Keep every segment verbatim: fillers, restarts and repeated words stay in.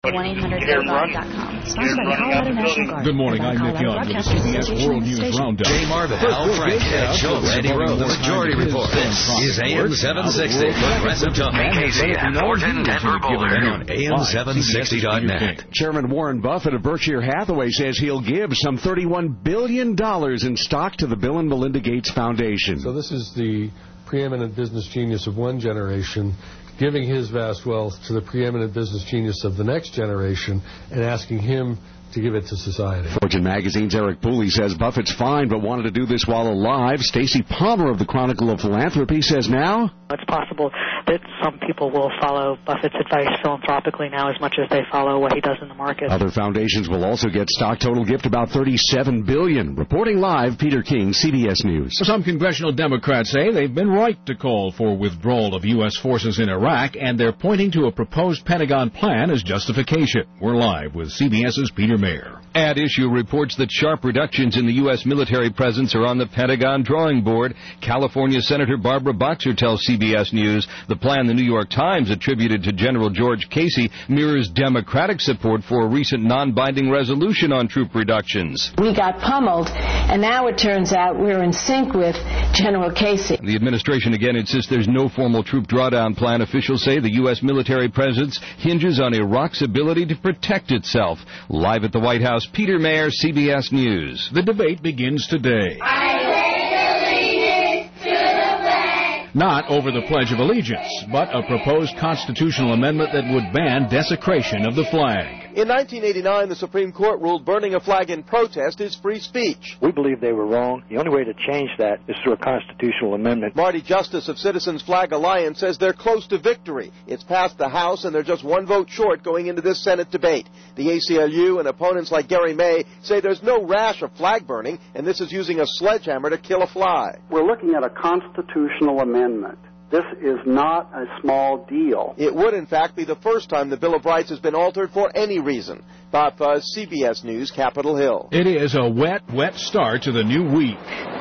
or one eight hundred go guard dot com. Sponsored by the Colorado National Guard. Good morning, I'm Nick Young with the C B S World News Roundup. Jay Marvin, Al Frank, Ed Schultz, Randy Rose, The Majority Report. This is A M seven sixty, Progressive Talk. K C at Thornton, Denver, Boulder. On A M seven sixty dot net. Chairman Warren Buffett of Berkshire Hathaway says he'll give some thirty-one billion dollars in stock to the Bill and Melinda Gates Foundation. So this is the preeminent business genius of one generation giving his vast wealth to the preeminent business genius of the next generation and asking him to give it to society. Fortune magazine's Eric Pooley says Buffett's fine but wanted to do this while alive. Stacey Palmer of the Chronicle of Philanthropy says now it's possible that some people will follow Buffett's advice philanthropically now as much as they follow what he does in the market. Other foundations will also get stock. Total gift about thirty-seven billion dollars. Reporting live, Peter King, C B S News. Some congressional Democrats say they've been right to call for withdrawal of U S forces in Iraq, and they're pointing to a proposed Pentagon plan as justification. We're live with CBS's Peter Mayer. At Issue reports that sharp reductions in the U S military presence are on the Pentagon drawing board. California Senator Barbara Boxer tells C B S News the plan the New York Times attributed to General George Casey mirrors Democratic support for a recent non-binding resolution on troop reductions. We got pummeled, and now it turns out we're in sync with General Casey. The administration again insists there's no formal troop drawdown plan. Officials say the U S military presence hinges on Iraq's ability to protect itself. Live at the White House, Peter Mayer, C B S News. The debate begins today. I pledge allegiance to the flag. Not over the Pledge of Allegiance, but a proposed constitutional amendment that would ban desecration of the flag. In nineteen eighty-nine, the Supreme Court ruled burning a flag in protest is free speech. We believe they were wrong. The only way to change that is through a constitutional amendment. Marty Justice of Citizens Flag Alliance says they're close to victory. It's passed the House, and they're just one vote short going into this Senate debate. The A C L U and opponents like Gary May say there's no rash of flag burning, and this is using a sledgehammer to kill a fly. We're looking at a constitutional amendment. This is not a small deal. It would, in fact, be the first time the Bill of Rights has been altered for any reason. Bob Fuzz, C B S News, Capitol Hill. It is a wet, wet start to the new week.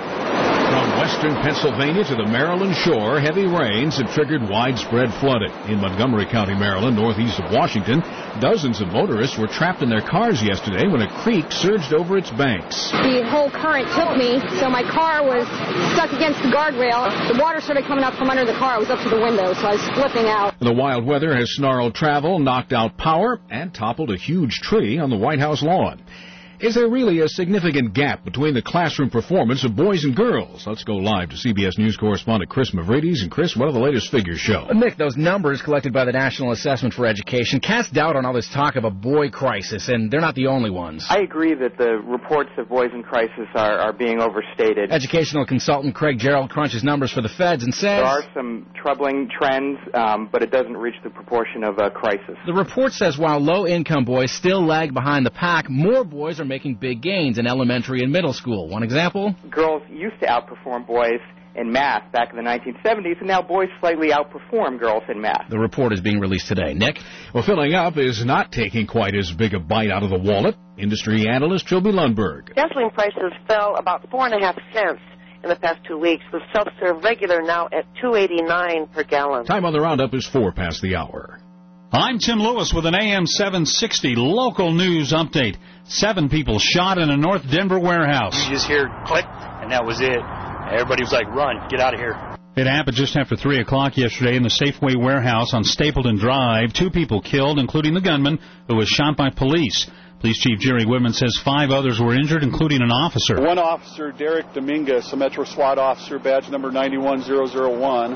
From western Pennsylvania to the Maryland shore, heavy rains have triggered widespread flooding. In Montgomery County, Maryland, northeast of Washington, dozens of motorists were trapped in their cars yesterday when a creek surged over its banks. The whole current took me, so my car was stuck against the guardrail. The water started coming up from under the car. It was up to the window, so I was flipping out. The wild weather has snarled travel, knocked out power, and toppled a huge tree on the White House lawn. Is there really a significant gap between the classroom performance of boys and girls? Let's go live to C B S News correspondent Chris Mavridis. And Chris, what do the latest figures show? Nick, those numbers collected by the National Assessment for Education cast doubt on all this talk of a boy crisis, and they're not the only ones. I agree that the reports of boys in crisis are, are being overstated. Educational consultant Craig Gerald crunches numbers for the feds and says there are some troubling trends, um, but it doesn't reach the proportion of a crisis. The report says while low-income boys still lag behind the pack, more boys are making big gains in elementary and middle school. One example? Girls used to outperform boys in math back in the nineteen seventies, and now boys slightly outperform girls in math. The report is being released today. Nick? Well, filling up is not taking quite as big a bite out of the wallet. Industry analyst Trilby Lundberg. Gasoline prices fell about four and a half cents in the past two weeks, with self-serve regular now at two eighty-nine per gallon. Time on the roundup is four past the hour. I'm Tim Lewis with an A M seven sixty local news update. Seven people shot in a North Denver warehouse. You just hear click, and that was it. Everybody was like, run, get out of here. It happened just after three o'clock yesterday in the Safeway warehouse on Stapleton Drive. Two people killed, including the gunman, who was shot by police. Police Chief Jerry Whitman says five others were injured, including an officer. One officer, Derek Dominguez, a Metro SWAT officer, badge number nine one zero zero one,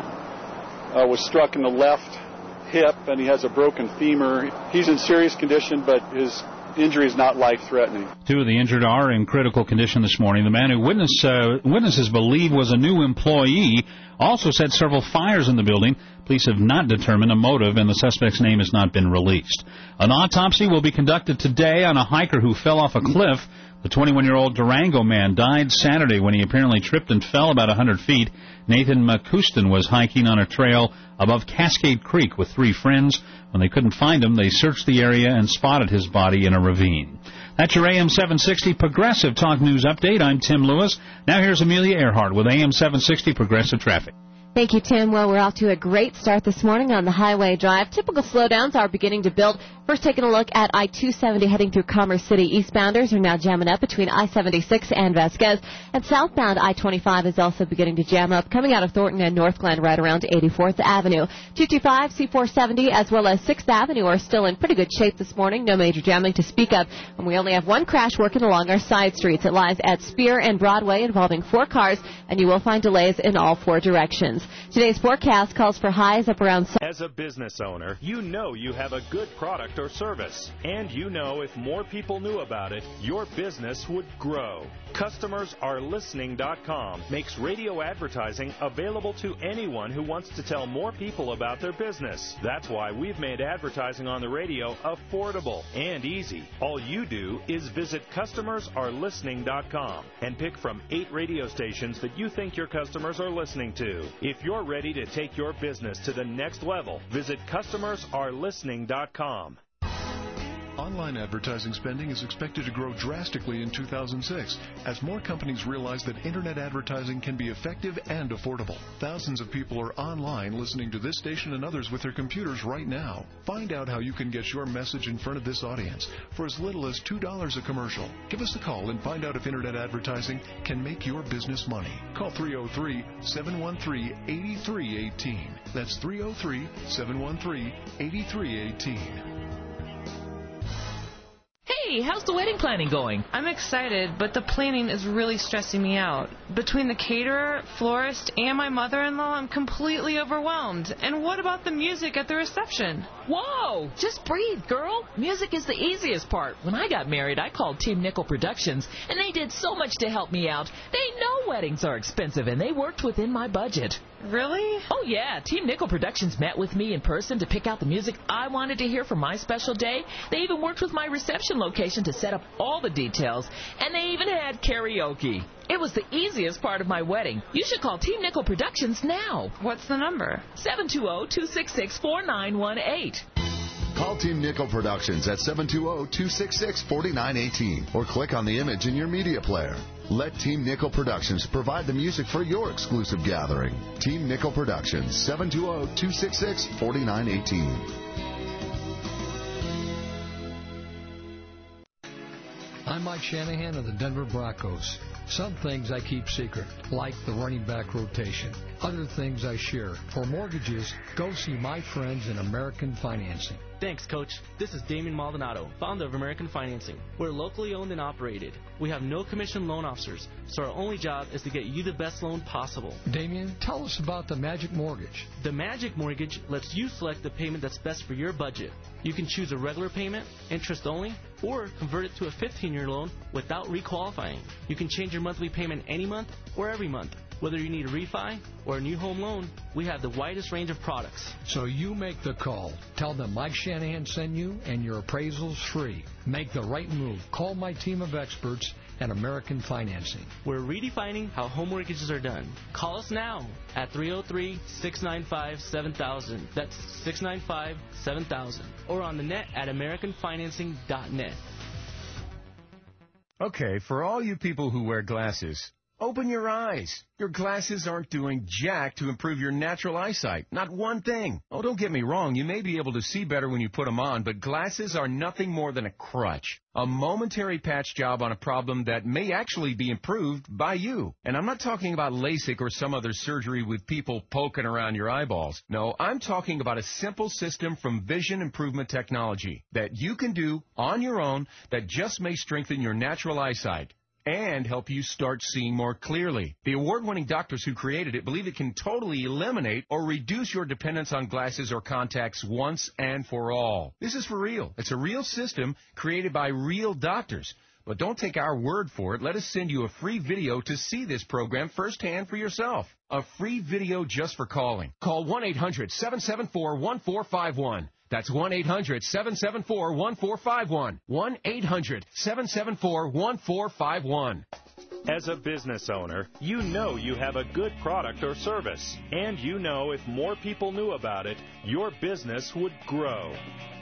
uh, was struck in the left hip, and he has a broken femur. He's in serious condition, but his injury is not life-threatening. Two of the injured are in critical condition this morning. The man who witness, uh, witnesses believe was a new employee also set several fires in the building. Police have not determined a motive, and the suspect's name has not been released. An autopsy will be conducted today on a hiker who fell off a cliff. The twenty-one-year-old Durango man died Saturday when he apparently tripped and fell about one hundred feet. Nathan McCuston was hiking on a trail above Cascade Creek with three friends. When they couldn't find him, they searched the area and spotted his body in a ravine. That's your A M seven sixty Progressive Talk News Update. I'm Tim Lewis. Now here's Amelia Earhart with A M seven sixty Progressive Traffic. Thank you, Tim. Well, we're off to a great start this morning on the Highway Drive. Typical slowdowns are beginning to build. First, taking a look at I two seventy heading through Commerce City. Eastbounders are now jamming up between I seventy-six and Vasquez. And southbound I twenty-five is also beginning to jam up, coming out of Thornton and North Glen right around eighty-fourth Avenue. two twenty-five, C four seventy, as well as sixth Avenue are still in pretty good shape this morning. No major jamming to speak of. And we only have one crash working along our side streets. It lies at Spear and Broadway, involving four cars, and you will find delays in all four directions. Today's forecast calls for highs up around... As a business owner, you know you have a good product or service, and you know if more people knew about it, your business would grow. Customers Are Listening dot com makes radio advertising available to anyone who wants to tell more people about their business. That's why we've made advertising on the radio affordable and easy. All you do is visit Customers Are Listening dot com and pick from eight radio stations that you think your customers are listening to. If you're ready to take your business to the next level, visit Customers Are Listening dot com. Online advertising spending is expected to grow drastically in two thousand six as more companies realize that Internet advertising can be effective and affordable. Thousands of people are online listening to this station and others with their computers right now. Find out how you can get your message in front of this audience for as little as two dollars a commercial. Give us a call and find out if Internet advertising can make your business money. Call three oh three, seven one three, eight three one eight. That's three oh three, seven one three, eight three one eight. Hey, how's the wedding planning going? I'm excited, but the planning is really stressing me out. Between the caterer, florist, and my mother-in-law, I'm completely overwhelmed. And what about the music at the reception? Whoa! Just breathe, girl. Music is the easiest part. When I got married, I called Team Nickel Productions, and they did so much to help me out. They know weddings are expensive, and they worked within my budget. Really? Oh, yeah. Team Nickel Productions met with me in person to pick out the music I wanted to hear for my special day. They even worked with my reception location to set up all the details, and they even had karaoke. It was the easiest part of my wedding. You should call Team Nickel Productions now. What's the number? seven two zero, two six six, four nine one eight. Call Team Nickel Productions at seven two zero, two six six, four nine one eight or click on the image in your media player. Let Team Nickel Productions provide the music for your exclusive gathering. Team Nickel Productions, seven two zero, two six six, four nine one eight. I'm Mike Shanahan of the Denver Broncos. Some things I keep secret, like the running back rotation. Other things I share. For mortgages, go see my friends in American Financing. Thanks, Coach. This is Damien Maldonado, founder of American Financing. We're locally owned and operated. We have no commission loan officers, so our only job is to get you the best loan possible. Damien, tell us about the Magic Mortgage. The Magic Mortgage lets you select the payment that's best for your budget. You can choose a regular payment, interest only, or convert it to a fifteen-year loan without requalifying. You can change your monthly payment any month or every month. Whether you need a refi or a new home loan, we have the widest range of products. So you make the call. Tell them Mike Shanahan sent you, and your appraisal's free. Make the right move. Call my team of experts at American Financing. We're redefining how home mortgages are done. Call us now at three oh three, six nine five, seven thousand. That's six nine five, seven thousand. Or on the net at american financing dot net. Okay, for all you people who wear glasses, open your eyes. Your glasses aren't doing jack to improve your natural eyesight. Not one thing. Oh, don't get me wrong. You may be able to see better when you put them on, but glasses are nothing more than a crutch. A momentary patch job on a problem that may actually be improved by you. And I'm not talking about LASIK or some other surgery with people poking around your eyeballs. No, I'm talking about a simple system from Vision Improvement Technology that you can do on your own that just may strengthen your natural eyesight and help you start seeing more clearly. The award-winning doctors who created it believe it can totally eliminate or reduce your dependence on glasses or contacts once and for all. This is for real. It's a real system created by real doctors. But don't take our word for it. Let us send you a free video to see this program firsthand for yourself. A free video just for calling. Call one eight hundred, seven seven four, one four five one. That's one eight hundred, seven seven four, one four five one. one eight hundred, seven seven four, one four five one. As a business owner, you know you have a good product or service, and you know if more people knew about it, your business would grow.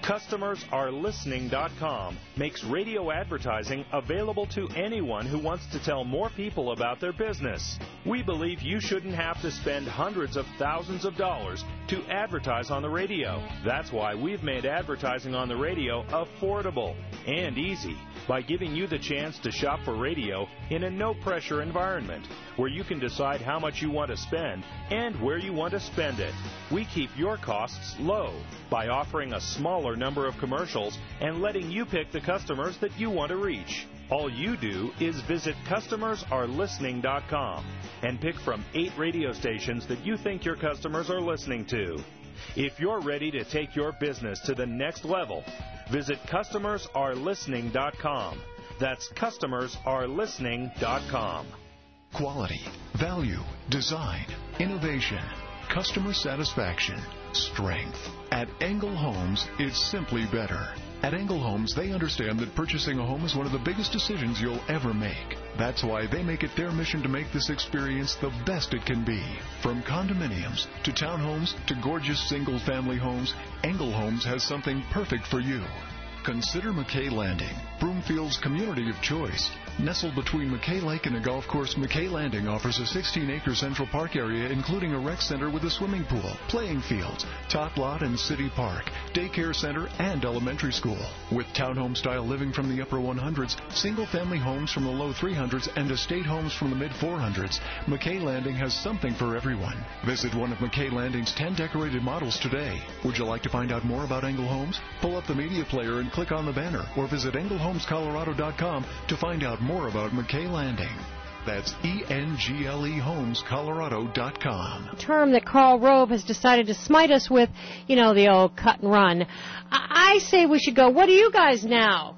Customers Are Listening dot com makes radio advertising available to anyone who wants to tell more people about their business. We believe you shouldn't have to spend hundreds of thousands of dollars to advertise on the radio. That's why we've made advertising on the radio affordable and easy by giving you the chance to shop for radio in a no-pressure environment where you can decide how much you want to spend and where you want to spend it. We keep your costs low by offering a smaller number of commercials and letting you pick the customers that you want to reach. All you do is visit Customers Are Listening dot com and pick from eight radio stations that you think your customers are listening to. If you're ready to take your business to the next level, visit Customers Are Listening dot com. That's Customers Are Listening dot com. Quality, value, design, innovation, customer satisfaction, strength. At Engel Homes, it's simply better. At Engel Homes, they understand that purchasing a home is one of the biggest decisions you'll ever make. That's why they make it their mission to make this experience the best it can be. From condominiums to townhomes to gorgeous single-family homes, Engel Homes has something perfect for you. Consider McKay Landing, Broomfield's community of choice. Nestled between McKay Lake and a golf course, McKay Landing offers a sixteen-acre Central Park area, including a rec center with a swimming pool, playing fields, tot lot and city park, daycare center, and elementary school. With townhome-style living from the upper one hundreds, single-family homes from the low three hundreds, and estate homes from the mid four hundreds, McKay Landing has something for everyone. Visit one of McKay Landing's ten decorated models today. Would you like to find out more about Engel Homes? Pull up the media player and click on the banner, or visit Engel Homes Colorado dot com to find out more about McKay Landing. That's E N G L E Homes Colorado dot com. Term that Karl Rove has decided to smite us with, you know, the old cut and run. I, I say we should go, what do you guys now?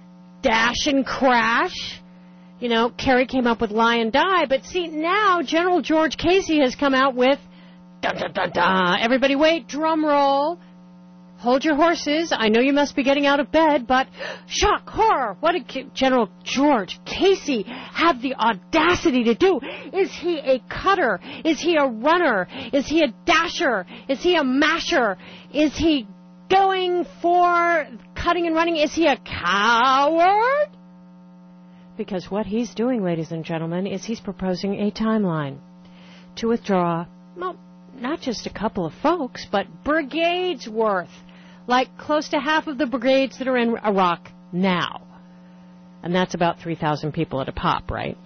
Dash and crash? You know, Kerry came up with lie and die, but see, now General George Casey has come out with, dun, dun, dun, dun. Everybody wait, drum roll. Hold your horses. I know you must be getting out of bed, but shock, horror. What did General George Casey have the audacity to do? Is he a cutter? Is he a runner? Is he a dasher? Is he a masher? Is he going for cutting and running? Is he a coward? Because what he's doing, ladies and gentlemen, is he's proposing a timeline to withdraw, well, not just a couple of folks, but brigades worth. Like close to half of the brigades that are in Iraq now. And that's about three thousand people at a pop, right?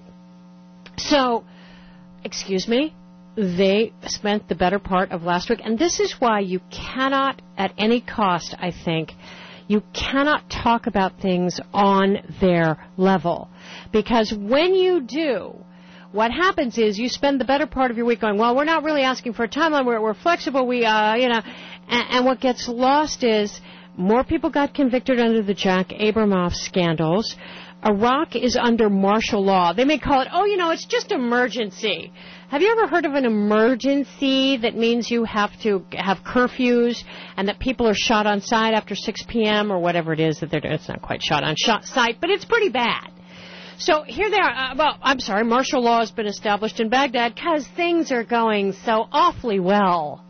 So, excuse me, they spent the better part of last week. And this is why you cannot, at any cost, I think, you cannot talk about things on their level. Because when you do, what happens is you spend the better part of your week going, well, we're not really asking for a timeline. We're, we're flexible. We, uh, you know, and, and what gets lost is more people got convicted under the Jack Abramoff scandals. Iraq is under martial law. They may call it, oh, you know, it's just emergency. Have you ever heard of an emergency that means you have to have curfews and that people are shot on sight after six p.m. or whatever it is that they're doing? It's not quite shot on shot sight, but it's pretty bad. So here they are. Uh, well, I'm sorry, martial law has been established in Baghdad because things are going so awfully well.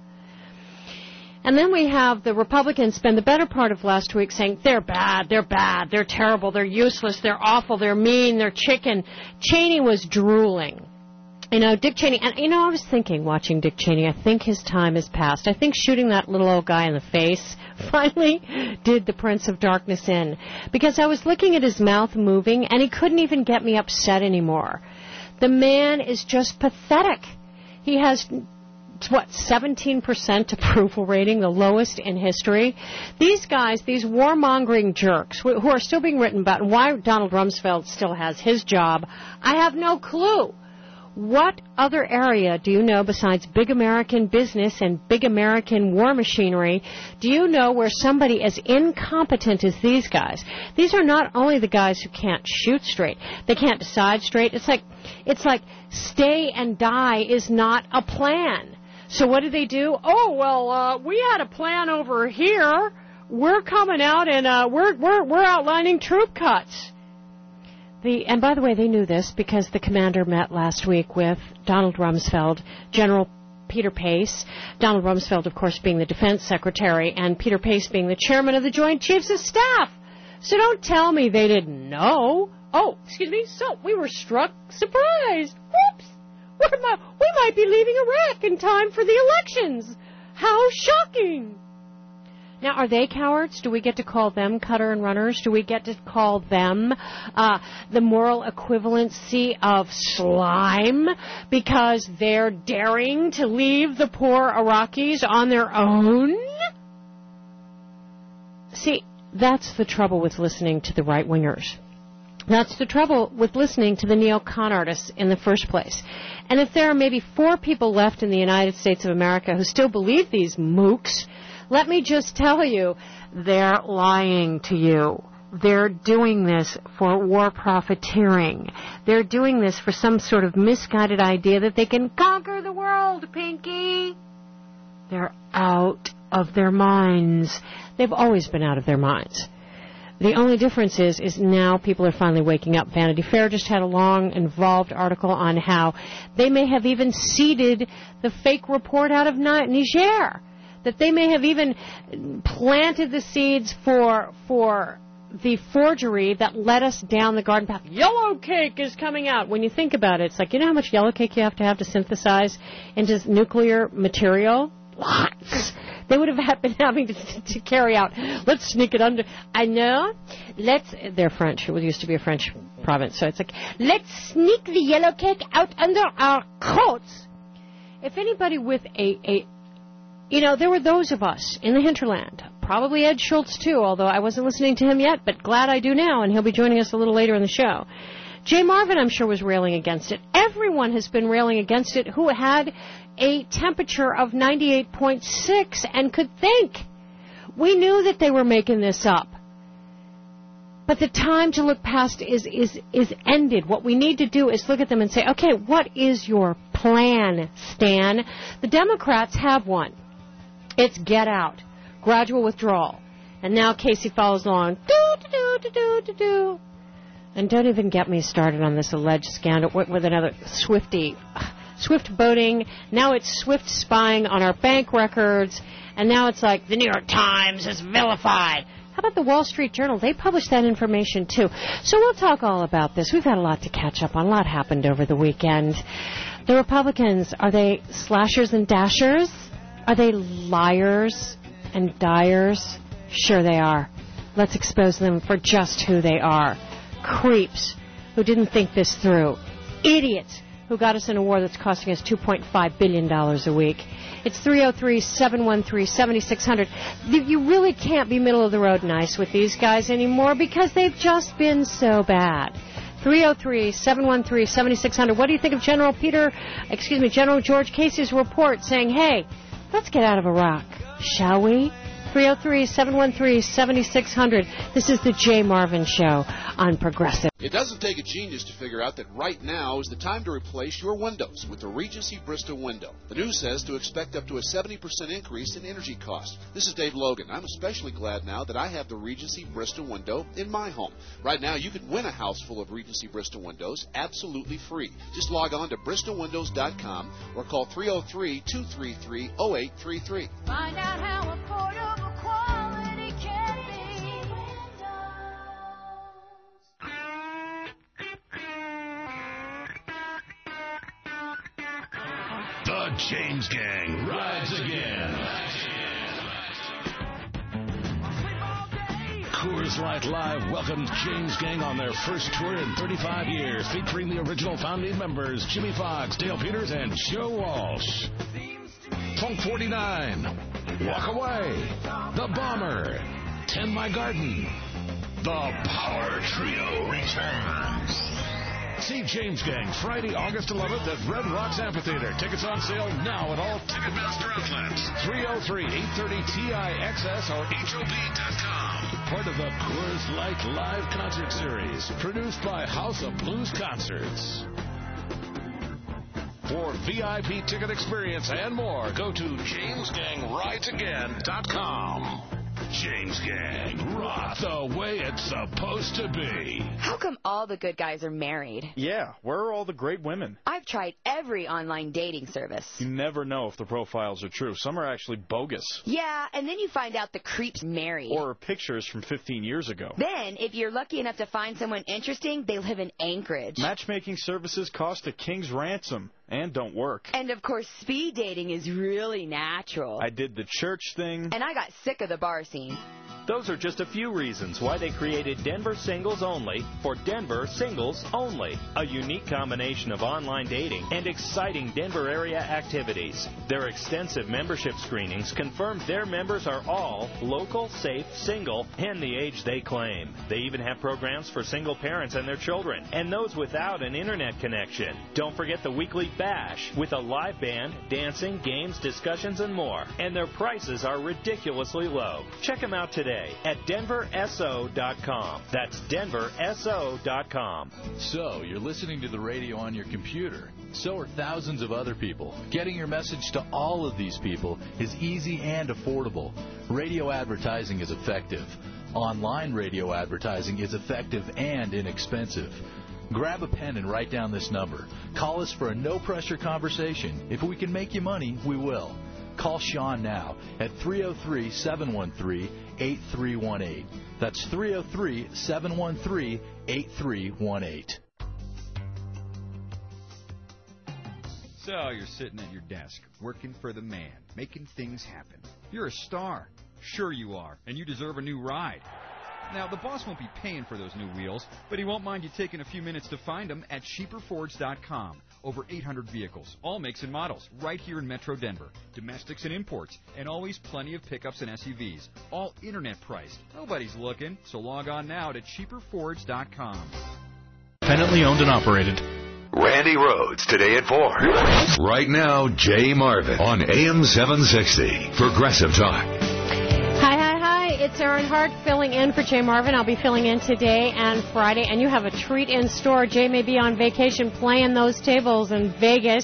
And then we have the Republicans spend the better part of last week saying they're bad, they're bad, they're terrible, they're useless, they're awful, they're mean, they're chicken. Cheney was drooling. You know, Dick Cheney, and, you know, I was thinking, watching Dick Cheney, I think his time has passed. I think shooting that little old guy in the face finally did the Prince of Darkness in. Because I was looking at his mouth moving, and he couldn't even get me upset anymore. The man is just pathetic. He has, what, seventeen percent approval rating, the lowest in history. These guys, these warmongering jerks, who are still being written about, and why Donald Rumsfeld still has his job, I have no clue. What other area do you know besides big American business and big American war machinery do you know where somebody as incompetent as these guys? These are not only the guys who can't shoot straight, they can't decide straight. It's like it's like stay and die is not a plan. So what do they do? Oh, well, uh, we had a plan over here. We're coming out and uh, we're we're we're outlining troop cuts. The, and by the way, they knew this because the commander met last week with Donald Rumsfeld, General Peter Pace, Donald Rumsfeld, of course, being the defense secretary, and Peter Pace being the chairman of the Joint Chiefs of Staff. So don't tell me they didn't know. Oh, excuse me, so we were struck surprised. Whoops! We're mi- we might be leaving Iraq in time for the elections. How shocking! Now, are they cowards? Do we get to call them cutter and runners? Do we get to call them uh, the moral equivalency of slime because they're daring to leave the poor Iraqis on their own? See, that's the trouble with listening to the right-wingers. That's the trouble with listening to the neocon artists in the first place. And if there are maybe four people left in the United States of America who still believe these mooks, let me just tell you, they're lying to you. They're doing this for war profiteering. They're doing this for some sort of misguided idea that they can conquer the world, Pinky. They're out of their minds. They've always been out of their minds. The only difference is, is now people are finally waking up. Vanity Fair just had a long, involved article on how they may have even seeded the fake report out of Niger. That they may have even planted the seeds for for the forgery that led us down the garden path. Yellow cake is coming out. When you think about it, it's like, you know how much yellow cake you have to have to synthesize into nuclear material? Lots. They would have been having to, to carry out, let's sneak it under. I know. Let's, they're French. It used to be a French province. So it's like, let's sneak the yellow cake out under our coats. If anybody with a, a You know, there were those of us in the hinterland, probably Ed Schultz too, although I wasn't listening to him yet, but glad I do now, and he'll be joining us a little later in the show. Jay Marvin, I'm sure, was railing against it. Everyone has been railing against it who had a temperature of ninety-eight point six and could think. We knew that they were making this up. But the time to look past is, is, is ended. What we need to do is look at them and say, okay, what is your plan, Stan? The Democrats have one. It's get out, gradual withdrawal. And now Casey follows along. Do, do, do, do, do, do. And don't even get me started on this alleged scandal with another Swiftie. Swift boating. Now it's Swift spying on our bank records. And now it's like the New York Times is vilified. How about the Wall Street Journal? They published that information, too. So we'll talk all about this. We've got a lot to catch up on. A lot happened over the weekend. The Republicans, are they slashers and dashers? Are they liars and dyers? Sure they are. Let's expose them for just who they are. Creeps who didn't think this through. Idiots who got us in a war that's costing us two point five billion dollars a week. It's three oh three, seven one three, seven six zero zero. You really can't be middle of the road nice with these guys anymore because they've just been so bad. three oh three, seven one three, seven six zero zero. What do you think of General Peter, excuse me, General George Casey's report saying, hey, let's get out of Iraq, shall we? three oh three, seven one three, seven six zero zero. This is the Jay Marvin Show on Progressive. It doesn't take a genius to figure out that right now is the time to replace your windows with the Regency Bristol window. The news says to expect up to a seventy percent increase in energy costs. This is Dave Logan. I'm especially glad now that I have the Regency Bristol window in my home. Right now, you can win a house full of Regency Bristol windows absolutely free. Just log on to bristol windows dot com or call three oh three, two three three, oh eight three three. Find out how affordable quality can be. The James Gang rides again. Coors Light Live welcomes James Gang on their first tour in thirty-five years, featuring the original founding members, Jimmy Fox, Dale Peters, and Joe Walsh. Funk forty-nine, Walk Away, The Bomber, Tend My Garden. The Power Trio returns. See James Gang Friday, August eleventh at Red Rocks Amphitheater. Tickets on sale now at all Ticketmaster outlets. three oh three, eight thirty, T I X S or H O B dot com. Part of the Coors Light Live Concert Series. Produced by House of Blues Concerts. For V I P ticket experience and more, go to james gang rides again dot com. James Gang, rock the way it's supposed to be. How come all the good guys are married? Yeah, where are all the great women? I've tried every online dating service. You never know if the profiles are true. Some are actually bogus. Yeah, and then you find out the creep's married. Or pictures from fifteen years ago. Then, if you're lucky enough to find someone interesting, they live in Anchorage. Matchmaking services cost a king's ransom and don't work. And, of course, speed dating is really natural. I did the church thing. And I got sick of the bar scene. Those are just a few reasons why they created Denver Singles Only for Denver Singles Only. A unique combination of online dating and exciting Denver area activities. Their extensive membership screenings confirm their members are all local, safe, single, and the age they claim. They even have programs for single parents and their children, and those without an internet connection. Don't forget the weekly bash with a live band, dancing, games, discussions, and more. And their prices are ridiculously low. Check them out today at denver s o dot com. That's denver s o dot com. So, you're listening to the radio on your computer. So are thousands of other people. Getting your message to all of these people is easy and affordable. Radio advertising is effective. Online radio advertising is effective and inexpensive. Grab a pen and write down this number. Call us for a no-pressure conversation. If we can make you money, we will. Call Sean now at three oh three, seven one three, eight three one eight. That's three oh three, seven one three, eight three one eight. So you're sitting at your desk, working for the man, making things happen. You're a star. Sure you are, and you deserve a new ride. Now, the boss won't be paying for those new wheels, but he won't mind you taking a few minutes to find them at Sheeper Fords dot com. Over eight hundred vehicles, all makes and models, right here in Metro Denver. Domestics and imports, and always plenty of pickups and S U Vs. All internet priced. Nobody's looking, so log on now to Sheeper Fords dot com. Independently owned and operated. Randy Rhodes, today at four. Right now, Jay Marvin on A M seven sixty, Progressive Talk. Hi, hi, hi. It's Erin Hart filling in for Jay Marvin. I'll be filling in today and Friday, and you have a treat in store. Jay may be on vacation playing those tables in Vegas,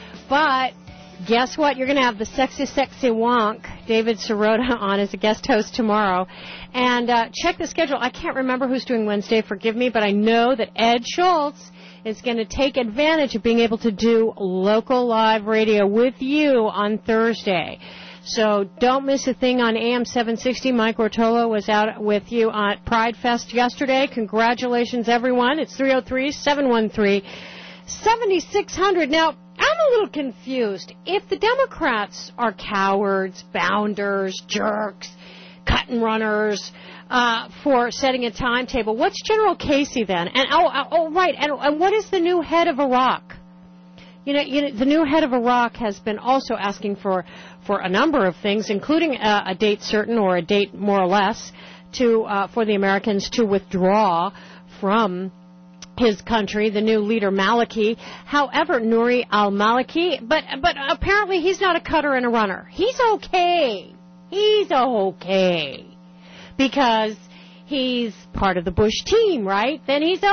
but guess what? You're going to have the sexy, sexy wonk, David Sirota, on as a guest host tomorrow. And uh, check the schedule. I can't remember who's doing Wednesday, forgive me, but I know that Ed Schultz is going to take advantage of being able to do local live radio with you on Thursday. So don't miss a thing on A M seven sixty. Mike Rotolo was out with you at Pride Fest yesterday. Congratulations, everyone. It's three oh three, seven one three, seven six zero zero. Now, I'm a little confused. If the Democrats are cowards, bounders, jerks, cut and runners uh, for setting a timetable, what's General Casey then? And oh, oh right. And, and what is the new head of Iraq? You know, you know, the new head of Iraq has been also asking for, for a number of things, including a, a date certain or a date more or less to uh, for the Americans to withdraw from his country, the new leader Maliki. However, Nouri al-Maliki, but but apparently he's not a cutter and a runner. He's okay. He's okay because he's part of the Bush team, right? Then he's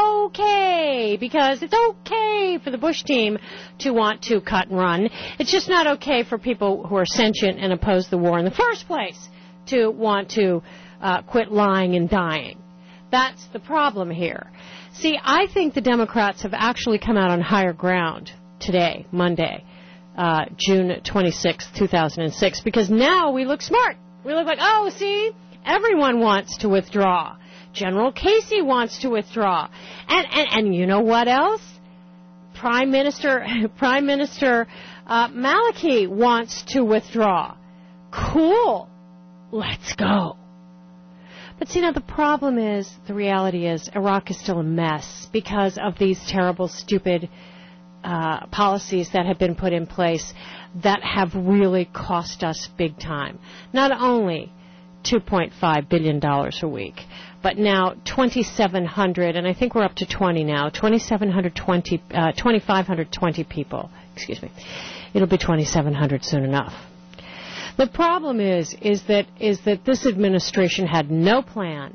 okay because it's okay for the Bush team to want to cut and run. It's just not okay for people who are sentient and oppose the war in the first place to want to uh, quit lying and dying. That's the problem here. See, I think the Democrats have actually come out on higher ground today, Monday, uh, June twenty-sixth, two thousand six, because now we look smart. We look like, oh, see, everyone wants to withdraw. General Casey wants to withdraw. And and, and you know what else? Prime Minister Prime Minister uh, Maliki wants to withdraw. Cool. Let's go. But see, now the problem is, the reality is, Iraq is still a mess because of these terrible, stupid uh, policies that have been put in place that have really cost us big time. Not only two point five billion dollars a week, but now twenty-seven hundred, and I think we're up to twenty now, twenty-seven twenty, uh, twenty-five twenty people. Excuse me. It'll be twenty-seven hundred soon enough. The problem is, is that is that this administration had no plan,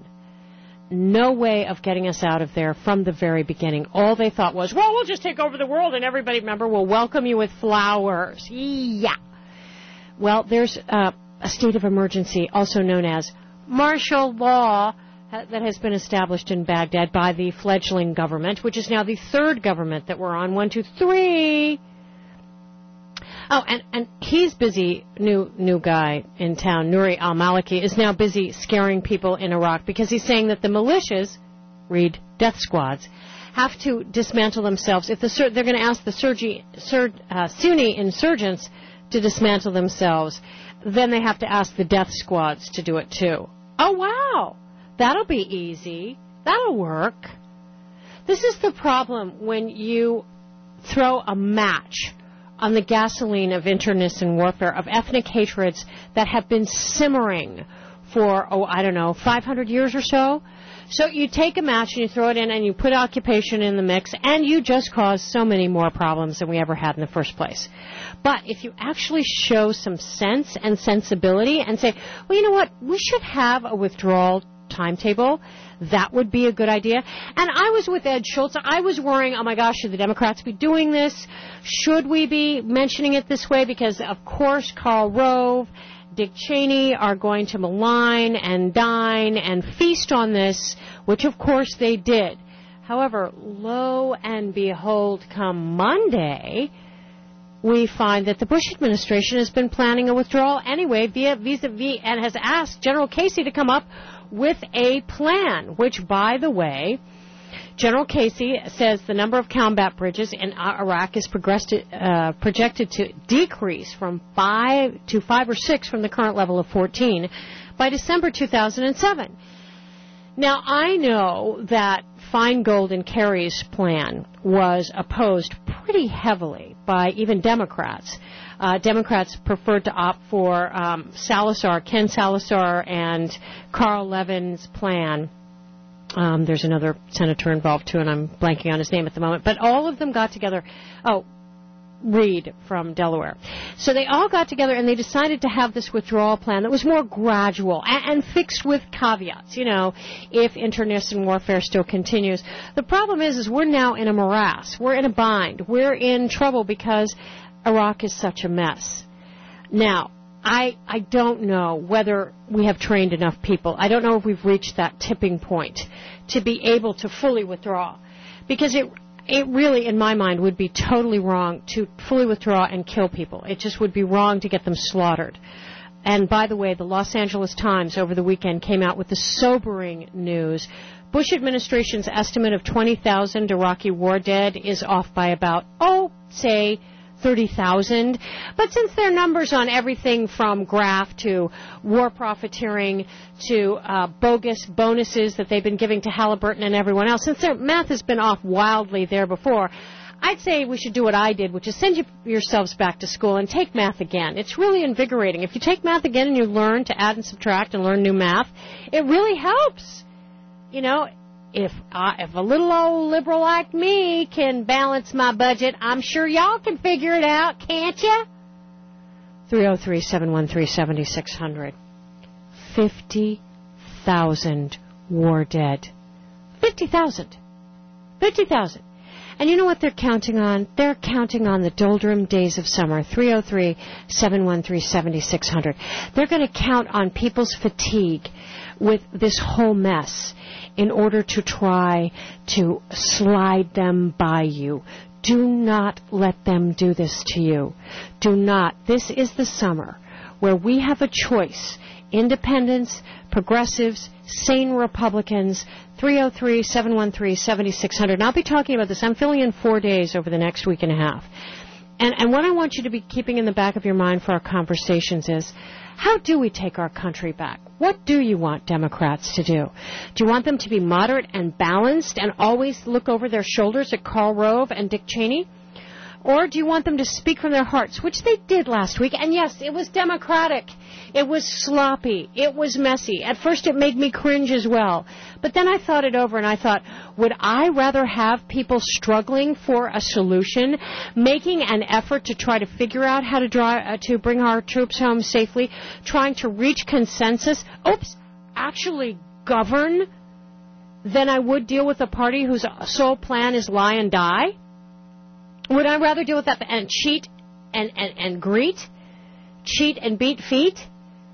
no way of getting us out of there from the very beginning. All they thought was, well, we'll just take over the world, and everybody, remember, will welcome you with flowers. Yeah. Well, there's uh, a state of emergency, also known as martial law ha- that has been established in Baghdad by the fledgling government, which is now the third government that we're on. One, two, three. Oh, and, and he's busy, new new guy in town, Nouri al-Maliki, is now busy scaring people in Iraq because he's saying that the militias, read death squads, have to dismantle themselves. If the they're going to ask the Surgi, Sur, uh, Sunni insurgents to dismantle themselves, then they have to ask the death squads to do it too. Oh, wow. That'll be easy. That'll work. This is the problem when you throw a match on the gasoline of internecine warfare, of ethnic hatreds that have been simmering for, oh, I don't know, five hundred years or so. So you take a match and you throw it in and you put occupation in the mix, and you just cause so many more problems than we ever had in the first place. But if you actually show some sense and sensibility and say, well, you know what, we should have a withdrawal timetable, that would be a good idea. And I was with Ed Schultz. I was worrying, oh my gosh, should the Democrats be doing this? Should we be mentioning it this way? Because, of course, Karl Rove, Dick Cheney are going to malign and dine and feast on this, which, of course, they did. However, lo and behold, come Monday, we find that the Bush administration has been planning a withdrawal anyway via vis-a-vis and has asked General Casey to come up with a plan, which, by the way, General Casey says the number of combat bridges in Iraq is progressed, uh, projected to decrease from five to five or six from the current level of fourteen by December two thousand seven. Now, I know that Feingold and Kerry's plan was opposed pretty heavily by even Democrats. Uh, Democrats preferred to opt for um, Salazar, Ken Salazar, and Carl Levin's plan. Um, there's another senator involved, too, and I'm blanking on his name at the moment. But all of them got together. Oh, Reed from Delaware. So they all got together and they decided to have this withdrawal plan that was more gradual and, and fixed with caveats, you know, if internecine warfare still continues. The problem is, is we're now in a morass. We're in a bind. We're in trouble because Iraq is such a mess. Now, I I don't know whether we have trained enough people. I don't know if we've reached that tipping point to be able to fully withdraw. Because it it really, in my mind, would be totally wrong to fully withdraw and kill people. It just would be wrong to get them slaughtered. And by the way, the Los Angeles Times over the weekend came out with the sobering news. Bush administration's estimate of twenty thousand Iraqi war dead is off by about, oh, say, thirty thousand. But since their numbers on everything from graft to war profiteering to uh, bogus bonuses that they've been giving to Halliburton and everyone else, since their math has been off wildly there before, I'd say we should do what I did, which is send you, yourselves back to school and take math again. It's really invigorating. If you take math again and you learn to add and subtract and learn new math, it really helps. You know, If uh, if a little old liberal like me can balance my budget, I'm sure y'all can figure it out, can't you? three oh three, seven one three, seven six zero zero. fifty thousand war dead. fifty thousand. fifty thousand. And you know what they're counting on? They're counting on the doldrum days of summer. three oh three, seven one three, seven six zero zero. They're going to count on people's fatigue with this whole mess in order to try to slide them by you. Do not let them do this to you. Do not. This is the summer where we have a choice. Independents, progressives, sane Republicans, three oh three, seven one three, seven six zero zero. And I'll be talking about this. I'm filling in four days over the next week and a half. And, and what I want you to be keeping in the back of your mind for our conversations is, how do we take our country back? What do you want Democrats to do? Do you want them to be moderate and balanced and always look over their shoulders at Karl Rove and Dick Cheney? Or do you want them to speak from their hearts, which they did last week? And yes, it was Democratic. It was sloppy. It was messy. At first it made me cringe as well. But then I thought it over and I thought, would I rather have people struggling for a solution, making an effort to try to figure out how to, draw, uh, to bring our troops home safely, trying to reach consensus, oops, actually govern, than I would deal with a party whose sole plan is lie and die? Would I rather deal with that and cheat and, and, and greet? Cheat and beat feet?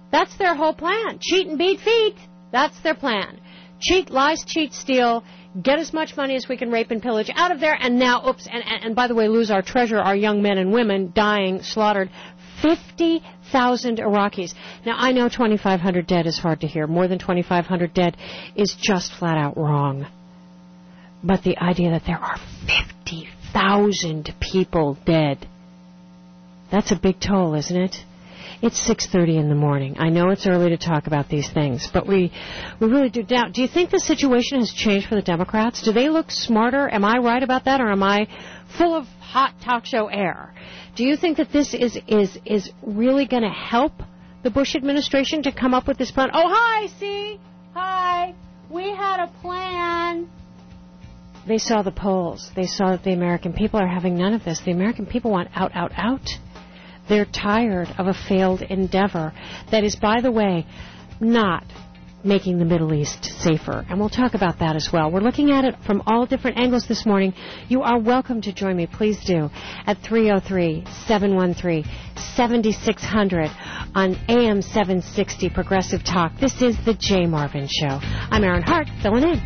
That's their whole plan. Cheat and beat feet. That's their plan. Cheat, lies, cheat, steal, get as much money as we can rape and pillage out of there, and now, oops, and, and, and by the way, lose our treasure, our young men and women dying, slaughtered. fifty thousand Iraqis. Now, I know twenty-five hundred dead is hard to hear. More than twenty-five hundred dead is just flat out wrong. But the idea that there are fifty thousand people dead, that's a big toll, isn't it? It's six thirty in the morning. I know it's early to talk about these things, but we we really do doubt. Do you think the situation has changed for the Democrats? Do they look smarter? Am I right about that, or am I full of hot talk show air? Do you think that this is is is really going to help the Bush administration to come up with this plan? Oh, hi, see? Hi. We had a plan. They saw the polls. They saw that the American people are having none of this. The American people want out, out, out. They're tired of a failed endeavor that is, by the way, not making the Middle East safer. And we'll talk about that as well. We're looking at it from all different angles this morning. You are welcome to join me. Please do at three oh three, seven one three, seven six zero zero on A M seven sixty Progressive Talk. This is the Jay Marvin Show. I'm Aaron Hart, filling in.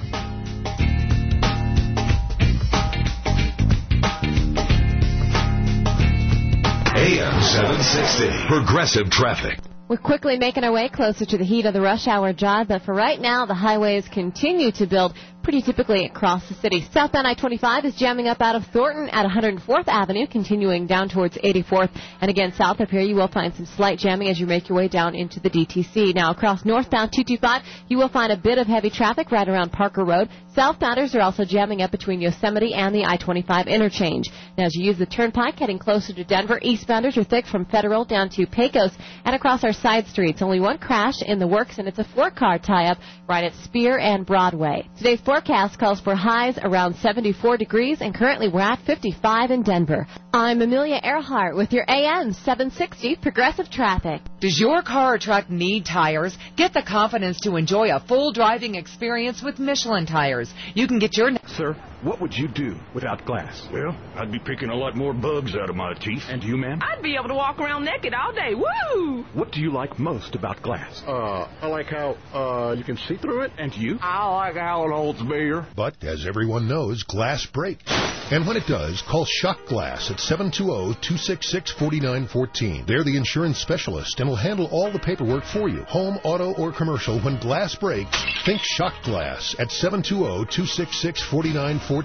A M seven sixty, Progressive Traffic. We're quickly making our way closer to the heat of the rush hour drive, but for right now, the highways continue to build pretty typically across the city. Southbound I twenty-five is jamming up out of Thornton at one hundred fourth Avenue, continuing down towards eighty-fourth. And again, south up here, you will find some slight jamming as you make your way down into the D T C. Now, across northbound two twenty-five, you will find a bit of heavy traffic right around Parker Road. Southbounders are also jamming up between Yosemite and the I twenty-five interchange. Now, as you use the turnpike heading closer to Denver, eastbounders are thick from Federal down to Pecos and across our side streets. Only one crash in the works, and it's a four-car tie-up right at Spear and Broadway. Today's forecast calls for highs around seventy-four degrees, and currently we're at fifty-five in Denver. I'm Amelia Earhart with your A M seven sixty Progressive Traffic. Does your car or truck need tires? Get the confidence to enjoy a full driving experience with Michelin tires. You can get your... Sir, what would you do without glass? Well, I'd be picking a lot more bugs out of my teeth. And you, ma'am? I'd be able to walk around naked all day. Woo! What do you like most about glass? Uh, I like how, uh, you can see through it. And you? I like how it holds beer. But, as everyone knows, glass breaks. And when it does, call Shock Glass at seven two zero, two six six, four nine one four. They're the insurance specialist and will handle all the paperwork for you. Home, auto, or commercial, when glass breaks, think Shock Glass at seven two zero, two six six, four nine one four.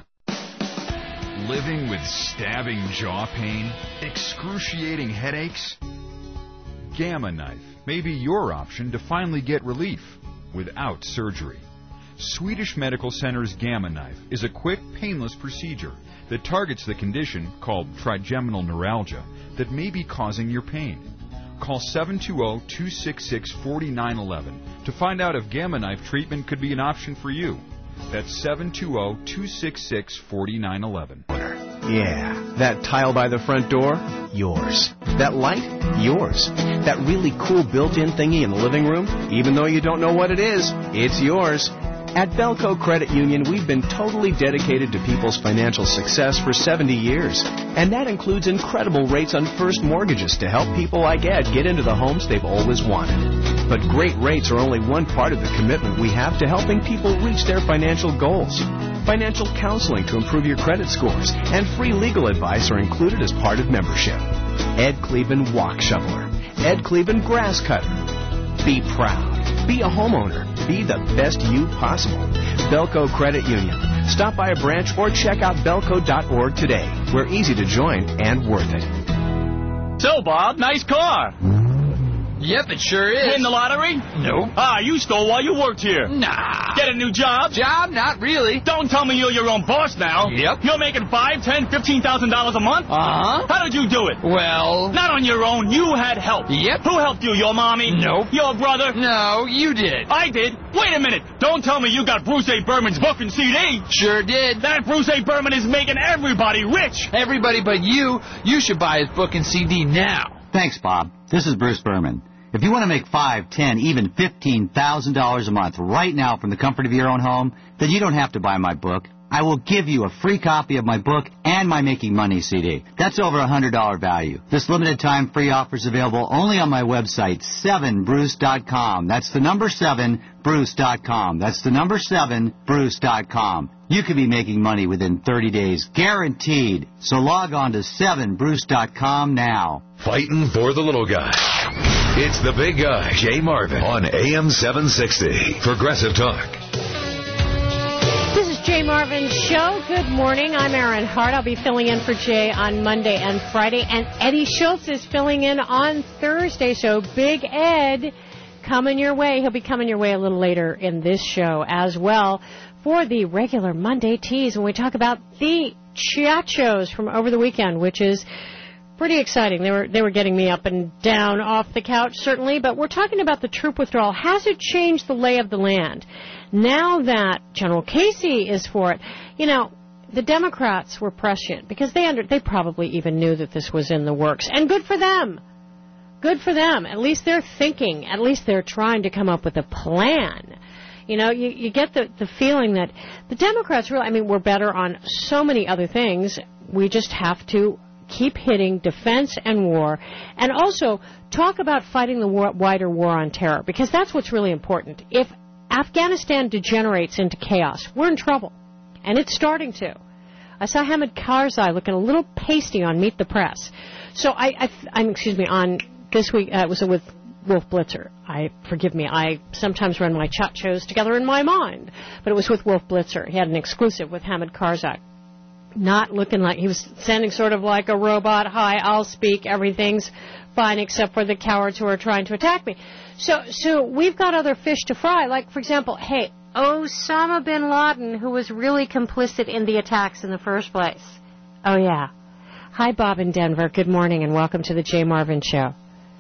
Living with stabbing jaw pain, excruciating headaches? Gamma Knife may be your option to finally get relief without surgery. Swedish Medical Center's Gamma Knife is a quick, painless procedure that targets the condition called trigeminal neuralgia that may be causing your pain. Call seven two zero, two six six, four nine one one to find out if Gamma Knife treatment could be an option for you. That's seven two zero, two six six, four nine one one. Yeah, that tile by the front door, yours. That light, yours. That really cool built-in thingy in the living room, even though you don't know what it is, it's yours. At Belco Credit Union, we've been totally dedicated to people's financial success for seventy years. And that includes incredible rates on first mortgages to help people like Ed get into the homes they've always wanted. But great rates are only one part of the commitment we have to helping people reach their financial goals. Financial counseling to improve your credit scores and free legal advice are included as part of membership. Ed Cleveland Walk Shoveler. Ed Cleveland Grass Cutter. Be proud. Be a homeowner. Be the best you possible. Belco Credit Union. Stop by a branch or check out belco dot org today. We're easy to join and worth it. So, Bob, nice car. Yep, it sure is. Win the lottery? Nope. Ah, you stole while you worked here. Nah. Get a new job? Job? Not really. Don't tell me you're your own boss now. Yep. You're making five, ten, fifteen thousand dollars a month? Uh-huh. How did you do it? Well... Not on your own. You had help. Yep. Who helped you? Your mommy? Nope. Your brother? No, you did. I did? Wait a minute. Don't tell me you got Bruce A. Berman's book and C D. Sure did. That Bruce A. Berman is making everybody rich. Everybody but you. You should buy his book and C D now. Thanks, Bob. This is Bruce Berman. If you want to make five, ten, even fifteen thousand dollars a month right now from the comfort of your own home, then you don't have to buy my book. I will give you a free copy of my book and my Making Money C D. That's over a one hundred dollars value. This limited time free offer is available only on my website, seven bruce dot com. That's the number seven, bruce dot com. That's the number seven, bruce dot com. You could be making money within thirty days, guaranteed. So log on to seven bruce dot com now. Fighting for the little guy. It's the big guy, Jay Marvin, on A M seven sixty. Progressive Talk. This is Jay Marvin's show. Good morning. I'm Aaron Hart. I'll be filling in for Jay on Monday and Friday. And Eddie Schultz is filling in on Thursday. So Big Ed coming your way. He'll be coming your way a little later in this show as well for the regular Monday tease when we talk about the chat shows from over the weekend, which is pretty exciting. They were they were getting me up and down off the couch, certainly, but we're talking about the troop withdrawal. Has it changed the lay of the land? Now that General Casey is for it, you know, the Democrats were prescient because they under they probably even knew that this was in the works, and good for them. Good for them. At least they're thinking. At least they're trying to come up with a plan. You know, you, you get the, the feeling that the Democrats really, I mean, we're better on so many other things. We just have to keep hitting defense and war, and also talk about fighting the war, wider war on terror, because that's what's really important. If Afghanistan degenerates into chaos, we're in trouble, and it's starting to. I saw Hamid Karzai looking a little pasty on Meet the Press. So I, I I'm, excuse me, on this week, uh, it was with Wolf Blitzer. I forgive me, I sometimes run my chat shows together in my mind, but it was with Wolf Blitzer. He had an exclusive with Hamid Karzai. Not looking like, he was sounding sort of like a robot. Hi, I'll speak. Everything's fine except for the cowards who are trying to attack me. So, so we've got other fish to fry. Like, for example, hey, Osama bin Laden, who was really complicit in the attacks in the first place. Oh, yeah. Hi, Bob in Denver. Good morning and welcome to the Jay Marvin Show.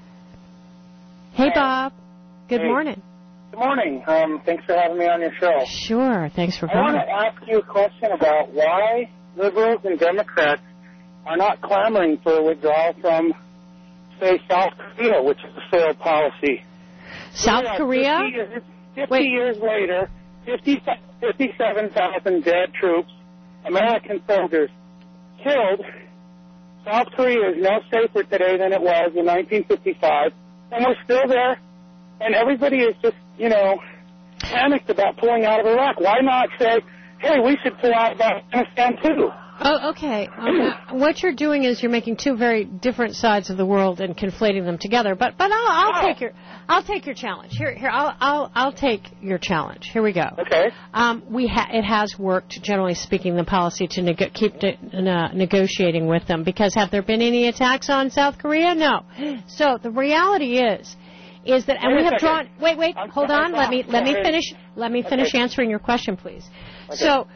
Hey, Hey. Bob. Good Hey. morning. Good morning. Um, thanks for having me on your show. Sure. Thanks for I want coming. to ask you a question about why liberals and Democrats are not clamoring for a withdrawal from, say, South Korea, which is a failed policy. South Yeah, Korea? fifty years, fifty years later, fifty, fifty-seven thousand dead troops, American soldiers killed. South Korea is no safer today than it was in nineteen fifty-five, and we're still there, and everybody is just, you know, panicked about pulling out of Iraq. Why not say, hey, we should pull out of Afghanistan too? Oh, okay. Um, what you're doing is you're making two very different sides of the world and conflating them together. But but I'll, I'll take your I'll take your challenge. Here here I'll I'll I'll take your challenge. Here we go. Okay. Um, we ha- it has worked, generally speaking, the policy to neg- keep de- uh, negotiating with them, because have there been any attacks on South Korea? No. So the reality is. Is that, and Wait we a have second. drawn. Wait, wait, I'm hold sorry, on. Let me Bob. let me Sorry. finish. Let me finish Okay. answering your question, please. Okay. So,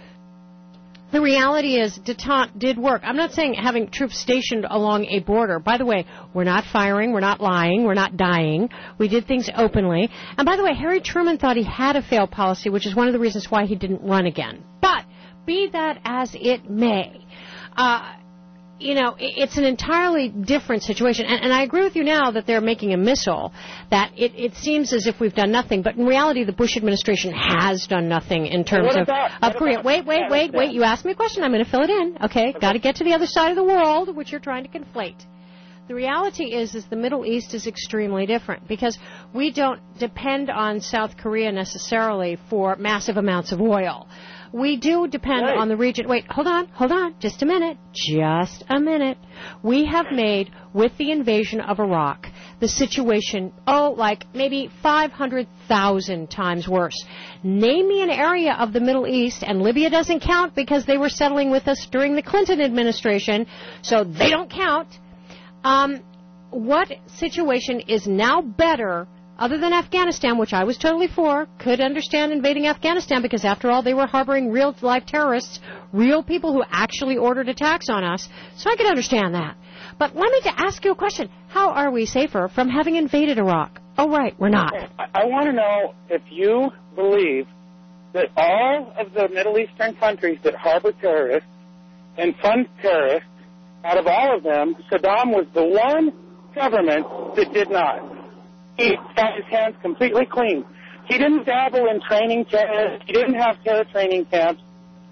the reality is, detente did work. I'm not saying having troops stationed along a border. By the way, we're not firing, we're not lying, we're not dying. We did things openly. And by the way, Harry Truman thought he had a failed policy, which is one of the reasons why he didn't run again. But be that as it may. Uh, You know, it's an entirely different situation. And, and I agree with you now that they're making a missile, that it, it seems as if we've done nothing. But in reality, the Bush administration has done nothing in terms what of, about- of what Korea. about Wait, wait, wait, Afghanistan? wait. You asked me a question. I'm going to fill it in. Okay. Okay. Got to get to the other side of the world, which you're trying to conflate. The reality is, is the Middle East is extremely different because we don't depend on South Korea necessarily for massive amounts of oil. We do depend Right. on the region. Wait, hold on, hold on, just a minute, just a minute. We have made, with the invasion of Iraq, the situation, oh, like maybe five hundred thousand times worse. Name me an area of the Middle East, and Libya doesn't count because they were settling with us during the Clinton administration, so they don't count. Um, what situation is now better, other than Afghanistan, which I was totally for, could understand invading Afghanistan because, after all, they were harboring real-life terrorists, real people who actually ordered attacks on us, so I could understand that. But let me to ask you a question. How are we safer from having invaded Iraq? Oh, right, we're not. I, I want to know if you believe that all of the Middle Eastern countries that harbor terrorists and fund terrorists, out of all of them, Saddam was the one government that did not. He got his hands completely clean. He didn't dabble in training terrorists. He didn't have terror training camps.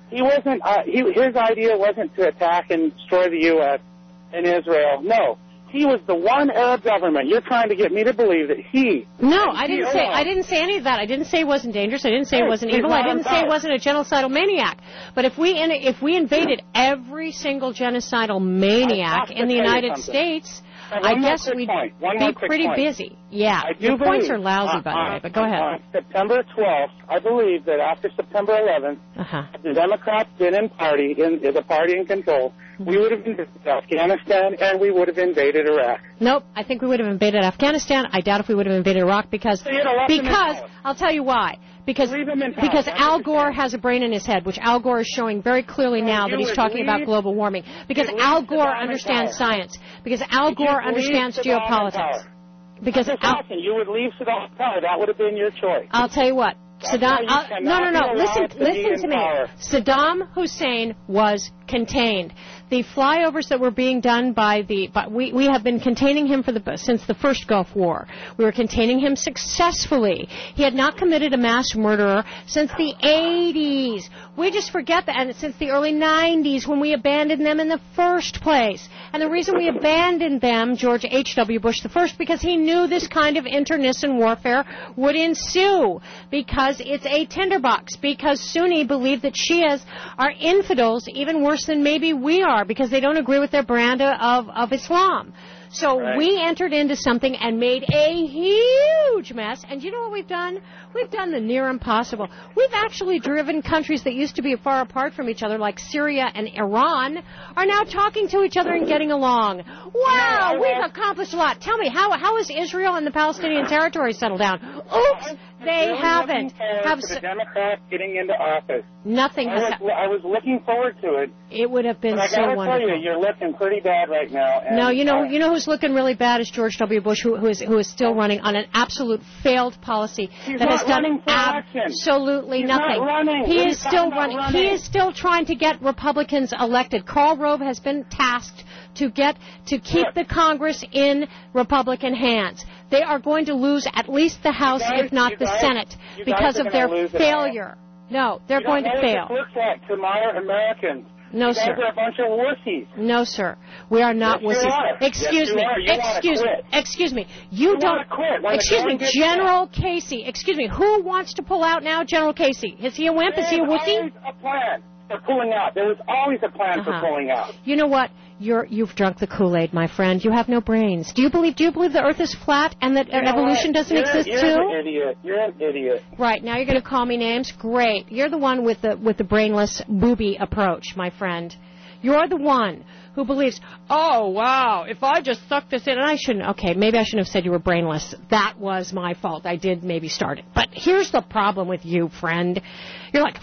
he wasn't. Uh, he, his idea wasn't to attack and destroy the U S and Israel. No, he was the one Arab government. You're trying to get me to believe that he. No, I didn't say. I didn't say any of that. I didn't say it wasn't dangerous. I didn't say it wasn't evil. I didn't say it wasn't a genocidal maniac. But if we in, if we invaded every single genocidal maniac in the United States, I guess we'd be pretty busy. Yeah, your points are lousy, by the way. But go ahead. On September twelfth, I believe that after September eleventh, uh-huh. the Democrats been in party in is a party in control. We would have invaded Afghanistan and we would have invaded Iraq. Nope, I think we would have invaded Afghanistan. I doubt if we would have invaded Iraq because So you know, because I'll tell you why. Because because Al Gore has a brain in his head, which Al Gore is showing very clearly now that he's talking about global warming. Because Al Gore understands science. Because Al Gore understands geopolitics. Because Al, you would leave Saddam in power. That would have been your choice. I'll tell you what. Saddam, That's uh, no, no, no. be Listen, allowed to be listen in to me. power. Saddam Hussein was contained. The flyovers that were being done by the, by, we we have been containing him for the since the first Gulf War. We were containing him successfully. He had not committed a mass murderer since the eighties. We just forget that, and since the early nineties when we abandoned them in the first place. And the reason we abandoned them, George H W. Bush the first, because he knew this kind of internecine warfare would ensue. Because it's a tinderbox. Because Sunni believe that Shias are infidels even worse than maybe we are, because they don't agree with their brand of, of Islam. So Right. we entered into something and made a huge mess. And you know what we've done? We've done the near impossible. We've actually driven countries that used to be far apart from each other, like Syria and Iran, are now talking to each other and getting along. Wow, we've accomplished a lot. Tell me, how how has Israel and the Palestinian territory settled down? Oops, they haven't. Have for the Democrats getting into office. Nothing I has was, happened. I was looking forward to it. It would have been But I so gotta wonderful. tell you, you're looking pretty bad right now. And, No, you know, uh, you know who's looking really bad is George W. Bush, who, who is who is still running on an absolute failed policy He's that not has done running for election. absolutely He's not nothing. running. He What are is you still talking about running. running? He is still trying to get Republicans elected. Karl Rove has been tasked to get to keep the Congress in Republican hands. They are going to lose at least the House, guys- if not you the guys- Senate, you guys because are of their gonna lose it all. failure. No, they're you going don't to know fail. what this looks like to modern Americans. No, you guys sir. are a bunch of wussies. No, sir. We are not Yes, you wussies. are. Excuse Yes, you me. are. You wanna Excuse me. quit. Excuse me. You, You don't. wanna quit when the Excuse going me, gets General Casey. Excuse me. Who wants to pull out now, General Casey? Is he a wimp? Is he a There's wussy? always a plan for pulling out. There was always a plan Uh-huh. for pulling out. You know what? You're you've drunk the Kool-Aid, my friend. You have no brains. Do you believe? Do you believe the Earth is flat and that You know evolution what? doesn't you're, exist you're too? an idiot. You're an idiot. Right, now you're going to call me names? Great. You're the one with the with the brainless booby approach, my friend. You're the one who believes, oh, wow, if I just suck this in, and I shouldn't, okay, maybe I shouldn't have said you were brainless. That was my fault. I did maybe start it. But here's the problem with you, friend. You're like,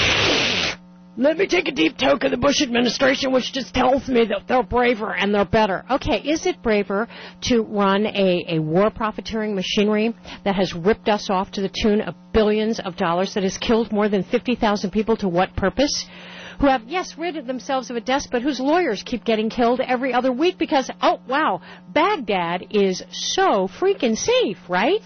let me take a deep toke of the Bush administration, which just tells me that they're braver and they're better. Okay, is it braver to run a, a war profiteering machinery that has ripped us off to the tune of billions of dollars, that has killed more than fifty thousand people? To what purpose? Who have, yes, rid themselves of a despot whose lawyers keep getting killed every other week because, oh, wow, Baghdad is so freaking safe, right?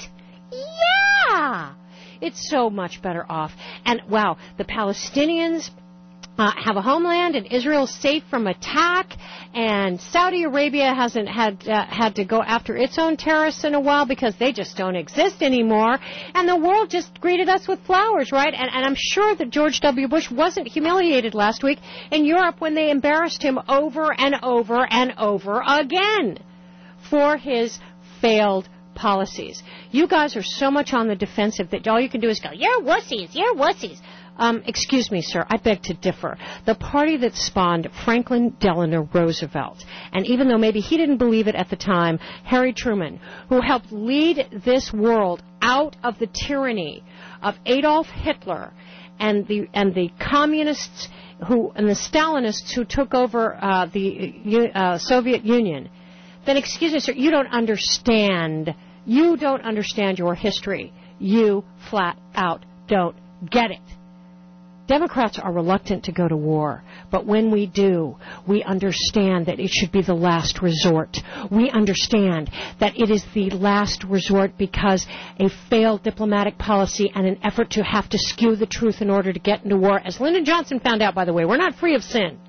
Yeah! It's so much better off. And, wow, the Palestinians Uh, have a homeland, and Israel's safe from attack, and Saudi Arabia hasn't had uh, had to go after its own terrorists in a while because they just don't exist anymore, and the world just greeted us with flowers, right? And, and I'm sure that George W. Bush wasn't humiliated last week in Europe when they embarrassed him over and over and over again for his failed policies. You guys are so much on the defensive that all you can do is go, you're wussies, you're wussies. Um, excuse me, sir, I beg to differ. The party that spawned Franklin Delano Roosevelt, and even though maybe he didn't believe it at the time, Harry Truman, who helped lead this world out of the tyranny of Adolf Hitler and the and the communists who and the Stalinists who took over uh, the uh, Soviet Union, then excuse me, sir, you don't understand. You don't understand your history. You flat out don't get it. Democrats are reluctant to go to war, but when we do, we understand that it should be the last resort. We understand that it is the last resort because a failed diplomatic policy and an effort to have to skew the truth in order to get into war, as Lyndon Johnson found out, by the way, we're not free of sin.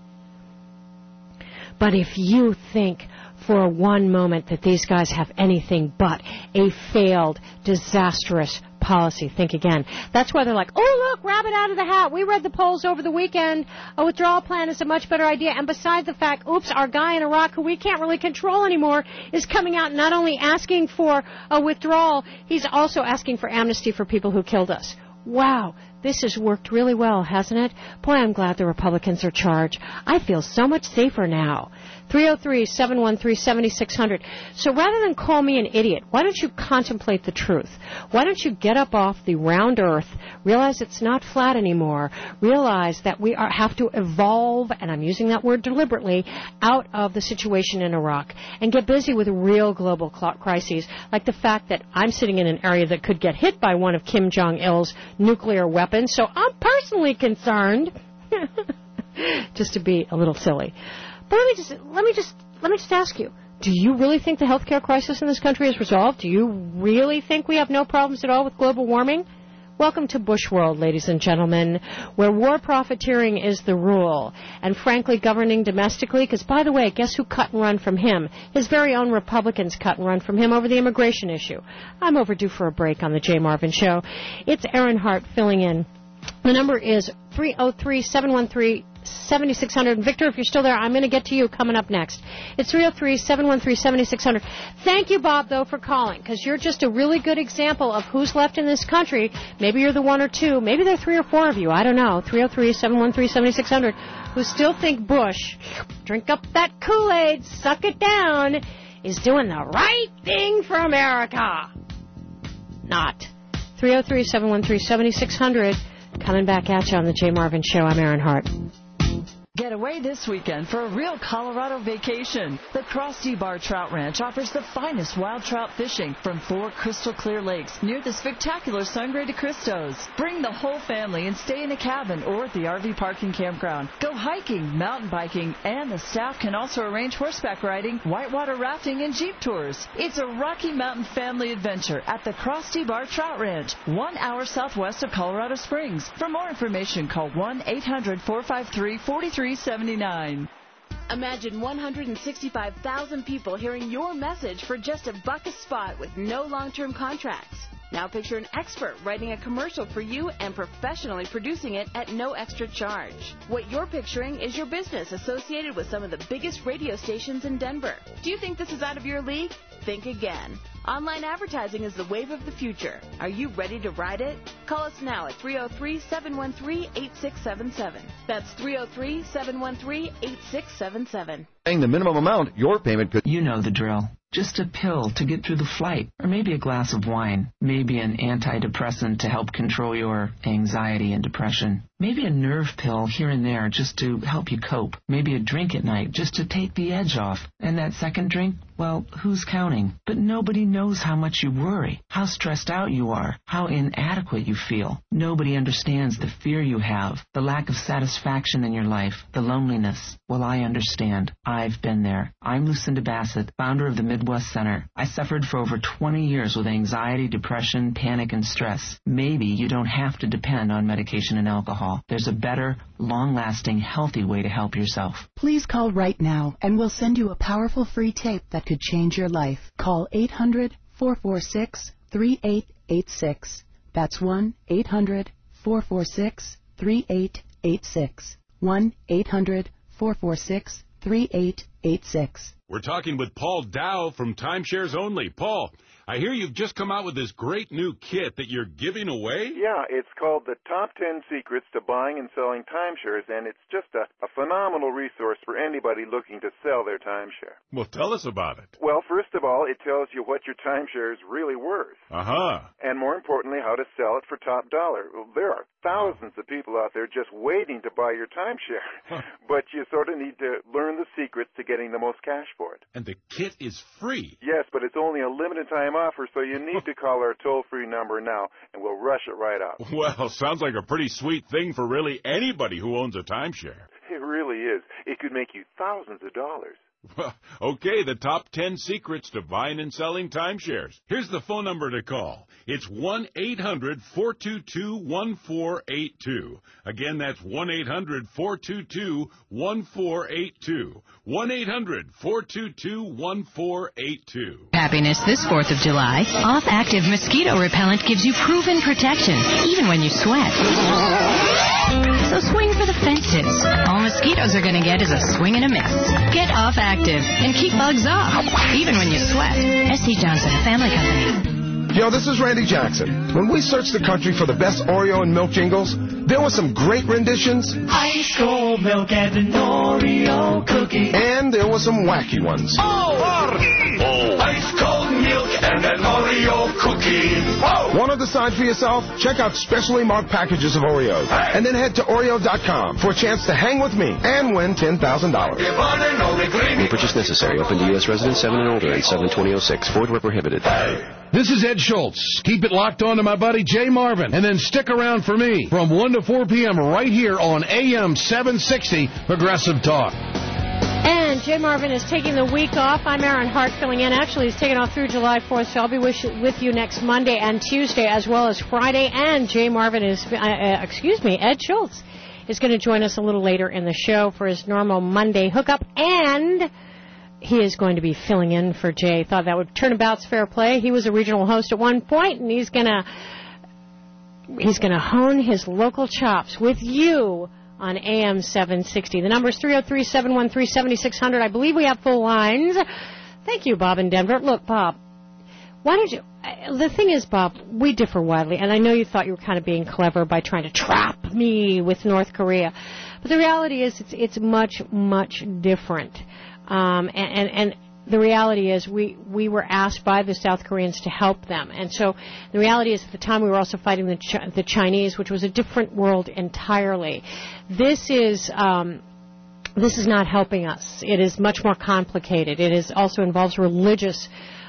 But if you think for one moment that these guys have anything but a failed, disastrous policy, think again. That's why they're like, oh, look, rabbit out of the hat. We read the polls over the weekend. A withdrawal plan is a much better idea. And besides the fact, oops, our guy in Iraq, who we can't really control anymore, is coming out not only asking for a withdrawal, he's also asking for amnesty for people who killed us. Wow, this has worked really well, hasn't it? Boy, I'm glad the Republicans are charged. I feel so much safer now. three oh three, seven one three, seven six zero zero. So rather than call me an idiot, why don't you contemplate the truth? Why don't you get up off the round earth, realize it's not flat anymore, realize that we are, have to evolve, and I'm using that word deliberately, out of the situation in Iraq, and get busy with real global crises, like the fact that I'm sitting in an area that could get hit by one of Kim Jong-il's nuclear weapons, so I'm personally concerned, just to be a little silly. But let me just let me just let me just ask you: do you really think the healthcare crisis in this country is resolved? Do you really think we have no problems at all with global warming? Welcome to Bush World, ladies and gentlemen, where war profiteering is the rule, and frankly, governing domestically. Because by the way, guess who cut and run from him? His very own Republicans cut and run from him over the immigration issue. I'm overdue for a break on the Jay Marvin Show. It's Aaron Hart filling in. The number is three oh three, seven one three, seven six zero zero. And Victor, if you're still there, I'm going to get to you coming up next. It's three oh three, seven one three, seven six zero zero. Thank you, Bob, though, for calling, because you're just a really good example of who's left in this country. Maybe you're the one or two. Maybe there are three or four of you. I don't know. three oh three, seven one three, seven six zero zero, who still think Bush, drink up that Kool-Aid, suck it down, is doing the right thing for America. Not. three oh three, seven one three, seven six zero zero. Coming back at you on the Jay Marvin Show. I'm Aaron Hart. Get away this weekend for a real Colorado vacation. The Krusty Bar Trout Ranch offers the finest wild trout fishing from four crystal clear lakes near the spectacular Sangre de Cristos. Bring the whole family and stay in a cabin or at the R V parking campground. Go hiking, mountain biking, and the staff can also arrange horseback riding, whitewater rafting, and jeep tours. It's a Rocky Mountain family adventure at the Krusty Bar Trout Ranch, one hour southwest of Colorado Springs. For more information, call one eight hundred, four five three, four three seventy-nine. Imagine one hundred sixty-five thousand people hearing your message for just a buck a spot with no long-term contracts. Now picture an expert writing a commercial for you and professionally producing it at no extra charge. What you're picturing is your business associated with some of the biggest radio stations in Denver. Do you think this is out of your league? Think again. Online advertising is the wave of the future. Are you ready to ride it? Call us now at three oh three, seven one three, eight six seven seven. That's three oh three, seven one three, eight six seven seven. Paying the minimum amount, your payment could... You know the drill. Just a pill to get through the flight, or maybe a glass of wine, maybe an antidepressant to help control your anxiety and depression, maybe a nerve pill here and there just to help you cope, maybe a drink at night just to take the edge off, and that second drink, well, who's counting? But nobody knows how much you worry, how stressed out you are, how inadequate you feel. Nobody understands the fear you have, the lack of satisfaction in your life, the loneliness. Well, I understand. I've been there. I'm Lucinda Bassett, founder of the Midwest Center. I suffered for over twenty years with anxiety, depression, panic, and stress. Maybe you don't have to depend on medication and alcohol. There's a better, long-lasting, healthy way to help yourself. Please call right now, and we'll send you a powerful free tape that could change your life. Call eight hundred, four four six, three eight eight six. That's one eight hundred, four four six, three eight eight six. one eight hundred, four four six, three eight eight six. We're talking with Paul Dow from Timeshares Only. Paul, I hear you've just come out with this great new kit that you're giving away? Yeah, it's called the Top ten Secrets to Buying and Selling Timeshares, and it's just a, a phenomenal resource for anybody looking to sell their timeshare. Well, tell us about it. Well, first of all, it tells you what your timeshare is really worth. Uh-huh. And more importantly, how to sell it for top dollar. Well, there are thousands of people out there just waiting to buy your timeshare. Huh. But you sort of need to learn the secrets to getting the most cash for it. And the kit is free. Yes, but it's only a limited time offer, so you need to call our toll-free number now, and we'll rush it right out. Well, sounds like a pretty sweet thing for really anybody who owns a timeshare. It really is. It could make you thousands of dollars. Well, okay, the top ten secrets to buying and selling timeshares. Here's the phone number to call. It's one eight hundred four two two one four eight two. Again, that's one eight hundred four two two one four eight two. one eight hundred four two two one four eight two. Happiness this fourth of July. Off-Active Mosquito Repellent gives you proven protection, even when you sweat. So swing for the fences. All mosquitoes are going to get is a swing and a miss. Get Off-Active and keep bugs off, even when you sweat. S C Johnson, a family company. Yo, this is Randy Jackson. When we searched the country for the best Oreo and milk jingles, there were some great renditions. Ice cold milk and an Oreo cookie. And there were some wacky ones. Oh! oh. Ice cold milk and an Oreo cookie. Oh. Want to decide for yourself? Check out specially marked packages of Oreos. Hey. And then head to Oreo dot com for a chance to hang with me and win ten thousand dollars. No purchase necessary. Open to U S residents seven and older and seven twenty oh six. Ford where prohibited. Hey. This is Ed Schultz. Keep it locked on to my buddy Jay Marvin. And then stick around for me from one to four p.m. right here on A M seven sixty Progressive Talk. And Jay Marvin is taking the week off. I'm Aaron Hart filling in. Actually, he's taking off through July fourth, so I'll be wish- with you next Monday and Tuesday as well as Friday. And Jay Marvin is, uh, uh, excuse me, Ed Schultz is going to join us a little later in the show for his normal Monday hookup. And he is going to be filling in for Jay. Thought that would turnabout's fair play. He was a regional host at one point, and he's going to he's going to hone his local chops with you on A M seven sixty. The number is three oh three, seven one three, seven six zero zero. I believe we have full lines. Thank you, Bob in Denver. Look, Bob, why don't you... The thing is, Bob, we differ widely, and I know you thought you were kind of being clever by trying to trap me with North Korea. But the reality is it's, it's much, much different. Um, and, and, and the reality is we, we were asked by the South Koreans to help them. And so the reality is at the time we were also fighting the, Ch- the Chinese, which was a different world entirely. This is... Um, this is not helping us. It is much more complicated. It is also involves religious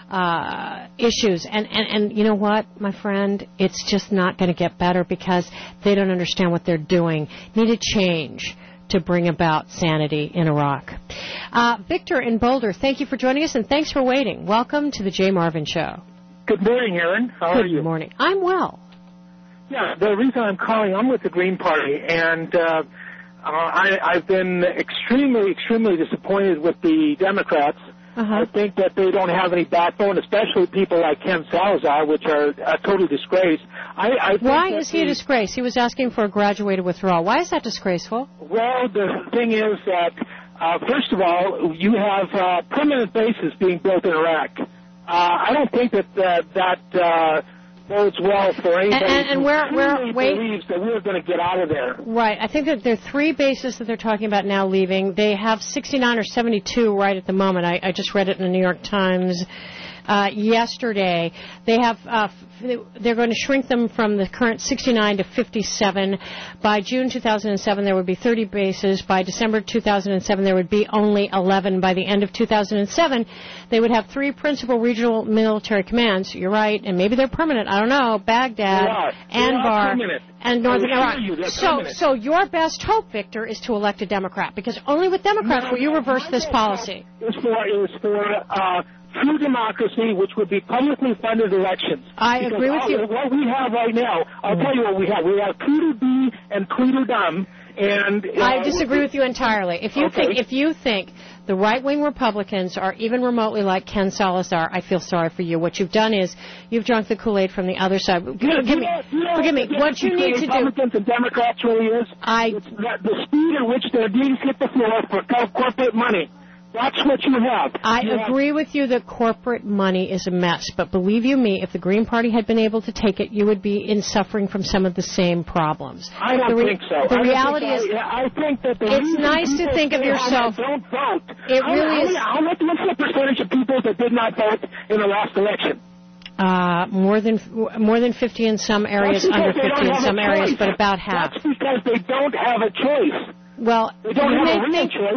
uh, issues. And, and, and you know what, my friend? It's just not going to get better because they don't understand what they're doing. Need a change to bring about sanity in Iraq. Uh, Victor in Boulder, thank you for joining us, and thanks for waiting. Welcome to the Jay Marvin Show. Good morning, Aaron. How Good are you? Good morning. I'm well. Yeah, the reason I'm calling, I'm with the Green Party, and uh, uh, I, I've been extremely, extremely disappointed with the Democrats. Uh-huh. I think that they don't have any backbone, especially people like Ken Salazar, which are a total disgrace. I, I think Why is he the, a disgrace? He was asking for a graduated withdrawal. Why is that disgraceful? Well, the thing is that, uh, first of all, you have uh, permanent bases being built in Iraq. Uh, I don't think that uh, that uh, bodes well for anybody and, and, and who where, where, really wait. believes that we're going to get out of there. Right. I think that there are three bases that they're talking about now leaving. They have sixty-nine or seventy-two right at the moment. I, I just read it in the New York Times uh, yesterday. They have uh, they're going to shrink them from the current sixty-nine to fifty-seven. By June two thousand seven, there would be thirty bases. By December two thousand seven, there would be only eleven. By the end of two thousand seven, they would have three principal regional military commands. You're right, and maybe they're permanent. I don't know. Baghdad, Anbar, and Northern Iraq. So, so your best hope, Victor, is to elect a Democrat, because only with Democrats no, will you reverse this policy. It's for, it's for uh, true democracy, which would be publicly funded elections. I because agree with all, you. What we have right now, I'll tell you what we have. We have Tweedledee and Tweedledum. And, uh, I disagree with you entirely. If you okay. think if you think the right-wing Republicans are even remotely like Ken Salazar, I feel sorry for you. What you've done is you've drunk the Kool-Aid from the other side. You Forgive know, me. you know, Forgive me. What you need to do. Republicans and Democrats really is. I. It's the, the speed at which their deals hit the floor for corporate money. That's what you have. I you agree have. with you that corporate money is a mess, but believe you me, if the Green Party had been able to take it, you would be in suffering from some of the same problems. I don't the re- think so. The I reality think is, I, I think that the it's nice to think of yourself. Don't vote. It how, really how, is. How, what's the percentage of people that did not vote in the last election? Uh, more than more than fifty in some areas, under fifty in some areas, but about half. That's because they don't have a choice. Well, they don't you have may a real think, choice.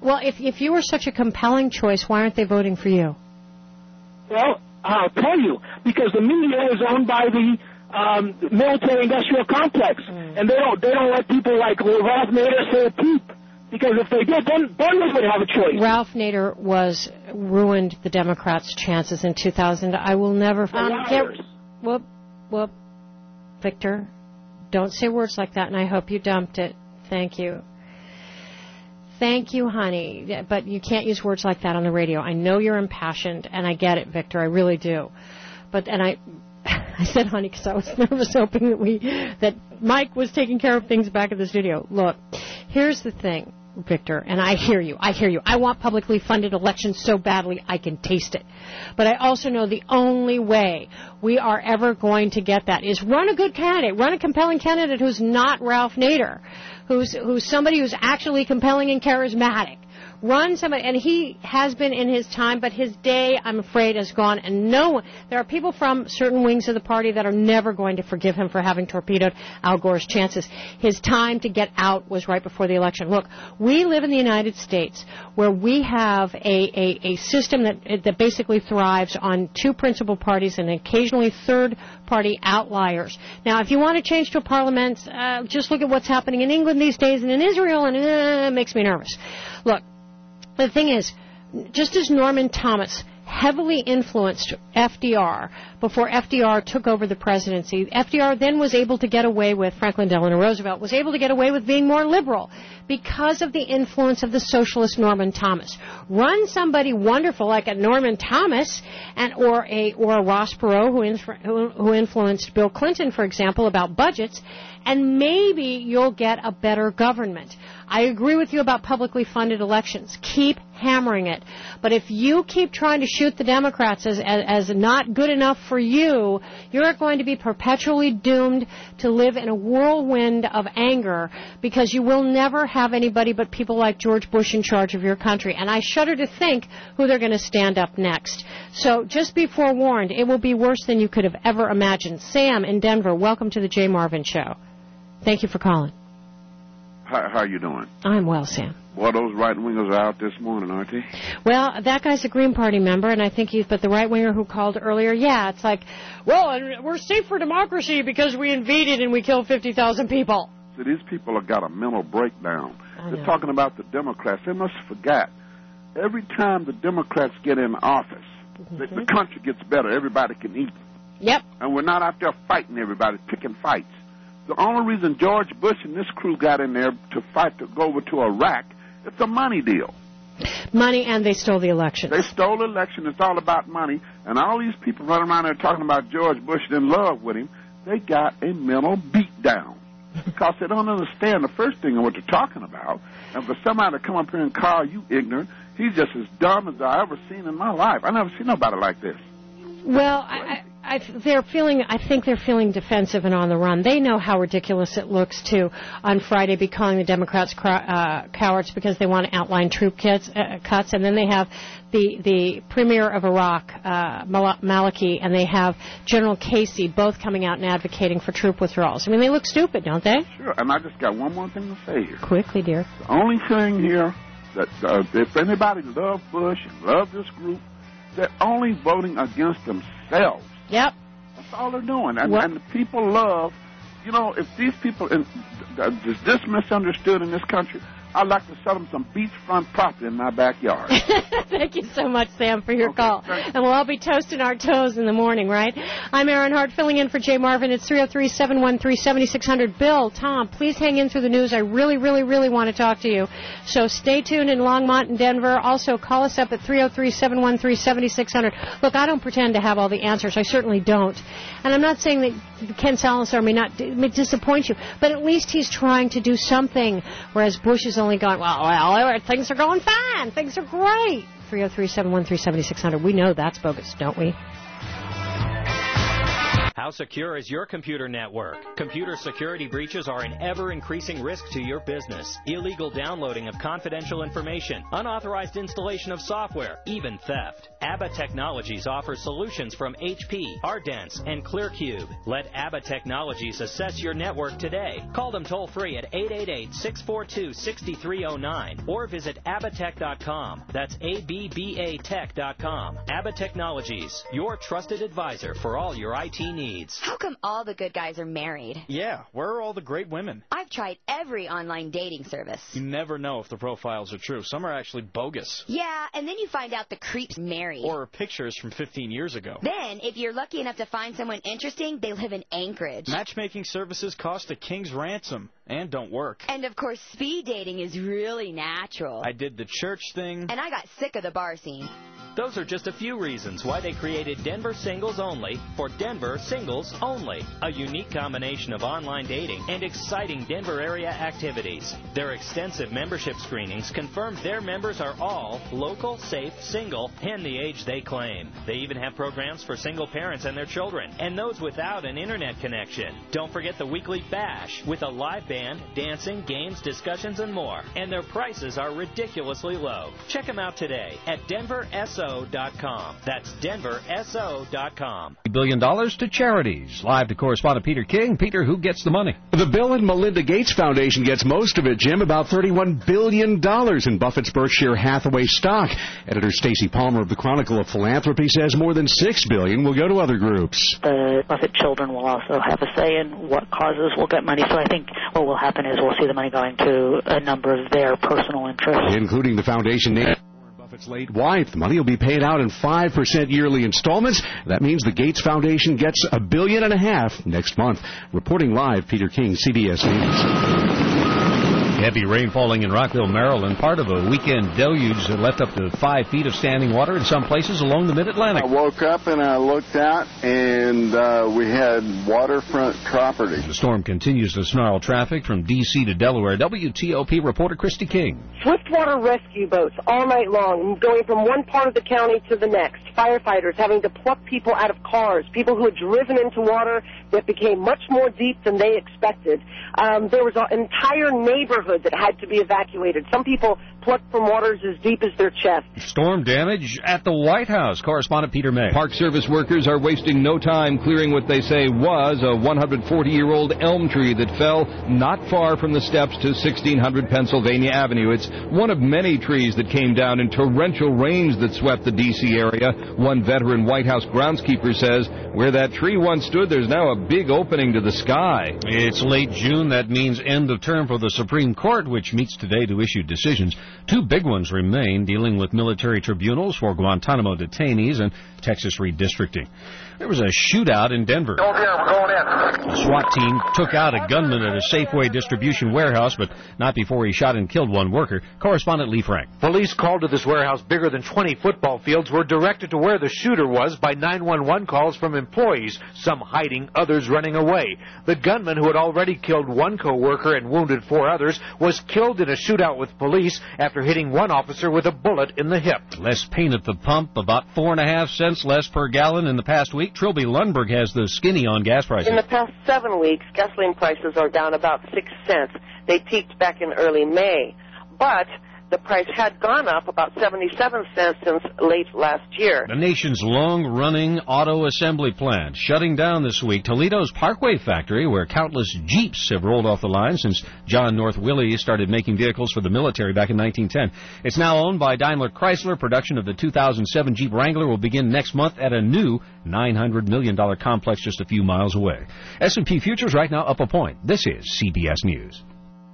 Well, if if you were such a compelling choice, why aren't they voting for you? Well, I'll tell you, because the media is owned by the um, military-industrial complex, mm. and they don't they don't let people like Ralph Nader say a peep. Because if they did, then then they would have a choice. Ralph Nader was ruined the Democrats' chances in two thousand. I will never. Um, get, whoop, whoop, Victor, don't say words like that, and I hope you dumped it. Thank you. Thank you, honey. But you can't use words like that on the radio. I know you're impassioned, and I get it, Victor. I really do. But and I, I said honey because I was nervous, hoping that we that Mike was taking care of things back at the studio. Look, here's the thing, Victor, and I hear you. I hear you. I want publicly funded elections so badly I can taste it. But I also know the only way we are ever going to get that is run a good candidate, run a compelling candidate who's not Ralph Nader, who's who's somebody who's actually compelling and charismatic. Run somebody, and he has been in his time, but his day, I'm afraid, is gone. And no one, there are people from certain wings of the party that are never going to forgive him for having torpedoed Al Gore's chances. His time to get out was right before the election. Look, we live in the United States where we have a, a, a system that that basically thrives on two principal parties and occasionally third-party outliers. Now, if you want to change to a parliament, uh, just look at what's happening in England these days and in Israel, and uh, it makes me nervous. Look. The thing is, just as Norman Thomas heavily influenced F D R before F D R took over the presidency, F D R then was able to get away with, Franklin Delano Roosevelt was able to get away with being more liberal because of the influence of the socialist Norman Thomas. Run somebody wonderful like a Norman Thomas and or a or a Ross Perot who, inf- who, who influenced Bill Clinton, for example, about budgets, and maybe you'll get a better government. I agree with you about publicly funded elections. Keep hammering it. But if you keep trying to shoot the Democrats as, as, as not good enough for you, you're going to be perpetually doomed to live in a whirlwind of anger because you will never have anybody but people like George Bush in charge of your country. And I shudder to think who they're going to stand up next. So just be forewarned, it will be worse than you could have ever imagined. Sam in Denver, welcome to the Jay Marvin Show. Thank you for calling. How, how you doing? I'm well, Sam. Well, those right-wingers are out this morning, aren't they? Well, that guy's a Green Party member, and I think he's, but the right-winger who called earlier, yeah, it's like, well, we're safe for democracy because we invaded and we killed fifty thousand people. So these people have got a mental breakdown. They're talking about the Democrats. They must forget, every time the Democrats get in office, mm-hmm. the, the country gets better. Everybody can eat. Yep. And we're not out there fighting everybody, picking fights. The only reason George Bush and this crew got in there to fight to go over to Iraq, it's a money deal. Money, and they stole the election. They stole the election. It's all about money. And all these people running around there talking about George Bush and in love with him, they got a mental beatdown. Because they don't understand the first thing of what they're talking about. And for somebody to come up here and call you ignorant, he's just as dumb as I ever seen in my life. I never seen nobody like this. Well, I, I, they're feeling. I think they're feeling defensive and on the run. They know how ridiculous it looks to, on Friday, be calling the Democrats uh, cowards because they want to outline troop cuts, uh, cuts, and then they have the the premier of Iraq, uh, Maliki, and they have General Casey, both coming out and advocating for troop withdrawals. I mean, they look stupid, don't they? Sure. And I just got one more thing to say here. Quickly, dear. The only thing here that uh, if anybody loves Bush and loves this group, they're only voting against themselves. Yep. That's all they're doing. And, and the people love, you know, if these people, in, is this misunderstood in this country? I'd like to sell them some beachfront property in my backyard. Thank you so much, Sam, for your okay, call. Thanks. And we'll all be toasting our toes in the morning, right? I'm Aaron Hart, filling in for Jay Marvin. It's three oh three, seven one three, seven six zero zero. Bill, Tom, please hang in through the news. I really, really, really want to talk to you. So stay tuned in Longmont and Denver. Also, call us up at three oh three, seven one three, seven six zero zero. Look, I don't pretend to have all the answers. I certainly don't. And I'm not saying that Ken Salazar may not may disappoint you, but at least he's trying to do something, whereas Bush is only going, well, well, things are going fine. Things are great. three oh three, seven one three, seven six zero zero. We know that's bogus, don't we? How secure is your computer network? Computer security breaches are an ever-increasing risk to your business. Illegal downloading of confidential information, unauthorized installation of software, even theft. ABBA Technologies offers solutions from H P, Ardent, and ClearCube. Let ABBA Technologies assess your network today. Call them toll-free at eight eight eight, six four two, six three zero nine or visit abbatech dot com. That's A B B A tech dot com. ABBA Technologies, your trusted advisor for all your I T needs. How come all the good guys are married? Yeah, where are all the great women? I've tried every online dating service. You never know if the profiles are true. Some are actually bogus. Yeah, and then you find out the creep's married. Or pictures from fifteen years ago. Then, if you're lucky enough to find someone interesting, they live in Anchorage. Matchmaking services cost a king's ransom and don't work. And, of course, speed dating is really natural. I did the church thing. And I got sick of the bar scene. Those are just a few reasons why they created Denver Singles Only for Denver Singles Only, a unique combination of online dating and exciting Denver area activities. Their extensive membership screenings confirmed their members are all local, safe, single, and the age they claim. They even have programs for single parents and their children, and those without an internet connection. Don't forget the weekly bash with a live band, dancing, games, discussions, and more. And their prices are ridiculously low. Check them out today at denver s o dot com. That's denver s o dot com. Billion dollars to charities. Live to correspondent Peter King. Peter, who gets the money? The Bill and Melinda Gates Foundation gets most of it, Jim, about thirty-one billion dollars in Buffett's Berkshire Hathaway stock. Editor Stacey Palmer of the Chronicle of Philanthropy says more than six billion dollars will go to other groups. The Buffett children will also have a say in what causes will get money, so I think what will happen is we'll see the money going to a number of their personal interests. Including the foundation name. Buffett's late wife. The money will be paid out in five percent yearly installments. That means the Gates Foundation gets a billion and a half next month. Reporting live, Peter King, C B S News. Heavy rain falling in Rockville, Maryland. Part of a weekend deluge that left up to five feet of standing water in some places along the Mid-Atlantic. I woke up and I looked out, and uh, we had waterfront property. The storm continues to snarl traffic from D C to Delaware. W T O P reporter Christy King. Swiftwater rescue boats all night long, going from one part of the county to the next. Firefighters having to pluck people out of cars, people who had driven into water that became much more deep than they expected. Um, there was an entire neighborhood that had to be evacuated. Some people plucked from waters as deep as their chest. Storm damage at the White House. Correspondent Peter May. Park Service workers are wasting no time clearing what they say was a one hundred forty-year-old elm tree that fell not far from the steps to sixteen hundred Pennsylvania Avenue. It's one of many trees that came down in torrential rains that swept the D C area. One veteran White House groundskeeper says where that tree once stood, there's now a big opening to the sky. It's late June. That means end of term for the Supreme Court, which meets today to issue decisions. Two big ones remain, dealing with military tribunals for Guantanamo detainees and Texas redistricting. There was a shootout in Denver. Don't care, we're going in. The SWAT team took out a gunman at a Safeway distribution warehouse, but not before he shot and killed one worker. Correspondent Lee Frank. Police called to this warehouse bigger than twenty football fields were directed to where the shooter was by nine one one calls from employees, some hiding, others running away. The gunman, who had already killed one co-worker and wounded four others, was killed in a shootout with police after hitting one officer with a bullet in the hip. Less pain at the pump, about four and a half cents less per gallon in the past week. Trilby Lundberg has the skinny on gas prices. In the past seven weeks, gasoline prices are down about six cents. They peaked back in early May. But the price had gone up about seventy-seven cents since late last year. The nation's long-running auto assembly plant shutting down this week. Toledo's Parkway factory, where countless Jeeps have rolled off the line since John North Willey started making vehicles for the military back in nineteen ten. It's now owned by Daimler Chrysler. Production of the two thousand seven Jeep Wrangler will begin next month at a new nine hundred million dollars complex just a few miles away. S and P futures right now up a point. This is C B S News.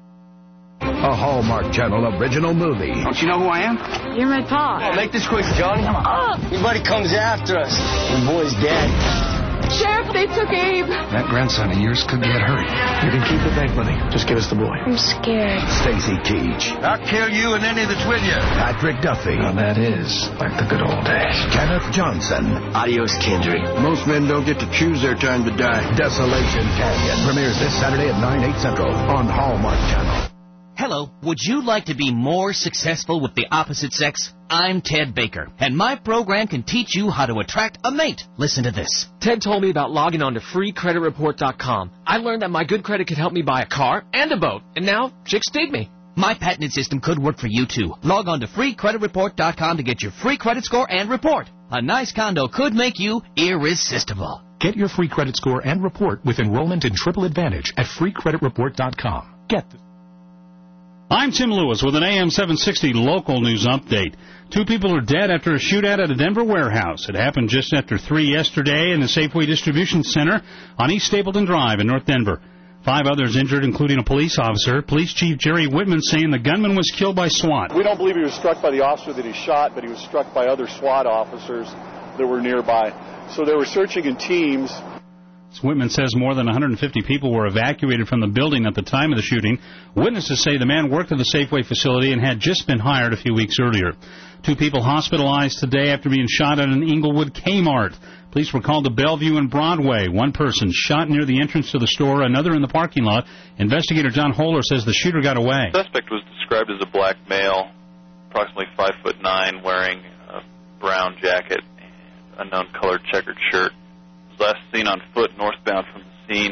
A Hallmark Channel original movie. Don't you know who I am? You're my pa. Oh, make this quick, Johnny. Oh. Your buddy comes after us. The boy's dead. Sheriff, they took Abe. That grandson of yours could get hurt. You can keep the bank money. Just give us the boy. I'm scared. Stacy Keach. I'll kill you and any that's with you. Patrick Duffy. Now that is like the good old days. Kenneth Johnson. Adios, Kendrick. Most men don't get to choose their time to die. Desolation Canyon premieres this Saturday at nine, eight Central on Hallmark Channel. Hello, would you like to be more successful with the opposite sex? I'm Ted Baker, and my program can teach you how to attract a mate. Listen to this. Ted told me about logging on to free credit report dot com. I learned that my good credit could help me buy a car and a boat, and now chicks dig me. My patented system could work for you, too. Log on to free credit report dot com to get your free credit score and report. A nice condo could make you irresistible. Get your free credit score and report with enrollment in Triple Advantage at free credit report dot com. Get this. I'm Tim Lewis with an A M seven sixty local news update. Two people are dead after a shootout at a Denver warehouse. It happened just after three yesterday in the Safeway Distribution Center on East Stapleton Drive in North Denver. Five others injured, including a police officer. Police Chief Jerry Whitman saying the gunman was killed by SWAT. We don't believe he was struck by the officer that he shot, but he was struck by other SWAT officers that were nearby. So they were searching in teams. Whitman says more than one hundred fifty people were evacuated from the building at the time of the shooting. Witnesses say the man worked at the Safeway facility and had just been hired a few weeks earlier. Two people hospitalized today after being shot at an Inglewood Kmart. Police were called to Bellevue and Broadway. One person shot near the entrance to the store, another in the parking lot. Investigator John Holler says the shooter got away. The suspect was described as a black male, approximately five foot nine, wearing a brown jacket and unknown colored checkered shirt. Last seen on foot northbound from the scene.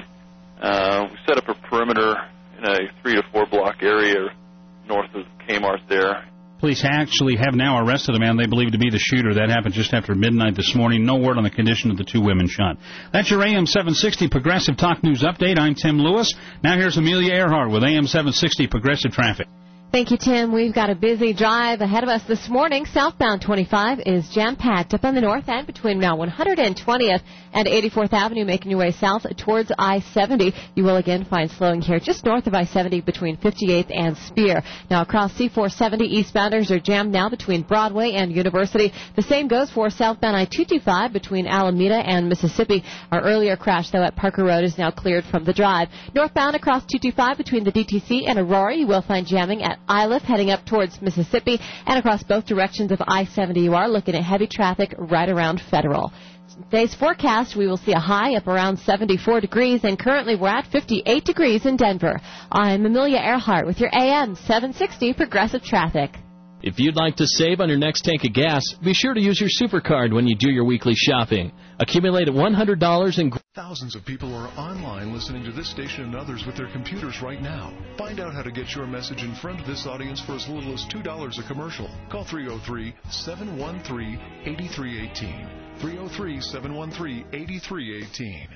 Uh, we set up a perimeter in a three to four block area north of Kmart there. Police actually have now arrested a man they believe to be the shooter. That happened just after midnight this morning. No word on the condition of the two women shot. That's your A M seven sixty Progressive Talk News Update. I'm Tim Lewis. Now here's Amelia Earhart with A M seven sixty Progressive Traffic. Thank you, Tim. We've got a busy drive ahead of us this morning. Southbound twenty-five is jam-packed up on the north end between now one hundred twentieth and eighty-fourth Avenue, making your way south towards I seventy. You will again find slowing here just north of I seventy between fifty-eighth and Spear. Now across C four seventy, eastbounders are jammed now between Broadway and University. The same goes for southbound I two twenty-five between Alameda and Mississippi. Our earlier crash, though, at Parker Road is now cleared from the drive. Northbound across two twenty-five between the D T C and Aurora, you will find jamming at Iliff heading up towards Mississippi, and across both directions of I seventy you are looking at heavy traffic right around Federal. Today's forecast, we will see a high up around seventy-four degrees, and currently we're at fifty-eight degrees in Denver. I'm Amelia Earhart with your A M seven sixty Progressive Traffic. If you'd like to save on your next tank of gas, be sure to use your SuperCard when you do your weekly shopping. Accumulate at one hundred dollars in... Thousands of people are online listening to this station and others with their computers right now. Find out how to get your message in front of this audience for as little as two dollars a commercial. Call three oh three, seven one three, eight three one eight. three oh three, seven one three, eight three one eight.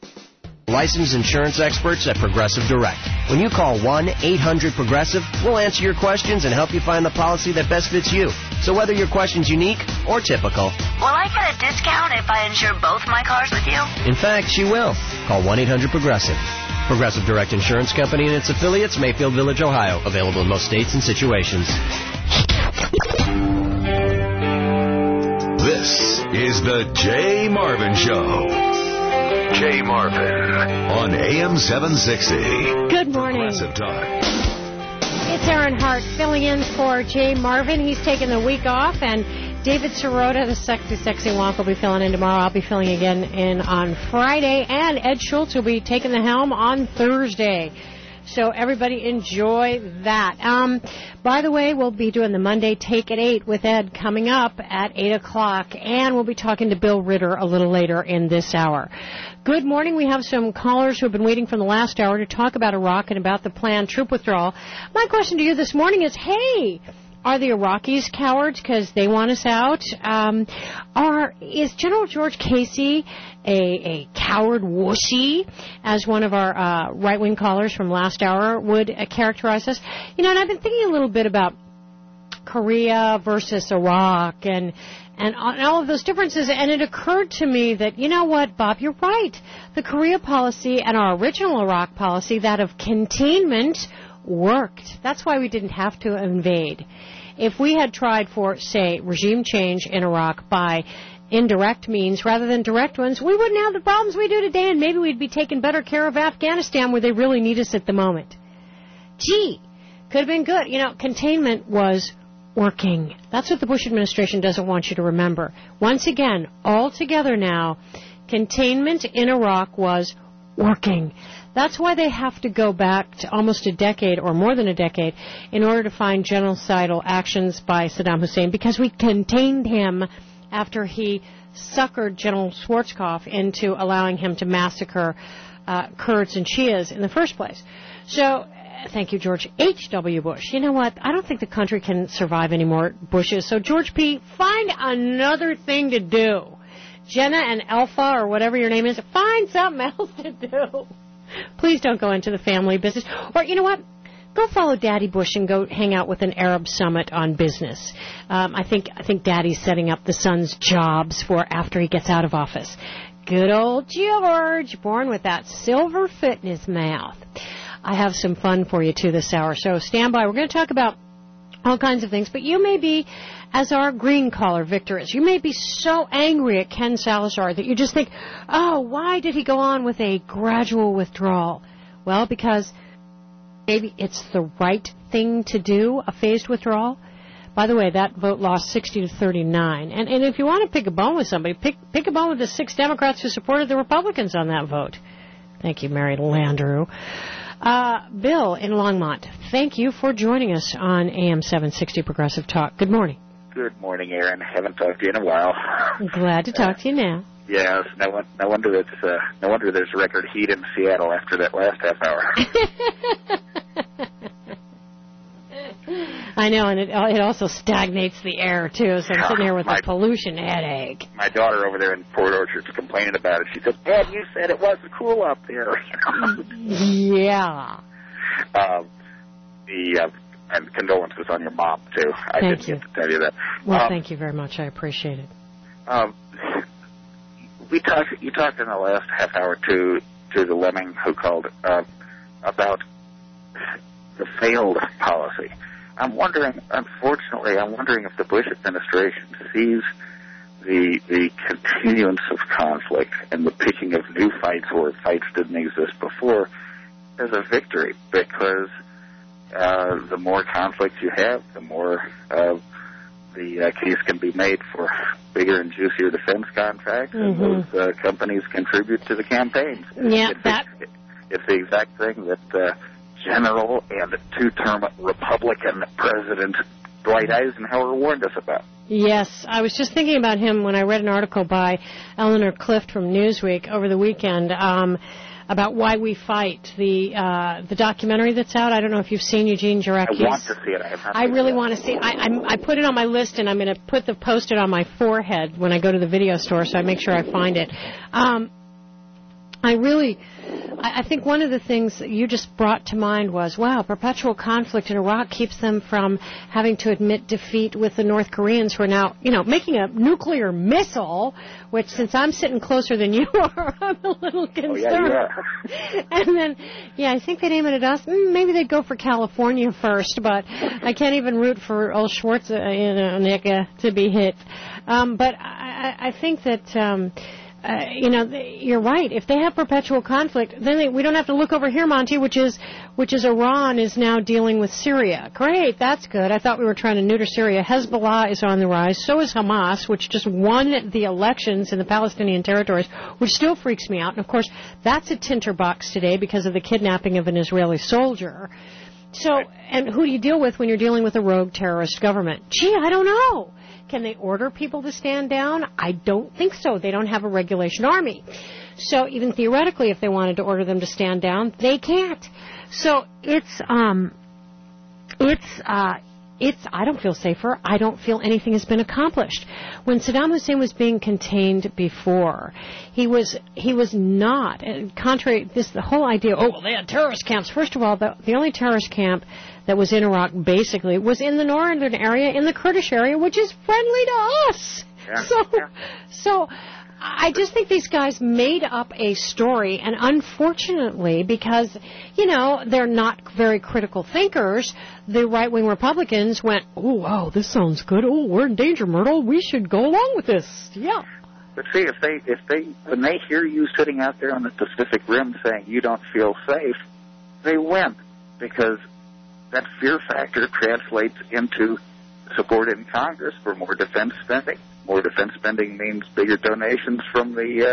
Licensed insurance experts at Progressive Direct. When you call one eight hundred Progressive, we'll answer your questions and help you find the policy that best fits you. So whether your question's unique or typical, will I get a discount if I insure both my cars with you? In fact, she will. Call one eight hundred Progressive. Progressive Direct Insurance Company and its affiliates, Mayfield Village, Ohio. Available in most states and situations. This is the Jay Marvin Show. Jay Marvin on A M seven sixty. Good morning. Progressive Talk. It's Aaron Hart filling in for Jay Marvin. He's taking the week off, and David Sirota, the sexy, sexy wonk, will be filling in tomorrow. I'll be filling again in on Friday, and Ed Schultz will be taking the helm on Thursday. So everybody enjoy that. Um, by the way, we'll be doing the Monday Take at eight with Ed coming up at eight o'clock, and we'll be talking to Bill Ritter a little later in this hour. Good morning. We have some callers who have been waiting from the last hour to talk about Iraq and about the planned troop withdrawal. My question to you this morning is, hey, are the Iraqis cowards because they want us out? Um, are, is General George Casey a, a coward wussy, as one of our uh, right-wing callers from last hour would uh, characterize us? You know, and I've been thinking a little bit about Korea versus Iraq and and all of those differences, and it occurred to me that, you know what, Bob, you're right. The Korea policy and our original Iraq policy, that of containment, worked. That's why we didn't have to invade. If we had tried for, say, regime change in Iraq by indirect means rather than direct ones, we wouldn't have the problems we do today, and maybe we'd be taking better care of Afghanistan where they really need us at the moment. Gee, could have been good. You know, containment was working. That's what the Bush administration doesn't want you to remember. Once again, all together now, containment in Iraq was working. That's why they have to go back to almost a decade or more than a decade in order to find genocidal actions by Saddam Hussein, because we contained him after he suckered General Schwarzkopf into allowing him to massacre uh, Kurds and Shias in the first place. So, thank you, George H W. Bush. You know what? I don't think the country can survive any more Bushes. So, George P., find another thing to do. Jenna and Alpha, or whatever your name is, find something else to do. Please don't go into the family business. Or, you know what? Go follow Daddy Bush and go hang out with an Arab summit on business. Um, I think I think Daddy's setting up the son's jobs for after he gets out of office. Good old George, born with that silver fitness mouth. I have some fun for you, too, this hour. So stand by. We're going to talk about all kinds of things. But you may be, as our green caller, Victor is, you may be so angry at Ken Salazar that you just think, oh, why did he go on with a gradual withdrawal? Well, because maybe it's the right thing to do, a phased withdrawal. By the way, that vote lost sixty to thirty-nine. And, and if you want to pick a bone with somebody, pick, pick a bone with the six Democrats who supported the Republicans on that vote. Thank you, Mary Landrieu. Uh, Bill in Longmont, thank you for joining us on A M seven sixty Progressive Talk. Good morning. Good morning, Aaron. Haven't talked to you in a while. I'm glad to talk to you now. Yes, no, no wonder it's uh, no wonder there's record heat in Seattle after that last half hour. I know, and it it also stagnates the air too. So I'm sitting here with my, a pollution headache. My daughter over there in Port Orchard's complaining about it. She said, "Dad, you said it wasn't cool up there." Yeah. Um, the uh, and condolences on your mom too. I thank didn't you. get to tell you that. Well, um, thank you very much. I appreciate it. Um, we talked. You talked in the last half hour to to the lemming who called uh, about the failed policy. I'm wondering, unfortunately, I'm wondering if the Bush administration sees the the continuance of conflict and the picking of new fights where fights didn't exist before as a victory, because uh, the more conflict you have, the more uh, the uh, case can be made for bigger and juicier defense contracts, mm-hmm. and those uh, companies contribute to the campaigns. Yeah, it's, that... it's, it's the exact thing that uh, General and two-term Republican President Dwight Eisenhower warned us about. Yes, I was just thinking about him when I read an article by Eleanor Clift from Newsweek over the weekend um, about Why We Fight, the uh, the documentary that's out. I don't know if you've seen Eugene Jarecki's. I want to see it. I have not I seen really it. want to see it. I, I'm, I put it on my list, and I'm going to put the post it on my forehead when I go to the video store, so I make sure I find it. Um, I really, I think one of the things that you just brought to mind was, wow, perpetual conflict in Iraq keeps them from having to admit defeat with the North Koreans who are now, you know, making a nuclear missile, which since I'm sitting closer than you are, I'm a little concerned. Oh, yeah, you are. And then, yeah, I think they'd aim it at us. Mm, maybe they'd go for California first, but I can't even root for old Schwartz, uh, you know, Nick, uh, to be hit. Um, but I, I think that... Um, Uh, you know, you're right. If they have perpetual conflict, then they, we don't have to look over here, Monty, which is which is Iran is now dealing with Syria. Great, that's good. I thought we were trying to neuter Syria. Hezbollah is on the rise. So is Hamas, which just won the elections in the Palestinian territories, which still freaks me out. And, of course, that's a tinderbox today because of the kidnapping of an Israeli soldier. So, and who do you deal with when you're dealing with a rogue terrorist government? Gee, I don't know. Can they order people to stand down? I don't think so. They don't have a regulation army. So even theoretically, if they wanted to order them to stand down, they can't. So it's, um, it's, uh, it's, I don't feel safer. I don't feel anything has been accomplished. When Saddam Hussein was being contained before, he was, he was not, contrary, this, the whole idea, oh, well, they had terrorist camps. First of all, the, the only terrorist camp that was in Iraq, basically, was in the northern area, in the Kurdish area, which is friendly to us. Yeah, so, yeah. so I just think these guys made up a story, and unfortunately, because, you know, they're not very critical thinkers, the right-wing Republicans went, oh, wow, this sounds good. Oh, we're in danger, Myrtle. We should go along with this. Yeah. But see, if they, if they, when they hear you sitting out there on the Pacific Rim saying you don't feel safe, they win, because that fear factor translates into support in Congress for more defense spending. More defense spending means bigger donations from the uh,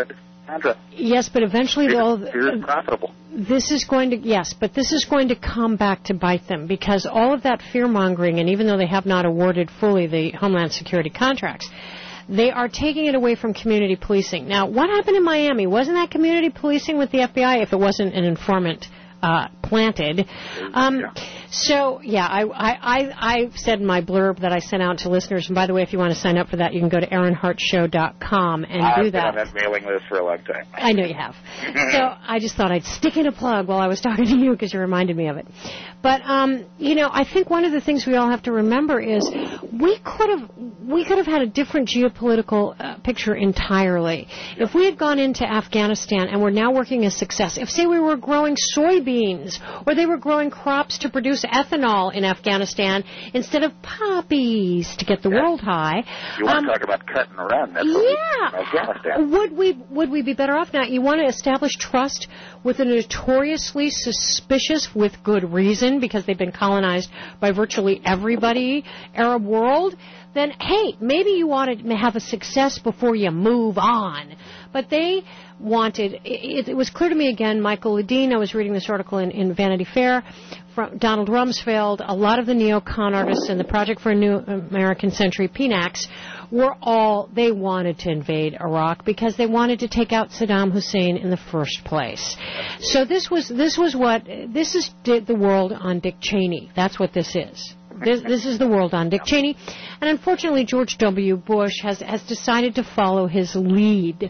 contract. Yes, but eventually they'll... It's profitable. This is going to, yes, but this is going to come back to bite them because all of that fear-mongering, and even though they have not awarded fully the Homeland Security contracts, they are taking it away from community policing. Now, what happened in Miami? Wasn't that community policing with the F B I if it wasn't an informant uh, planted? Um, yeah. So, yeah, I, I, I, I said in my blurb that I sent out to listeners, and by the way, if you want to sign up for that, you can go to aaron hart show dot com and I've do that. I've been on that mailing list for a long time. I know you have. So I just thought I'd stick in a plug while I was talking to you because you reminded me of it. But, um, you know, I think one of the things we all have to remember is we could have we could have had a different geopolitical uh, picture entirely. If we had gone into Afghanistan and we're now working a success, if, say, we were growing soybeans or they were growing crops to produce ethanol in Afghanistan instead of poppies to get the yeah. world high. You want um, to talk about cut and run. That's what yeah. we do in Afghanistan. Would we, would we be better off now? You want to establish trust with a notoriously suspicious, with good reason, because they've been colonized by virtually everybody, Arab world, then, hey, maybe you want to have a success before you move on. But they wanted, it, it was clear to me again, Michael Ledeen, I was reading this article in, in Vanity Fair, from Donald Rumsfeld, a lot of the neocon artists and the Project for a New American Century, P N A Cs, were all, they wanted to invade Iraq because they wanted to take out Saddam Hussein in the first place. So this was, this was what, this is the world on Dick Cheney. That's what this is. This, this is the world on Dick Cheney. And unfortunately, George W. Bush has, has decided to follow his lead.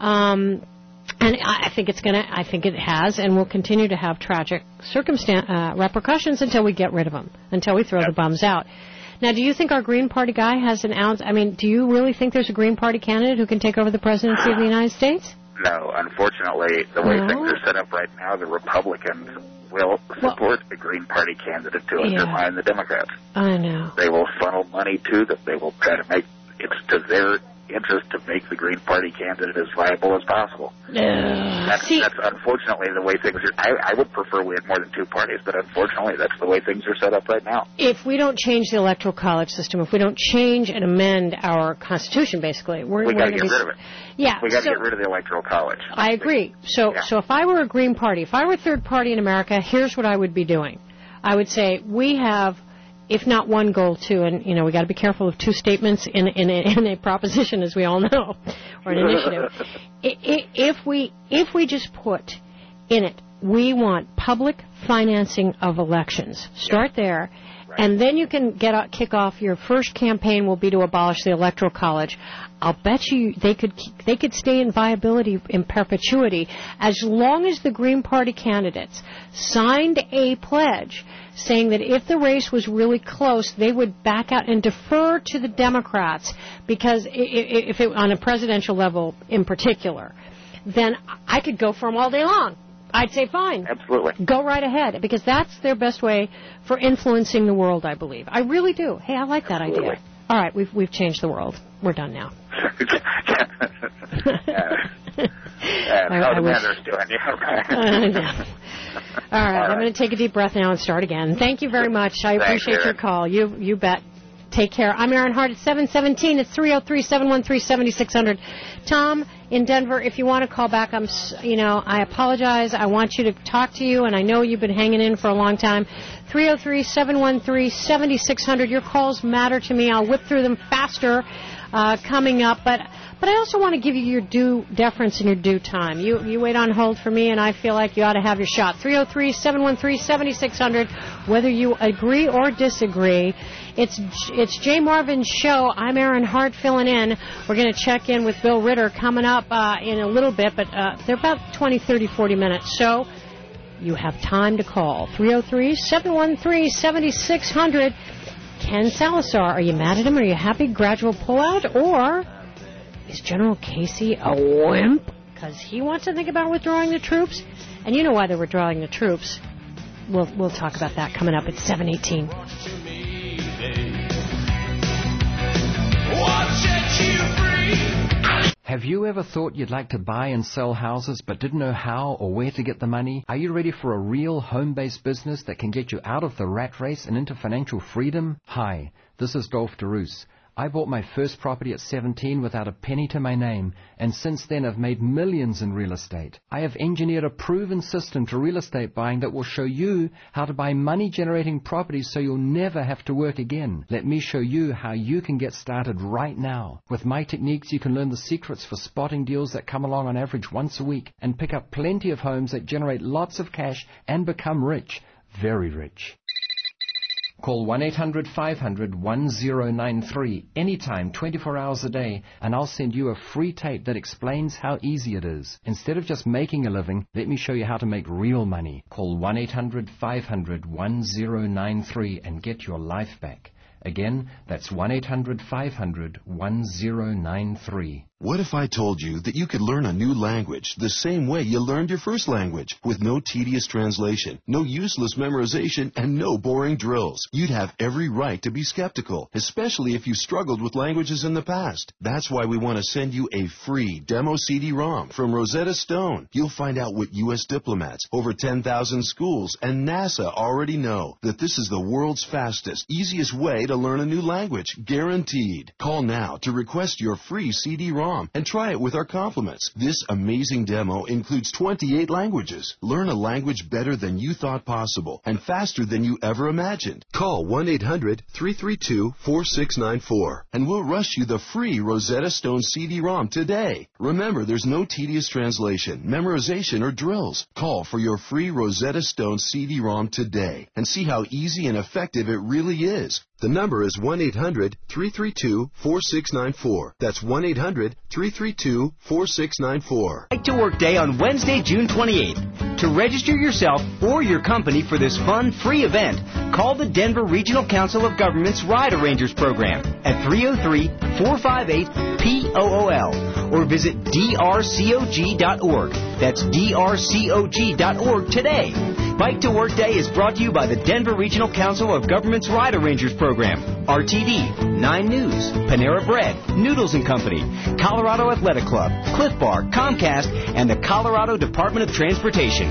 Um, and I think it's going to, I think it has and will continue to have tragic circumstan- uh, repercussions until we get rid of them, until we throw the bums out. Now, do you think our Green Party guy has an ounce? I mean, do you really think there's a Green Party candidate who can take over the presidency of the United States? No, unfortunately, the way no. things are set up right now, the Republicans will support well, the Green Party candidate to yeah. undermine the Democrats. I know. They will funnel money to them. They will try to make it's to their interest to make the Green Party candidate as viable as possible. Uh, that's, see, that's unfortunately the way things are. I, I would prefer we had more than two parties, but unfortunately that's the way things are set up right now. If we don't change the electoral college system, if we don't change and amend our Constitution, basically, we're, we we're got to get rid of it. Yeah, we got to so, get rid of the electoral college. I agree. So, yeah. so if I were a Green Party, if I were a third party in America, here's what I would be doing. I would say we have, if not one goal, two, and, you know, we got to be careful of two statements in, in, a, in a proposition, as we all know, or an initiative. if we if we just put in it, we want public financing of elections. Start there, right. And then you can get uh, kick off your first campaign will be to abolish the Electoral College. I'll bet you they could they could stay in viability in perpetuity as long as the Green Party candidates signed a pledge saying that if the race was really close, they would back out and defer to the Democrats because if it, on a presidential level in particular, then I could go for them all day long. I'd say fine. Absolutely. Go right ahead because that's their best way for influencing the world, I believe. I really do. Hey, I like that Absolutely. idea. All right, we've we've changed the world. We're done now. Uh, I, how I the wish. manners doing? Yeah. All right, I'm going to take a deep breath now and start again. Thank you very much. I Thanks, appreciate Aaron. your call. You you bet. Take care. I'm Aaron Hart at seven seventeen. It's three oh three, seven one three, seven six zero zero. Tom in Denver, if you want to call back, I'm you know I apologize. I want you to talk to you, and I know you've been hanging in for a long time. three oh three, seven one three, seven six zero zero. Your calls matter to me. I'll whip through them faster uh, coming up, but. But I also want to give you your due deference and your due time. You you wait on hold for me, and I feel like you ought to have your shot. three oh three, seven one three, seven six zero zero. Whether you agree or disagree, it's it's Jay Marvin's show. I'm Aaron Hart filling in. We're going to check in with Bill Ritter coming up uh, in a little bit, but uh, they're about twenty, thirty, forty minutes. So you have time to call. three oh three, seven one three, seven six zero zero. Ken Salazar, are you mad at him? Are you happy? Gradual pullout? Or is General Casey a wimp? Because he wants to think about withdrawing the troops. And you know why they're withdrawing the troops. We'll we'll talk about that coming up at seven eighteen. Have you ever thought you'd like to buy and sell houses but didn't know how or where to get the money? Are you ready for a real home-based business that can get you out of the rat race and into financial freedom? Hi, this is Dolph DeRoos. I bought my first property at seventeen without a penny to my name, and since then I've made millions in real estate. I have engineered a proven system to real estate buying that will show you how to buy money-generating properties so you'll never have to work again. Let me show you how you can get started right now. With my techniques, you can learn the secrets for spotting deals that come along on average once a week and pick up plenty of homes that generate lots of cash and become rich, very rich. Call one eight hundred five hundred one zero nine three anytime, twenty-four hours a day, and I'll send you a free tape that explains how easy it is. Instead of just making a living, let me show you how to make real money. Call one eight hundred five hundred one zero nine three and get your life back. Again, that's one eight hundred five hundred one zero nine three. What if I told you that you could learn a new language the same way you learned your first language, with no tedious translation, no useless memorization, and no boring drills? You'd have every right to be skeptical, especially if you struggled with languages in the past. That's why we want to send you a free demo C D ROM from Rosetta Stone. You'll find out what U S diplomats, over ten thousand schools, and NASA already know, that this is the world's fastest, easiest way to learn a new language, guaranteed. Call now to request your free C D ROM and try it with our compliments. This amazing demo includes twenty-eight languages. Learn a language better than you thought possible and faster than you ever imagined. Call one eight hundred three three two four six nine four and we'll rush you the free Rosetta Stone C D ROM today. Remember, there's no tedious translation, memorization, or drills. Call for your free Rosetta Stone C D ROM today and see how easy and effective it really is. The number is one eight hundred three three two four six nine four. That's one eight hundred three three two four six nine four. Right to Work Day on Wednesday, June twenty-eighth. To register yourself or your company for this fun, free event, call the Denver Regional Council of Governments Ride Arrangers Program at three oh three, four five eight, P O O L or visit D R C O G dot org. That's D R C O G dot org today. Bike to Work Day is brought to you by the Denver Regional Council of Governments Ride Arrangers Program, R T D, Nine News, Panera Bread, Noodles and Company, Colorado Athletic Club, Cliff Bar, Comcast, and the Colorado Department of Transportation.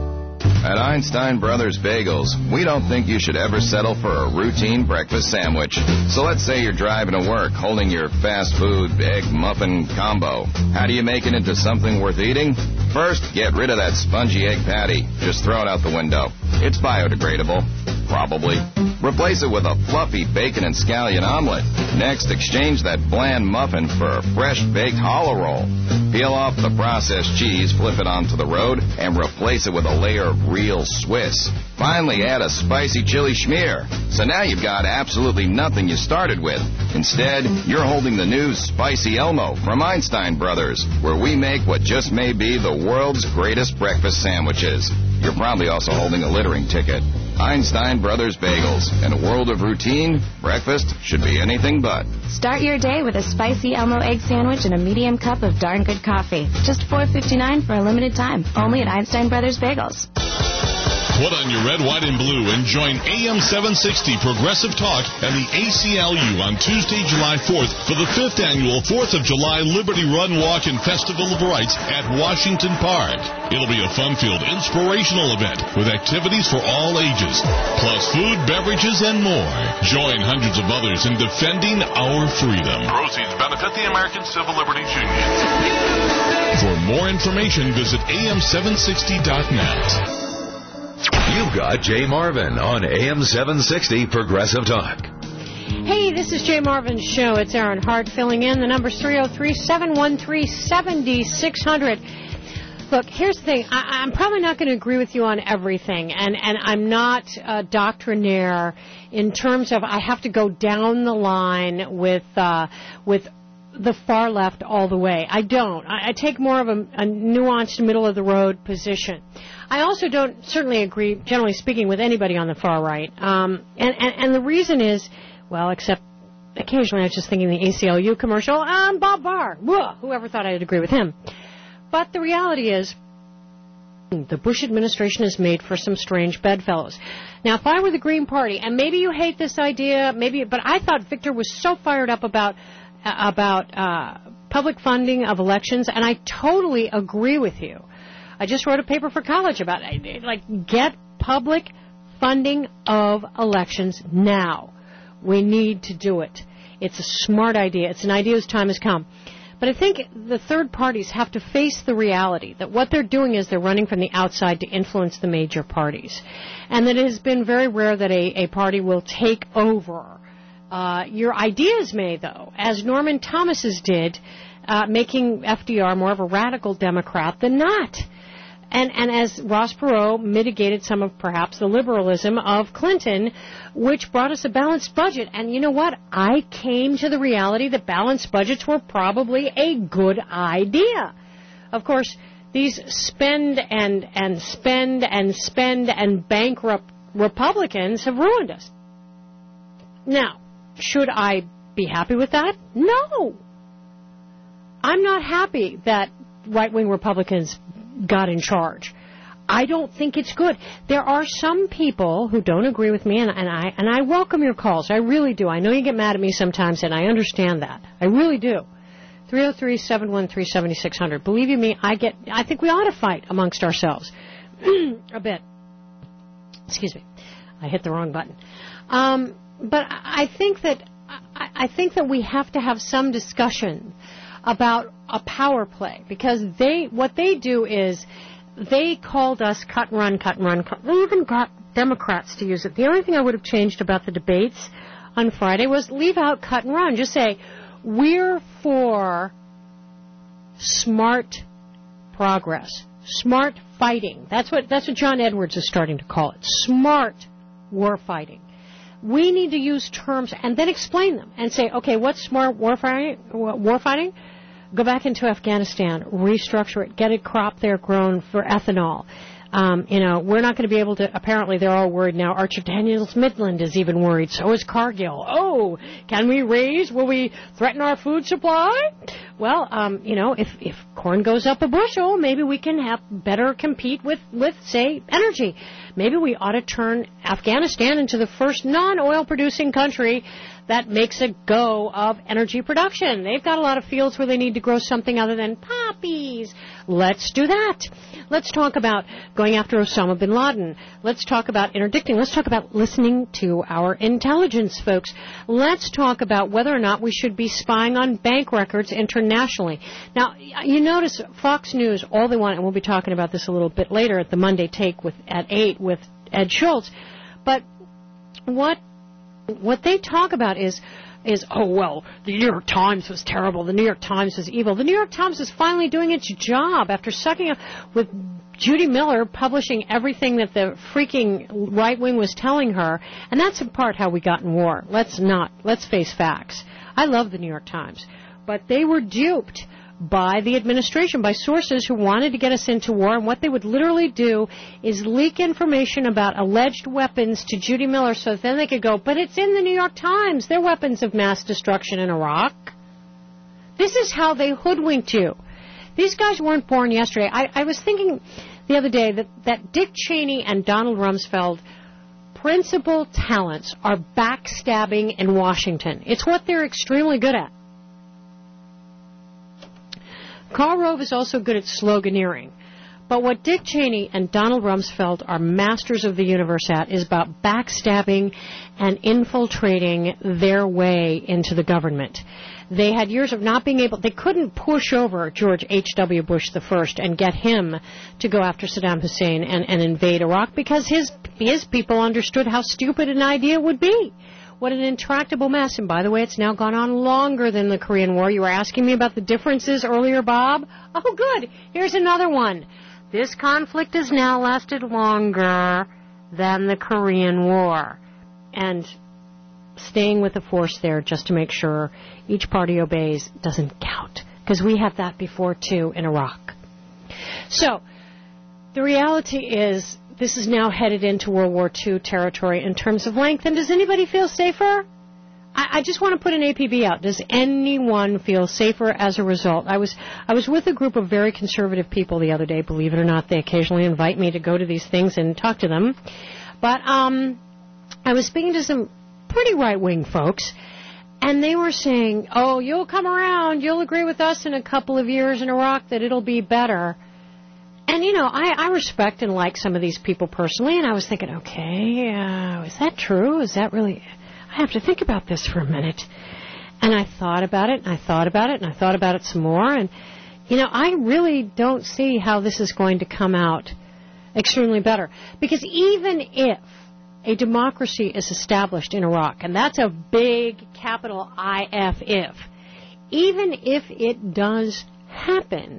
At Einstein Brothers Bagels, we don't think you should ever settle for a routine breakfast sandwich. So let's say you're driving to work holding your fast food egg muffin combo. How do you make it into something worth eating? First, get rid of that spongy egg patty. Just throw it out the window. It's biodegradable. Probably. Replace it with a fluffy bacon and scallion omelet. Next, exchange that bland muffin for a fresh baked hollow roll. Peel off the processed cheese, flip it onto the road, and replace it with a layer of real Swiss. Finally, add a spicy chili schmear. So now you've got absolutely nothing you started with. Instead, you're holding the new Spicy Elmo from Einstein Brothers, where we make what just may be the world's greatest breakfast sandwiches. You're probably also holding a littering ticket. Einstein Brothers Bagels. In a world of routine, breakfast should be anything but. Start your day with a spicy Elmo egg sandwich and a medium cup of darn good coffee. Just four fifty-nine for a limited time. Only at Einstein Brothers Bagels. Put on your red, white, and blue and join A M seven sixty Progressive Talk and the A C L U on Tuesday, July fourth for the fifth annual fourth of July Liberty Run, Walk, and Festival of Rights at Washington Park. It'll be a fun-filled, inspirational event with activities for all ages, plus food, beverages, and more. Join hundreds of others in defending our freedom. Proceeds benefit the American Civil Liberties Union. For more information, visit A M seven sixty dot net. You've got Jay Marvin on A M seven sixty Progressive Talk. Hey, this is Jay Marvin's show. It's Aaron Hart filling in. The number's three oh three, seven one three, seven six zero zero. Look, here's the thing. I, I'm probably not going to agree with you on everything, and, and I'm not a doctrinaire in terms of I have to go down the line with uh, with the far left all the way. I don't. I, I take more of a, a nuanced, middle-of-the-road position. I also don't certainly agree, generally speaking, with anybody on the far right. Um, and, and, and the reason is, well, except occasionally I was just thinking the A C L U commercial, um, Bob Barr. Whoa, whoever thought I'd agree with him. But the reality is, the Bush administration is made for some strange bedfellows. Now, if I were the Green Party, and maybe you hate this idea, maybe, but I thought Victor was so fired up about about uh, public funding of elections, and I totally agree with you. I just wrote a paper for college about it. Like, get public funding of elections now. We need to do it. It's a smart idea. It's an idea whose time has come. But I think the third parties have to face the reality that what they're doing is they're running from the outside to influence the major parties. And that it has been very rare that a, a party will take over. Uh, your ideas may, though, as Norman Thomas's did, uh, making F D R more of a radical Democrat than not. And, and as Ross Perot mitigated some of perhaps the liberalism of Clinton, which brought us a balanced budget. And you know what? I came to the reality that balanced budgets were probably a good idea. Of course, these spend and, and spend and spend and bankrupt Republicans have ruined us. Now, should I be happy with that? No. I'm not happy that right-wing Republicans got in charge. I don't think it's good. There are some people who don't agree with me, and, and I and I welcome your calls. I really do. I know you get mad at me sometimes, and I understand that. I really do. three oh three, seven one three, seven six zero zero. Believe you me, I get. I think we ought to fight amongst ourselves a bit. Excuse me. I hit the wrong button. Um, but I think that I, I think that we have to have some discussion about a power play, because they what they do is they called us cut and run, cut and run. Cut. They even got Democrats to use it. The only thing I would have changed about the debates on Friday was leave out cut and run. Just say, we're for smart progress, smart fighting. That's what that's what John Edwards is starting to call it, smart war fighting. We need to use terms and then explain them and say, okay, what's smart war fighting? War fighting? Go back into Afghanistan, restructure it, get a crop there grown for ethanol. Um, you know, we're not going to be able to, apparently they're all worried now. Archer Daniels Midland is even worried. So is Cargill. Oh, can we raise? Will we threaten our food supply? Well, um, you know, if, if corn goes up a bushel, maybe we can have better compete with, with, say, energy. Maybe we ought to turn Afghanistan into the first non-oil producing country that makes a go of energy production. They've got a lot of fields where they need to grow something other than poppies. Let's do that. Let's talk about going after Osama bin Laden. Let's talk about interdicting. Let's talk about listening to our intelligence folks. Let's talk about whether or not we should be spying on bank records internationally. Now, you notice Fox News, all they want, and we'll be talking about this a little bit later at the Monday Take with at eight with Ed Schultz, but what What they talk about is, is oh, well, the New York Times was terrible. The New York Times was evil. The New York Times is finally doing its job after sucking up with Judy Miller publishing everything that the freaking right wing was telling her. And that's in part how we got in war. Let's not. Let's face facts. I love the New York Times. But they were duped by the administration, by sources who wanted to get us into war, and what they would literally do is leak information about alleged weapons to Judy Miller so then they could go, but it's in the New York Times, they're weapons of mass destruction in Iraq. This is how they hoodwinked you. These guys weren't born yesterday. I, I was thinking the other day that, that Dick Cheney and Donald Rumsfeld principal talents are backstabbing in Washington. It's what they're extremely good at. Karl Rove is also good at sloganeering. But what Dick Cheney and Donald Rumsfeld are masters of the universe at is about backstabbing and infiltrating their way into the government. They had years of not being able, they couldn't push over George H W. Bush the First and get him to go after Saddam Hussein and, and invade Iraq because his his people understood how stupid an idea would be. What an intractable mess. And by the way, it's now gone on longer than the Korean War. You were asking me about the differences earlier, Bob? Oh, good. Here's another one. This conflict has now lasted longer than the Korean War. And staying with the force there just to make sure each party obeys doesn't count. Because we had that before, too, in Iraq. So, the reality is, this is now headed into World War Two territory in terms of length. And does anybody feel safer? I, I just want to put an A P B out. Does anyone feel safer as a result? I was I was with a group of very conservative people the other day. Believe it or not, they occasionally invite me to go to these things and talk to them. But um, I was speaking to some pretty right-wing folks, and they were saying, oh, you'll come around, you'll agree with us in a couple of years in Iraq that it'll be better. And, you know, I, I respect and like some of these people personally, and I was thinking, okay, uh, is that true? Is that really... I have to think about this for a minute. And I thought about it, and I thought about it, and I thought about it some more, and, you know, I really don't see how this is going to come out extremely better. Because even if a democracy is established in Iraq, and that's a big capital I F if, even if it does happen,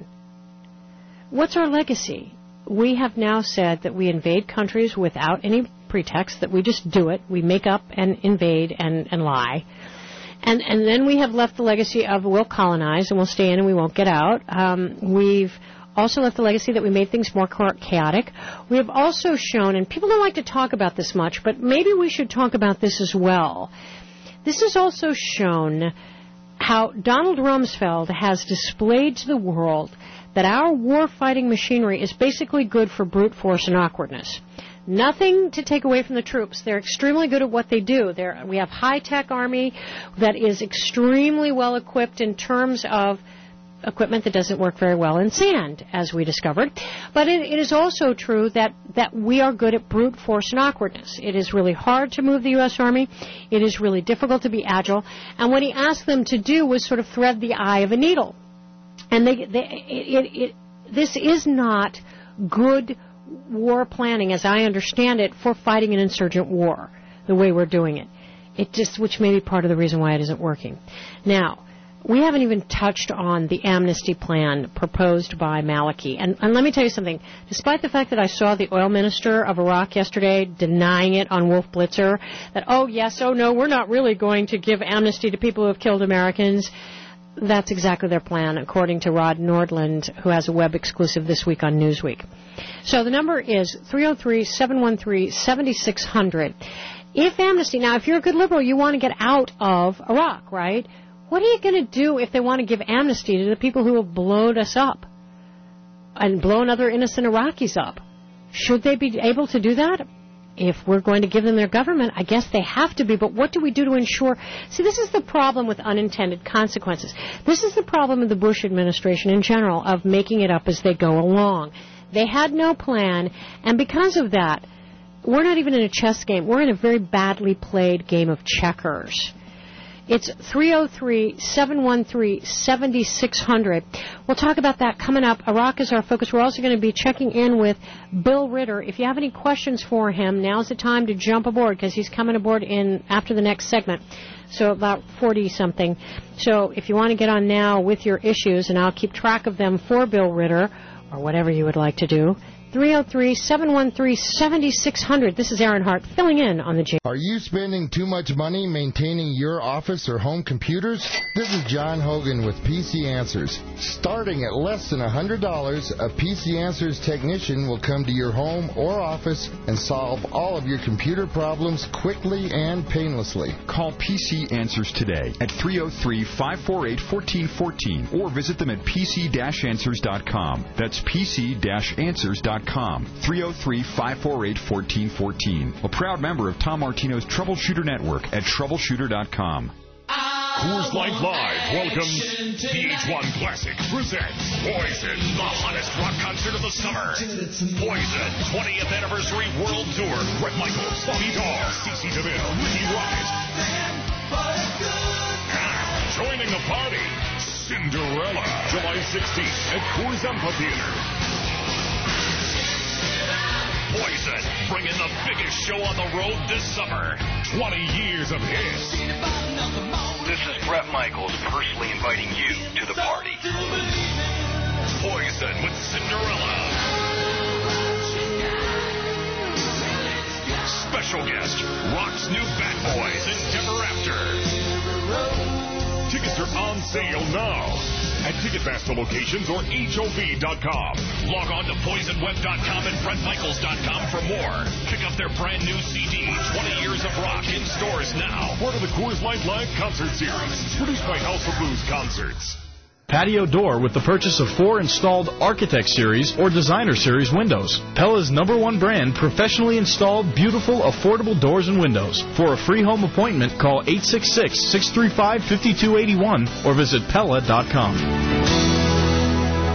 what's our legacy? We have now said that we invade countries without any pretext, that we just do it. We make up and invade and, and lie. And, and then we have left the legacy of we'll colonize and we'll stay in and we won't get out. Um, we've also left the legacy that we made things more chaotic. We have also shown, and people don't like to talk about this much, but maybe we should talk about this as well. This has also shown how Donald Rumsfeld has displayed to the world that our war-fighting machinery is basically good for brute force and awkwardness. Nothing to take away from the troops. They're extremely good at what they do. They're, we have high-tech army that is extremely well-equipped in terms of equipment that doesn't work very well in sand, as we discovered. But it, it is also true that, that we are good at brute force and awkwardness. It is really hard to move the U S. Army. It is really difficult to be agile. And what he asked them to do was sort of thread the eye of a needle. And they, they, it, it, it, this is not good war planning, as I understand it, for fighting an insurgent war, the way we're doing it. It just, which may be part of the reason why it isn't working. Now, we haven't even touched on the amnesty plan proposed by Maliki. And, and let me tell you something. Despite the fact that I saw the oil minister of Iraq yesterday denying it on Wolf Blitzer, that, oh, yes, oh, no, we're not really going to give amnesty to people who have killed Americans, that's exactly their plan, according to Rod Nordland, who has a web exclusive this week on Newsweek. So the number is three oh three, seven one three, seven six zero zero. If amnesty, now, if you're a good liberal, you want to get out of Iraq, right? What are you going to do if they want to give amnesty to the people who have blown us up and blown other innocent Iraqis up? Should they be able to do that? If we're going to give them their government, I guess they have to be, but what do we do to ensure? See, this is the problem with unintended consequences. This is the problem of the Bush administration in general, of making it up as they go along. They had no plan, and because of that, we're not even in a chess game. We're in a very badly played game of checkers. It's three oh three, seven one three, seven six zero zero. We'll talk about that coming up. Iraq is our focus. We're also going to be checking in with Bill Ritter. If you have any questions for him, now's the time to jump aboard, because he's coming aboard in after the next segment, so about forty-something. So if you want to get on now with your issues, and I'll keep track of them for Bill Ritter, or whatever you would like to do, three oh three, seven one three, seven six zero zero. This is Aaron Hart filling in on the J. Are you spending too much money maintaining your office or home computers? This is John Hogan with P C Answers. Starting at less than one hundred dollars, a P C Answers technician will come to your home or office and solve all of your computer problems quickly and painlessly. Call P C Answers today at three oh three, five four eight, one four one four or visit them at p c dash answers dot com. That's p c dash answers dot com. three oh three, five four eight, one four one four. A proud member of Tom Martino's Troubleshooter Network at troubleshooter dot com. Coors Light Live welcomes P H one Classic presents Poison, the hottest rock concert of the summer. Poison, twentieth Anniversary World Tour. Bret Michaels, Bobby Dahl, CeCe DeVille, Ricky Rice. Joining the party, Cinderella, July sixteenth at Coors Amphitheater. Poison, bringing the biggest show on the road this summer. twenty years of hits. This is Bret Michaels personally inviting you to the party. Poison with Cinderella. Special guest, Rock's new Bad Boys and Ever After. Tickets are on sale now at Ticketmaster locations or H O V dot com. Log on to poison web dot com and Bret Michaels dot com for more. Pick up their brand new C D, twenty years of Rock, in stores now. Part of the Coors Light Live Concert Series, produced by House of Blues Concerts. Patio door with the purchase of four installed Architect Series or Designer Series windows. Pella's number one brand, professionally installed, beautiful, affordable doors and windows. For a free home appointment, call eight six six, six three five, five two eight one or visit Pella dot com.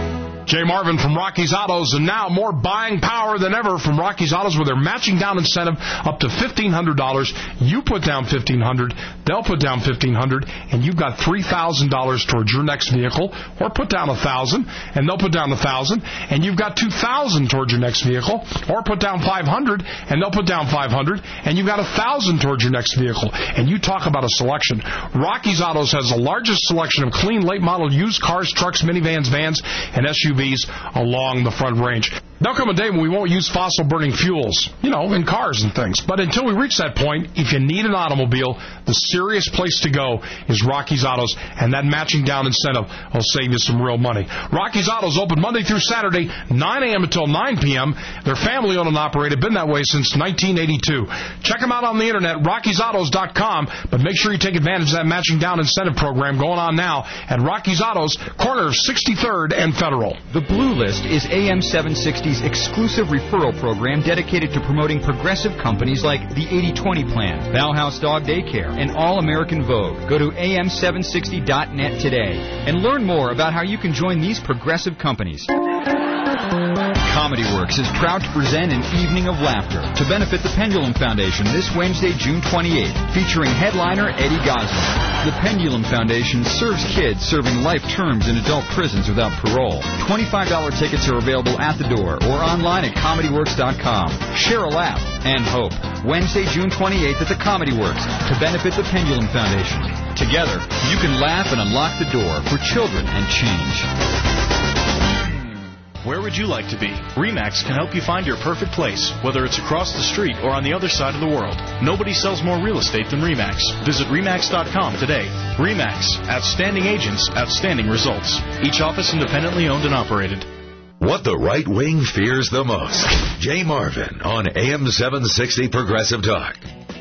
Jay Marvin from Rocky's Autos, and now more buying power than ever from Rocky's Autos with their matching down incentive up to fifteen hundred dollars. You put down fifteen hundred dollars, they'll put down fifteen hundred dollars, and you've got three thousand dollars towards your next vehicle, or put down one thousand dollars, and they'll put down one thousand dollars, and you've got two thousand dollars towards your next vehicle, or put down five hundred dollars, and they'll put down five hundred dollars, and you've got one thousand dollars towards your next vehicle. And you talk about a selection. Rocky's Autos has the largest selection of clean, late-model used cars, trucks, minivans, vans, and S U Vs along the Front Range. There'll come a day when we won't use fossil-burning fuels, you know, in cars and things. But until we reach that point, if you need an automobile, the serious place to go is Rocky's Autos, and that matching down incentive will save you some real money. Rocky's Autos open Monday through Saturday, nine a.m. until nine p.m. They're family-owned and operated, been that way since nineteen eighty-two. Check them out on the internet, rockies autos dot com, but make sure you take advantage of that matching down incentive program going on now at Rocky's Autos, corner of sixty-third and Federal. The Blue List is A M seven sixty's exclusive referral program dedicated to promoting progressive companies like the eighty twenty Plan, Bauhaus Dog Daycare, and All American Vogue. Go to A M seven sixty dot net today and learn more about how you can join these progressive companies. Comedy Works is proud to present an evening of laughter to benefit the Pendulum Foundation this Wednesday, June twenty-eighth, featuring headliner Eddie Gosling. The Pendulum Foundation serves kids serving life terms in adult prisons without parole. twenty-five dollars tickets are available at the door or online at comedy works dot com. Share a laugh and hope. Wednesday, June twenty-eighth at the Comedy Works to benefit the Pendulum Foundation. Together, you can laugh and unlock the door for children and change. Where would you like to be? RE/MAX can help you find your perfect place, whether it's across the street or on the other side of the world. Nobody sells more real estate than RE/MAX. Visit remax dot com today. RE/MAX, outstanding agents, outstanding results. Each office independently owned and operated. What the right wing fears the most. Jay Marvin on A M seven sixty Progressive Talk.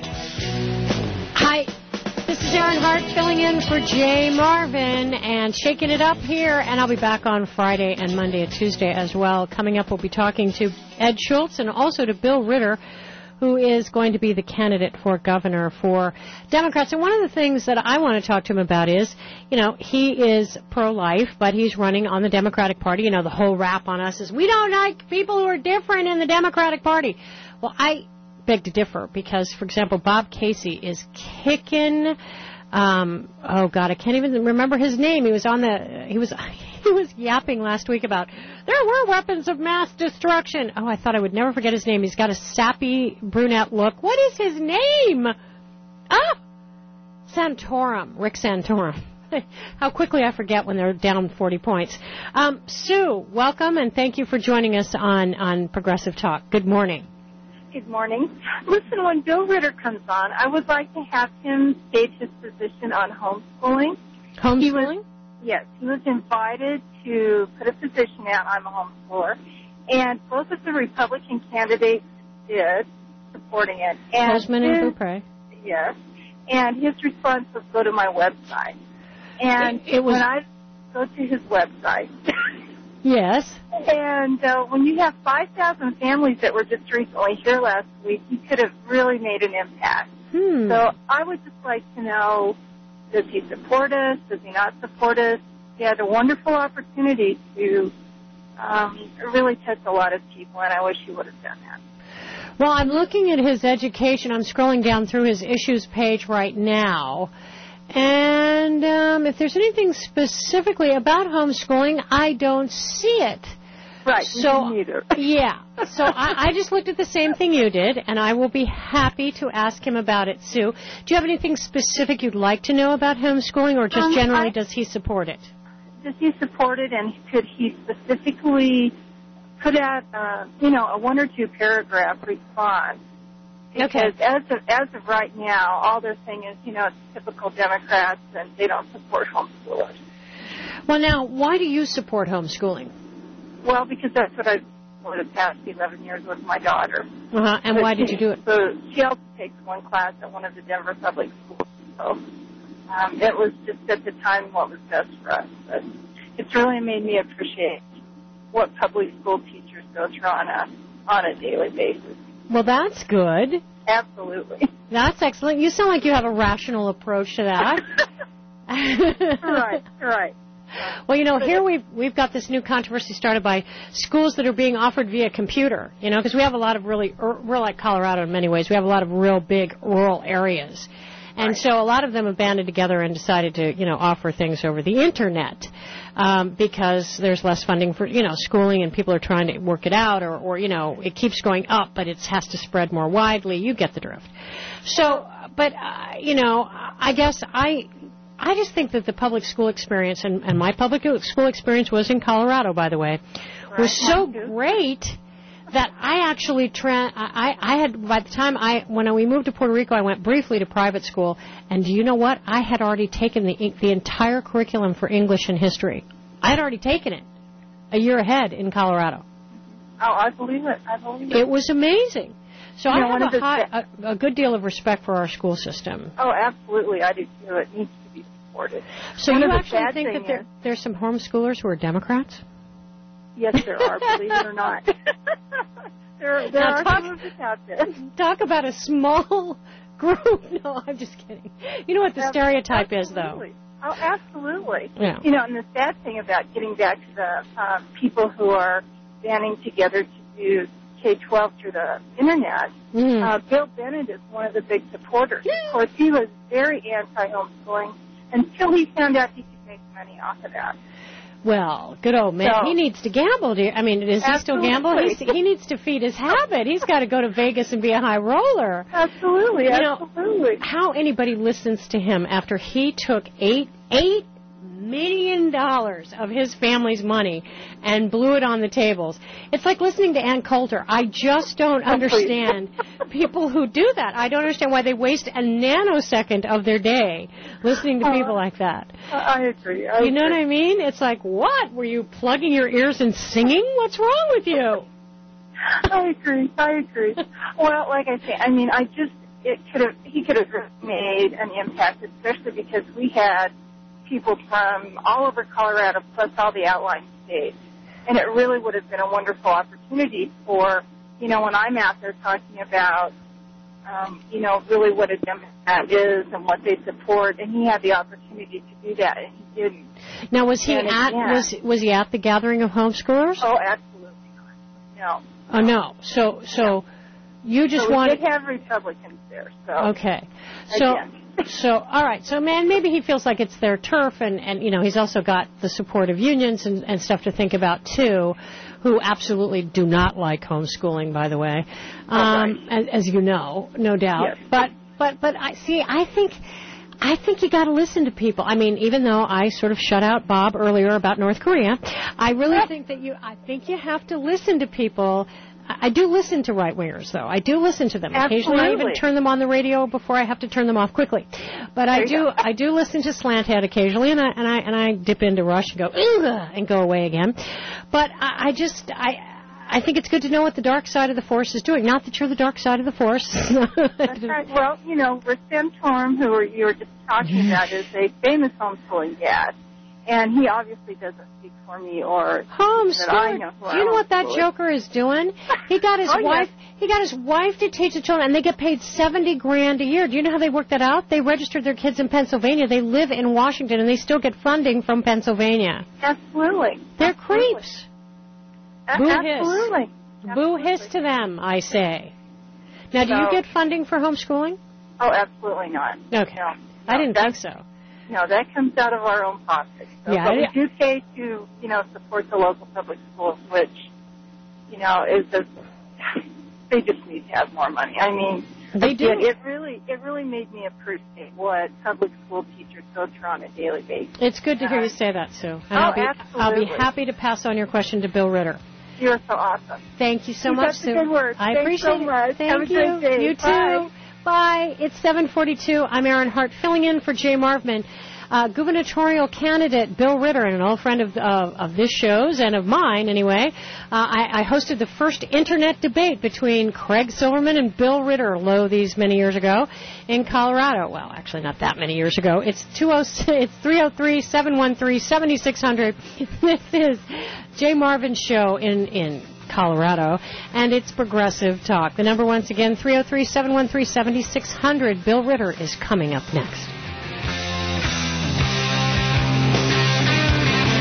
Hi. This is Aaron Hart filling in for Jay Marvin and shaking it up here, and I'll be back on Friday and Monday and Tuesday as well. Coming up, we'll be talking to Ed Schultz and also to Bill Ritter, who is going to be the candidate for governor for Democrats. And one of the things that I want to talk to him about is, you know, he is pro-life, but he's running on the Democratic Party. You know, the whole rap on us is we don't like people who are different in the Democratic Party. Well, I beg to differ because, for example, Bob Casey is kicking, um, oh, God, I can't even remember his name. He was on the, he was, he was yapping last week about there were weapons of mass destruction. Oh, I thought I would never forget his name. He's got a sappy brunette look. What is his name? Ah, Santorum, Rick Santorum. How quickly I forget when they're down forty points. Um, Sue, welcome, and thank you for joining us on, on Progressive Talk. Good morning. Good morning. Listen, when Bill Ritter comes on, I would like to have him state his position on homeschooling. Homeschooling? He was, yes. He was invited to put a position out. I'm a homeschooler. And both of the Republican candidates did, supporting it. And Bozeman and Beaupre. Yes. And his response was go to my website. And it, it was, when I go to his website... Yes. And uh, when you have five thousand families that were just recently here last week, you could have really made an impact. Hmm. So I would just like to know, does he support us? Does he not support us? He had a wonderful opportunity to um, really touch a lot of people, and I wish he would have done that. Well, I'm looking at his education. I'm scrolling down through his issues page right now. And um, if there's anything specifically about homeschooling, I don't see it. Right, so, me neither. Yeah, so I, I just looked at the same thing you did, and I will be happy to ask him about it, Sue. Do you have anything specific you'd like to know about homeschooling, or just um, generally I, does he support it? Does he support it, and could he specifically put out, uh, you know, a one or two paragraph response? Because okay. as of, as of right now, all they're saying is, you know, it's typical Democrats and they don't support homeschoolers. Well, now, why do you support homeschooling? Well, because that's what I've for the past eleven years with my daughter. Uh-huh. And so why she, did you do it? So she also takes one class at one of the Denver public schools. So um, it was just at the time what was best for us. But it's really made me appreciate what public school teachers go through on a on a daily basis. Well, that's good. Absolutely. That's excellent. You sound like you have a rational approach to that. Right, right. Well, you know, here we've we've got this new controversy started by schools that are being offered via computer. You know, because we have a lot of really, we're like Colorado in many ways. We have a lot of real big rural areas. And right. so a lot of them have banded together and decided to, you know, offer things over the Internet um, because there's less funding for, you know, schooling and people are trying to work it out or, or, you know, it keeps going up, but it has to spread more widely. You get the drift. So, but, uh, you know, I guess I... I just think that the public school experience, and, and my public school experience was in Colorado, by the way, right. was so great that I actually, tra- I, I had, by the time I, when we moved to Puerto Rico, I went briefly to private school, and do you know what? I had already taken the the entire curriculum for English and history. I had already taken it a year ahead in Colorado. Oh, I believe it. I believe it. It was amazing. So you I know, have a, high, a, a good deal of respect for our school system. Oh, absolutely. I do too. It needs to be supported. So One you of the actually sad think that thing there, is, there's some homeschoolers who are Democrats? Yes, there are, believe it or not. there there Now are talk, some of us out there. Talk about a small group. No, I'm just kidding. You know what the stereotype absolutely. is, though? Oh, absolutely. Yeah. You know, and the sad thing about getting back to the um, people who are banding together to do K twelve through the Internet, mm. uh, Bill Bennett is one of the big supporters. Yeah. Of course, he was very anti-homeschooling until he found out he could make money off of that. Well, good old man. So, he needs to gamble. Do you, I mean, does he still gamble? He's, he needs to feed his habit. He's got to go to Vegas and be a high roller. Absolutely, you absolutely. Know, how anybody listens to him after he took eight, eight million dollars of his family's money and blew it on the tables. It's like listening to Ann Coulter. I just don't understand people who do that. I don't understand why they waste a nanosecond of their day listening to people like that. I agree. I you know agree. what I mean? It's like, what? Were you plugging your ears and singing? What's wrong with you? I agree. I agree. Well, like I say, I mean, I just, it could have, he could have made an impact, especially because we had people from all over Colorado plus all the outlying states. And it really would have been a wonderful opportunity for, you know, when I'm out there talking about, um, you know, really what a Democrat is and what they support. And he had the opportunity to do that, and he didn't. Now, was he and at again, was was he at the gathering of homeschoolers? Oh, absolutely not. No. Oh, no. So so you just so want. We did have Republicans there. So okay. So. Again. So, all right. So, man, maybe he feels like it's their turf, and, and you know, he's also got the support of unions and, and stuff to think about, too, who absolutely do not like homeschooling, by the way, um, right. as, as you know, no doubt. Yes. But, but, but, I see, I think... I think you got to listen to people. I mean, even though I sort of shut out Bob earlier about North Korea, I really think that you, I think you have to listen to people. I do listen to right-wingers, though. I do listen to them. Absolutely. Occasionally I even turn them on the radio before I have to turn them off quickly. But I do, go. I do listen to Slanthead occasionally, and I, and I, and I dip into Rush and go, ugh, and go away again. But I, I just, I, I think it's good to know what the dark side of the force is doing. Not that you're the dark side of the force. That's right. Well, you know, Rassim Torm, who you were just talking about, is a famous homeschooling dad. And he obviously doesn't speak for me or homeschooling. Do you know what that joker is doing? He got his oh, wife. Yes. He got his wife to teach the children, and they get paid seventy grand a year. Do you know how they work that out? They registered their kids in Pennsylvania. They live in Washington, and they still get funding from Pennsylvania. Absolutely. They're Absolutely. creeps. A- Boo absolutely. hiss. Absolutely. Boo hiss to them, I say. Now, do so, you get funding for homeschooling? Oh, absolutely not. Okay. No, I no, didn't think so. No, that comes out of our own pockets. So, yeah, but we yeah. do pay to, you know, support the local public schools, which, you know, is a, they just need to have more money. I mean, they again, do. It really, it really made me appreciate what public school teachers go through on a daily basis. It's good to hear you say that, Sue. And oh, I'll be, absolutely. I'll be happy to pass on your question to Bill Ritter. You're so awesome. Thank you so Keep much, up Sue. the good work. I Thanks appreciate so much. it. Thank Have a you. great day. You too. Bye. Bye. It's seven forty-two. I'm Erin Hart, filling in for Jay Marvin. Uh, gubernatorial candidate Bill Ritter, and an old friend of, uh, of this show's and of mine, anyway. Uh, I, I hosted the first internet debate between Craig Silverman and Bill Ritter, lo, these many years ago in Colorado. Well, actually, not that many years ago. It's two oh it's three oh three, seven one three, seven six zero zero. This is Jay Marvin's show in in Colorado, and it's Progressive Talk. The number, once again, three oh three, seven one three, seven six zero zero. Bill Ritter is coming up next.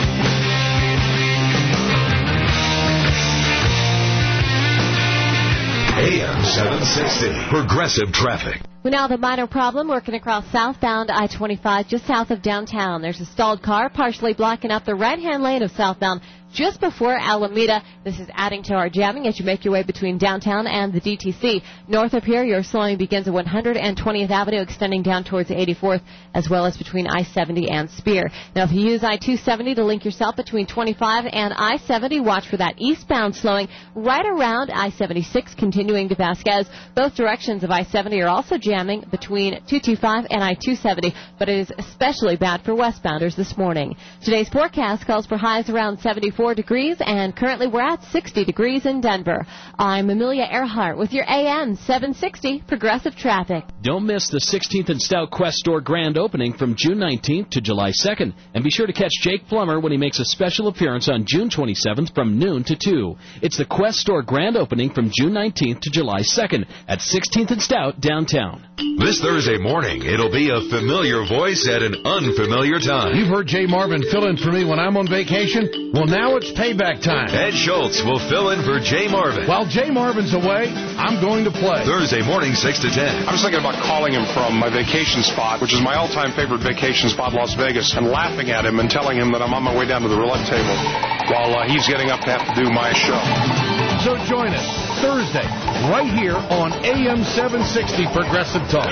seven sixty, Progressive Traffic. We now have a minor problem working across southbound I twenty-five just south of downtown. There's a stalled car partially blocking up the right-hand lane of southbound just before Alameda. This is adding to our jamming as you make your way between downtown and the D T C. North of here, your slowing begins at one hundred twentieth Avenue, extending down towards eighty-fourth, as well as between I seventy and Spear. Now, if you use I two seventy to link yourself between twenty-five and I seventy, watch for that eastbound slowing right around I seventy-six, continuing to Vasquez. Both directions of I seventy are also jamming between two twenty-five and I two seventy, but it is especially bad for westbounders this morning. Today's forecast calls for highs around seventy-four degrees, and currently we're at sixty degrees in Denver. I'm Amelia Earhart with your A M seven sixty Progressive Traffic. Don't miss the sixteenth and Stout Quest Store grand opening from June nineteenth to July second. And be sure to catch Jake Plummer when he makes a special appearance on June twenty-seventh from noon to two. It's the Quest Store grand opening from June nineteenth to July second at sixteenth and Stout downtown. This Thursday morning, it'll be a familiar voice at an unfamiliar time. You've heard Jay Marvin fill in for me when I'm on vacation? Well, now it's payback time. Ed Schultz will fill in for Jay Marvin. While Jay Marvin's away, I'm going to play. Thursday morning, six to ten. I was thinking about calling him from my vacation spot, which is my all-time favorite vacation spot, Las Vegas, and laughing at him and telling him that I'm on my way down to the roulette table while uh, he's getting up to have to do my show. So join us Thursday, right here on A M seven sixty Progressive Talk.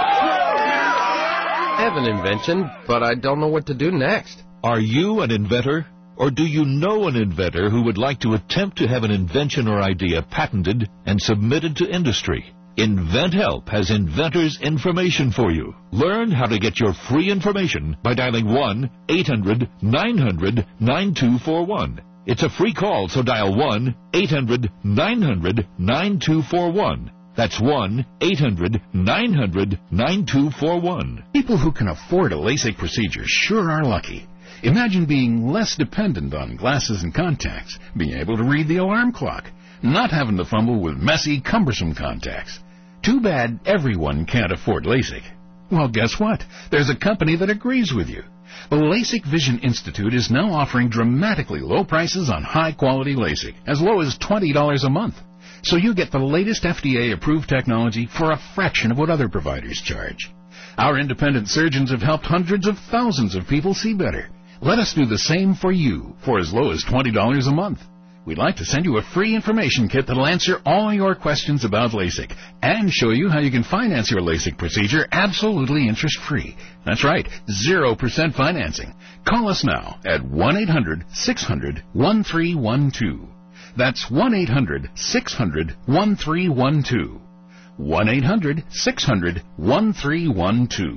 I have an invention, but I don't know what to do next. Are you an inventor? Or do you know an inventor who would like to attempt to have an invention or idea patented and submitted to industry? InventHelp has inventors' information for you. Learn how to get your free information by dialing one eight hundred nine hundred nine two four one. It's a free call, so dial one eight hundred nine hundred nine two four one. That's one eight hundred nine hundred nine two four one. People who can afford a LASIK procedure sure are lucky. Imagine being less dependent on glasses and contacts, being able to read the alarm clock, not having to fumble with messy, cumbersome contacts. Too bad everyone can't afford LASIK. Well, guess what? There's a company that agrees with you. The LASIK Vision Institute is now offering dramatically low prices on high-quality LASIK, as low as twenty dollars a month. So you get the latest F D A-approved technology for a fraction of what other providers charge. Our independent surgeons have helped hundreds of thousands of people see better. Let us do the same for you for as low as twenty dollars a month. We'd like to send you a free information kit that'll answer all your questions about LASIK and show you how you can finance your LASIK procedure absolutely interest-free. That's right, zero percent financing. Call us now at one eight hundred six hundred one three one two. That's one eight hundred six hundred one three one two. one eight hundred six hundred one three one two.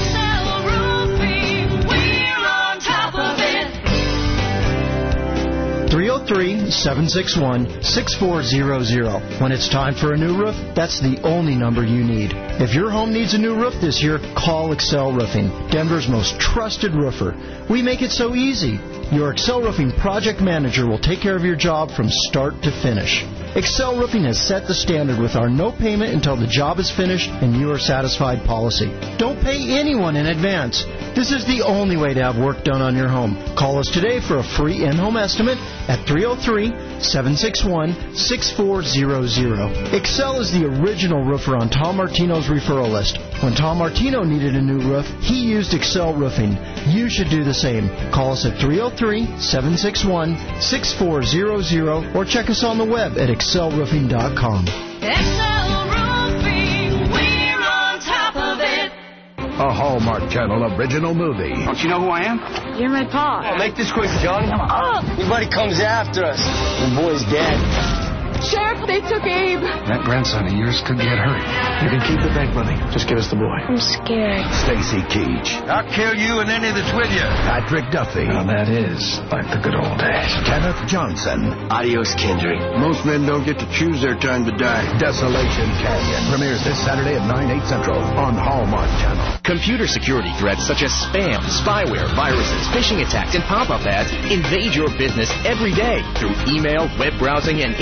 three oh three, seven six one, six four zero zero. When it's time for a new roof, that's the only number you need. If your home needs a new roof this year, call Excel Roofing, Denver's most trusted roofer. We make it so easy. Your Excel Roofing project manager will take care of your job from start to finish. Excel Roofing has set the standard with our no payment until the job is finished and you are satisfied policy. Don't pay anyone in advance. This is the only way to have work done on your home. Call us today for a free in-home estimate at three oh three, seven six one, six four zero zero. Excel is the original roofer on Tom Martino's referral list. When Tom Martino needed a new roof, he used Excel Roofing. You should do the same. Call us at three oh three, seven six one, six four zero zero or check us on the web at excel roofing dot com. Excel Roofing, we're on top of it. A Hallmark Channel original movie. Don't you know who I am? You're my pa. Oh, make this quick, Johnny. Oh. Everybody comes after us. The boy's dead. Sheriff, they took Abe. That grandson of yours could get hurt. You can keep the bank money. Just give us the boy. I'm scared. Stacy Keach. I'll kill you and any that's with you. Patrick Duffy. Now that is like the good old days. Kenneth Johnson. Adios, Kendrick. Most men don't get to choose their time to die. Desolation Canyon premieres this Saturday at nine, eight Central on Hallmark Channel. Computer security threats such as spam, spyware, viruses, phishing attacks, and pop-up ads invade your business every day through email, web browsing, and instant messaging.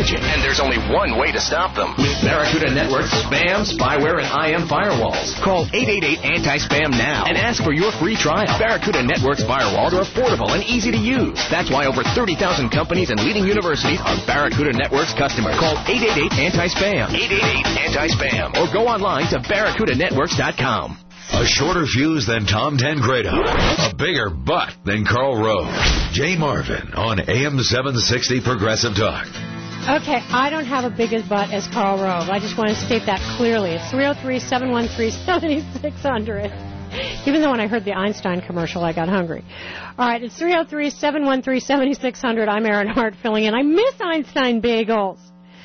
pathogen, and there's only one way to stop them. With Barracuda Network's spam, spyware, and I M firewalls. Call eight eight eight anti spam now and ask for your free trial. Barracuda Network's firewalls are affordable and easy to use. That's why over thirty thousand companies and leading universities are Barracuda Network's customers. Call eight eight eight anti spam. eight eight eight anti spam. Or go online to barracuda networks dot com. A shorter fuse than Tom Tancredo. A bigger butt than Carl Rove. Jay Marvin on A M seven sixty Progressive Talk. Okay, I don't have a big as butt as Carl Rove. I just want to state that clearly. It's three oh three, seven one three, seven six zero zero. Even though when I heard the Einstein commercial, I got hungry. All right, it's three oh three, seven one three, seven six zero zero. I'm Erin Hart filling in. I miss Einstein bagels.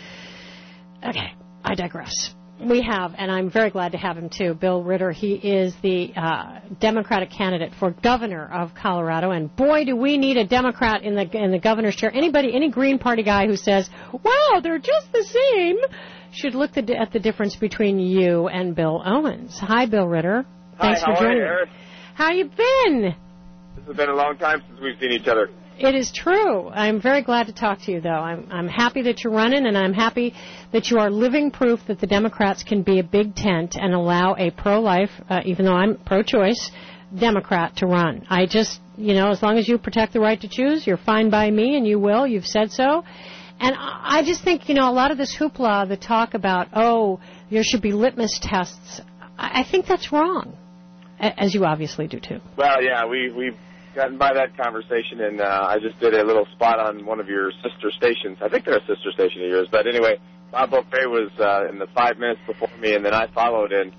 Okay, I digress. We have, and I'm very glad to have him too, Bill Ritter. He is the uh, Democratic candidate for governor of Colorado, and boy, do we need a Democrat in the in the governor's chair. Anybody, any Green Party guy who says, "Wow, they're just the same," should look the, at the difference between you and Bill Owens. Hi, Bill Ritter. Thanks Hi, for joining how are you, me. How you been? This has been a long time since we've seen each other. It is true. I'm very glad to talk to you, though. I'm, I'm happy that you're running, and I'm happy that you are living proof that the Democrats can be a big tent and allow a pro-life, uh, even though I'm pro-choice, Democrat to run. I just, you know, as long as you protect the right to choose, you're fine by me, and you will. You've said so. And I just think, you know, a lot of this hoopla, the talk about, oh, there should be litmus tests, I, I think that's wrong, as you obviously do, too. Well, yeah, we, we've gotten by that conversation, and uh, I just did a little spot on one of your sister stations. I think they're a sister station of yours. But anyway, Bob Beaupre was uh, in the five minutes before me, and then I followed, and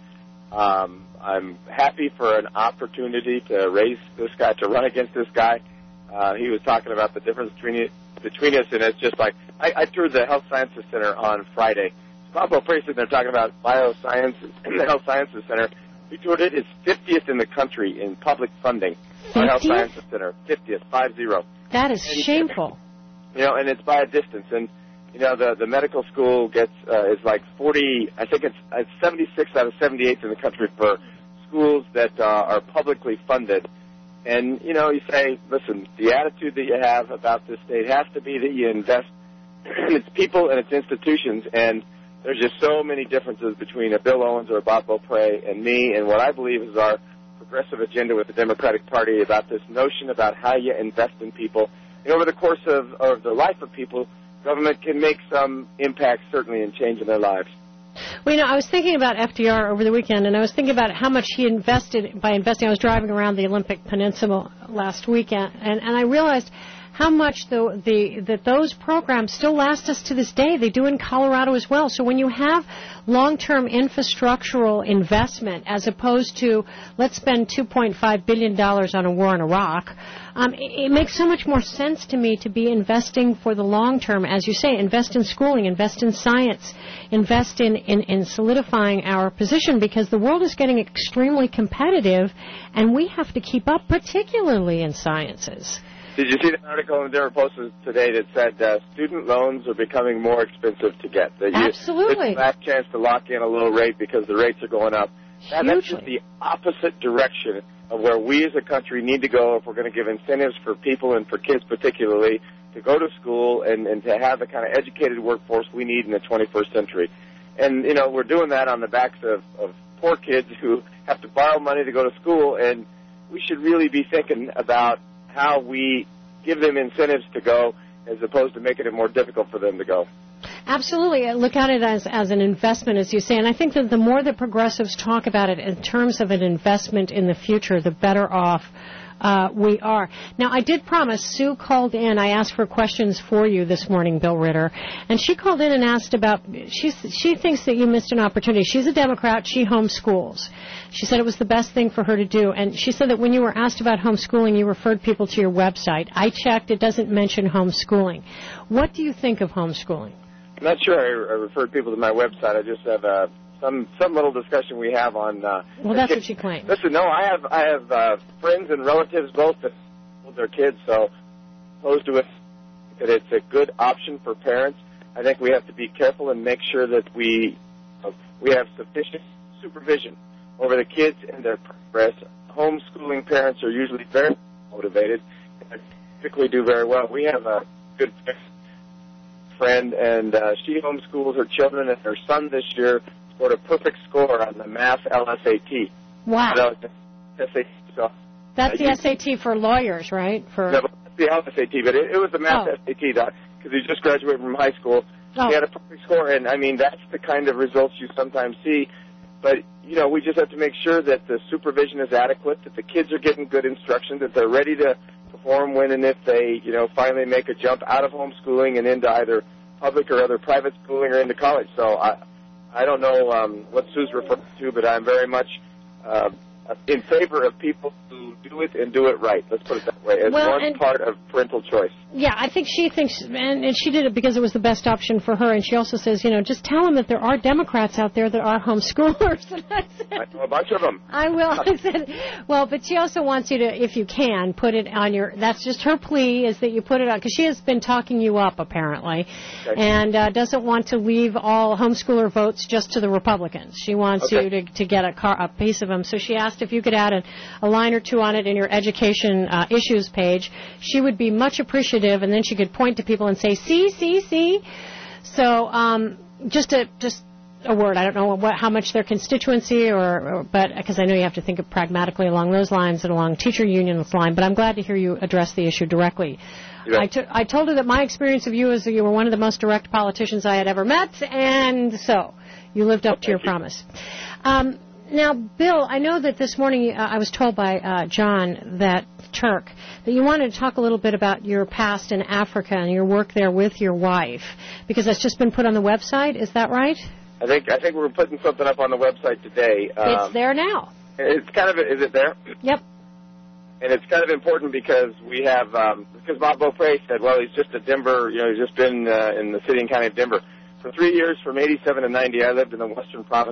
um, I'm happy for an opportunity to raise this guy, to run against this guy. Uh, he was talking about the difference between between us, and it's just like, I, I toured the Health Sciences Center on Friday. Bob Beaupre sitting there talking about bioscience in the Health Sciences Center. We toured it. It's fiftieth in the country in public funding. Our Health Sciences Center, fiftieth, five zero. That is and, shameful. You know, and it's by a distance. And, you know, the the medical school gets, uh, is like forty, I think it's, it's seventy-six out of seventy-eight in the country for schools that uh, are publicly funded. And, you know, you say, listen, the attitude that you have about this state has to be that you invest in its people and its institutions. And there's just so many differences between a Bill Owens or a Bob Beaupre and me and what I believe is our progressive agenda with the Democratic Party about this notion about how you invest in people. And over the course of, of the life of people, government can make some impact, certainly, in changing their lives. Well, you know, I was thinking about F D R over the weekend, and I was thinking about how much he invested by investing. I was driving around the Olympic Peninsula last weekend, and, and I realized how much the, the that those programs still last us to this day. They do in Colorado as well. So when you have long-term infrastructural investment as opposed to let's spend two point five billion dollars on a war in Iraq, um, it, it makes so much more sense to me to be investing for the long term. As you say, invest in schooling, invest in science, invest in, in, in solidifying our position because the world is getting extremely competitive and we have to keep up, particularly in sciences. Did you see the article in the Denver Post today that said uh, student loans are becoming more expensive to get? That you, Absolutely. It's a last chance to lock in a low rate because the rates are going up. That, that's just the opposite direction of where we as a country need to go if we're going to give incentives for people and for kids particularly to go to school and, and to have the kind of educated workforce we need in the twenty-first century. And, you know, we're doing that on the backs of, of poor kids who have to borrow money to go to school, and we should really be thinking about how we give them incentives to go as opposed to making it more difficult for them to go. Absolutely. I look at it as, as an investment, as you say. And I think that the more that progressives talk about it in terms of an investment in the future, the better off uh, we are. Now, I did promise, Sue called in. I asked for questions for you this morning, Bill Ritter. And she called in and asked about, she, she thinks that you missed an opportunity. She's a Democrat. She homeschools. She said it was the best thing for her to do. And she said that when you were asked about homeschooling, you referred people to your website. I checked. It doesn't mention homeschooling. What do you think of homeschooling? I'm not sure I, I referred people to my website. I just have uh, some some little discussion we have on. Uh, well, that's kids. what she claimed. Listen, no, I have I have uh, friends and relatives both that hold their kids, so opposed to it that it's a good option for parents. I think we have to be careful and make sure that we uh, we have sufficient supervision over the kids and their progress. Homeschooling parents are usually very motivated and typically do very well. We have a good friend, and uh, she homeschools her children, and her son this year scored a perfect score on the math L S A T. Wow. Uh, S A T, so, That's uh, the you, S A T for lawyers, right? For no, that's the L S A T, but it, it was the math Oh. S A T, because he just graduated from high school. Oh. He had a perfect score, and, I mean, that's the kind of results you sometimes see. But, you know, we just have to make sure that the supervision is adequate, that the kids are getting good instruction, that they're ready to perform when and if they, you know, finally make a jump out of homeschooling and into either public or other private schooling or into college. So I I don't know um, what Sue's referring to, but I'm very much uh, in favor of people who do it and do it right. Let's put it that way, as Well, one and- part of parental choice. Yeah, I think she thinks, and, and she did it because it was the best option for her. And she also says, you know, just tell them that there are Democrats out there that are homeschoolers. And I said, I know a bunch of them. I will. I said, well, but she also wants you to, if you can, put it on your, that's just her plea, is that you put it on, because she has been talking you up, apparently, Okay. and uh, doesn't want to leave all homeschooler votes just to the Republicans. She wants Okay. you to, to get a, car, a piece of them. So she asked if you could add a, a line or two on it in your education uh, issues page. She would be much appreciative, and then she could point to people and say, see, see, see. So um, just a just a word. I don't know what, how much their constituency, or, or but because I know you have to think of pragmatically along those lines and along teacher unions line. But I'm glad to hear you address the issue directly. Yeah. I, t- I told her that my experience of you is that you were one of the most direct politicians I had ever met, and so you lived up to your promise. Um, now, Bill, I know that this morning uh, I was told by uh, John, that Turk, that you wanted to talk a little bit about your past in Africa and your work there with your wife, because that's just been put on the website. Is that right? I think I think we're putting something up on the website today. Um, It's there now. It's kind of, is it there? Yep. And it's kind of important because we have, um, because Bob Beaupre said, well, he's just a Denver, you know, he's just been uh, in the city and county of Denver. For three years, from eighty-seven to ninety, I lived in the Western Province.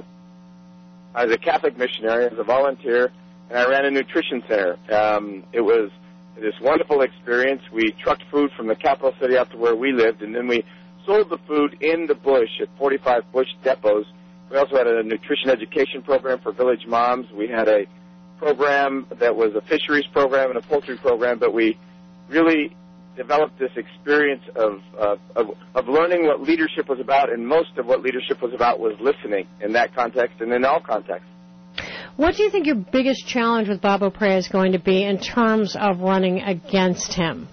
I was a Catholic missionary, I was a volunteer, and I ran a nutrition center. Um, it was this wonderful experience. We trucked food from the capital city out to where we lived, and then we sold the food in the bush at forty-five bush depots. We also had a nutrition education program for village moms. We had a program that was a fisheries program and a poultry program, but we really developed this experience of, of, of, of learning what leadership was about, and most of what leadership was about was listening in that context and in all contexts. What do you think your biggest challenge with Bob Beaupre is going to be in terms of running against him?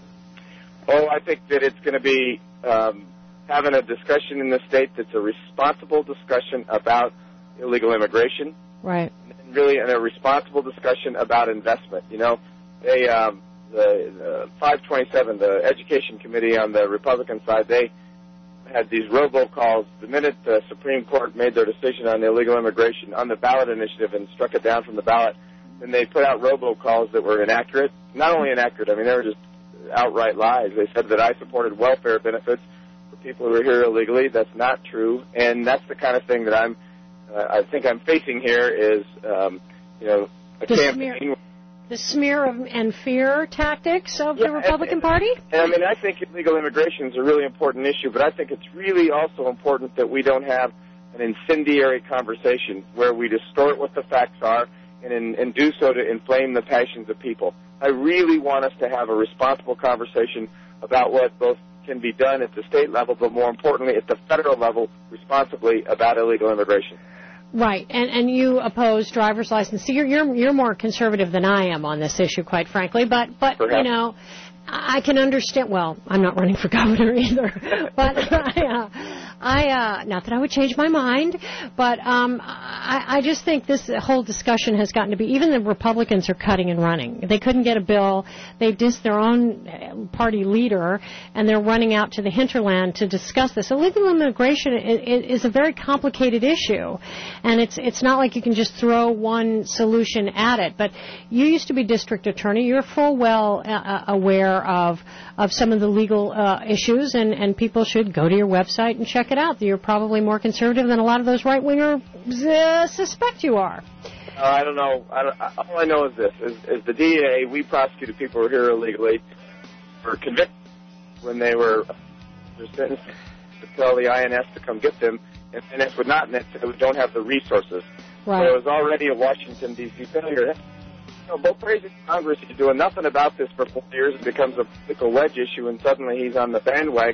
Oh, I think that it's going to be um, having a discussion in the state that's a responsible discussion about illegal immigration. Right. And really a responsible discussion about investment. You know, they, um, the, the five twenty-seven, the Education Committee on the Republican side, they had these robocalls the minute the Supreme Court made their decision on illegal immigration on the ballot initiative and struck it down from the ballot. Then they put out robocalls that were inaccurate. Not only inaccurate, I mean, they were just outright lies. They said that I supported welfare benefits for people who are here illegally. That's not true, and that's the kind of thing that I'm, uh, I think I'm facing here is, um, you know, a The campaign. smear, the smear of, and fear tactics of Yeah, the Republican and, Party? And I mean, I think illegal immigration is a really important issue, but I think it's really also important that we don't have an incendiary conversation where we distort what the facts are and, in, and do so to inflame the passions of people. I really want us to have a responsible conversation about what both can be done at the state level, but more importantly at the federal level responsibly about illegal immigration. Right, and and you oppose driver's license. So you're you're you're more conservative than I am on this issue, quite frankly. But but Perhaps. you know, I can understand. Well, I'm not running for governor either. But I, uh, I uh, not that I would change my mind, but um, I, I just think this whole discussion has gotten to be. Even the Republicans are cutting and running. They couldn't get a bill. They dissed their own party leader, and they're running out to the hinterland to discuss this. Illegal immigration is, is a very complicated issue, and it's it's not like you can just throw one solution at it. But you used to be district attorney. You're full well uh, aware of of some of the legal uh, issues, and, and people should go to your website and check it out. You're probably more conservative than a lot of those right-wingers uh, suspect you are. Uh, I don't know. I don't, all I know is this: is, is the D A, we prosecuted people who were here illegally, were convicted when they were sentenced to tell the I N S to come get them, and I N S would not, and they said we don't have the resources. Right. So it was already a Washington, D C failure. You know, Bo Praise in Congress is doing nothing about this for four years. It becomes a political wedge issue, and suddenly he's on the bandwagon.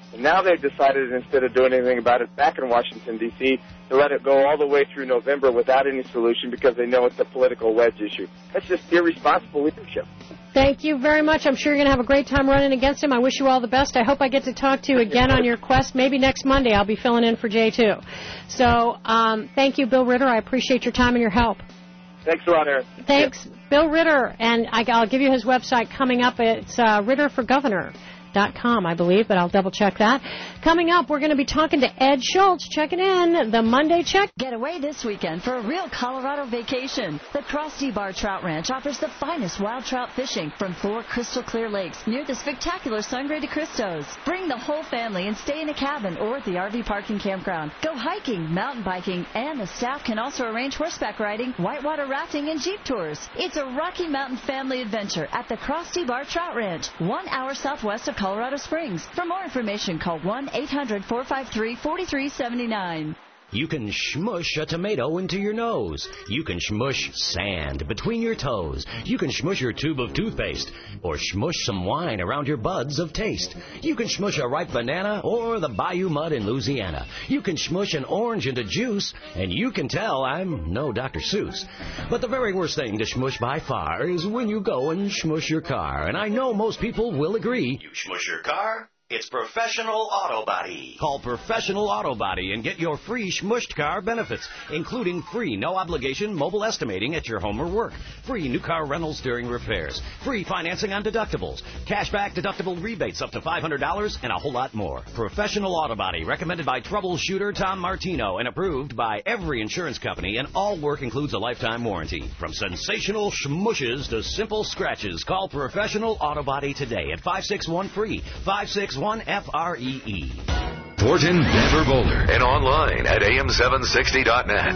And now they've decided, instead of doing anything about it back in Washington, D C, to let it go all the way through November without any solution because they know it's a political wedge issue. That's just irresponsible leadership. Thank you very much. I'm sure you're going to have a great time running against him. I wish you all the best. I hope I get to talk to you again on your quest. Maybe next Monday I'll be filling in for Jay, too. So um, thank you, Bill Ritter. I appreciate your time and your help. Thanks a lot, Aaron. Thanks, yep. Bill Ritter. And I, I'll give you his website coming up. It's uh, ritter for governor dot com, I believe, but I'll double-check that. Coming up, we're going to be talking to Ed Schultz, checking in the Monday check. Get away this weekend for a real Colorado vacation. The Krusty Bar Trout Ranch offers the finest wild trout fishing from four crystal clear lakes near the spectacular Sangre de Cristos. Bring the whole family and stay in a cabin or at the R V parking campground. Go hiking, mountain biking, and the staff can also arrange horseback riding, whitewater rafting, and jeep tours. It's a Rocky Mountain family adventure at the Krusty Bar Trout Ranch, one hour southwest of Colorado Springs. For more information, call one eight hundred four five three four three seven nine. You can shmush a tomato into your nose. You can shmush sand between your toes. You can shmush your tube of toothpaste or shmush some wine around your buds of taste. You can shmush a ripe banana or the bayou mud in Louisiana. You can shmush an orange into juice, and you can tell I'm no Doctor Seuss. But the very worst thing to shmush by far is when you go and shmush your car. And I know most people will agree. You shmush your car? It's Professional Auto Body. Call Professional Auto Body and get your free shmushed car benefits, including free no-obligation mobile estimating at your home or work, free new car rentals during repairs, free financing on deductibles, cashback deductible rebates up to five hundred dollars, and a whole lot more. Professional Auto Body, recommended by troubleshooter Tom Martino and approved by every insurance company, and all work includes a lifetime warranty. From sensational shmushes to simple scratches, call Professional Auto Body today at five six one free, five six one F R E E. Thornton, Denver, Boulder, and online at A M seven sixty dot net.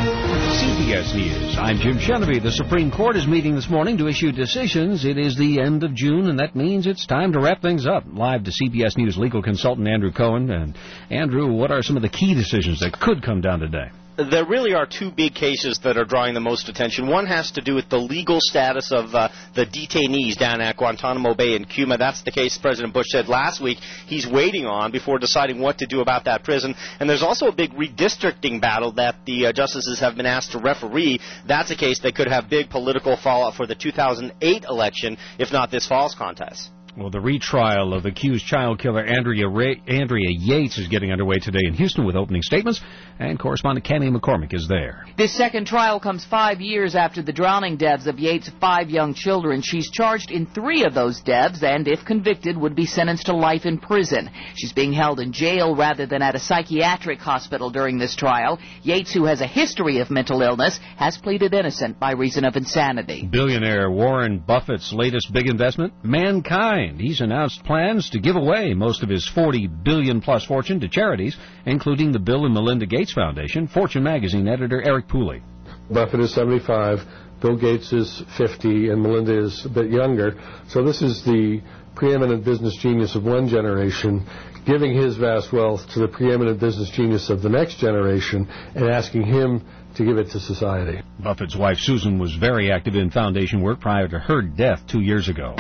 C B S News. I'm Jim Sheneby. The Supreme Court is meeting this morning to issue decisions. It is the end of June, and that means it's time to wrap things up. Live to C B S News legal consultant Andrew Cohen. And Andrew, what are some of the key decisions that could come down today? There really are two big cases that are drawing the most attention. One has to do with the legal status of uh, the detainees down at Guantanamo Bay in Cuba. That's the case President Bush said last week he's waiting on before deciding what to do about that prison. And there's also a big redistricting battle that the uh, justices have been asked to referee. That's a case that could have big political fallout for the two thousand eight election, if not this fall's contest. Well, the retrial of accused child killer Andrea, Ray, Andrea Yates is getting underway today in Houston with opening statements, and correspondent Cammy McCormick is there. This second trial comes five years after the drowning deaths of Yates' five young children. She's charged in three of those deaths, and if convicted, would be sentenced to life in prison. She's being held in jail rather than at a psychiatric hospital during this trial. Yates, who has a history of mental illness, has pleaded innocent by reason of insanity. Billionaire Warren Buffett's latest big investment, Mankind. He's announced plans to give away most of his forty billion dollars plus fortune to charities, including the Bill and Melinda Gates Foundation. Fortune magazine editor Eric Pooley. Buffett is seventy-five, Bill Gates is fifty, and Melinda is a bit younger. So this is the preeminent business genius of one generation giving his vast wealth to the preeminent business genius of the next generation and asking him to give it to society. Buffett's wife Susan was very active in foundation work prior to her death two years ago.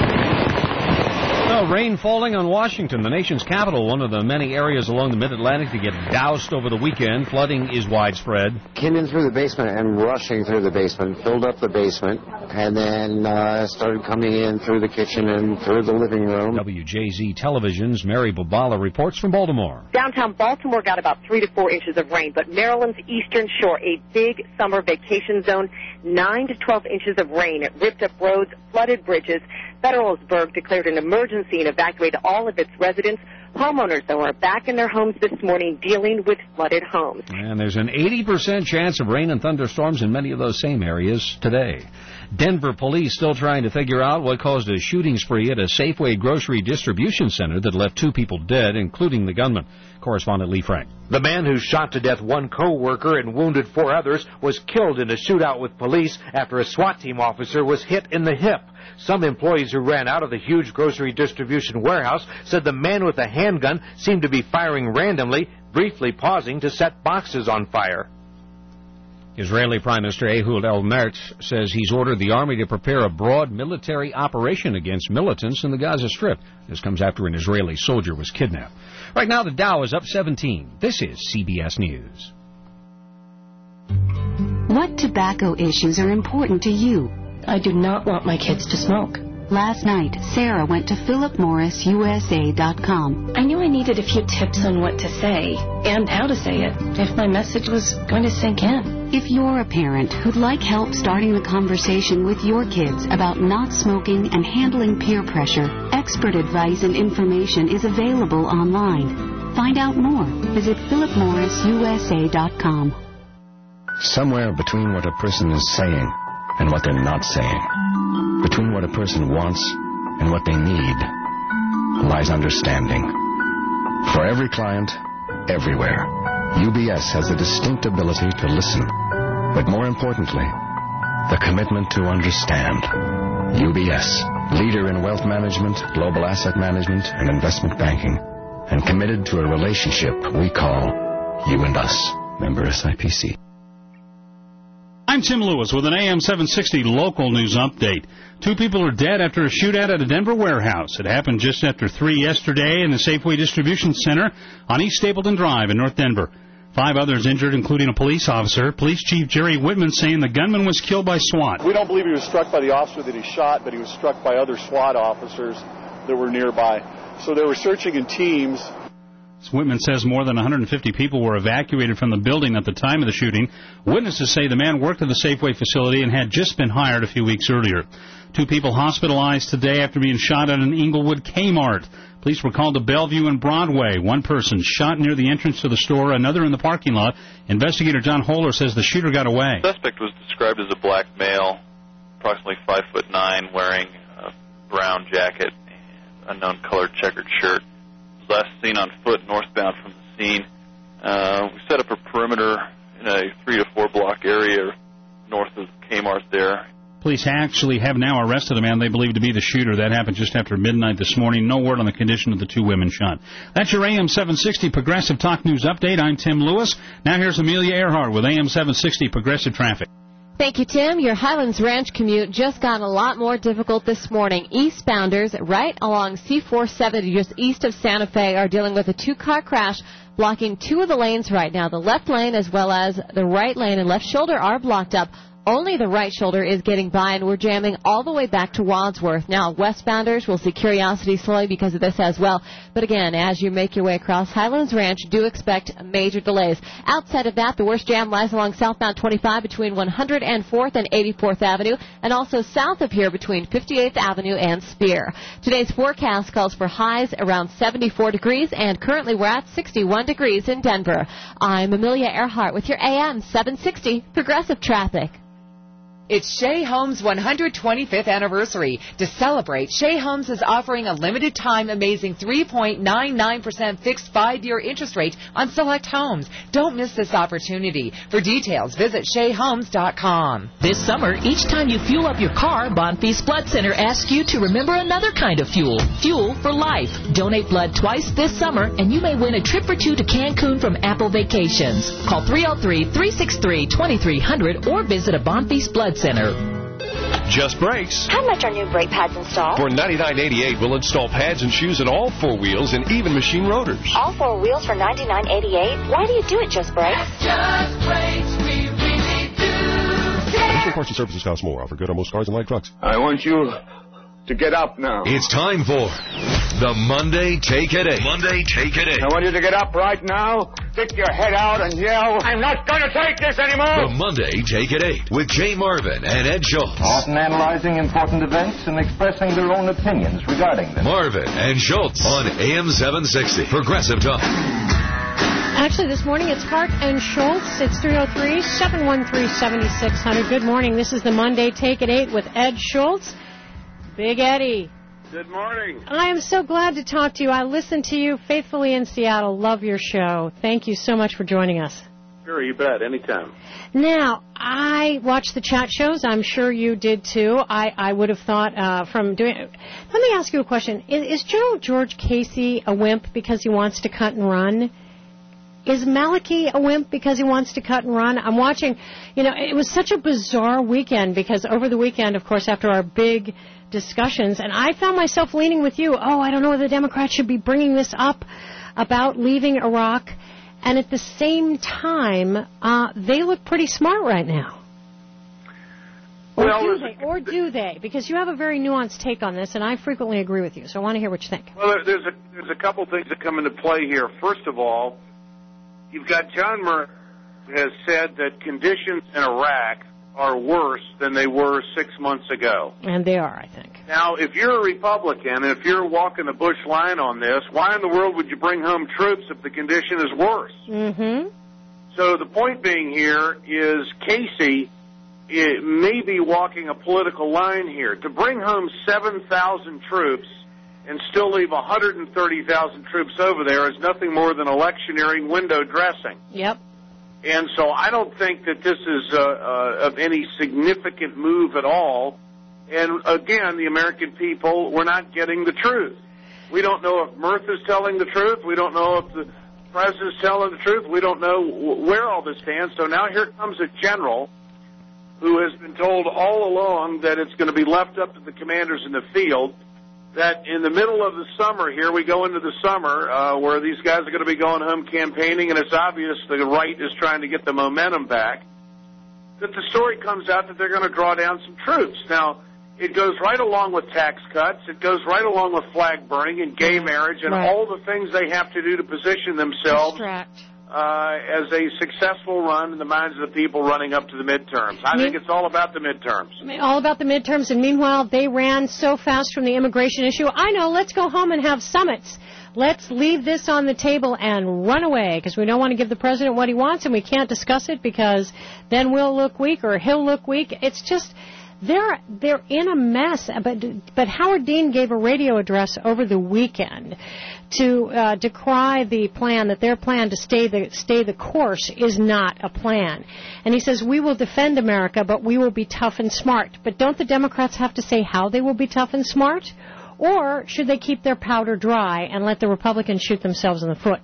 Well, rain falling on Washington, the nation's capital, one of the many areas along the mid-Atlantic to get doused over the weekend. Flooding is widespread. Came in through the basement and rushing through the basement, filled up the basement, and then uh, started coming in through the kitchen and through the living room. W J Z Television's Mary Bobala reports from Baltimore. Downtown Baltimore got about three to four inches of rain, but Maryland's Eastern Shore, a big summer vacation zone, nine to twelve inches of rain. It ripped up roads, flooded bridges. Federalsburg declared an emergency and evacuated all of its residents. Homeowners, though, are back in their homes this morning dealing with flooded homes. And there's an eighty percent chance of rain and thunderstorms in many of those same areas today. Denver police still trying to figure out what caused a shooting spree at a Safeway grocery distribution center that left two people dead, including the gunman. Correspondent Lee Frank. The man who shot to death one co-worker and wounded four others was killed in a shootout with police after a SWAT team officer was hit in the hip. Some employees who ran out of the huge grocery distribution warehouse said the man with the handgun seemed to be firing randomly, briefly pausing to set boxes on fire. Israeli Prime Minister Ehud Olmert says he's ordered the army to prepare a broad military operation against militants in the Gaza Strip. This comes after an Israeli soldier was kidnapped. Right now, the Dow is up seventeen. This is C B S News. What tobacco issues are important to you? I do not want my kids to smoke. Last night, Sarah went to Philip Morris U S A dot com. I knew I needed a few tips on what to say and how to say it if my message was going to sink in. If you're a parent who'd like help starting the conversation with your kids about not smoking and handling peer pressure, expert advice and information is available online. Find out more. Visit Philip Morris U S A dot com. Somewhere between what a person is saying and what they're not saying, between what a person wants and what they need, lies understanding. For every client, everywhere, U B S has the distinct ability to listen, but more importantly, the commitment to understand. U B S, leader in wealth management, global asset management, and investment banking, and committed to a relationship we call you and us. Member S I P C. I'm Tim Lewis with an A M seven sixty local news update. Two people are dead after a shootout at a Denver warehouse. It happened just after three yesterday in the Safeway Distribution Center on East Stapleton Drive in North Denver. Five others injured, including a police officer. Police Chief Jerry Whitman saying the gunman was killed by SWAT. We don't believe he was struck by the officer that he shot, but he was struck by other SWAT officers that were nearby. So they were searching in teams. Whitman says more than one hundred fifty people were evacuated from the building at the time of the shooting. Witnesses say the man worked at the Safeway facility and had just been hired a few weeks earlier. Two people hospitalized today after being shot at an Inglewood Kmart. Police were called to Bellevue and Broadway. One person shot near the entrance to the store, another in the parking lot. Investigator John Holler says the shooter got away. The suspect was described as a black male, approximately five foot nine, wearing a brown jacket and unknown colored checkered shirt. Last seen on foot northbound from the scene. Uh, we set up a perimeter in a three to four block area north of Kmart there. Police actually have now arrested a man they believe to be the shooter. That happened just after midnight this morning. No word on the condition of the two women shot. That's your A M seven sixty Progressive Talk News Update. I'm Tim Lewis. Now here's Amelia Earhart with A M seven sixty Progressive Traffic. Thank you, Tim. Your Highlands Ranch commute just got a lot more difficult this morning. Eastbounders right along C four seventy just east of Santa Fe are dealing with a two-car crash blocking two of the lanes right now. The left lane as well as the right lane and left shoulder are blocked up. Only the right shoulder is getting by, and we're jamming all the way back to Wadsworth. Now, westbounders will see Curiosity slowly because of this as well. But again, as you make your way across Highlands Ranch, do expect major delays. Outside of that, the worst jam lies along southbound twenty-five between one hundred fourth and eighty-fourth Avenue, and also south of here between fifty-eighth Avenue and Spear. Today's forecast calls for highs around seventy-four degrees, and currently we're at sixty-one degrees in Denver. I'm Amelia Earhart with your A M seven sixty Progressive Traffic. It's Shea Homes' one hundred twenty-fifth anniversary. To celebrate, Shea Homes is offering a limited-time amazing three point nine nine percent fixed five-year interest rate on select homes. Don't miss this opportunity. For details, visit shea homes dot com. This summer, each time you fuel up your car, Bonfils Blood Center asks you to remember another kind of fuel. Fuel for life. Donate blood twice this summer, and you may win a trip or two to Cancun from Apple Vacations. Call three oh three, three six three, two three zero zero or visit a Bonfils Blood Center. Just Brakes. How much are new brake pads installed? For ninety-nine eighty-eight, we'll install pads and shoes in all four wheels and even machine rotors. All four wheels for ninety-nine eighty-eight? Why do you do it, Just Brakes? Just Brakes, we really do. Additional parts and services cost more. Offer good on most cars and light trucks. I want you to get up now. It's time for the Monday Take at eight. Monday Take at eight. I want you to get up right now, stick your head out and yell, I'm not going to take this anymore. The Monday Take at eight with Jay Marvin and Ed Schultz. Often analyzing important events and expressing their own opinions regarding them. Marvin and Schultz on A M seven sixty Progressive Talk. Actually, this morning it's Hart and Schultz. It's three oh three, seven one three, seven six zero zero. Good morning. This is the Monday Take at eight with Ed Schultz. Big Eddie. Good morning. I am so glad to talk to you. I listen to you faithfully in Seattle. Love your show. Thank you so much for joining us. Sure, you bet. Anytime. Now, I watch the chat shows. I'm sure you did, too. I, I would have thought uh, from doing... Let me ask you a question. Is, is General George Casey a wimp because he wants to cut and run? Is Maliki a wimp because he wants to cut and run? I'm watching, you know, it was such a bizarre weekend because over the weekend, of course, after our big discussions, and I found myself leaning with you, oh, I don't know whether the Democrats should be bringing this up about leaving Iraq. And at the same time, uh, they look pretty smart right now. Or, well, do they, or do they? Because you have a very nuanced take on this, and I frequently agree with you, so I want to hear what you think. Well, there's a, there's a couple things that come into play here. First of all, you've got John Murray who has said that conditions in Iraq are worse than they were six months ago. And they are, I think. Now, if you're a Republican, and if you're walking the Bush line on this, why in the world would you bring home troops if the condition is worse? Mm-hmm. So the point being here is Casey it may be walking a political line here. To bring home seven thousand troops and still leave one hundred thirty thousand troops over there is nothing more than electioneering window dressing. Yep. And so I don't think that this is uh, uh, of any significant move at all. And again, the American people, we're not getting the truth. We don't know if Murth is telling the truth. We don't know if the president is telling the truth. We don't know where all this stands. So now here comes a general who has been told all along that it's going to be left up to the commanders in the field, that in the middle of the summer here, we go into the summer uh, where these guys are going to be going home campaigning, and it's obvious the right is trying to get the momentum back, that the story comes out that they're going to draw down some troops. Now, it goes right along with tax cuts. It goes right along with flag burning and gay marriage and right. all the things they have to do to position themselves Distract. Uh, as a successful run in the minds of the people running up to the midterms. I Me- think it's all about the midterms. All about the midterms, and meanwhile, they ran so fast from the immigration issue. I know, let's go home and have summits. Let's leave this on the table and run away, because we don't want to give the president what he wants, and we can't discuss it because then we'll look weak or he'll look weak. It's just... They're they're in a mess, but but Howard Dean gave a radio address over the weekend to uh, decry the plan, that their plan to stay the stay the course is not a plan. And he says, we will defend America, but we will be tough and smart. But don't the Democrats have to say how they will be tough and smart? Or should they keep their powder dry and let the Republicans shoot themselves in the foot?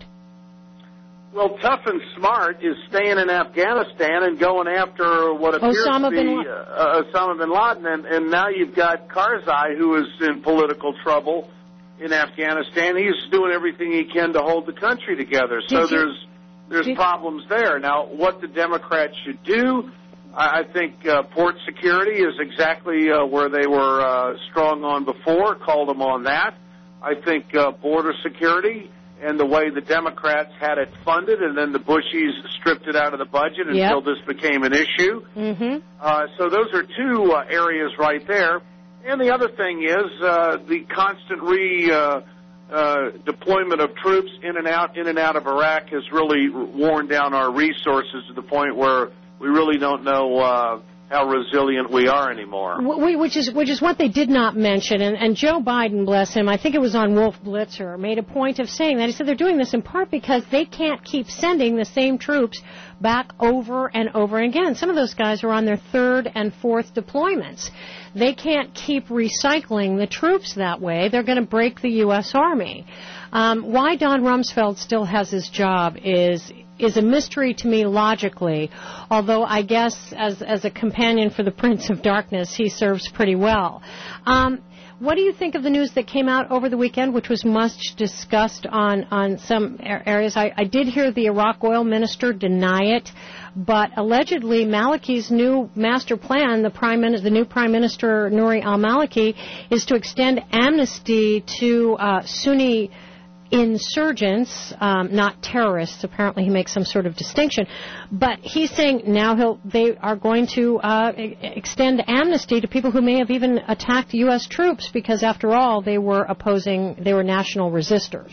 Well, tough and smart is staying in Afghanistan and going after what appears Osama to be bin uh, Osama bin Laden. And, and now you've got Karzai, who is in political trouble in Afghanistan. He's doing everything he can to hold the country together. So Did you- there's there's Did- problems there. Now, what the Democrats should do, I I think uh, port security is exactly uh, where they were uh, strong on before, called them on that. I think uh, border security and the way the Democrats had it funded, and then the Bushies stripped it out of the budget Yep. until this became an issue. Mm-hmm. Uh, so those are two uh, areas right there. And the other thing is uh, the constant re uh, uh, deployment of troops in and out, in and out of Iraq has really worn down our resources to the point where we really don't know uh, how resilient we are anymore. We, which is which is what they did not mention, and, and Joe Biden, bless him, I think it was on Wolf Blitzer, made a point of saying that. He said they're doing this in part because they can't keep sending the same troops back over and over again. Some of those guys are on their third and fourth deployments. They can't keep recycling the troops that way. They're going to break the U S. Army. Um, why Don Rumsfeld still has his job is is a mystery to me logically, although I guess as as a companion for the Prince of Darkness, he serves pretty well. Um, what do you think of the news that came out over the weekend, which was much discussed on, on some areas? I, I did hear the Iraq oil minister deny it, but allegedly Maliki's new master plan, the prime minister, the new Prime Minister Nouri al-Maliki, is to extend amnesty to uh, Sunni insurgents, um, not terrorists. Apparently, he makes some sort of distinction. But he's saying now he'll they are going to uh, extend amnesty to people who may have even attacked U S troops because, after all, they were opposing, they were national resistors.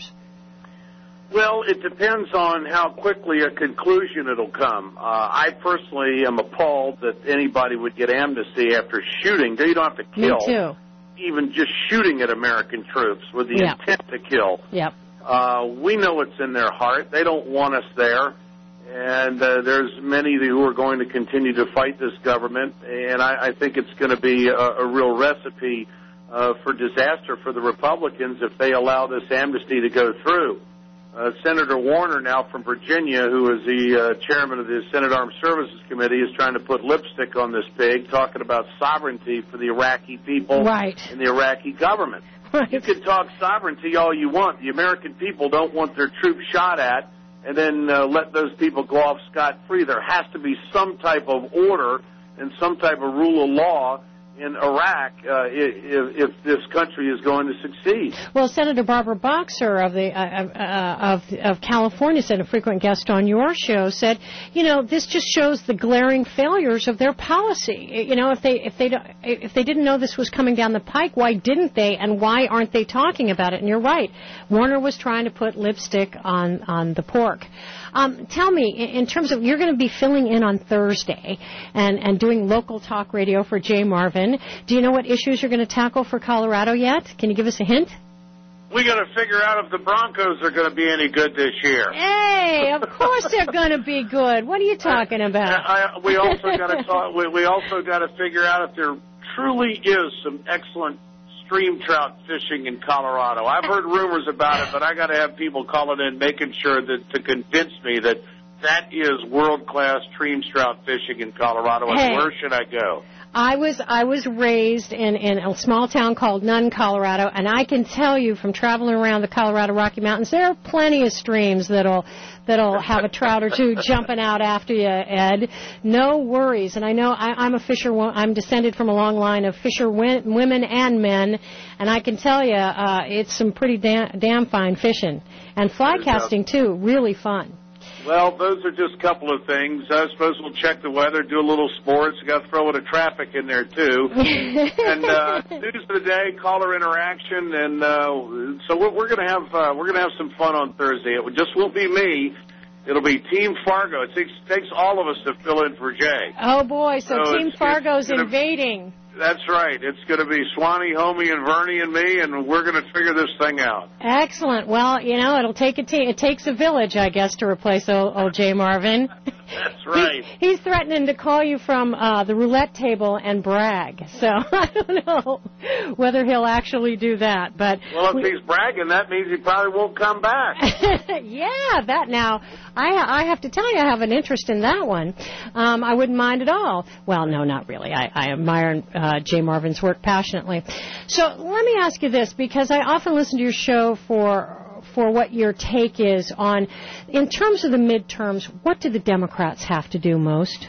Well, it depends on how quickly a conclusion it'll come. Uh, I personally am appalled that anybody would get amnesty after shooting. You don't have to kill. Me too. Even just shooting at American troops with the Yeah. intent to kill. Yep. Uh, we know it's in their heart. They don't want us there. And uh, there's many who are going to continue to fight this government. And I, I think it's going to be a, a real recipe uh, for disaster for the Republicans if they allow this amnesty to go through. Uh, Senator Warner, now from Virginia, who is the uh, chairman of the Senate Armed Services Committee, is trying to put lipstick on this pig, talking about sovereignty for the Iraqi people right. and the Iraqi government. Right. You can talk sovereignty all you want. The American people don't want their troops shot at and then uh, let those people go off scot-free. There has to be some type of order and some type of rule of law in Iraq uh, if, if this country is going to succeed. Well, Senator Barbara Boxer of the uh, uh, of of California, said a frequent guest on your show, said, you know, this just shows the glaring failures of their policy. You know, if they if they if they didn't know this was coming down the pike, why didn't they, and why aren't they talking about it? And you're right, Warner was trying to put lipstick on on the pork. Um, tell me, in terms of, you're going to be filling in on Thursday and, and doing local talk radio for Jay Marvin. Do you know what issues you're going to tackle for Colorado yet? Can you give us a hint? We got to figure out if the Broncos are going to be any good this year. Hey, of course they're going to be good. What are you talking about? I, I, we also got to talk. We, we also got to figure out if there truly is some excellent stream trout fishing in Colorado. I've heard rumors about it, but I got to have people calling in, making sure that to convince me that that is world-class stream trout fishing in Colorado. And hey. Where should I go? I was I was raised in, in a small town called Nunn, Colorado, and I can tell you from traveling around the Colorado Rocky Mountains, there are plenty of streams that'll that'll have a trout or two jumping out after you, Ed. No worries. And I know I, I'm a fisher. I'm descended from a long line of fisher women and men, and I can tell you uh, it's some pretty damn, damn fine fishing and fly casting too. Really fun. Well, those are just a couple of things. I suppose we'll check the weather, do a little sports. Got to throw a traffic in there too. and uh, news of the day, caller interaction, and uh, so we're, we're going to have uh, we're going to have some fun on Thursday. It just won't be me. It'll be Team Fargo. It takes, takes all of us to fill in for Jay. Oh boy! So, so Team it's, Fargo's it's gonna, invading. That's right. It's going to be Swanee, Homie, and Vernie and me, and we're going to figure this thing out. Excellent. Well, you know, it'll take a te- it takes a village, I guess, to replace old, old Jay Marvin. That's right. He's, he's threatening to call you from uh, the roulette table and brag. So I don't know whether he'll actually do that. But well, if we, he's bragging, that means he probably won't come back. Yeah, that now. I, I have to tell you, I have an interest in that one. Um, I wouldn't mind at all. Well, no, not really. I, I admire uh, Jay Marvin's work passionately. So let me ask you this, because I often listen to your show for for what your take is on, in terms of the midterms, what do the Democrats have to do most?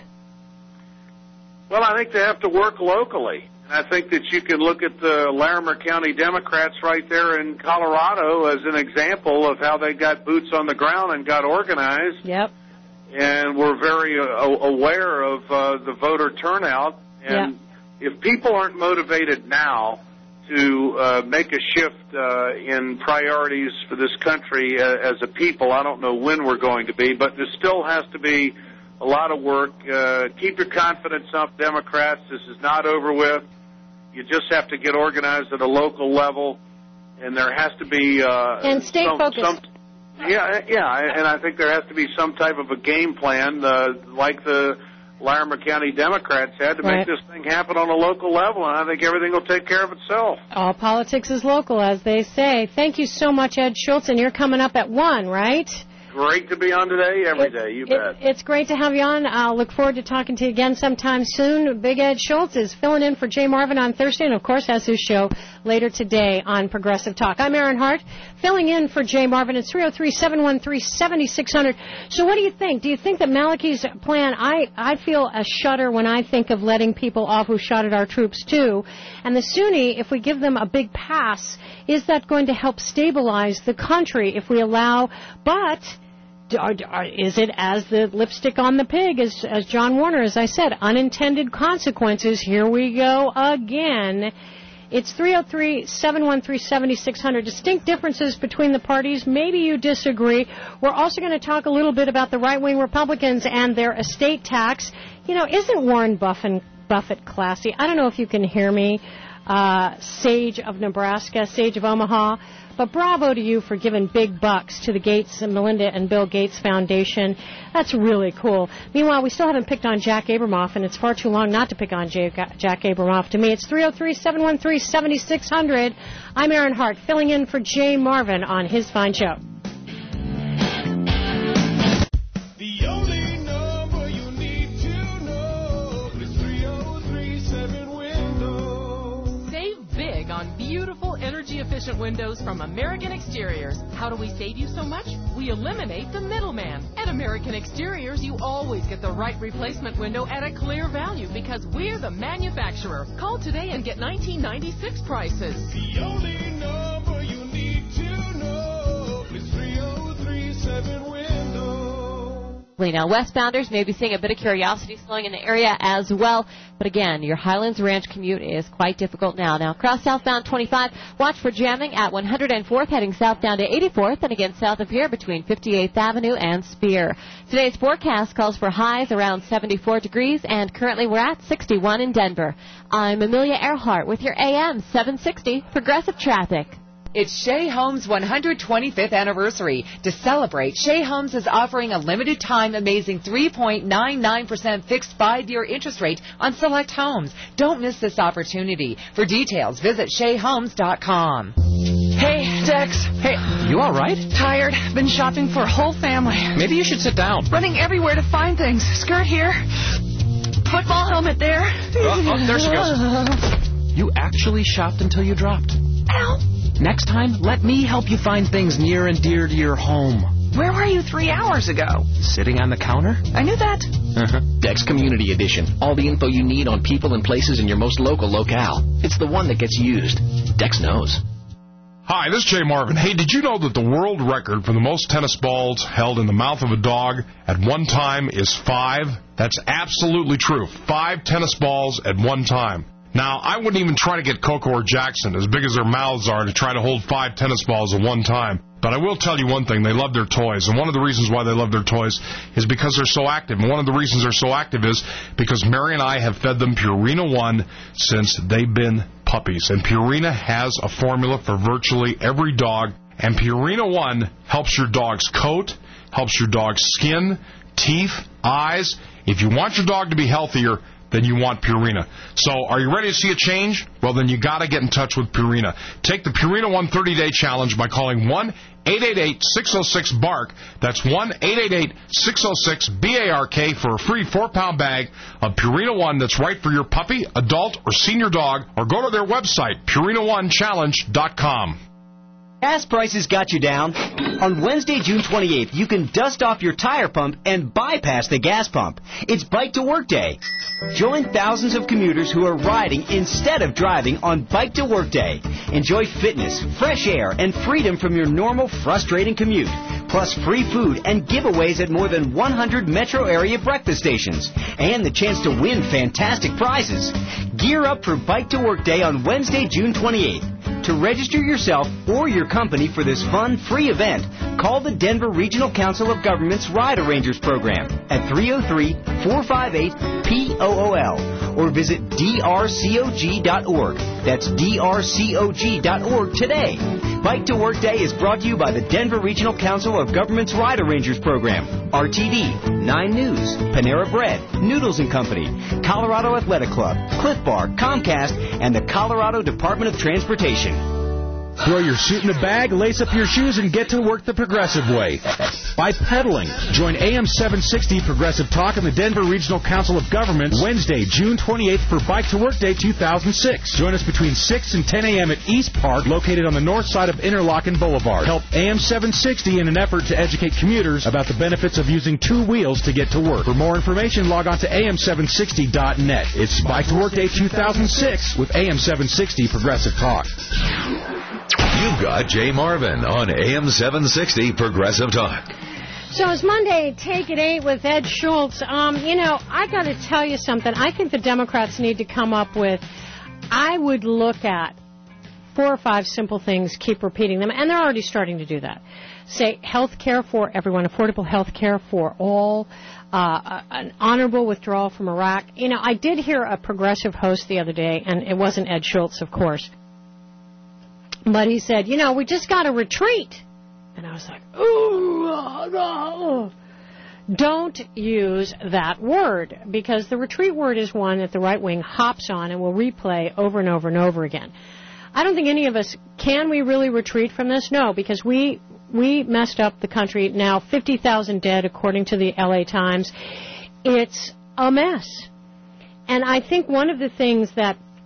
Well, I think they have to work locally. And I think that you can look at the Larimer County Democrats right there in Colorado as an example of how they got boots on the ground and got organized. Yep. And were very uh, aware of uh, the voter turnout. And yep. if people aren't motivated now to uh, make a shift uh, in priorities for this country uh, as a people, I don't know when we're going to be, but there still has to be a lot of work. Uh, keep your confidence up, Democrats. This is not over with. You just have to get organized at a local level, and there has to be uh, and stay some, focused. Some, yeah, yeah, and I think there has to be some type of a game plan, uh, like the Larimer County Democrats had, to right. make this thing happen on a local level, and I think everything will take care of itself. All politics is local, as they say. Thank you so much, Ed Schultz, and you're coming up at one, right? Great to be on today, every it, day, you it, bet. It's great to have you on. I'll look forward to talking to you again sometime soon. Big Ed Schultz is filling in for Jay Marvin on Thursday, and of course has his show later today on Progressive Talk. I'm Erin Hart, filling in for Jay Marvin. It's three oh three, seven one three, seven six zero zero. So what do you think? Do you think that Malachi's plan, I, I feel a shudder when I think of letting people off who shot at our troops too. And the Sunni, if we give them a big pass, is that going to help stabilize the country if we allow, but... Are, are, is it as the lipstick on the pig, as, as John Warner, as I said, unintended consequences? Here we go again. It's three oh three, seven one three, seven six zero zero. Distinct differences between the parties. Maybe you disagree. We're also going to talk a little bit about the right-wing Republicans and their estate tax. You know, isn't Warren Buffett, Buffett classy? I don't know if you can hear me, uh, Sage of Nebraska, Sage of Omaha. But bravo to you for giving big bucks to the Gates and Melinda and Bill Gates Foundation. That's really cool. Meanwhile, we still haven't picked on Jack Abramoff, and it's far too long not to pick on Jack Abramoff. To me, it's three oh three, seven one three, seven six zero zero. I'm Erin Hart, filling in for Jay Marvin on his fine show. beautiful, energy-efficient windows from American Exteriors. How do we save you so much? We eliminate the middleman. At American Exteriors, you always get the right replacement window at a clear value because we're the manufacturer. Call today and get nineteen ninety-six prices. The only number you need to know is three oh three seven window. Now, westbounders may be seeing a bit of curiosity slowing in the area as well. But again, your Highlands Ranch commute is quite difficult now. Now, across southbound twenty-five, watch for jamming at one hundred fourth, heading south down to eighty-fourth, and again south of here between fifty-eighth Avenue and Spear. Today's forecast calls for highs around seventy-four degrees, and currently we're at sixty-one in Denver. I'm Amelia Earhart with your A M seven sixty Progressive Traffic. It's Shea Homes' one hundred twenty-fifth anniversary. To celebrate, Shea Homes is offering a limited-time amazing three point nine nine percent fixed five-year interest rate on select homes. Don't miss this opportunity. For details, visit shea homes dot com. Hey, Dex. Hey, you all right? Tired. Been shopping for a whole family. Maybe you should sit down. Running everywhere to find things. Skirt here. Football helmet there. Oh, oh, there she goes. You actually shopped until you dropped. Ow. Next time, let me help you find things near and dear to your home. Where were you three hours ago? Sitting on the counter? I knew that. Uh-huh. Dex Community Edition. All the info you need on people and places in your most local locale. It's the one that gets used. Dex knows. Hi, this is Jay Marvin. Hey, did you know that the world record for the most tennis balls held in the mouth of a dog at one time is five? That's absolutely true. Five tennis balls at one time. Now, I wouldn't even try to get Coco or Jackson, as big as their mouths are, to try to hold five tennis balls at one time. But I will tell you one thing, they love their toys. And one of the reasons why they love their toys is because they're so active. And one of the reasons they're so active is because Mary and I have fed them Purina One since they've been puppies. And Purina has a formula for virtually every dog. And Purina One helps your dog's coat, helps your dog's skin, teeth, eyes. If you want your dog to be healthier, then you want Purina. So are you ready to see a change? Well, then you got to get in touch with Purina. Take the Purina One thirty-day challenge by calling one eight eight eight, six oh six, B A R K. That's one eight eight eight, six oh six, B A R K for a free four-pound bag of Purina One that's right for your puppy, adult, or senior dog. Or go to their website, purina one challenge dot com. Gas prices got you down? On Wednesday, June twenty-eighth, you can dust off your tire pump and bypass the gas pump. It's Bike to Work Day. Join thousands of commuters who are riding instead of driving on Bike to Work Day. Enjoy fitness, fresh air, and freedom from your normal, frustrating commute. Plus free food and giveaways at more than one hundred metro area breakfast stations. And the chance to win fantastic prizes. Gear up for Bike to Work Day on Wednesday, June twenty-eighth. To register yourself or your company for this fun, free event, call the Denver Regional Council of Governments Ride Arrangers Program at three oh three, four five eight, P O O L or visit D R C O G dot org. That's D R C O G dot org today. Bike to Work Day is brought to you by the Denver Regional Council of Governments Ride Arrangers Program, R T D, Nine News, Panera Bread, Noodles and Company, Colorado Athletic Club, Cliff Bar, Comcast, and the Colorado Department of Transportation. Throw your suit in a bag, lace up your shoes, and get to work the Progressive way. By pedaling. Join A M seven sixty Progressive Talk and the Denver Regional Council of Governments Wednesday, June twenty-eighth for Bike to Work Day two thousand six. Join us between six and ten a.m. at East Park, located on the north side of Interlochen Boulevard. Help A M seven sixty in an effort to educate commuters about the benefits of using two wheels to get to work. For more information, log on to A M seven sixty dot net. It's Bike to Work Day two thousand six with A M seven sixty Progressive Talk. You've got Jay Marvin on A M seven sixty Progressive Talk. So it's Monday, Take It Eight with Ed Schultz. Um, you know, I got to tell you something. I think the Democrats need to come up with, I would look at four or five simple things, keep repeating them, and they're already starting to do that. Say health care for everyone, affordable health care for all, uh, an honorable withdrawal from Iraq. You know, I did hear a progressive host the other day, and it wasn't Ed Schultz, of course. But he said, you know, we just got to retreat. And I was like, ooh, no. Don't use that word, because the retreat word is one that the right wing hops on and will replay over and over and over again. I don't think any of us, can we really retreat from this? No, because we we messed up the country. Now fifty thousand dead, according to the L A Times. It's a mess. And I think one of the things that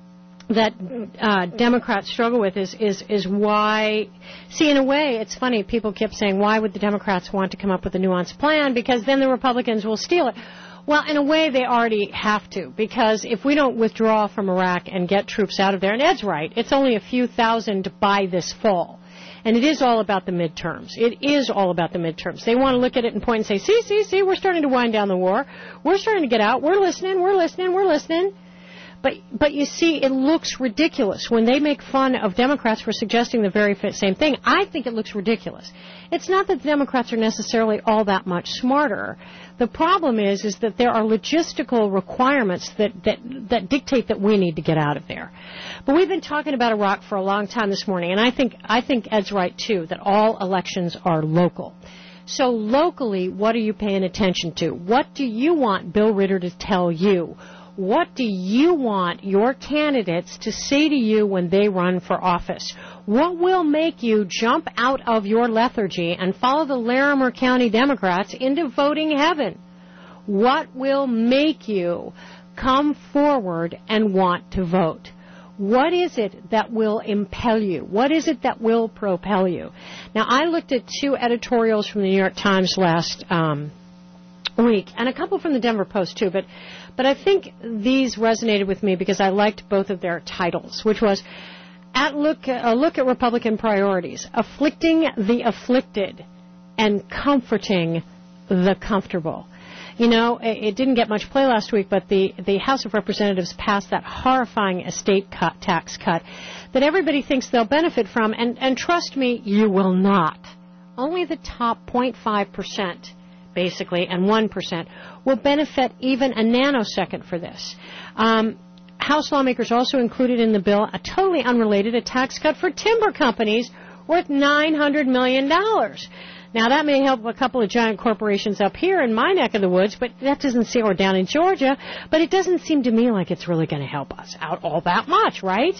that uh, Democrats struggle with is, is, is why, see, in a way, it's funny, people kept saying, why would the Democrats want to come up with a nuanced plan? Because then the Republicans will steal it. Well, in a way, they already have to, because if we don't withdraw from Iraq and get troops out of there, and Ed's right, it's only a few thousand by this fall. And it is all about the midterms. It is all about the midterms. They want to look at it and point and say, see, see, see, we're starting to wind down the war. We're starting to get out. We're listening, we're listening, we're listening. But but you see, it looks ridiculous when they make fun of Democrats for suggesting the very same thing. I think it looks ridiculous. It's not that the Democrats are necessarily all that much smarter. The problem is is that there are logistical requirements that, that, that dictate that we need to get out of there. But we've been talking about Iraq for a long time this morning, and I think I think Ed's right, too, that all elections are local. So locally, what are you paying attention to? What do you want Bill Ritter to tell you? What do you want your candidates to say to you when they run for office? What will make you jump out of your lethargy and follow the Larimer County Democrats into voting heaven? What will make you come forward and want to vote? What is it that will impel you? What is it that will propel you? Now, I looked at two editorials from the New York Times last um, week, and a couple from the Denver Post, too, but But I think these resonated with me because I liked both of their titles, which was at look, a look at Republican priorities, afflicting the afflicted and comforting the comfortable. You know, it, it didn't get much play last week, but the, the House of Representatives passed that horrifying estate cut, tax cut that everybody thinks they'll benefit from, and, and trust me, you will not. Only the top zero point five percent. Basically, and one percent will benefit even a nanosecond for this. Um, House lawmakers also included in the bill a totally unrelated a tax cut for timber companies worth nine hundred million dollars. Now, that may help a couple of giant corporations up here in my neck of the woods, but that doesn't seem, or down in Georgia, but it doesn't seem to me like it's really going to help us out all that much, right?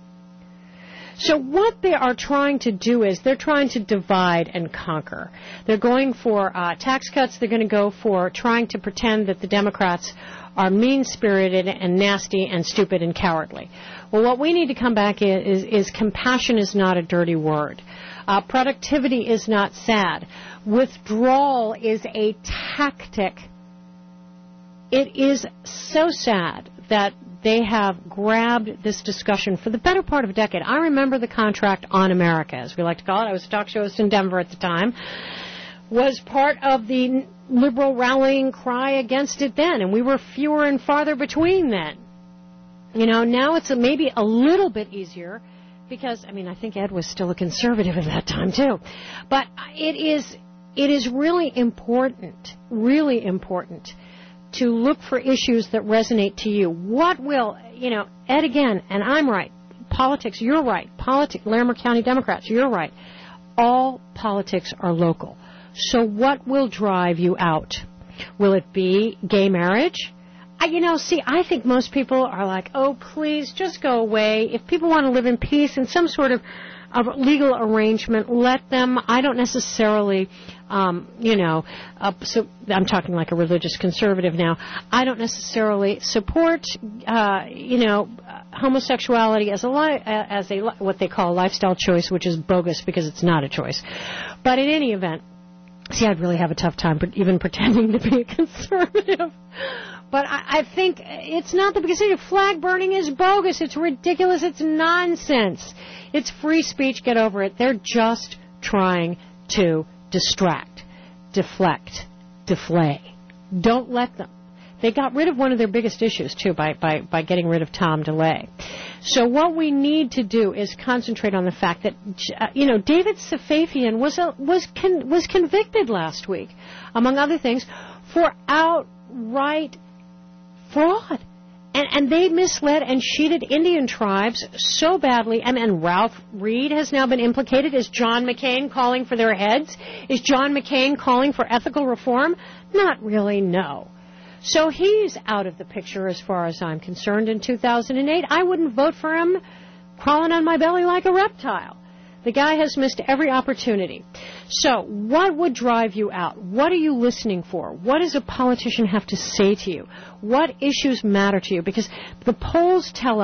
So what they are trying to do is they're trying to divide and conquer. They're going for uh, tax cuts. They're going to go for trying to pretend that the Democrats are mean-spirited and nasty and stupid and cowardly. Well, what we need to come back is, is, is compassion is not a dirty word. Uh, productivity is not sad. Withdrawal is a tactic. It is so sad that they have grabbed this discussion for the better part of a decade. I remember the Contract on America, as we like to call it. I was a talk show host in Denver at the time. Was part of the liberal rallying cry against it then, and we were fewer and farther between then. You know, now it's a, maybe a little bit easier because, I mean, I think Ed was still a conservative at that time, too. But it is, it is really important, really important to look for issues that resonate to you. What will, you know, Ed again, and I'm right. Politics, you're right. Politics, Larimer County Democrats, you're right. All politics are local. So what will drive you out? Will it be gay marriage? I, you know, see, I think most people are like, oh, please, just go away. If people want to live in peace in some sort of, of legal arrangement, let them. I don't necessarily, um, you know, uh, so I'm talking like a religious conservative now. I don't necessarily support, uh, you know, homosexuality as a li- as a what they call a lifestyle choice, which is bogus because it's not a choice. But in any event, see, I'd really have a tough time even pretending to be a conservative. But I, I think it's not the biggest issue. Flag burning is bogus. It's ridiculous. It's nonsense. It's free speech. Get over it. They're just trying to distract, deflect, deflay. Don't let them. They got rid of one of their biggest issues, too, by, by, by getting rid of Tom DeLay. So what we need to do is concentrate on the fact that, uh, you know, David Safavian was a, was con- was convicted last week, among other things, for outright fraud. And, and they misled and cheated Indian tribes so badly. And, and Ralph Reed has now been implicated. Is John McCain calling for their heads? Is John McCain calling for ethical reform? Not really, no. So he's out of the picture as far as I'm concerned in two thousand eight. I wouldn't vote for him crawling on my belly like a reptile. The guy has missed every opportunity. So what would drive you out? What are you listening for? What does a politician have to say to you? What issues matter to you? Because the polls tell us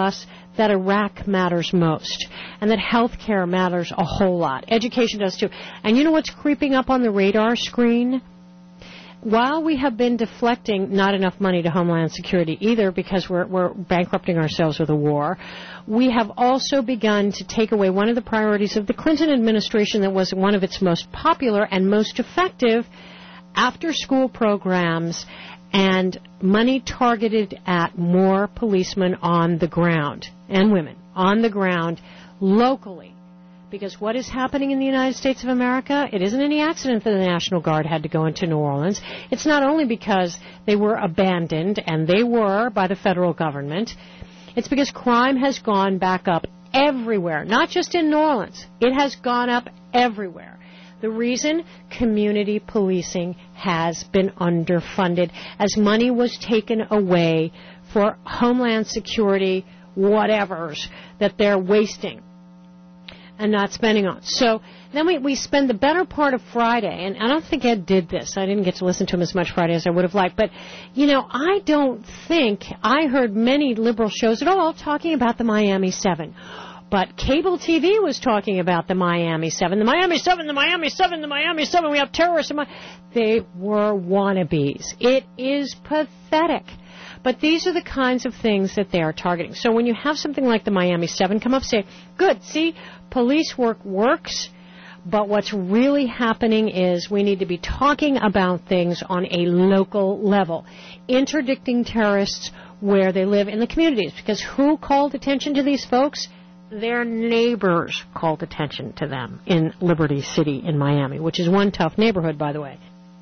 that Iraq matters most and that health care matters a whole lot. Education does too. And you know what's creeping up on the radar screen? While we have been deflecting not enough money to Homeland Security either because we're, we're bankrupting ourselves with a war, we have also begun to take away one of the priorities of the Clinton administration that was one of its most popular and most effective after-school programs and money targeted at more policemen on the ground, and women on the ground locally. Because what is happening in the United States of America, it isn't any accident that the National Guard had to go into New Orleans. It's not only because they were abandoned, and they were by the federal government. It's because crime has gone back up everywhere, not just in New Orleans. It has gone up everywhere. The reason? Community policing has been underfunded as money was taken away for Homeland Security whatevers that they're wasting and not spending on. So then we, we spend the better part of Friday, and I don't think Ed did this. I didn't get to listen to him as much Friday as I would have liked. But, you know, I don't think I heard many liberal shows at all talking about the Miami seven. But cable T V was talking about the Miami seven. The Miami seven, the Miami seven, the Miami seven. We have terrorists. They were wannabes. It is pathetic. But these are the kinds of things that they are targeting. So when you have something like the Miami seven come up, say, good, see, police work works, but what's really happening is we need to be talking about things on a local level, interdicting terrorists where they live in the communities. Because who called attention to these folks? Their neighbors called attention to them in Liberty City in Miami, which is one tough neighborhood, by the way.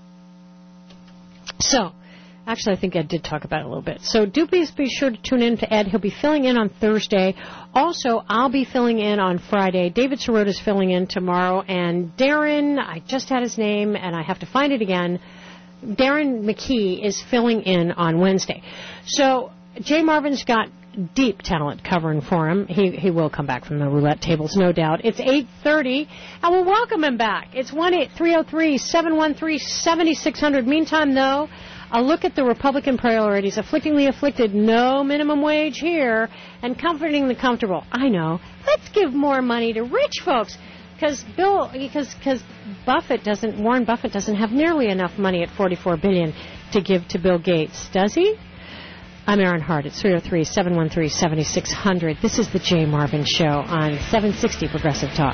So, actually, I think Ed did talk about it a little bit. So do please be sure to tune in to Ed. He'll be filling in on Thursday. Also, I'll be filling in on Friday. David Sirota is filling in tomorrow. And Darren, I just had his name, and I have to find it again. Darren McKee is filling in on Wednesday. So Jay Marvin's got deep talent covering for him. He he will come back from the roulette tables, no doubt. It's eight thirty, and we'll welcome him back. It's one eight three oh three, seven one three, seven six zero zero. Meantime, though, a look at the Republican priorities. Afflicting the afflicted, no minimum wage here, and comforting the comfortable. I know. Let's give more money to rich folks. Because Bill, because because Buffett doesn't, Warren Buffett doesn't have nearly enough money at forty-four billion dollars to give to Bill Gates, does he? I'm Aaron Hart at three oh three, seven one three, seven six zero zero. This is the Jay Marvin Show on seven sixty Progressive Talk.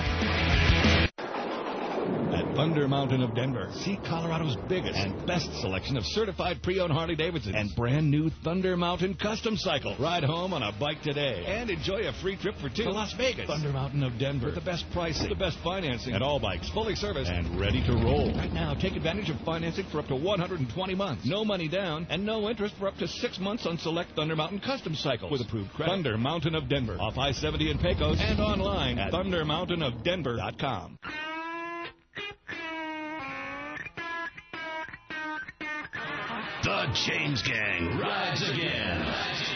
Thunder Mountain of Denver. See Colorado's biggest and best selection of certified pre-owned Harley-Davidsons and brand new Thunder Mountain custom cycle. Ride home on a bike today and enjoy a free trip for two to Las Vegas. Thunder Mountain of Denver. With the best pricing, the best financing, and all bikes fully serviced and ready to roll. Right now, take advantage of financing for up to one hundred twenty months. No money down and no interest for up to six months on select Thunder Mountain custom cycles with approved credit. Thunder Mountain of Denver. Off I seventy in Pecos and online at thunder mountain of denver dot com. The James Gang rides again.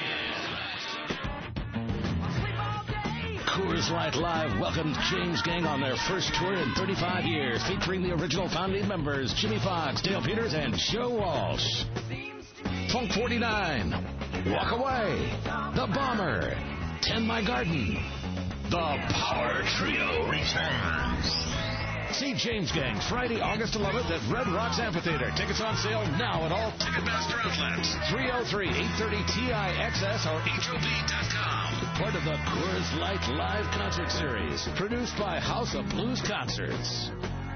Coors Light Live welcomed James Gang on their first tour in thirty-five years, featuring the original founding members, Jimmy Fox, Dale Peters, and Joe Walsh. Funk forty-nine, Walk Away, The Bomber, Tend My Garden. The Power Trio returns. See James Gang Friday, August eleventh at Red Rocks Amphitheater. Tickets on sale now at all Ticketmaster outlets. three oh three, eight thirty T I X S or H O B dot com. Part of the Coors Light Live Concert Series. Produced by House of Blues Concerts.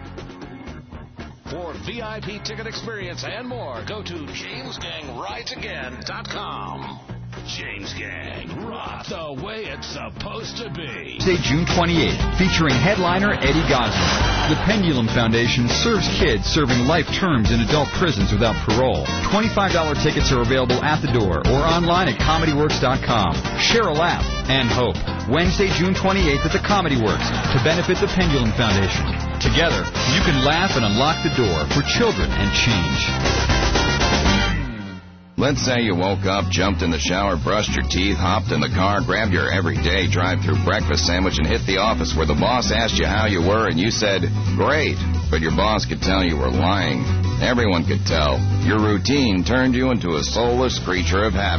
For V I P ticket experience and more, go to james gang rides again dot com. James Gang, rock the way it's supposed to be. Tuesday, June twenty-eighth, featuring headliner Eddie Gosling. The Pendulum Foundation serves kids serving life terms in adult prisons without parole. twenty-five dollars tickets are available at the door or online at comedy works dot com. Share a laugh and hope. Wednesday, June twenty-eighth at the Comedy Works to benefit the Pendulum Foundation. Together, you can laugh and unlock the door for children and change. Let's say you woke up, jumped in the shower, brushed your teeth, hopped in the car, grabbed your everyday drive-through breakfast sandwich, and hit the office where the boss asked you how you were, and you said, great. But your boss could tell you were lying. Everyone could tell. Your routine turned you into a soulless creature of habit.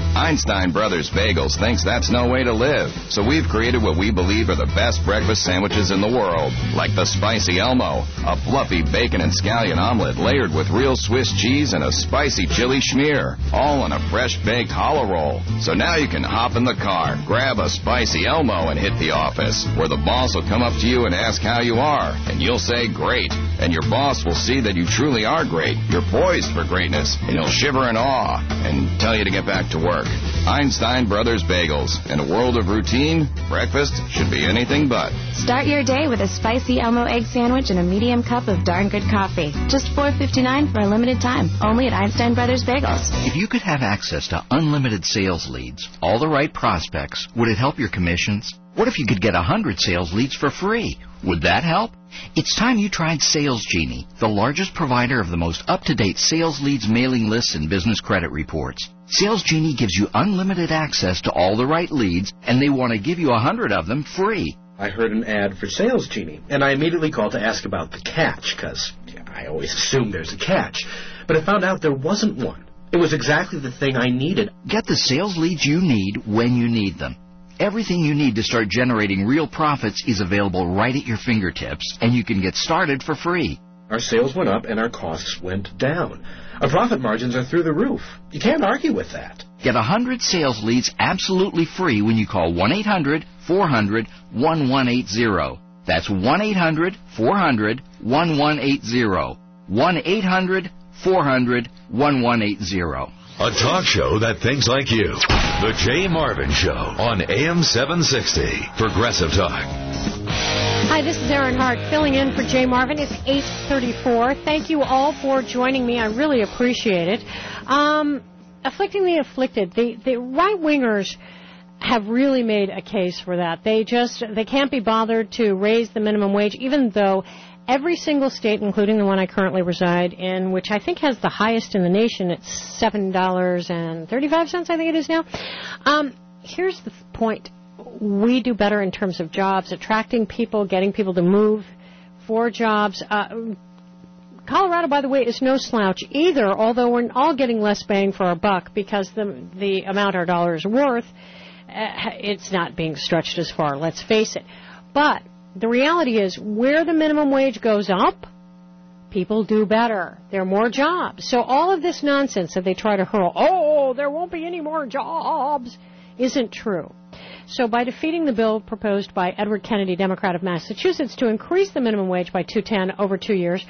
Einstein Brothers Bagels thinks that's no way to live, so we've created what we believe are the best breakfast sandwiches in the world, like the Spicy Elmo, a fluffy bacon and scallion omelet layered with real Swiss cheese and a spicy chili schmear, all on a fresh-baked hollow roll. So now you can hop in the car, grab a Spicy Elmo, and hit the office, where the boss will come up to you and ask how you are, and you'll say great, and your boss will see that you truly are great. You're poised for greatness, and he'll shiver in awe and tell you to get back to work. Einstein Brothers Bagels. In a world of routine, breakfast should be anything but. Start your day with a Spicy Elmo egg sandwich and a medium cup of darn good coffee. Just four fifty-nine for a limited time, only at Einstein Brothers Bagels. If you could have access to unlimited sales leads, all the right prospects, would it help your commissions? What if you could get one hundred sales leads for free? Would that help? It's time you tried Sales Genie, the largest provider of the most up-to-date sales leads mailing lists and business credit reports. Sales Genie gives you unlimited access to all the right leads, and they want to give you one hundred of them free. I heard an ad for Sales Genie, and I immediately called to ask about the catch, because I always assume there's a catch. But I found out there wasn't one. It was exactly the thing I needed. Get the sales leads you need when you need them. Everything you need to start generating real profits is available right at your fingertips, and you can get started for free. Our sales went up and our costs went down. Our profit margins are through the roof. You can't argue with that. Get one hundred sales leads absolutely free when you call one eight hundred four hundred one one eight zero. That's one eight hundred four hundred one one eight zero. one eight hundred four hundred one one eight zero. A talk show that thinks like you. The Jay Marvin Show on A M seven sixty. Progressive Talk. Hi, this is Erin Hart filling in for Jay Marvin. It's eight thirty-four. Thank you all for joining me. I really appreciate it. Um, afflicting the afflicted. The, the right-wingers have really made a case for that. They just, they can't be bothered to raise the minimum wage, even though every single state, including the one I currently reside in, which I think has the highest in the nation, it's seven dollars and thirty-five cents, I think it is now. Um, here's the point. We do better in terms of jobs, attracting people, getting people to move for jobs. Uh, Colorado, by the way, is no slouch either, although we're all getting less bang for our buck because the, the amount our dollar is worth, uh, it's not being stretched as far, let's face it. But the reality is, where the minimum wage goes up, people do better. There are more jobs. So all of this nonsense that they try to hurl, oh, there won't be any more jobs, isn't true. So by defeating the bill proposed by Edward Kennedy, Democrat of Massachusetts, to increase the minimum wage by two ten over two years,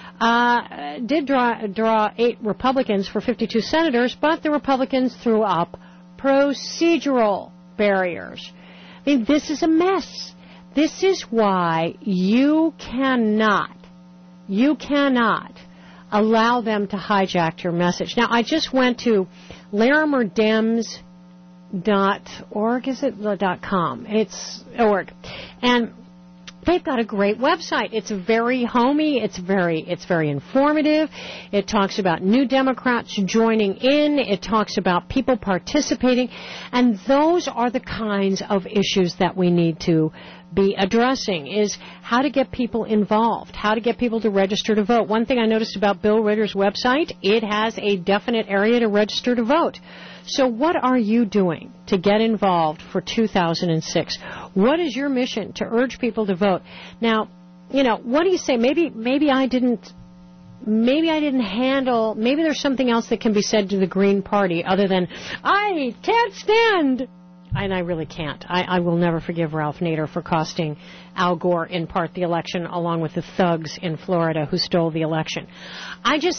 uh, did draw, draw eight Republicans for fifty-two senators, but the Republicans threw up procedural barriers. I mean, this is a mess. This is why you cannot, you cannot allow them to hijack your message. Now, I just went to Larimer Dems dot org, is it? Dot com. It's org. And they've got a great website. It's very homey. It's very, it's very informative. It talks about new Democrats joining in. It talks about people participating. And those are the kinds of issues that we need to be addressing, is how to get people involved, how to get people to register to vote. One thing I noticed about Bill Ritter's website, it has a definite area to register to vote. So what are you doing to get involved for two thousand six? What is your mission to urge people to vote? Now, you know, what do you say? Maybe maybe I didn't maybe I didn't handle, maybe there's something else that can be said to the Green Party other than, I can't stand. And I really can't. I, I will never forgive Ralph Nader for costing Al Gore, in part, the election, along with the thugs in Florida who stole the election. I just,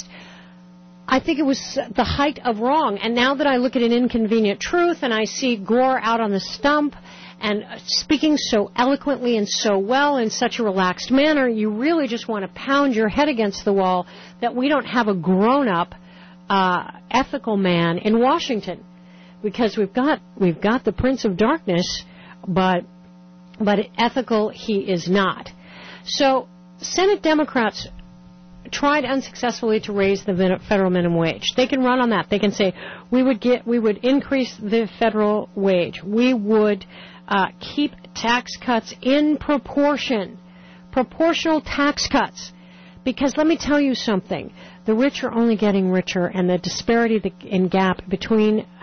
I think it was the height of wrong. And now that I look at an inconvenient truth and I see Gore out on the stump and speaking so eloquently and so well in such a relaxed manner, you really just want to pound your head against the wall that we don't have a grown-up, uh, ethical man in Washington. Because we've got we've got the Prince of Darkness, but but ethical he is not. So Senate Democrats tried unsuccessfully to raise the federal minimum wage. They can run on that. They can say we would get we would increase the federal wage. We would uh, keep tax cuts in proportion, proportional tax cuts. Because let me tell you something. The rich are only getting richer, and the disparity in gap between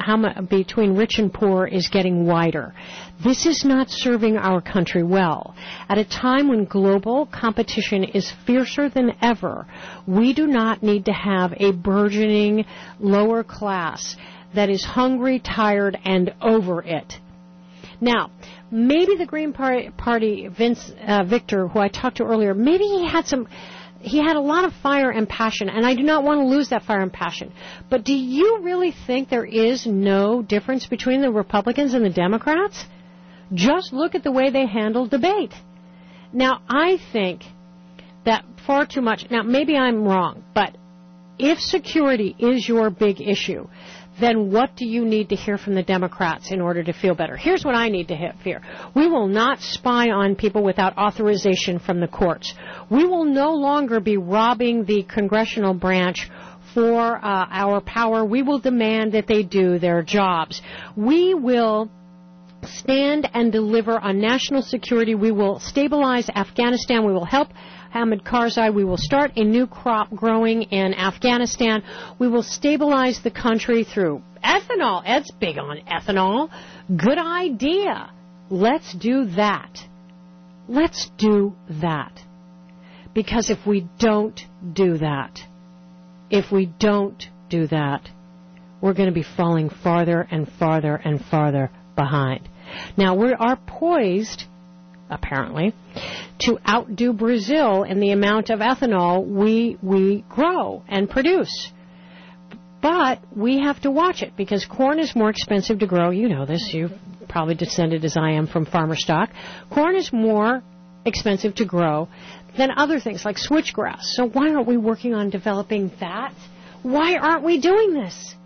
how much between rich and poor is getting wider. This is not serving our country well. At a time when global competition is fiercer than ever, we do not need to have a burgeoning lower class that is hungry, tired, and over it. Now, maybe the Green Party, Vince uh, Victor, who I talked to earlier, maybe he had some... He had a lot of fire and passion, and I do not want to lose that fire and passion. But do you really think there is no difference between the Republicans and the Democrats? Just look at the way they handle debate. Now, I think that far too much... Now, maybe I'm wrong, but if security is your big issue, then what do you need to hear from the Democrats in order to feel better? Here's what I need to hear. We will not spy on people without authorization from the courts. We will no longer be robbing the congressional branch for uh, our power. We will demand that they do their jobs. We will stand and deliver on national security. We will stabilize Afghanistan. We will help Hamid Karzai. We will start a new crop growing in Afghanistan. We will stabilize the country through ethanol. Ed's big on ethanol. Good idea. Let's do that. Let's do that. Because if we don't do that, if we don't do that, we're going to be falling farther and farther and farther behind. Now, we are poised, apparently, to outdo Brazil in the amount of ethanol we we grow and produce. But we have to watch it because corn is more expensive to grow. You know this. You've probably descended, as I am, from farmer stock. Corn is more expensive to grow than other things like switchgrass. So why aren't we working on developing that? Why aren't we doing this?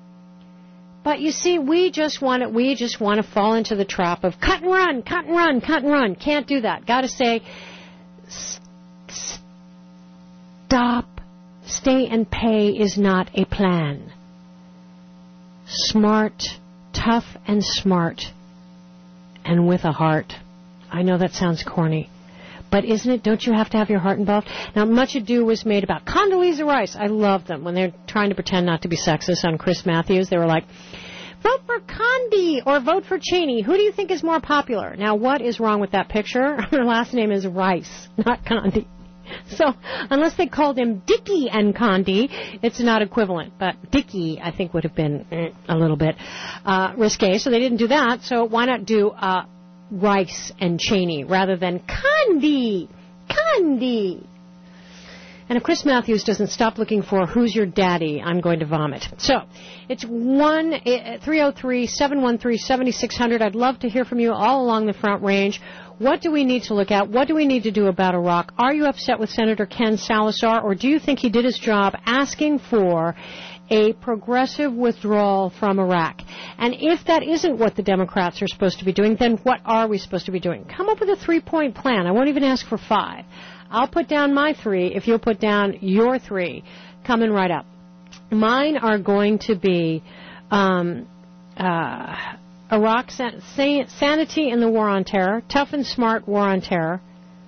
But you see, we just want it. We just want to fall into the trap of cut and run, cut and run, cut and run. Can't do that. Got to say, stop. Stay and pay is not a plan. Smart, tough and smart, and with a heart. I know that sounds corny, but isn't it? Don't you have to have your heart involved? Now, much ado was made about Condoleezza Rice. I love them when they're trying to pretend not to be sexist on Chris Matthews. They were like, vote for Condi or vote for Cheney. Who do you think is more popular? Now, what is wrong with that picture? Her last name is Rice, not Condi. So, unless they called him Dickie and Condi, it's not equivalent. But Dickie, I think, would have been eh, a little bit uh, risque. So they didn't do that. So why not do uh, Rice and Cheney rather than Condi? Condi. And if Chris Matthews doesn't stop looking for who's your daddy, I'm going to vomit. So it's one three oh three, seven one three, seven six zero zero. I'd love to hear from you all along the Front Range. What do we need to look at? What do we need to do about Iraq? Are you upset with Senator Ken Salazar, or do you think he did his job asking for a progressive withdrawal from Iraq? And if that isn't what the Democrats are supposed to be doing, then what are we supposed to be doing? Come up with a three-point plan. I won't even ask for five. I'll put down my three if you'll put down your three. Coming right up. Mine are going to be um, uh, Iraq, san- sanity in the war on terror, tough and smart war on terror,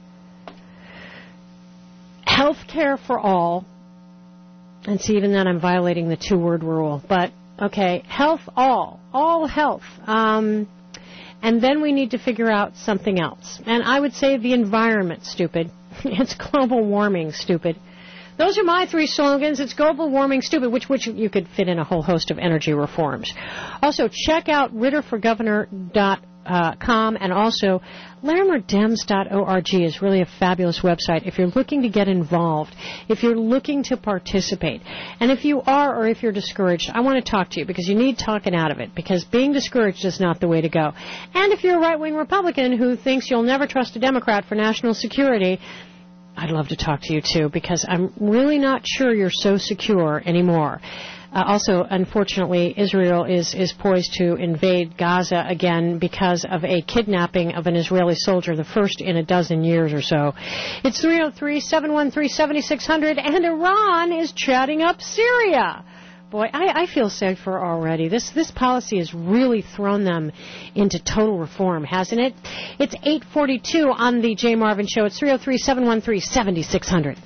health care for all, and see, even then I'm violating the two-word rule, but, okay, health all, all health, um, and then we need to figure out something else. And I would say the environment, stupid. It's global warming, stupid. Those are my three slogans. It's global warming, stupid, which which you could fit in a whole host of energy reforms. Also, check out ritter for governor dot com, and also larimer dems dot org is really a fabulous website if you're looking to get involved, if you're looking to participate. And if you are, or if you're discouraged, I want to talk to you because you need talking out of it, because being discouraged is not the way to go. And if you're a right-wing Republican who thinks you'll never trust a Democrat for national security, I'd love to talk to you, too, because I'm really not sure you're so secure anymore. Uh, also, unfortunately, Israel is, is poised to invade Gaza again because of a kidnapping of an Israeli soldier, the first in a dozen years or so. It's three oh three, seven one three, seven six zero zero, and Iran is chatting up Syria. Boy, I, I feel safer already. This this policy has really thrown them into total reform, hasn't it? It's eight forty-two on the Jay Marvin Show. It's three oh three, seven one three, seven six zero zero.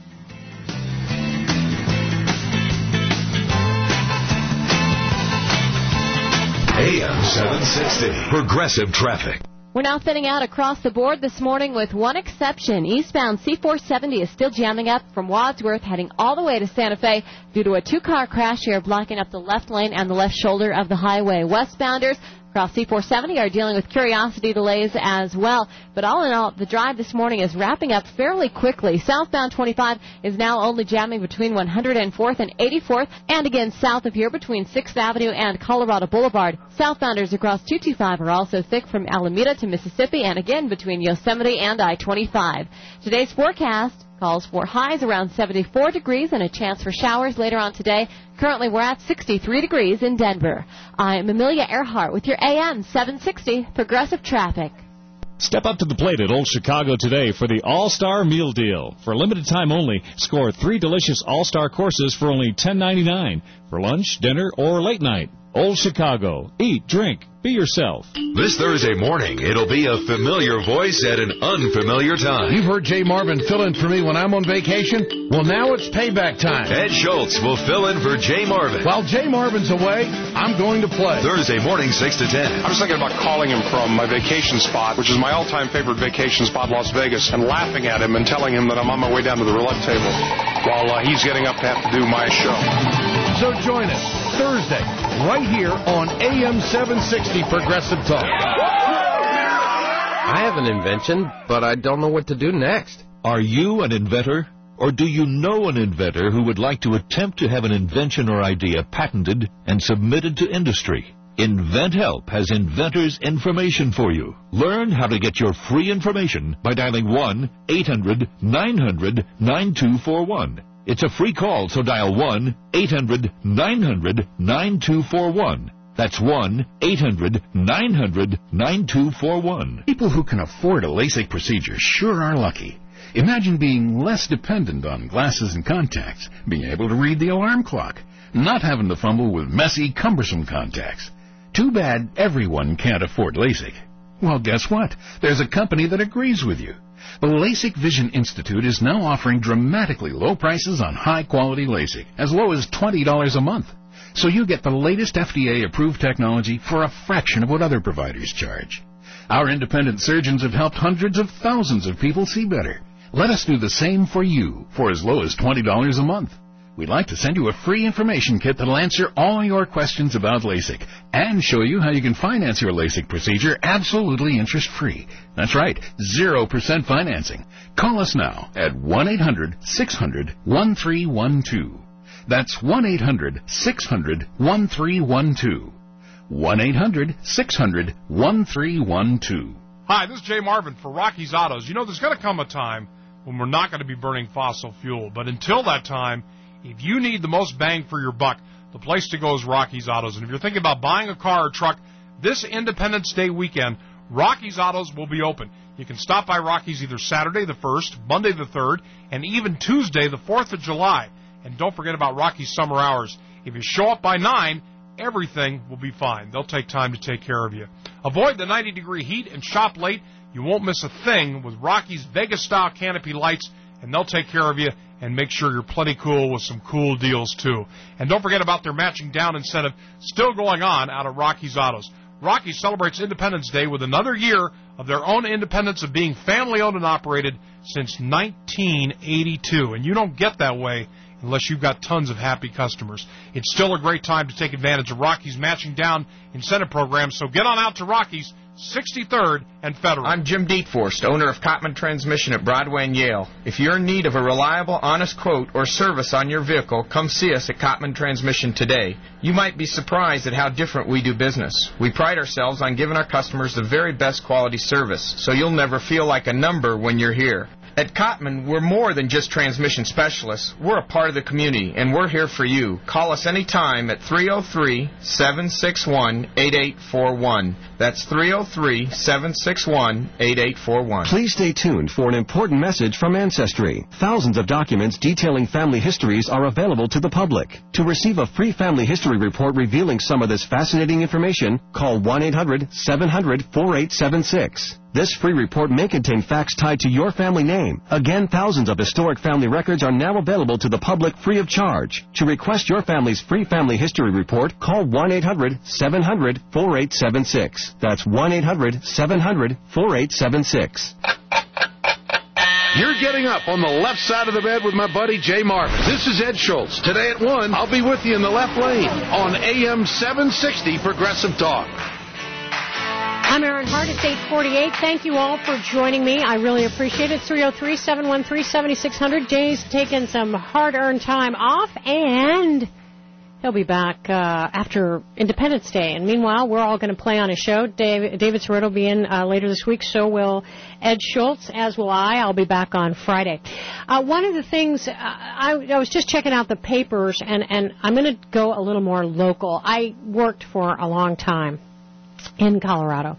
A M seven sixty, Progressive Traffic. We're now thinning out across the board this morning with one exception. Eastbound C four seventy is still jamming up from Wadsworth heading all the way to Santa Fe due to a two-car crash here blocking up the left lane and the left shoulder of the highway. Westbounders across C four seventy are dealing with curiosity delays as well. But all in all, the drive this morning is wrapping up fairly quickly. Southbound twenty-five is now only jamming between one hundred fourth and eighty-fourth, and again south of here between sixth Avenue and Colorado Boulevard. Southbounders across two twenty-five are also thick from Alameda to Mississippi, and again between Yosemite and I twenty-five. Today's forecast calls for highs around seventy-four degrees and a chance for showers later on today. Currently, we're at sixty-three degrees in Denver. I'm Amelia Earhart with your A M seven sixty Progressive Traffic. Step up to the plate at Old Chicago today for the All-Star Meal Deal. For a limited time only, score three delicious All-Star courses for only ten ninety-nine for lunch, dinner, or late night. Old Chicago. Eat, drink, be yourself. This Thursday morning, it'll be a familiar voice at an unfamiliar time. You've heard Jay Marvin fill in for me when I'm on vacation? Well, now it's payback time. Ed Schultz will fill in for Jay Marvin. While Jay Marvin's away, I'm going to play. Thursday morning, six to ten. I was thinking about calling him from my vacation spot, which is my all-time favorite vacation spot, Las Vegas, and laughing at him and telling him that I'm on my way down to the roulette table while uh, he's getting up to have to do my show. So join us Thursday, right here on A M seven sixty Progressive Talk. I have an invention, but I don't know what to do next. Are you an inventor? Or do you know an inventor who would like to attempt to have an invention or idea patented and submitted to industry? InventHelp has inventors' information for you. Learn how to get your free information by dialing one eight hundred nine hundred nine two four one. It's a free call, so dial one eight hundred nine hundred nine two four one. That's one eight hundred nine hundred nine two four one. People who can afford a LASIK procedure sure are lucky. Imagine being less dependent on glasses and contacts, being able to read the alarm clock, not having to fumble with messy, cumbersome contacts. Too bad everyone can't afford LASIK. Well, guess what? There's a company that agrees with you. The LASIK Vision Institute is now offering dramatically low prices on high-quality LASIK, as low as twenty dollars a month. So you get the latest F D A-approved technology for a fraction of what other providers charge. Our independent surgeons have helped hundreds of thousands of people see better. Let us do the same for you for as low as twenty dollars a month. We'd like to send you a free information kit that'll answer all your questions about LASIK and show you how you can finance your LASIK procedure absolutely interest-free. That's right, zero percent financing. Call us now at one eight hundred six hundred one three one two. That's one eight hundred six hundred one three one two. one eight hundred six hundred one three one two. Hi, this is Jay Marvin for Rocky's Autos. You know, there's going to come a time when we're not going to be burning fossil fuel, but until that time, if you need the most bang for your buck, the place to go is Rocky's Autos. And if you're thinking about buying a car or truck this Independence Day weekend, Rocky's Autos will be open. You can stop by Rocky's either Saturday the first, Monday the third, and even Tuesday the fourth of July. And don't forget about Rocky's summer hours. If you show up by nine, everything will be fine. They'll take time to take care of you. Avoid the ninety-degree heat and shop late. You won't miss a thing with Rocky's Vegas-style canopy lights, and they'll take care of you and make sure you're plenty cool with some cool deals, too. And don't forget about their matching down incentive still going on out of Rocky's Autos. Rocky's celebrates Independence Day with another year of their own independence of being family-owned and operated since nineteen eighty-two. And you don't get that way unless you've got tons of happy customers. It's still a great time to take advantage of Rocky's matching down incentive program, so get on out to Rocky's, sixty-third and Federal. I'm Jim Dietforst, owner of Cotman Transmission at Broadway and Yale. If you're in need of a reliable, honest quote or service on your vehicle, come see us at Cotman Transmission today. You might be surprised at how different we do business. We pride ourselves on giving our customers the very best quality service, so you'll never feel like a number when you're here. At Cotman, we're more than just transmission specialists. We're a part of the community, and we're here for you. Call us anytime at three oh three, seven six one, eight eight four one. That's three oh three, seven six one, eight eight four one. Please stay tuned for an important message from Ancestry. Thousands of documents detailing family histories are available to the public. To receive a free family history report revealing some of this fascinating information, call one eight hundred seven hundred four eight seven six. This free report may contain facts tied to your family name. Again, thousands of historic family records are now available to the public free of charge. To request your family's free family history report, call one eight hundred seven hundred four eight seven six. That's one eight hundred seven hundred four eight seven six. You're getting up on the left side of the bed with my buddy Jay Marvin. This is Ed Schultz. Today at one, I'll be with you in the left lane on A M seven sixty Progressive Talk. I'm Erin Hart. It's eight forty-eight. Thank you all for joining me. I really appreciate it. three oh three, seven one three, seven six zero zero. Jay's taken some hard-earned time off, and he'll be back uh, after Independence Day. And meanwhile, we're all going to play on a show. Dave, David Sorrett will be in uh, later this week. So will Ed Schultz, as will I. I'll be back on Friday. Uh, one of the things, uh, I, I was just checking out the papers, and, and I'm going to go a little more local. I worked for a long time in Colorado.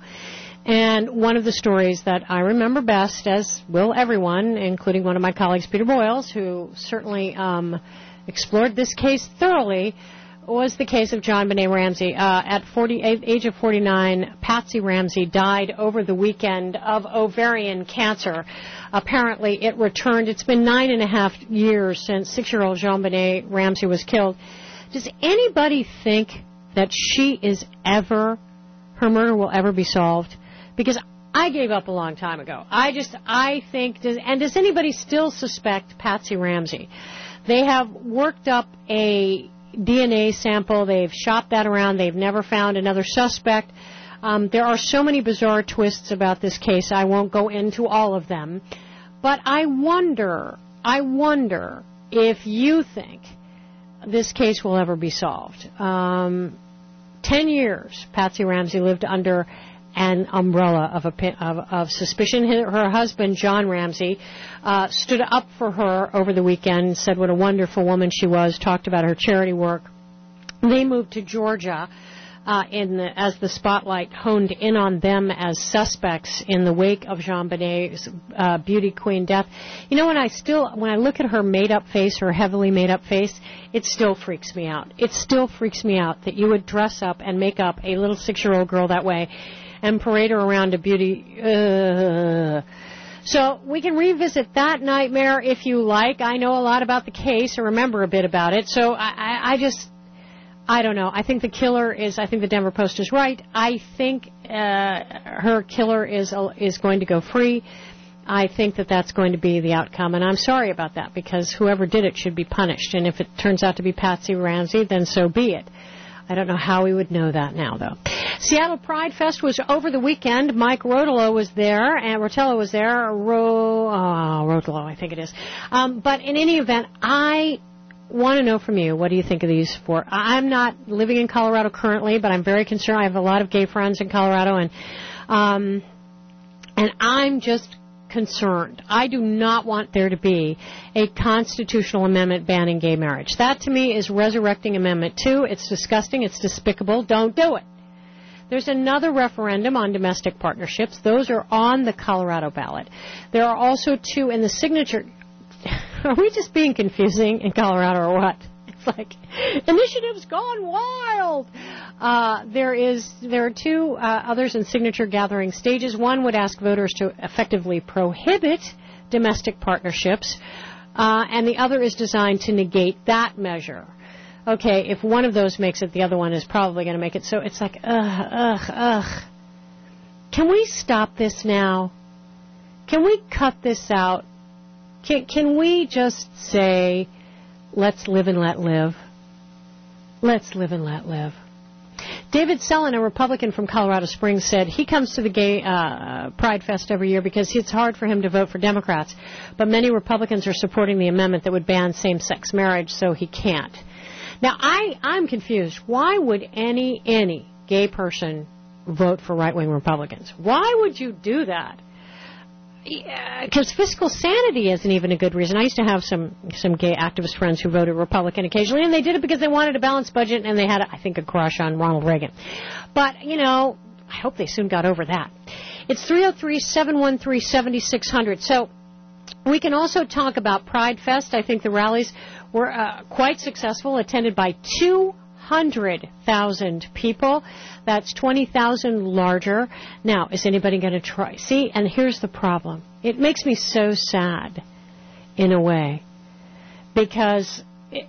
And one of the stories that I remember best, as will everyone, including one of my colleagues, Peter Boyles, who certainly um, explored this case thoroughly, was the case of JonBenét Ramsey. Uh, at forty, age of forty-nine, Patsy Ramsey died over the weekend of ovarian cancer. Apparently, it returned. It's been nine and a half years since six-year-old JonBenét Ramsey was killed. Does anybody think that she is ever... her murder will ever be solved? Because I gave up a long time ago. I just, I think, does, and does anybody still suspect Patsy Ramsey? They have worked up a D N A sample. They've shopped that around. They've never found another suspect. Um, there are so many bizarre twists about this case. I won't go into all of them. But I wonder, I wonder if you think this case will ever be solved. Um... Ten years, Patsy Ramsey lived under an umbrella of, a, of, of suspicion. Her husband, John Ramsey, uh, stood up for her over the weekend, said what a wonderful woman she was, talked about her charity work. They moved to Georgia uh, in the, as the spotlight honed in on them as suspects in the wake of JonBenét's uh, beauty queen death. You know, when I still, when I look at her made-up face, her heavily made-up face, it still freaks me out. It still freaks me out that you would dress up and make up a little six-year-old girl that way and parade her around a beauty... Uh. So we can revisit that nightmare if you like. I know a lot about the case or remember a bit about it. So I, I, I just... I don't know. I think the killer is, I think the Denver Post is right. I think uh, her killer is uh, is going to go free. I think that that's going to be the outcome. And I'm sorry about that because whoever did it should be punished. And if it turns out to be Patsy Ramsey, then so be it. I don't know how we would know that now, though. Seattle Pride Fest was over the weekend. Mike Rotolo was there, and Rotello was there. Ro, oh, Rotolo, I think it is. Um, but in any event, I... want to know from you, what do you think of these four? I'm not living in Colorado currently, but I'm very concerned. I have a lot of gay friends in Colorado, and um, and I'm just concerned. I do not want there to be a constitutional amendment banning gay marriage. That, to me, is resurrecting Amendment two. It's disgusting. It's despicable. Don't do it. There's another referendum on domestic partnerships. Those are on the Colorado ballot. There are also two in the signature... Are we just being confusing in Colorado or what? It's like, initiative's gone wild. Uh, there is, there are two uh, others in signature gathering stages. One would ask voters to effectively prohibit domestic partnerships, uh, and the other is designed to negate that measure. Okay, if one of those makes it, the other one is probably going to make it. So it's like, ugh, ugh, ugh. Can we stop this now? Can we cut this out? Can, can we just say, let's live and let live? Let's live and let live. David Sullen, a Republican from Colorado Springs, said he comes to the Gay uh, Pride Fest every year because it's hard for him to vote for Democrats. But many Republicans are supporting the amendment that would ban same-sex marriage, so he can't. Now, I, I'm confused. Why would any, any gay person vote for right-wing Republicans? Why would you do that? Because fiscal sanity isn't even a good reason. I used to have some some gay activist friends who voted Republican occasionally, and they did it because they wanted a balanced budget, and they had, I think, a crush on Ronald Reagan. But, you know, I hope they soon got over that. It's three oh three, seven one three, seven six zero zero. So we can also talk about Pride Fest. I think the rallies were uh, quite successful, attended by two hundred thousand people. That's twenty thousand larger. Now, is anybody going to try? See, and here's the problem. It makes me so sad, in a way, because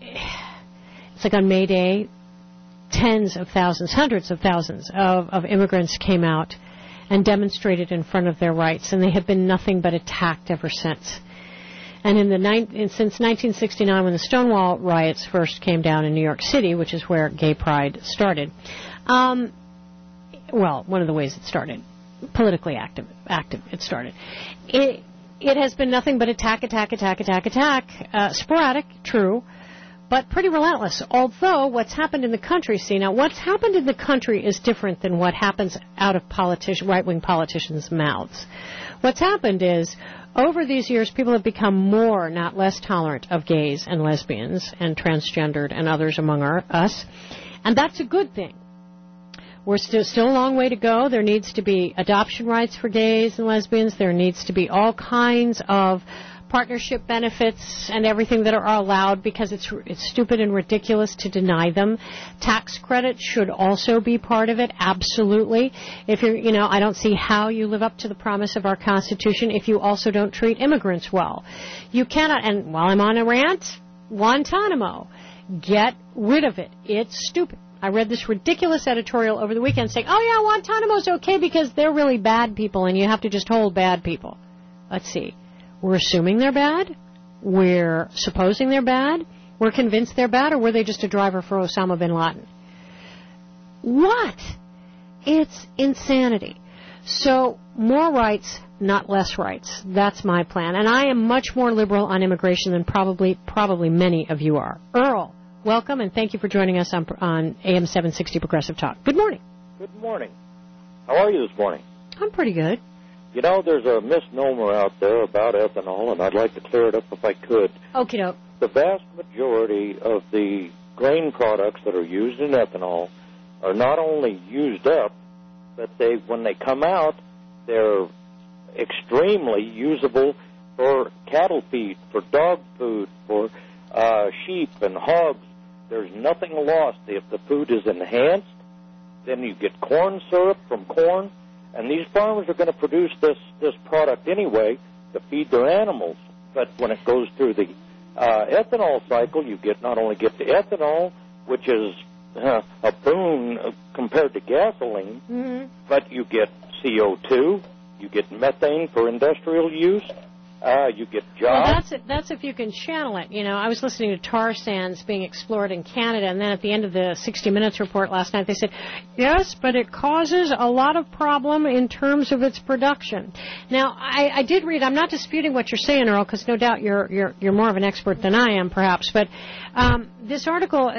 it's like on May Day, tens of thousands, hundreds of thousands of, of immigrants came out and demonstrated in front of their rights, and they have been nothing but attacked ever since. And in the in, since nineteen sixty-nine, when the Stonewall riots first came down in New York City, which is where gay pride started, um, well, one of the ways it started, politically active, active it started. It, it has been nothing but attack, attack, attack, attack, attack, uh, sporadic, true, but pretty relentless. Although what's happened in the country, see, now what's happened in the country is different than what happens out of politician, right-wing politicians' mouths. What's happened is, over these years, people have become more, not less, tolerant of gays and lesbians and transgendered and others among our, us, and that's a good thing. We're still, still a long way to go. There needs to be adoption rights for gays and lesbians. There needs to be all kinds of partnership benefits and everything that are allowed, because it's it's stupid and ridiculous to deny them. Tax credit should also be part of it, absolutely. If you're, you know, I don't see how you live up to the promise of our Constitution if you also don't treat immigrants well. You cannot, and while I'm on a rant, Guantanamo, get rid of it. It's stupid. I read this ridiculous editorial over the weekend saying, oh yeah, Guantanamo's okay because they're really bad people and you have to just hold bad people. Let's see. We're assuming they're bad? We're supposing they're bad? We're convinced they're bad? Or were they just a driver for Osama bin Laden? What? It's insanity. So, more rights, not less rights. That's my plan. And I am much more liberal on immigration than probably probably many of you are. Earl, welcome, and thank you for joining us on, on A M seven sixty Progressive Talk. Good morning. Good morning. How are you this morning? I'm pretty good. You know, there's a misnomer out there about ethanol, and I'd like to clear it up if I could. Okie doke. The vast majority of the grain products that are used in ethanol are not only used up, but they, when they come out, they're extremely usable for cattle feed, for dog food, for uh, sheep and hogs. There's nothing lost. If the food is enhanced, then you get corn syrup from corn. And these farmers are going to produce this, this product anyway to feed their animals. But when it goes through the uh, ethanol cycle, you get not only get the ethanol, which is uh, a boon compared to gasoline, mm-hmm. but you get C O two, you get methane for industrial use, uh, you get jobs. Well, that's it. That's if you can channel it. You know, I was listening to tar sands being explored in Canada, and then at the end of the sixty minutes report last night, they said, yes, but it causes a lot of problem in terms of its production. Now, I, I did read. I'm not disputing what you're saying, Earl, because no doubt you're you're you're more of an expert than I am, perhaps. But um, this article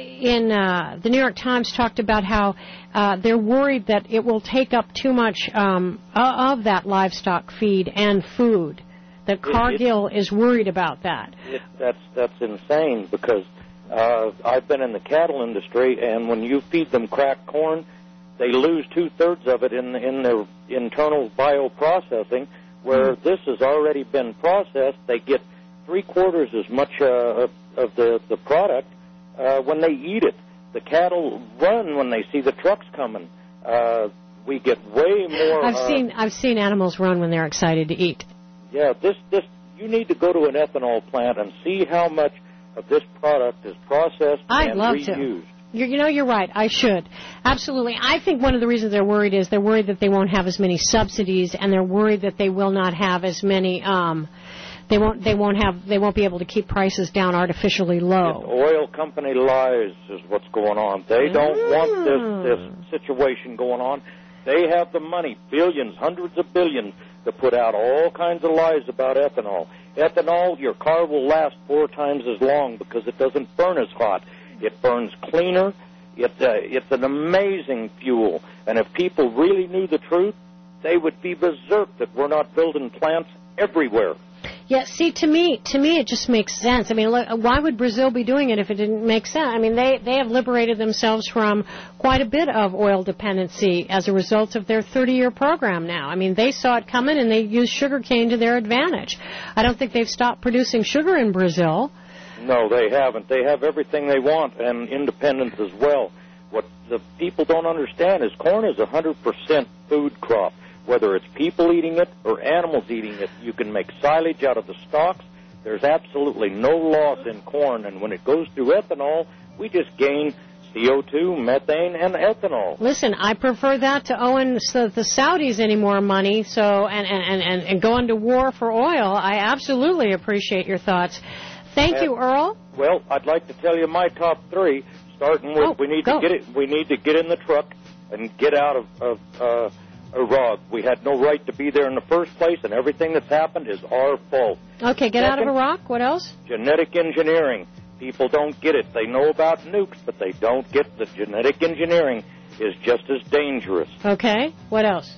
in uh, the New York Times talked about how uh, they're worried that it will take up too much um, of that livestock feed and food. That Cargill it, it, is worried about that. It, that's that's insane because uh, I've been in the cattle industry, and when you feed them cracked corn, they lose two thirds of it in in their internal bioprocessing. Where mm. this has already been processed, they get three quarters as much uh, of, of the the product uh, when they eat it. The cattle run when they see the trucks coming. Uh, we get way more. I've uh, seen I've seen animals run when they're excited to eat. Yeah, this, this, you need to go to an ethanol plant and see how much of this product is processed I'd and love reused. To. You're, you know, you're right. I should. Absolutely. I think one of the reasons they're worried is they're worried that they won't have as many subsidies, and they're worried that they will not have as many, um, they won't, they won't have, they won't be able to keep prices down artificially low. The oil company lies is what's going on. They don't mm. want this, this situation going on. They have the money, billions, hundreds of billions, to put out all kinds of lies about ethanol. Ethanol, your car will last four times as long because it doesn't burn as hot. It burns cleaner. It, uh, it's an amazing fuel. And if people really knew the truth, they would be berserk that we're not building plants everywhere. Yeah, see, to me, to me, it just makes sense. I mean, look, why would Brazil be doing it if it didn't make sense? I mean, they, they have liberated themselves from quite a bit of oil dependency as a result of their thirty-year program now. I mean, they saw it coming, and they used sugarcane to their advantage. I don't think they've stopped producing sugar in Brazil. No, they haven't. They have everything they want, and independence as well. What the people don't understand is corn is a one hundred percent food crop. Whether it's people eating it or animals eating it, you can make silage out of the stalks. There's absolutely no loss in corn, and when it goes through ethanol, we just gain C O two, methane, and ethanol. Listen, I prefer that to owing so the Saudis any more money so and, and, and, and going to war for oil. I absolutely appreciate your thoughts. Thank and, you, Earl. Well, I'd like to tell you my top three, starting with oh, we need go. to get it. We need to get in the truck and get out of, of uh, Iraq. We had no right to be there in the first place, and everything that's happened is our fault. Okay, get Second, out of Iraq. What else? Genetic engineering. People don't get it. They know about nukes, but they don't get the genetic engineering is just as dangerous. Okay, what else?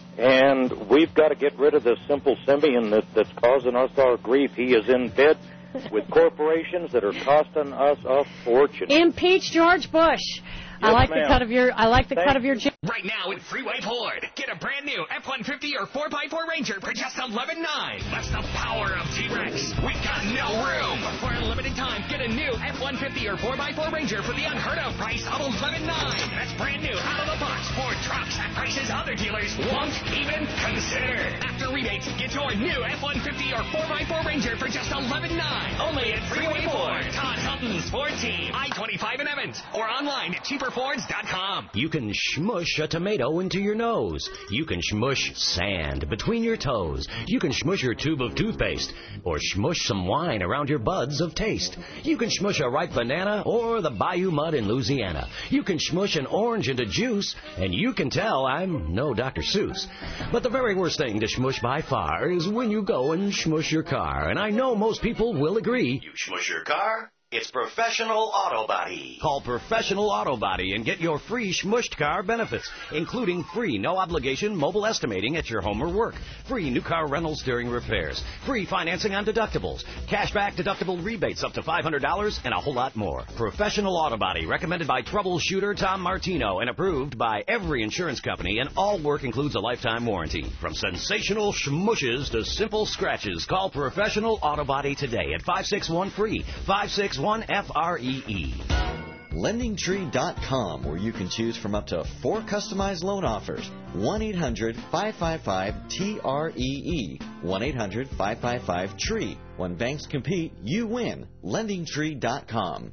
And we've got to get rid of this simple simian that, that's causing us our grief. He is in bed with corporations that are costing us a fortune. Impeach George Bush. I Yes, like ma'am. the cut of your. I like the Thank cut of your. Right now at Freeway Ford, get a brand new F one fifty or four by four Ranger for just eleven nine. That's the power of T-Rex. We've got no room. For a limited time, get a new F one fifty or four by four Ranger for the unheard of price of eleven nine. That's brand new out of the box Ford trucks at prices other dealers won't even consider. After rebates, get your new F one fifty or four by four Ranger for just eleven nine. Only at Freeway Ford. Todd Helton's Ford Team, I twenty-five in Evans, or online at cheaper fords dot com. You can shmush a tomato into your nose. You can shmush sand between your toes. You can shmush your tube of toothpaste, or shmush some wine around your buds of taste. You can shmush a ripe banana or the bayou mud in Louisiana. You can shmush an orange into juice, and you can tell I'm no Doctor Seuss. But the very worst thing to shmush by far is when you go and shmush your car, and I know most people will agree. You shmush your car? It's Professional Auto Body. Call Professional Auto Body and get your free Shmushed car benefits, including free no-obligation mobile estimating at your home or work, free new car rentals during repairs, free financing on deductibles, cashback deductible rebates up to five hundred dollars, and a whole lot more. Professional Auto Body, recommended by troubleshooter Tom Martino and approved by every insurance company, and all work includes a lifetime warranty. From sensational shmushes to simple scratches, call Professional Auto Body today at five six one free, five six one F R E E. Lending Tree dot com, where you can choose from up to four customized loan offers. one eight hundred five five five T R E E. one eight hundred five five five T R E E. When banks compete, you win. Lending Tree dot com.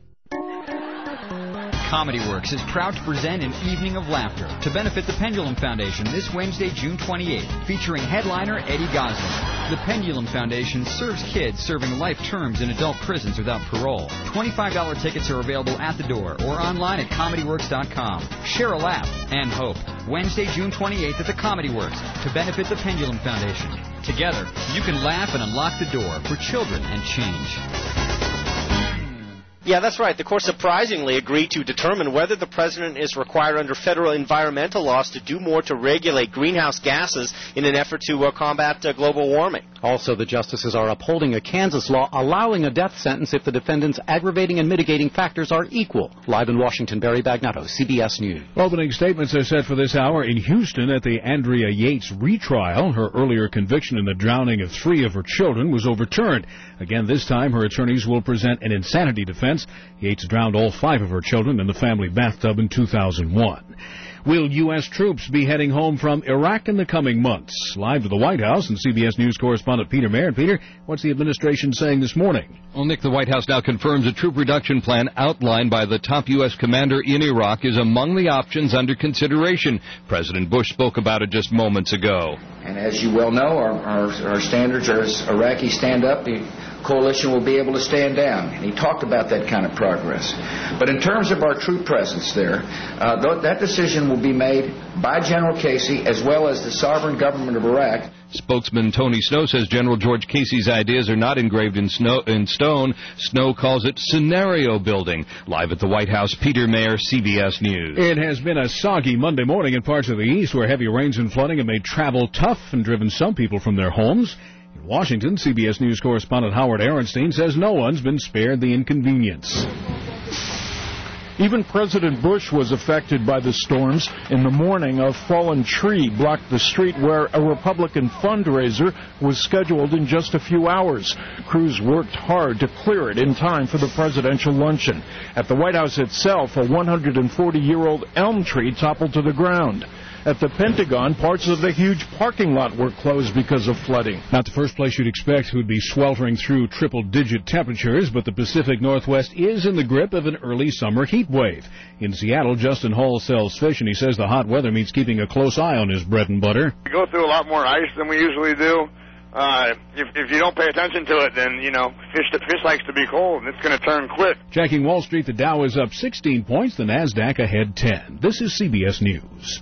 Comedy Works is proud to present an evening of laughter to benefit the Pendulum Foundation this Wednesday, June twenty-eighth, featuring headliner Eddie Gosling. The Pendulum Foundation serves kids serving life terms in adult prisons without parole. twenty-five dollars tickets are available at the door or online at comedy works dot com. Share a laugh and hope. Wednesday, June twenty-eighth at the Comedy Works to benefit the Pendulum Foundation. Together, you can laugh and unlock the door for children and change. Yeah, that's right. The court surprisingly agreed to determine whether the president is required under federal environmental laws to do more to regulate greenhouse gases in an effort to uh, combat uh, global warming. Also, the justices are upholding a Kansas law allowing a death sentence if the defendant's aggravating and mitigating factors are equal. Live in Washington, Barry Bagnotto, C B S News. Opening statements are set for this hour in Houston at the Andrea Yates retrial. Her earlier conviction in the drowning of three of her children was overturned. Again, this time her attorneys will present an insanity defense. Yates drowned all five of her children in the family bathtub in two thousand one. Will U S troops be heading home from Iraq in the coming months? Live to the White House and C B S News correspondent Peter Mayer. Peter, what's the administration saying this morning? Well, Nick, the White House now confirms a troop reduction plan outlined by the top U S commander in Iraq is among the options under consideration. President Bush spoke about it just moments ago. And as you well know, our, our, our standards are as Iraqis stand up, the coalition will be able to stand down. And he talked about that kind of progress. But in terms of our troop presence there, uh, th- that decision will be made by General Casey as well as the sovereign government of Iraq. Spokesman Tony Snow says General George Casey's ideas are not engraved in, snow, in stone. Snow calls it scenario building. Live at the White House, Peter Mayer, C B S News. It has been a soggy Monday morning in parts of the east where heavy rains and flooding have made travel tough and driven some people from their homes. In Washington, C B S News correspondent Howard Ehrenstein says no one's been spared the inconvenience. Even President Bush was affected by the storms. In the morning, a fallen tree blocked the street where a Republican fundraiser was scheduled in just a few hours. Crews worked hard to clear it in time for the presidential luncheon. At the White House itself, a one hundred forty-year-old elm tree toppled to the ground. At the Pentagon, parts of the huge parking lot were closed because of flooding. Not the first place you'd expect would be sweltering through triple-digit temperatures, but the Pacific Northwest is in the grip of an early summer heat wave. In Seattle, Justin Hall sells fish, and he says the hot weather means keeping a close eye on his bread and butter. We go through a lot more ice than we usually do. Uh, if, if you don't pay attention to it, then, you know, fish fish likes to be cold, and it's going to turn quick. Checking Wall Street, the Dow is up sixteen points, the NASDAQ ahead ten. This is C B S News.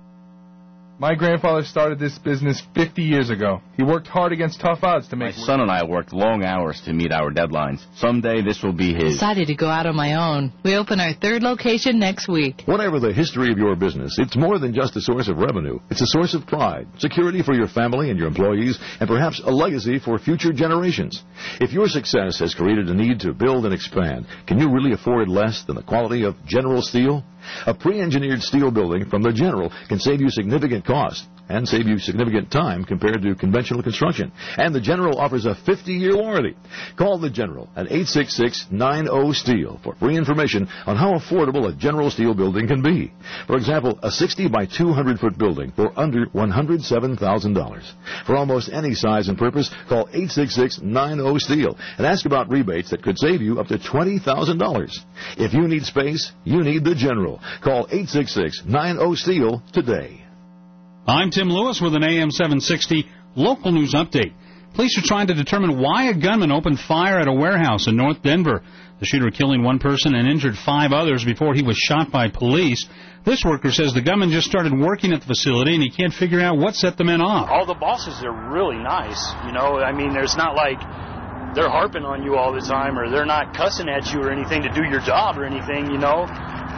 My grandfather started this business fifty years ago. He worked hard against tough odds to make... My son and I worked long hours to meet our deadlines. Someday this will be his. Decided to go out on my own. We open our third location next week. Whatever the history of your business, it's more than just a source of revenue. It's a source of pride, security for your family and your employees, and perhaps a legacy for future generations. If your success has created a need to build and expand, can you really afford less than the quality of General Steel? A pre-engineered steel building from the General can save you significant cost and save you significant time compared to conventional construction. And the General offers a fifty-year warranty. Call the General at eight six six, nine zero, STEEL for free information on how affordable a General Steel building can be. For example, a sixty by two hundred foot building for under one hundred seven thousand dollars. For almost any size and purpose, call eight six six, nine zero, STEEL and ask about rebates that could save you up to twenty thousand dollars. If you need space, you need the General. Call eight six six, nine zero, STEEL today. I'm Tim Lewis with an A M seven sixty local news update. Police are trying to determine why a gunman opened fire at a warehouse in North Denver. The shooter killing one person and injured five others before he was shot by police. This worker says the gunman just started working at the facility and he can't figure out what set the men off. All the bosses are really nice, you know. I mean, there's not like they're harping on you all the time or they're not cussing at you or anything to do your job or anything, you know.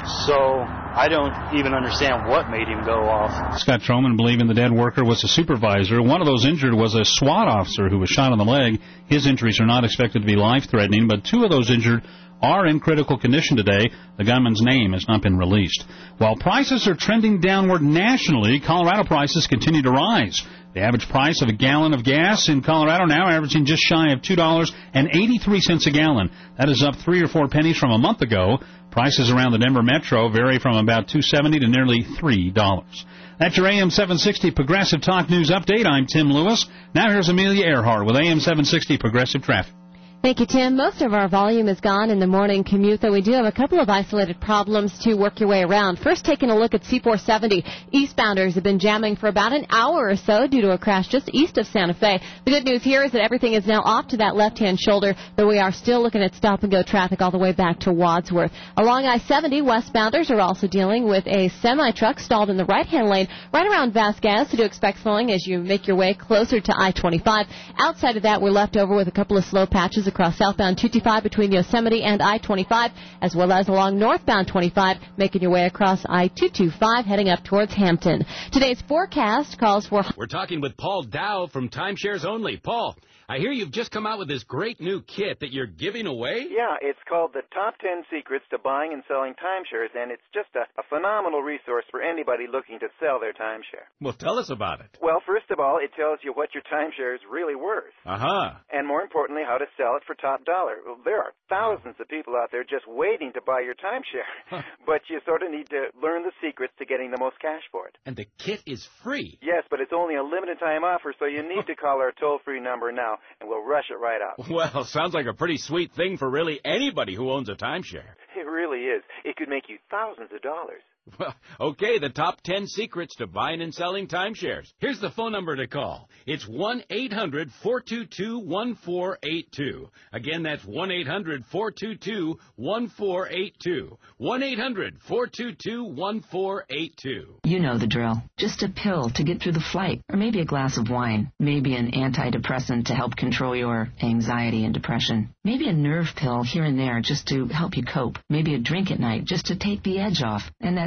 So I don't even understand what made him go off. Scott Troman believing the dead worker was a supervisor. One of those injured was a SWAT officer who was shot in the leg. His injuries are not expected to be life-threatening, but two of those injured are in critical condition today. The gunman's name has not been released. While prices are trending downward nationally, Colorado prices continue to rise. The average price of a gallon of gas in Colorado now averaging just shy of two dollars and eighty-three cents a gallon. That is up three or four pennies from a month ago. Prices around the Denver metro vary from about two dollars and seventy cents to nearly three dollars. That's your A M seven sixty Progressive Talk News Update. I'm Tim Lewis. Now here's Amelia Earhart with A M seven sixty Progressive Traffic. Thank you, Tim. Most of our volume is gone in the morning commute, though we do have a couple of isolated problems to work your way around. First, taking a look at C four seventy. Eastbounders have been jamming for about an hour or so due to a crash just east of Santa Fe. The good news here is that everything is now off to that left-hand shoulder, though we are still looking at stop-and-go traffic all the way back to Wadsworth. Along I seventy, westbounders are also dealing with a semi-truck stalled in the right-hand lane right around Vasquez, so do expect slowing as you make your way closer to I twenty-five. Outside of that, we're left over with a couple of slow patches across southbound two twenty-five between Yosemite and I twenty-five, as well as along northbound twenty-five, making your way across I two twenty-five, heading up towards Hampton. Today's forecast calls for... We're talking with Paul Dow from Timeshares Only. Paul, I hear you've just come out with this great new kit that you're giving away? Yeah, it's called the Top ten Secrets to Buying and Selling Timeshares, and it's just a, a phenomenal resource for anybody looking to sell their timeshare. Well, tell us about it. Well, first of all, it tells you what your timeshare is really worth. Uh-huh. And more importantly, how to sell it for top dollar. Well, there are thousands of people out there just waiting to buy your timeshare, huh. But you sort of need to learn the secrets to getting the most cash for it. And the kit is free. Yes, but it's only a limited time offer, so you need to call our toll-free number now, and we'll rush it right out. Well, sounds like a pretty sweet thing for really anybody who owns a timeshare. It really is. It could make you thousands of dollars. Well, okay, the top ten secrets to buying and selling timeshares. Here's the phone number to call. It's one eight hundred, four two two, one four eight two. Again, that's one eight hundred, four two two, one four eight two. one eight hundred, four two two, one four eight two. You know the drill. Just a pill to get through the flight, or maybe a glass of wine. Maybe an antidepressant to help control your anxiety and depression. Maybe a nerve pill here and there just to help you cope. Maybe a drink at night just to take the edge off. And that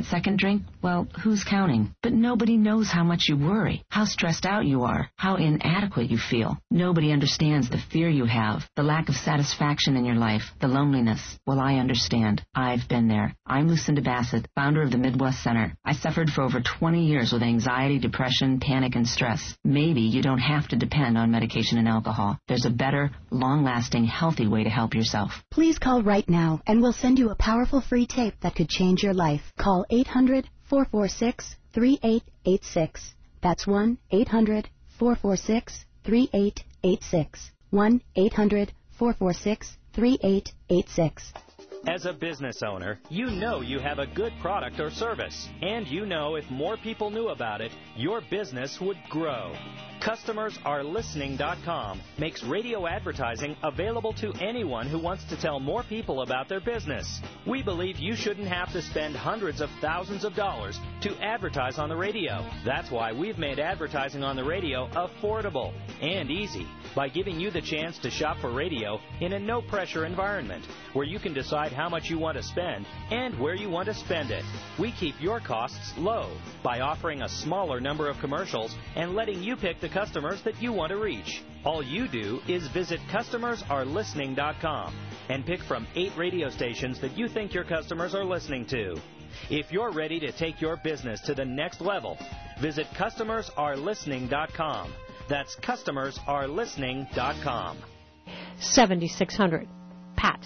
second drink, well, who's counting? But nobody knows how much you worry, how stressed out you are, how inadequate you feel. Nobody understands the fear you have, the lack of satisfaction in your life, the loneliness. Well, I understand. I've been there. I'm Lucinda Bassett, founder of the Midwest Center. I suffered for over twenty years with anxiety, depression, panic, and stress. Maybe you don't have to depend on medication and alcohol. There's a better, long-lasting, healthy way to help yourself. Please call right now, and we'll send you a powerful free tape that could change your life. Call eight hundred, four four six, three eight eight six. That's one eight hundred, four four six, three eight eight six. one eight hundred, four four six, three eight eight six. As a business owner, you know you have a good product or service, and you know if more people knew about it, your business would grow. Customers Are Listening dot com makes radio advertising available to anyone who wants to tell more people about their business. We believe you shouldn't have to spend hundreds of thousands of dollars to advertise on the radio. That's why we've made advertising on the radio affordable and easy by giving you the chance to shop for radio in a no-pressure environment where you can decide how much you want to spend and where you want to spend it. We keep your costs low by offering a smaller number of commercials and letting you pick the customers that you want to reach. All you do is visit Customers Are Listening dot com and pick from eight radio stations that you think your customers are listening to. If you're ready to take your business to the next level, visit Customers Are Listening dot com. That's Customers Are Listening dot com. seventy-six hundred. Pat.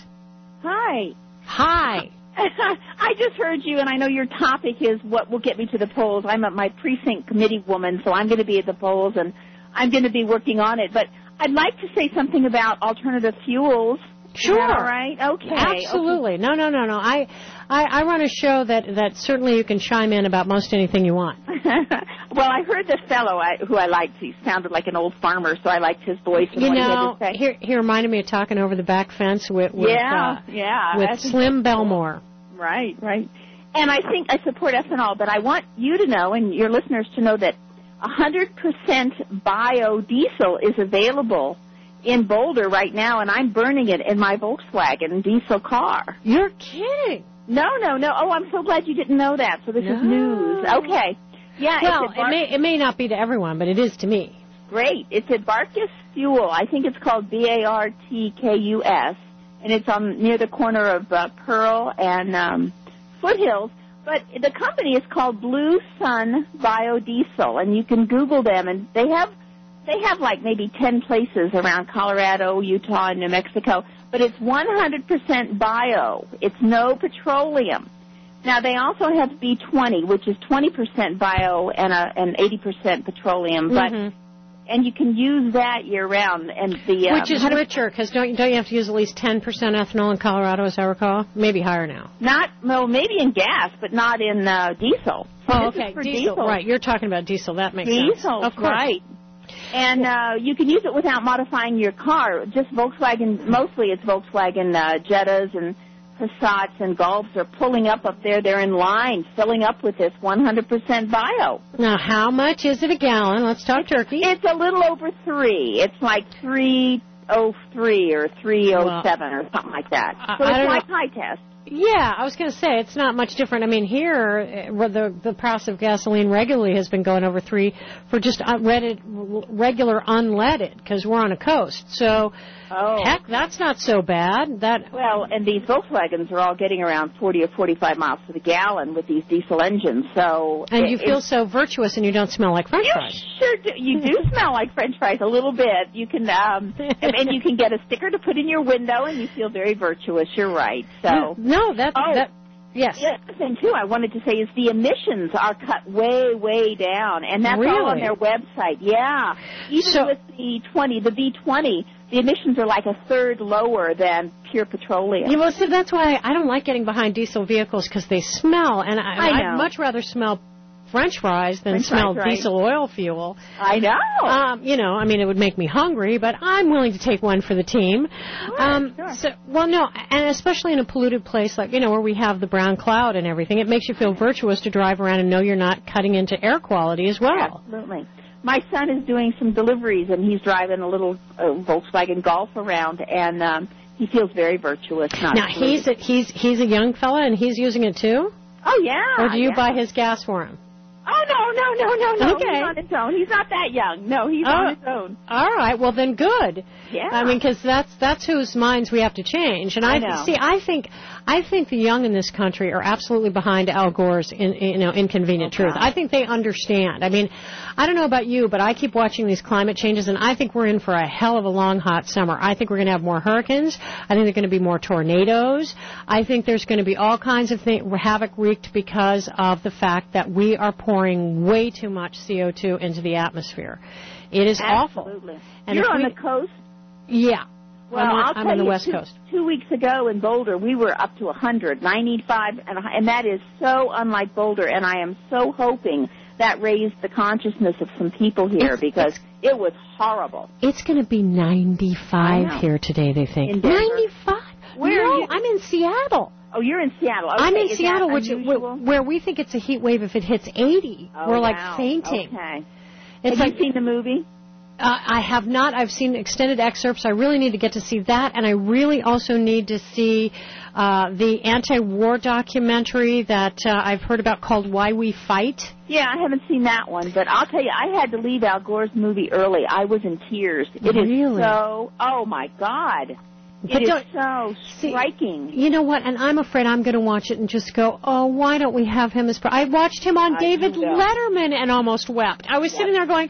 Hi. Hi. I just heard you, and I know your topic is what will get me to the polls. I'm a, my precinct committee woman, so I'm going to be at the polls, and I'm going to be working on it. But I'd like to say something about alternative fuels. Sure. Is that all right? Okay. Absolutely. Okay. No, no, no, no. I, I, I run a show that, that certainly you can chime in about most anything you want. Well, I heard the fellow I, who I liked. He sounded like an old farmer, so I liked his voice. And you what know, he had to say. He, he reminded me of talking over the back fence with, with, yeah, uh, yeah, with Slim Belmore. Right, right. And I think I support ethanol, but I want you to know and your listeners to know that one hundred percent biodiesel is available in Boulder right now, and I'm burning it in my Volkswagen diesel car. You're kidding. No, no, no. Oh, I'm so glad you didn't know that. So this no. is news. Okay. Yeah. Well, it's Bar- it may it may not be to everyone, but it is to me. Great. It's at Barkus Fuel. I think it's called B A R T K U S, and it's on near the corner of uh, Pearl and um, Foothills. But the company is called Blue Sun Biodiesel, and you can Google them, and they have they have like maybe ten places around Colorado, Utah, and New Mexico. But it's one hundred percent bio. It's no petroleum. Now, they also have B twenty, which is twenty percent bio and a, and eighty percent petroleum. But mm-hmm. And you can use that year-round. And the Which um, is richer, because don't, don't you have to use at least ten percent ethanol in Colorado, as I recall? Maybe higher now. Not, well, maybe in gas, but not in uh, diesel. So oh, this okay. is for diesel. diesel. Right, you're talking about diesel. That makes diesel, sense. Diesel, of course. Right. And uh, you can use it without modifying your car. Just Volkswagen, mostly it's Volkswagen uh, Jettas and Passats and Golfs are pulling up up there. They're in line, filling up with this one hundred percent bio. Now, how much is it a gallon? Let's talk turkey. It's a little over three. It's like three oh three or three oh seven well, or something like that. So I it's like know. high test. Yeah, I was going to say, it's not much different. I mean, here, the the price of gasoline regularly has been going over three for just regular unleaded, because we're on a coast. So, oh. heck, that's not so bad. That Well, and these Volkswagens are all getting around forty or forty-five miles to the gallon with these diesel engines. So And it, you feel so virtuous and you don't smell like French you fries. Sure do. You do smell like French fries a little bit. You can, um, and, and you can get a sticker to put in your window, and you feel very virtuous. You're right. So. No, that, oh, that, yes. The other thing, too, I wanted to say is the emissions are cut way, way down, and that's really? all on their website. Yeah. Even so, with the twenty, the V twenty, the emissions are like a third lower than pure petroleum. Yeah, well, see, that's why I don't like getting behind diesel vehicles, because they smell, and I, I know. I'd much rather smell French fries than French smell fries, right. diesel oil fuel. I know. Um, you know, I mean, it would make me hungry, but I'm willing to take one for the team. Sure, um, sure. So, well, no, and especially in a polluted place like, you know, where we have the brown cloud and everything, it makes you feel virtuous to drive around and know you're not cutting into air quality as well. Absolutely. My son is doing some deliveries, and he's driving a little uh, Volkswagen Golf around, and um, he feels very virtuous. Not now, he's a, he's he's a young fella, and he's using it too? Oh, yeah. Or do you yeah. buy his gas for him? Oh, no, no, no, no, no. Okay. He's on his own. He's not that young. No, he's Oh. on his own. All right, well then, good. Yeah. I mean, because that's that's whose minds we have to change. And I, I know. see. I think I think the young in this country are absolutely behind Al Gore's in, you know inconvenient Okay. truth. I think they understand. I mean, I don't know about you, but I keep watching these climate changes, and I think we're in for a hell of a long hot summer. I think we're going to have more hurricanes. I think there are going to be more tornadoes. I think there's going to be all kinds of th- havoc wreaked because of the fact that we are pouring way too much C O two into the atmosphere. It is Absolutely. awful. And You're if on we, the coast? Yeah. Well, I'm on, I'll I'm tell on the you, West two, Coast. Two weeks ago in Boulder, we were up to one hundred, ninety-five, and, and that is so unlike Boulder, and I am so hoping that raised the consciousness of some people here It's, because it's, it was horrible. It's going to be ninety-five here today, they think. In Denver? ninety-five? Where no, are you? I'm in Seattle. Oh, you're in Seattle. Okay. I'm in Is Seattle, that which unusual? where we think it's a heat wave if it hits eighty. Oh, We're like wow. fainting. Okay. It's Have like, you seen the movie? Uh, I have not. I've seen extended excerpts. I really need to get to see that, and I really also need to see uh, the anti-war documentary that uh, I've heard about called Why We Fight. Yeah, I haven't seen that one, but I'll tell you, I had to leave Al Gore's movie early. I was in tears. It Really? is so, oh my God. But It is don't- so See, striking. You know what? And I'm afraid I'm going to watch it and just go, oh, why don't we have him as... Pre-? I watched him on I David do know. Letterman and almost wept. I was Yep. sitting there going,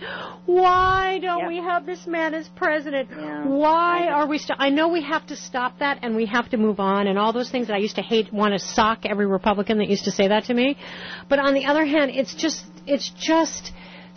why don't Yep. we have this man as president? Yeah. Why are we... St- I know we have to stop that and we have to move on and all those things that I used to hate, want to sock every Republican that used to say that to me. But on the other hand, it's just... It's just...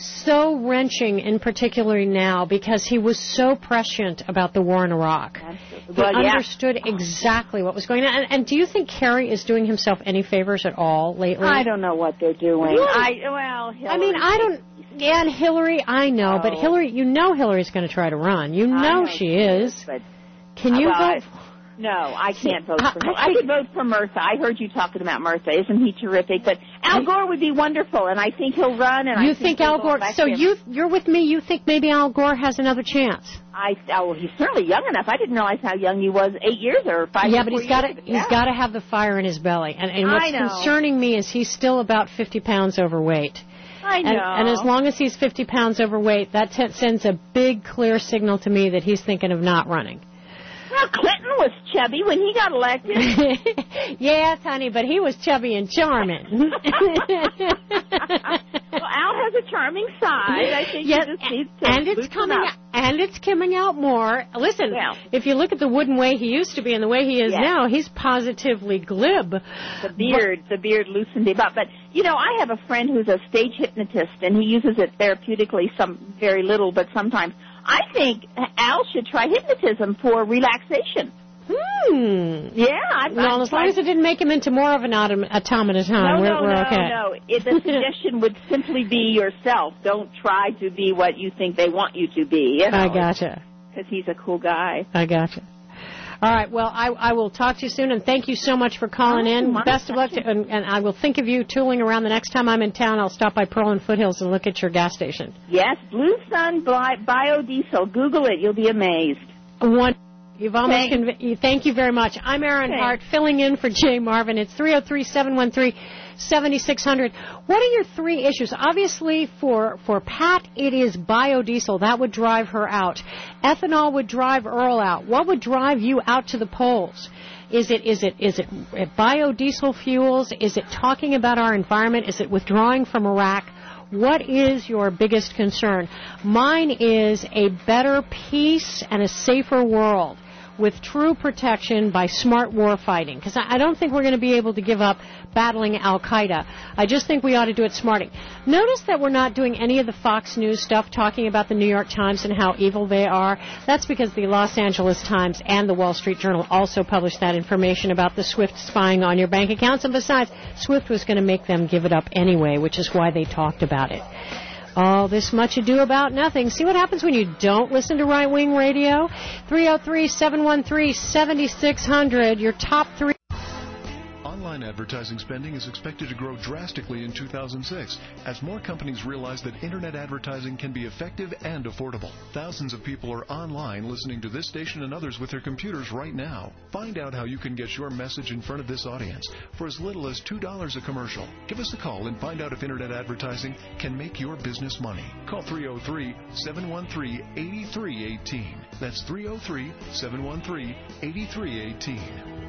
so wrenching, in particular now, because he was so prescient about the war in Iraq. He Well, yeah. understood exactly what was going on. And, and do you think Kerry is doing himself any favors at all lately? I don't know what they're doing. You- I well, Hillary, I mean, I don't. Yeah, and Hillary, I know, but Oh. Hillary, you know, Hillary's going to try to run. You I know, know she she is. is, but- Can you Well, vote? I- No, I can't vote I- for him. I I, think- could vote for Murtha. I heard you talking about Murtha. Isn't he terrific? But Al Gore would be wonderful, and I think he'll run. And You I think we'll Al go Gore? elect So him. you, you're with me. You think maybe Al Gore has another chance? I oh, well, he's certainly young enough. I didn't realize how young he was. Eight years or five. Yeah, or but four he's got to years ago. he's Yeah. got to have the fire in his belly. And, and what's I know. concerning me is he's still about fifty pounds overweight. I know. And, and as long as he's fifty pounds overweight, that t- sends a big, clear signal to me that he's thinking of not running. Well, Clinton was chubby when he got elected. Yes, honey, but he was chubby and charming. Well, Al has a charming side. I think Yes, he just needs to and it's loosen coming up. out, and it's coming out more. Listen, Yeah. if you look at the wooden way he used to be and the way he is Yeah. now, he's positively glib. The beard, the beard loosened him up. But, you know, I have a friend who's a stage hypnotist, and he uses it therapeutically, some very little, but sometimes. I think Al should try hypnotism for relaxation. Hmm. Yeah, I've Well, as long as it didn't make him into more of an autom- automaton, No, we're, no, we're no, okay. no. It, the suggestion would simply be yourself. Don't try to be what you think they want you to be. You know, I gotcha. Because he's a cool guy. I gotcha. All right. Well, I, I will talk to you soon, and thank you so much for calling Oh, in. my Best of luck, to, and, and I will think of you tooling around the next time I'm in town. I'll stop by Pearl and Foothills and look at your gas station. Yes, Blue Sun Bi- Biodiesel. Google it. You'll be amazed. One. You've almost Thanks. conv- you, thank you very much. I'm Erin Thanks. Hart, filling in for Jay Marvin. It's three oh three, seven one three, seven six zero zero. What are your three issues? Obviously, for, for Pat, it is biodiesel. That would drive her out. Ethanol would drive Earl out. What would drive you out to the polls? Is it is it is it biodiesel fuels? Is it talking about our environment? Is it withdrawing from Iraq? What is your biggest concern? Mine is a better peace and a safer world with true protection by smart war fighting. Because I don't think we're going to be able to give up battling Al-Qaeda. I just think we ought to do it smarting. Notice that we're not doing any of the Fox News stuff talking about the New York Times and how evil they are. That's because the Los Angeles Times and the Wall Street Journal also published that information about the SWIFT spying on your bank accounts. And besides, SWIFT was going to make them give it up anyway, which is why they talked about it. All this much ado about nothing. See what happens when you don't listen to right-wing radio? three oh three, seven one three, seven six zero zero. Your top three. Online advertising spending is expected to grow drastically in two thousand six as more companies realize that Internet advertising can be effective and affordable. Thousands of people are online listening to this station and others with their computers right now. Find out how you can get your message in front of this audience for as little as two dollars a commercial. Give us a call and find out if Internet advertising can make your business money. Call three oh three, seven one three, eight three one eight. That's three oh three, seven one three, eight three one eight.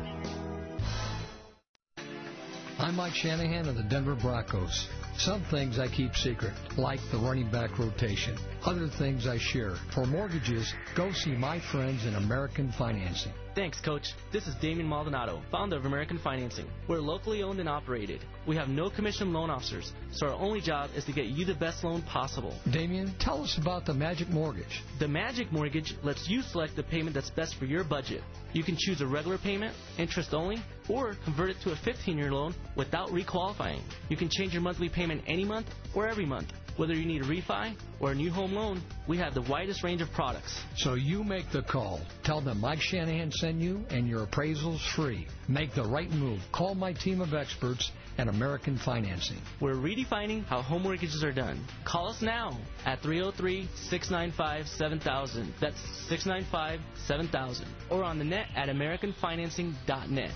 I'm Mike Shanahan of the Denver Broncos. Some things I keep secret, like the running back rotation. Other things I share. For mortgages, go see my friends in American Financing. Thanks, Coach. This is Damien Maldonado, founder of American Financing. We're locally owned and operated. We have no commission loan officers, so our only job is to get you the best loan possible. Damien, tell us about the Magic Mortgage. The Magic Mortgage lets you select the payment that's best for your budget. You can choose a regular payment, interest only, or convert it to a fifteen-year loan without requalifying. You can change your monthly payment any month or every month. Whether you need a refi or a new home loan, we have the widest range of products. So you make the call. Tell them Mike Shanahan sent you, and your appraisal's free. Make the right move. Call my team of experts at American Financing. We're redefining how home mortgages are done. Call us now at three oh three, six nine five, seven thousand. That's six nine five, seven thousand. Or on the net at american financing dot net.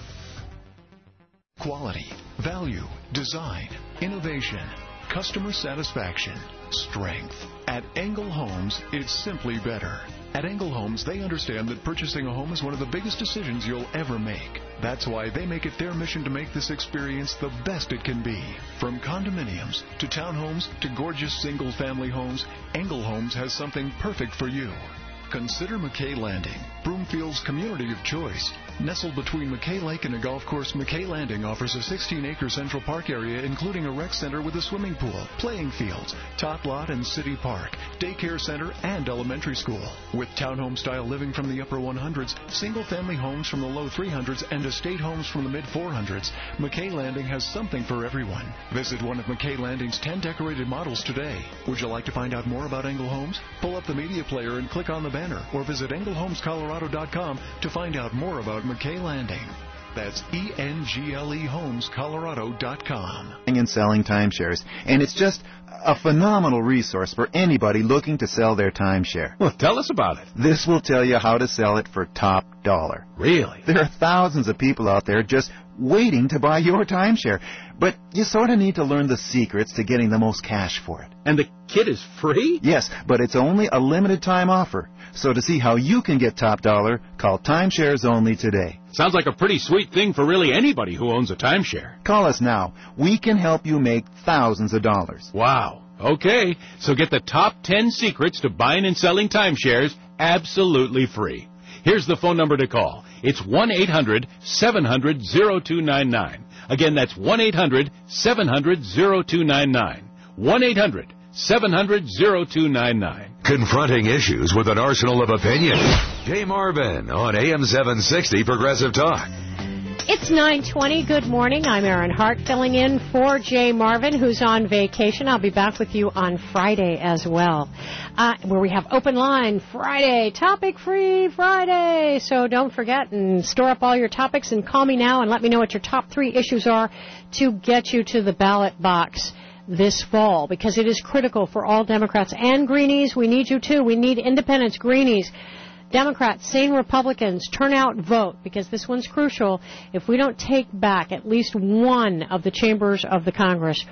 Quality, value, design, innovation, customer satisfaction, strength. At Engel Homes, it's simply better. At Engel Homes, they understand that purchasing a home is one of the biggest decisions you'll ever make. That's why they make it their mission to make this experience the best it can be. From condominiums to townhomes to gorgeous single-family homes, Engel Homes has something perfect for you. Consider McKay Landing, Broomfield's community of choice. Nestled between McKay Lake and a golf course, McKay Landing offers a sixteen-acre Central Park area, including a rec center with a swimming pool, playing fields, tot lot and city park, daycare center, and elementary school. With townhome-style living from the upper one hundreds, single-family homes from the low three hundreds, and estate homes from the mid four hundreds, McKay Landing has something for everyone. Visit one of McKay Landing's ten decorated models today. Would you like to find out more about Engel Homes? Pull up the media player and click on the banner, or visit engel homes colorado dot com to find out more about McKay Landing. That's E N G L E homes colorado dot com. And selling timeshares, and it's just a phenomenal resource for anybody looking to sell their timeshare. Well, tell us about it. This will tell you how to sell it for top dollar. Really? There are thousands of people out there just waiting to buy your timeshare, but you sort of need to learn the secrets to getting the most cash for it. And the kit is free? Yes, but it's only a limited time offer. So to see how you can get top dollar, call Timeshares Only today. Sounds like a pretty sweet thing for really anybody who owns a timeshare. Call us now. We can help you make thousands of dollars. Wow. Okay, so get the top ten secrets to buying and selling timeshares absolutely free. Here's the phone number to call. It's one eight hundred, seven hundred, oh two nine nine. Again, that's one eight hundred, seven hundred, oh two nine nine. one eight hundred, seven hundred, oh two nine nine. Confronting issues with an arsenal of opinion. Jay Marvin on A M seven sixty Progressive Talk. It's nine twenty. Good morning. I'm Erin Hart filling in for Jay Marvin, who's on vacation. I'll be back with you on Friday as well, uh, where we have Open Line Friday, topic-free Friday. So don't forget and store up all your topics and call me now and let me know what your top three issues are to get you to the ballot box this fall, because it is critical for all Democrats and Greenies. We need you, too. We need independents, Greenies, Democrats, sane Republicans, turn out, vote, because this one's crucial. If we don't take back at least one of the chambers of the Congress,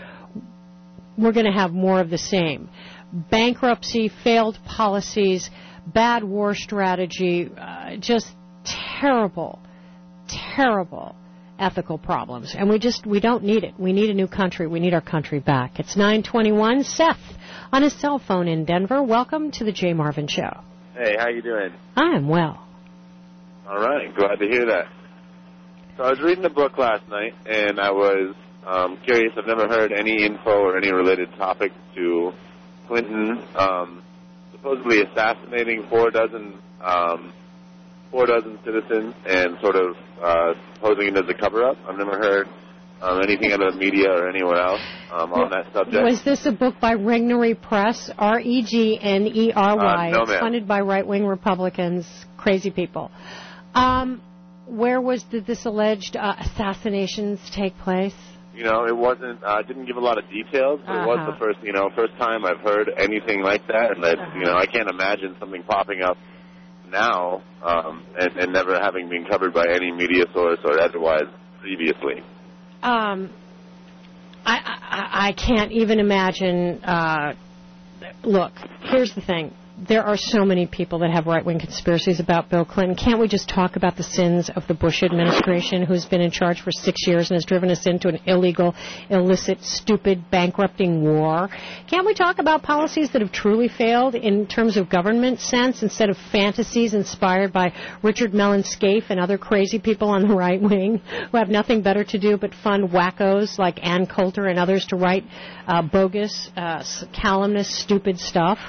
we're going to have more of the same. Bankruptcy, failed policies, bad war strategy, uh, just terrible, terrible ethical problems. And we just, we don't need it. We need a new country. We need our country back. It's nine twenty-one. Seth on his cell phone in Denver. Welcome to the Jay Marvin Show. Hey, how you doing? I'm well. All right, glad to hear that. So I was reading a book last night, and I was um, curious. I've never heard any info or any related topic to Clinton um, supposedly assassinating four dozen um, four dozen citizens and sort of uh, posing it as a cover-up. I've never heard um, anything out of the media or anywhere else um, on that subject. Was this a book by Regnery Press, R E G N E R Y? Uh, no, it's ma'am. funded by right-wing Republicans, crazy people. Um, where was did this alleged uh, assassinations take place? You know, it wasn't, uh, didn't give a lot of details, but uh-huh. it was the first, you know, first time I've heard anything like that, and that, uh-huh. you know, I can't imagine something popping up now um, and, and never having been covered by any media source or otherwise previously. Um, I, I, I can't even imagine, uh, look, here's the thing. There are so many people that have right-wing conspiracies about Bill Clinton. Can't we just talk about the sins of the Bush administration, who's been in charge for six years and has driven us into an illegal, illicit, stupid, bankrupting war? Can't we talk about policies that have truly failed in terms of government sense instead of fantasies inspired by Richard Mellon Scaife and other crazy people on the right wing who have nothing better to do but fund wackos like Ann Coulter and others to write uh, bogus, uh, calumnious, stupid stuff?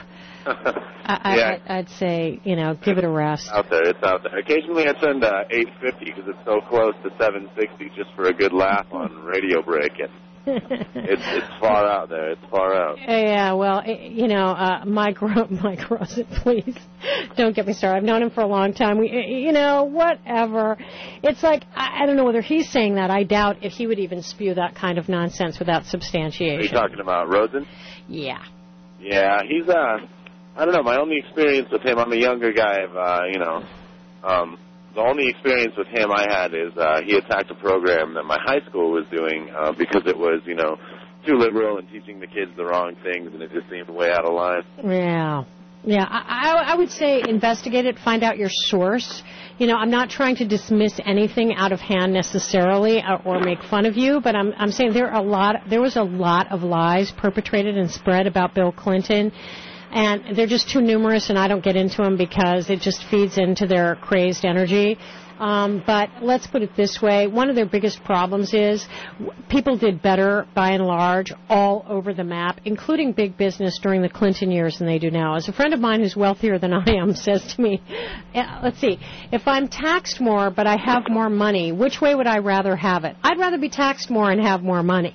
I, yeah. I, I'd say, you know, give it a rest. Out there, it's out there. Occasionally I send uh, eight fifty because it's so close to seven sixty just for a good laugh on Radio Break. And it's it's far out there. It's far out. Yeah, well, it, you know, uh, Mike, Ro- Mike Rosen, please don't get me started. I've known him for a long time. We, you know, whatever. It's like, I, I don't know whether he's saying that. I doubt if he would even spew that kind of nonsense without substantiation. Are you talking about Rosen? Yeah. Yeah, he's, uh... I don't know, my only experience with him, I'm a younger guy, uh, you know, um, the only experience with him I had is uh, he attacked a program that my high school was doing uh, because it was, you know, too liberal and teaching the kids the wrong things, and it just seemed way out of line. Yeah. Yeah, I, I would say investigate it, find out your source. You know, I'm not trying to dismiss anything out of hand necessarily or, or make fun of you, but I'm, I'm saying there are a lot, there was a lot of lies perpetrated and spread about Bill Clinton. And they're just too numerous, and I don't get into them because it just feeds into their crazed energy. Um, but let's put it this way. One of their biggest problems is people did better, by and large, all over the map, including big business during the Clinton years than they do now. As a friend of mine who's wealthier than I am says to me, let's see, if I'm taxed more but I have more money, which way would I rather have it? I'd rather be taxed more and have more money.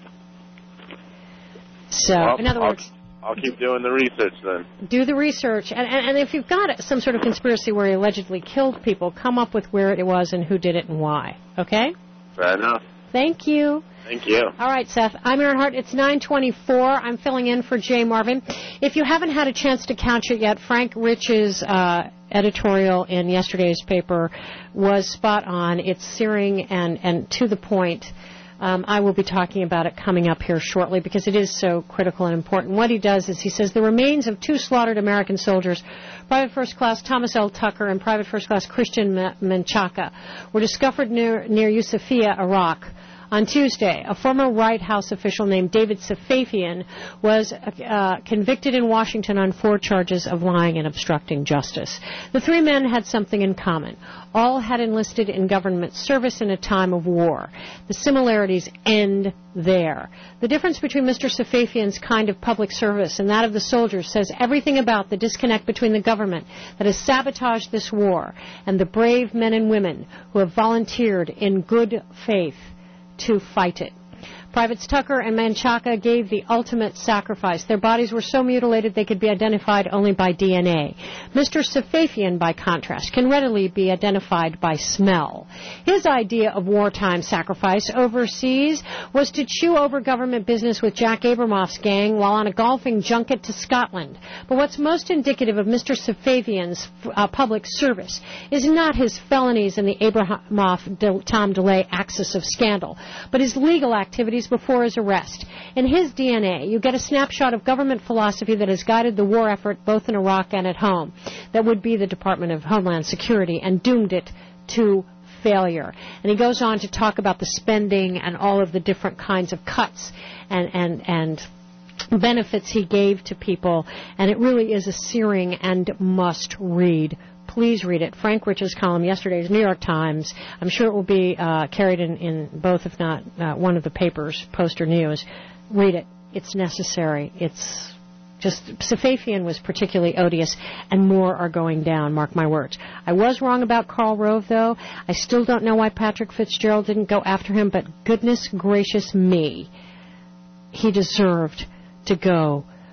So, well, in other I'll- words... I'll keep doing the research then. Do the research. And, and, and if you've got some sort of conspiracy where he allegedly killed people, come up with where it was and who did it and why. Okay? Fair enough. Thank you. Thank you. All right, Seth. I'm Erin Hart. It's nine twenty-four. I'm filling in for Jay Marvin. If you haven't had a chance to couch it yet, Frank Rich's uh, editorial in yesterday's paper was spot on. It's searing and, and to the point. Um, I will be talking about it coming up here shortly because it is so critical and important. What he does is he says the remains of two slaughtered American soldiers, Private First Class Thomas L. Tucker and Private First Class Christian Menchaca, were discovered near, near Yusufia, Iraq. On Tuesday, a former White House official named David Safavian was uh, convicted in Washington on four charges of lying and obstructing justice. The three men had something in common. All had enlisted in government service in a time of war. The similarities end there. The difference between Mister Safavian's kind of public service and that of the soldiers says everything about the disconnect between the government that has sabotaged this war and the brave men and women who have volunteered in good faith to fight it. Privates Tucker and Menchaca gave the ultimate sacrifice. Their bodies were so mutilated they could be identified only by D N A. Mister Safavian, by contrast, can readily be identified by smell. His idea of wartime sacrifice overseas was to chew over government business with Jack Abramoff's gang while on a golfing junket to Scotland. But what's most indicative of Mister Safavian's uh, public service is not his felonies in the Abramoff-Tom DeLay axis of scandal, but his legal activities before his arrest. In his D N A, you get a snapshot of government philosophy that has guided the war effort both in Iraq and at home. That would be the Department of Homeland Security, and doomed it to failure. And he goes on to talk about the spending and all of the different kinds of cuts and, and, and benefits he gave to people, and it really is a searing and must read. Please read it. Frank Rich's column, yesterday's New York Times. I'm sure it will be uh, carried in, in both, if not uh, one of the papers, Post or News. Read it. It's necessary. It's just, Safavian was particularly odious, and more are going down, mark my words. I was wrong about Karl Rove, though. I still don't know why Patrick Fitzgerald didn't go after him, but goodness gracious me, he deserved to go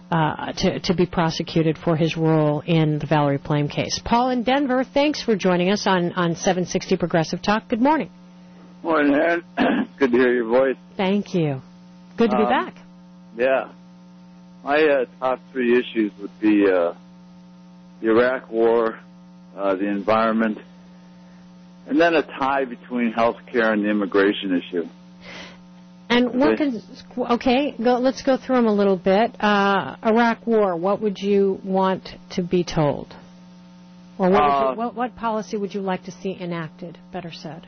uh, to, to be prosecuted for his role in the Valerie Plame case. Paul in Denver, thanks for joining us on, on seven sixty Progressive Talk. Good morning. Morning, Aaron. Good to hear your voice. Thank you. Good to um, be back. Yeah. My uh, top three issues would be uh, the Iraq War, uh, the environment, and then a tie between health care and the immigration issue. And what can, okay, go, let's go through them a little bit. Uh, Iraq War, what would you want to be told? Or what, uh, would you, what, what policy would you like to see enacted, better said?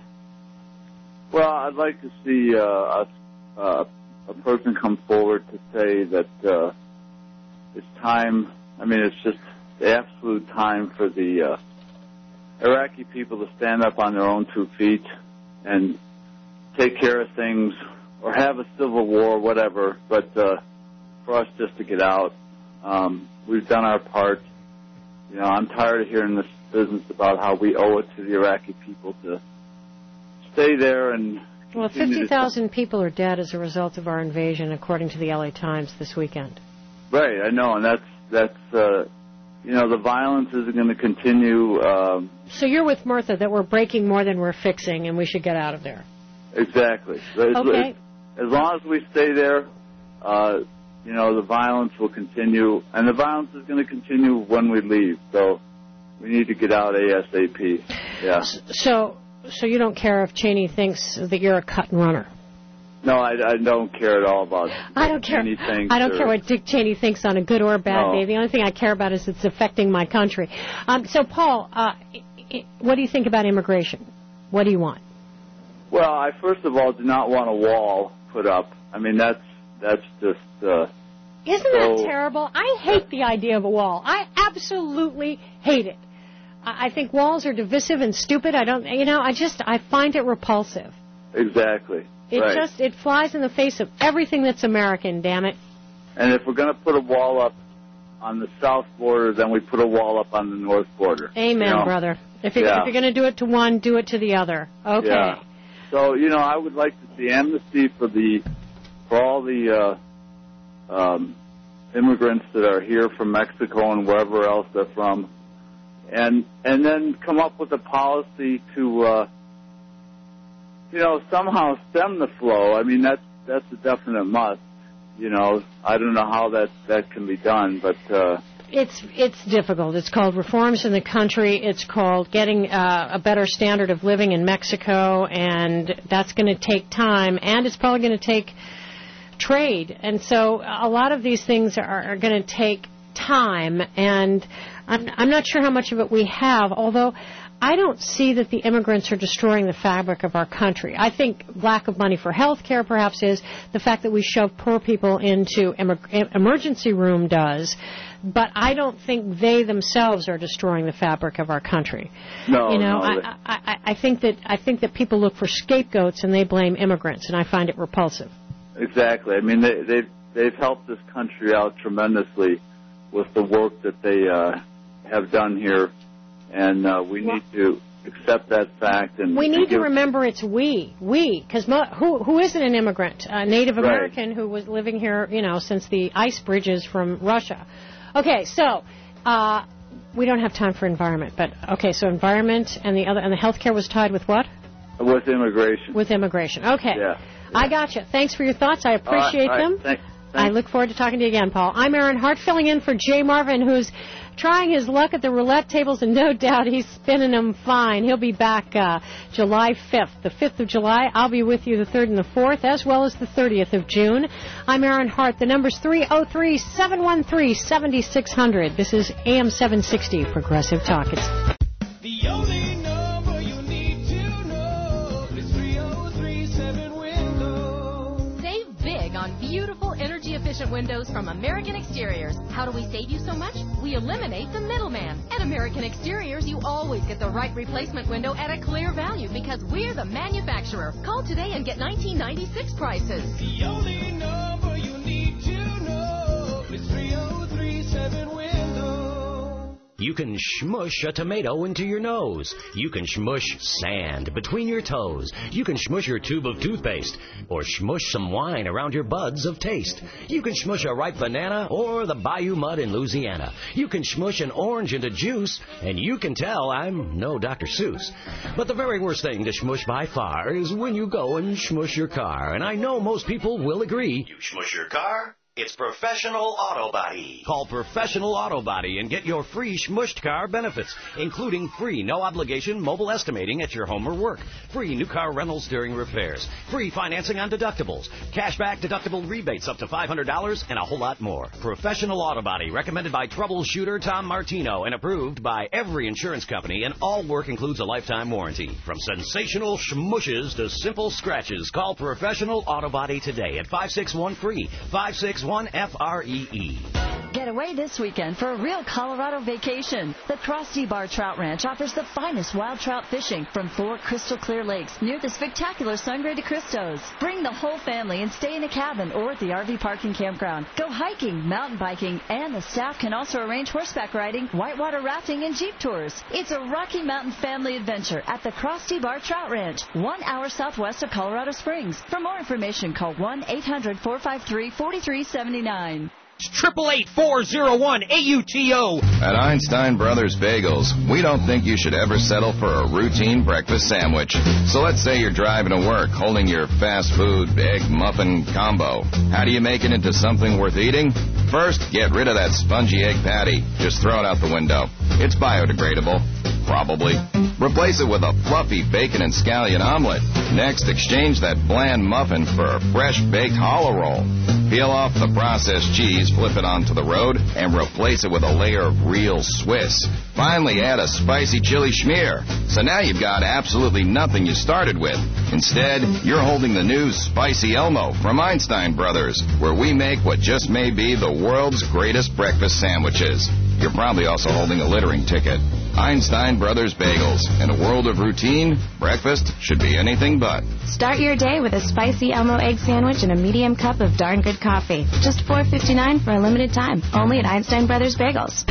Well, I'd like to see uh, a, uh, a person come forward to say that uh, it's time, I mean, it's just the absolute time for the uh, Iraqi people to stand up on their own two feet and take care of things, or have a civil war, whatever, but uh, for us just to get out. Um, we've done our part. You know, I'm tired of hearing this business about how we owe it to the Iraqi people to stay there and... Well, fifty thousand people are dead as a result of our invasion, according to the L A Times this weekend. Right, I know, and that's, that's uh, you know, the violence isn't going to continue. Um, so you're with Murtha that we're breaking more than we're fixing, and we should get out of there. Exactly. Okay. As long as we stay there, uh, you know, the violence will continue, and the violence is going to continue when we leave. So we need to get out ASAP. Yeah. So, so you don't care if Cheney thinks that you're a cut and runner? No, I, I don't care at all about. I don't care. I don't or, care what Dick Cheney thinks on a good or bad no. day. The only thing I care about is it's affecting my country. Um, so, Paul, uh, what do you think about immigration? What do you want? Well, I first of all do not want a wall put up. I mean, that's that's just. Uh, Isn't so, that terrible? I hate the idea of a wall. I absolutely hate it. I think walls are divisive and stupid. I don't, you know, I just I find it repulsive. Exactly. It right. just it flies in the face of everything that's American. Damn it. And if we're going to put a wall up on the south border, then we put a wall up on the north border. Amen, you know? brother. If you're, yeah. if you're going to do it to one, do it to the other. Okay. Yeah. So, you know, I would like to see amnesty for the for all the uh, um, immigrants that are here from Mexico and wherever else they're from, and and then come up with a policy to, uh, you know, somehow stem the flow. I mean, that's that's a definite must. You know, I don't know how that that can be done, but. Uh, It's it's difficult. It's called reforms in the country. It's called getting uh, a better standard of living in Mexico, and that's going to take time, and it's probably going to take trade. And so a lot of these things are, are going to take time, and I'm, I'm not sure how much of it we have, although I don't see that the immigrants are destroying the fabric of our country. I think lack of money for health care perhaps is. The fact that we shove poor people into em- emergency room does. But I don't think they themselves are destroying the fabric of our country. No, you know, no, I, I, I think that I think that people look for scapegoats and they blame immigrants, and I find it repulsive. Exactly. I mean, they, they've they've helped this country out tremendously with the work that they uh, have done here, and uh, we well, need to accept that fact. And we need give... to remember it's we, we, because mo- who who isn't an immigrant? A Native right. American who was living here, you know, since the ice bridges from Russia. Okay, so uh, we don't have time for environment, but okay, so environment and the other and the healthcare was tied with what? With immigration. With immigration. Okay. Yeah. yeah. I gotcha. Thanks for your thoughts. I appreciate all right, all them. right. Thanks. I look forward to talking to you again, Paul. I'm Aaron Hart, filling in for Jay Marvin, who's trying his luck at the roulette tables, and no doubt he's spinning them fine. He'll be back uh, July fifth. The fifth of July, I'll be with you the third and the fourth, as well as the thirtieth of June. I'm Aaron Hart. The number's three oh three, seven one three, seven six zero zero. This is A M seven sixty Progressive Talk. It's the only number you need to know is three oh three seven windows. Save big on beautiful energy-efficient windows from American Exteriors. How do we save you so much? We eliminate the middleman. At American Exteriors, you always get the right replacement window at a clear value because we're the manufacturer. Call today and get nineteen ninety-six prices. The only number you need to know is three oh three seven windows. You can shmush a tomato into your nose. You can shmush sand between your toes. You can shmush your tube of toothpaste, or shmush some wine around your buds of taste. You can shmush a ripe banana or the bayou mud in Louisiana. You can shmush an orange into juice, and you can tell I'm no Doctor Seuss. But the very worst thing to shmush by far is when you go and shmush your car, and I know most people will agree. You shmush your car? It's Professional Auto Body. Call Professional Auto Body and get your free shmushed car benefits, including free no-obligation mobile estimating at your home or work, free new car rentals during repairs, free financing on deductibles, cashback deductible rebates up to five hundred dollars, and a whole lot more. Professional Auto Body, recommended by troubleshooter Tom Martino and approved by every insurance company, and all work includes a lifetime warranty. From sensational shmushes to simple scratches, call Professional Auto Body today at five six one free, five six one F R E E. Get away this weekend for a real Colorado vacation. The Krusty Bar Trout Ranch offers the finest wild trout fishing from four crystal clear lakes near the spectacular Sangre de Cristos. Bring the whole family and stay in a cabin or at the R V park and campground. Go hiking, mountain biking, and the staff can also arrange horseback riding, whitewater rafting, and jeep tours. It's a Rocky Mountain family adventure at the Krusty Bar Trout Ranch, one hour southwest of Colorado Springs. For more information, call one eight hundred four five three four three seven nine. Triple eight four zero one A U T O. At Einstein Brothers Bagels, we don't think you should ever settle for a routine breakfast sandwich. So let's say you're driving to work holding your fast food egg muffin combo. How do you make it into something worth eating? First, get rid of that spongy egg patty. Just throw it out the window. It's biodegradable. Probably. Replace it with a fluffy bacon and scallion omelet. Next, exchange that bland muffin for a fresh baked hollow roll. Peel off the processed cheese, flip it onto the road, and replace it with a layer of real Swiss. Finally, add a spicy chili schmear. So now you've got absolutely nothing you started with. Instead, you're holding the new Spicy Elmo from Einstein Brothers, where we make what just may be the world's greatest breakfast sandwiches. You're probably also holding a littering ticket. Einstein Brothers Bagels. In a world of routine, breakfast should be anything but. Start your day with a spicy Elmo egg sandwich and a medium cup of darn good coffee. Just four fifty-nine for a limited time. Only at Einstein Brothers Bagels.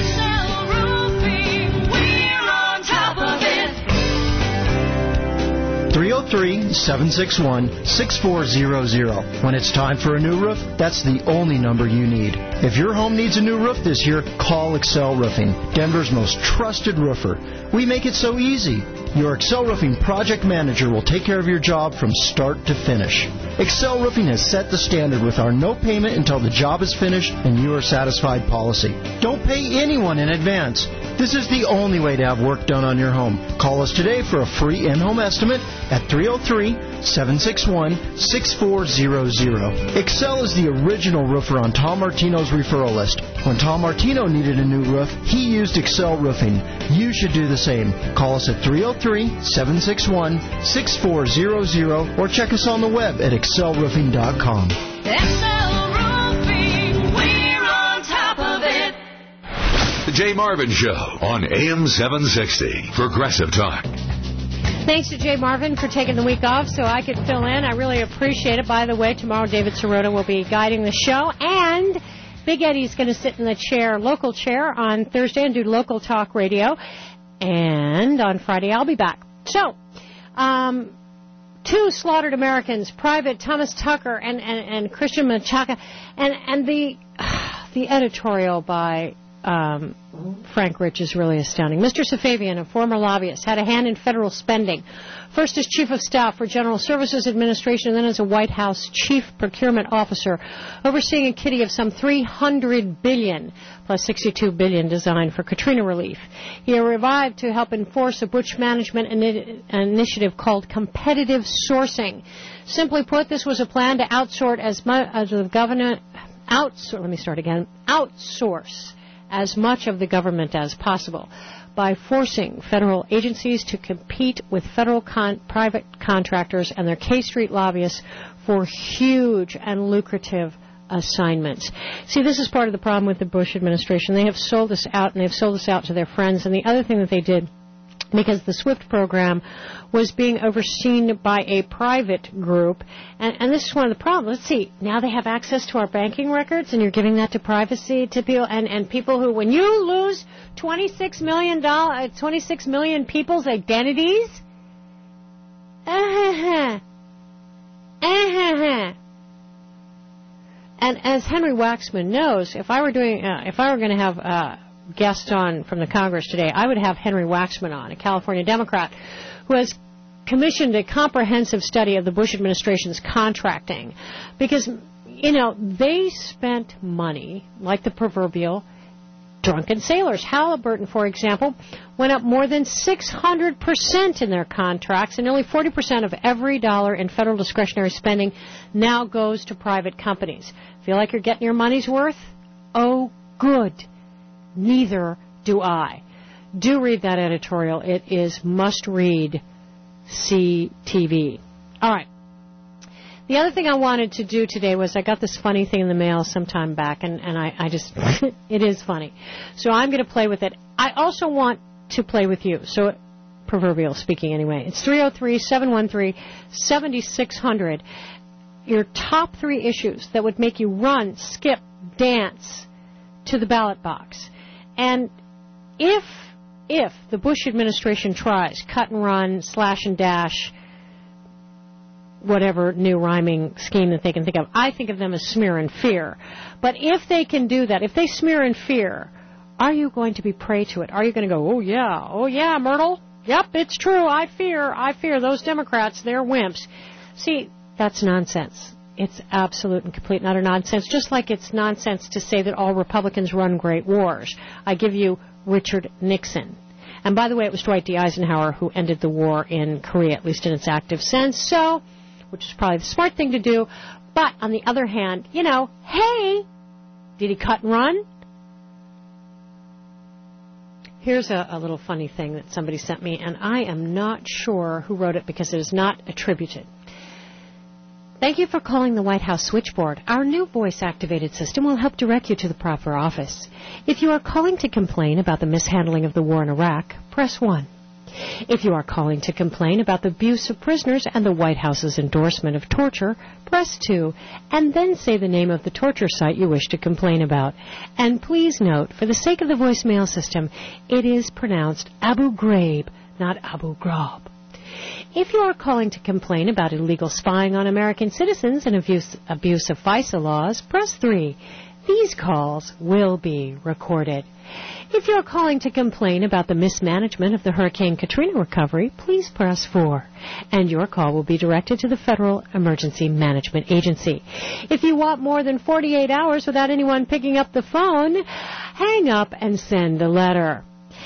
three oh three, seven six one, six four zero zero. When it's time for a new roof, that's the only number you need. If your home needs a new roof this year, call Excel Roofing, Denver's most trusted roofer. We make it so easy. Your Excel Roofing project manager will take care of your job from start to finish. Excel Roofing has set the standard with our no payment until the job is finished and you are satisfied policy. Don't pay anyone in advance. This is the only way to have work done on your home. Call us today for a free in-home estimate at three oh three, seven six one, six four zero zero. Excel is the original roofer on Tom Martino's referral list. When Tom Martino needed a new roof, he used Excel Roofing. You should do the same. Call us at three oh three, seven six one, six four zero zero or check us on the web at excel roofing dot com. Excel Roofing, we're on top of it. The Jay Marvin Show on A M seven sixty. Progressive Talk. Thanks to Jay Marvin for taking the week off so I could fill in. I really appreciate it. By the way, tomorrow David Sirota will be guiding the show, and Big Eddie's going to sit in the chair, local chair, on Thursday and do local talk radio. And on Friday, I'll be back. So, um, two slaughtered Americans, Private Thomas Tucker and, and, and Christian Machaca, and, and the, the editorial by um, Frank Rich is really astounding. Mister Safavian, a former lobbyist, had a hand in federal spending. First as Chief of Staff for General Services Administration, and then as a White House Chief Procurement Officer, overseeing a kitty of some three hundred billion dollars plus sixty-two billion dollars designed for Katrina relief. He arrived to help enforce a Bush management ini- initiative called competitive sourcing. Simply put, this was a plan to outsource as much as the government outsource. Let me start again. Outsource as much of the government as possible by forcing federal agencies to compete with federal con- private contractors and their K Street lobbyists for huge and lucrative assignments. See, this is part of the problem with the Bush administration. They have sold this out, and they've sold this out to their friends. And the other thing that they did because the SWIFT program was being overseen by a private group. And, and this is one of the problems. Let's see, now they have access to our banking records, and you're giving that to privacy to people, and, and people who, when you lose twenty-six million dollars, twenty-six million people's identities, uh-huh, uh-huh. And as Henry Waxman knows, if I were doing, uh, if I were going to have uh, guest on from the Congress today, I would have Henry Waxman on, a California Democrat, who has commissioned a comprehensive study of the Bush administration's contracting. Because, you know, they spent money, like the proverbial drunken sailors. Halliburton, for example, went up more than six hundred percent in their contracts, and nearly forty percent of every dollar in federal discretionary spending now goes to private companies. Feel like you're getting your money's worth? Oh, good. Neither do I. Do read that editorial. It is must-read C T V. All right. The other thing I wanted to do today was I got this funny thing in the mail some time back, and, and I, I just, it is funny. So I'm going to play with it. I also want to play with you, so proverbial speaking anyway. It's three oh three, seven one three, seven six zero zero. Your top three issues that would make you run, skip, dance to the ballot box. And if, if the Bush administration tries cut and run, slash and dash, whatever new rhyming scheme that they can think of, I think of them as smear and fear. But if they can do that, if they smear and fear, are you going to be prey to it? Are you going to go, oh, yeah, oh, yeah, Myrtle? Yep, it's true. I fear, I fear those Democrats. They're wimps. See, that's nonsense. It's absolute and complete and utter nonsense, just like it's nonsense to say that all Republicans run great wars. I give you Richard Nixon. And by the way, it was Dwight D. Eisenhower who ended the war in Korea, at least in its active sense, so, which is probably the smart thing to do. But on the other hand, you know, hey, did he cut and run? Here's a, a little funny thing that somebody sent me, and I am not sure who wrote it because it is not attributed. Thank you for calling the White House switchboard. Our new voice-activated system will help direct you to the proper office. If you are calling to complain about the mishandling of the war in Iraq, press one. If you are calling to complain about the abuse of prisoners and the White House's endorsement of torture, press two, and then say the name of the torture site you wish to complain about. And please note, for the sake of the voicemail system, it is pronounced Abu Ghraib, not Abu Ghraib. If you are calling to complain about illegal spying on American citizens and abuse, abuse of FISA laws, press three. These calls will be recorded. If you are calling to complain about the mismanagement of the Hurricane Katrina recovery, please press four, and your call will be directed to the Federal Emergency Management Agency. If you want more than forty-eight hours without anyone picking up the phone, hang up and send a letter.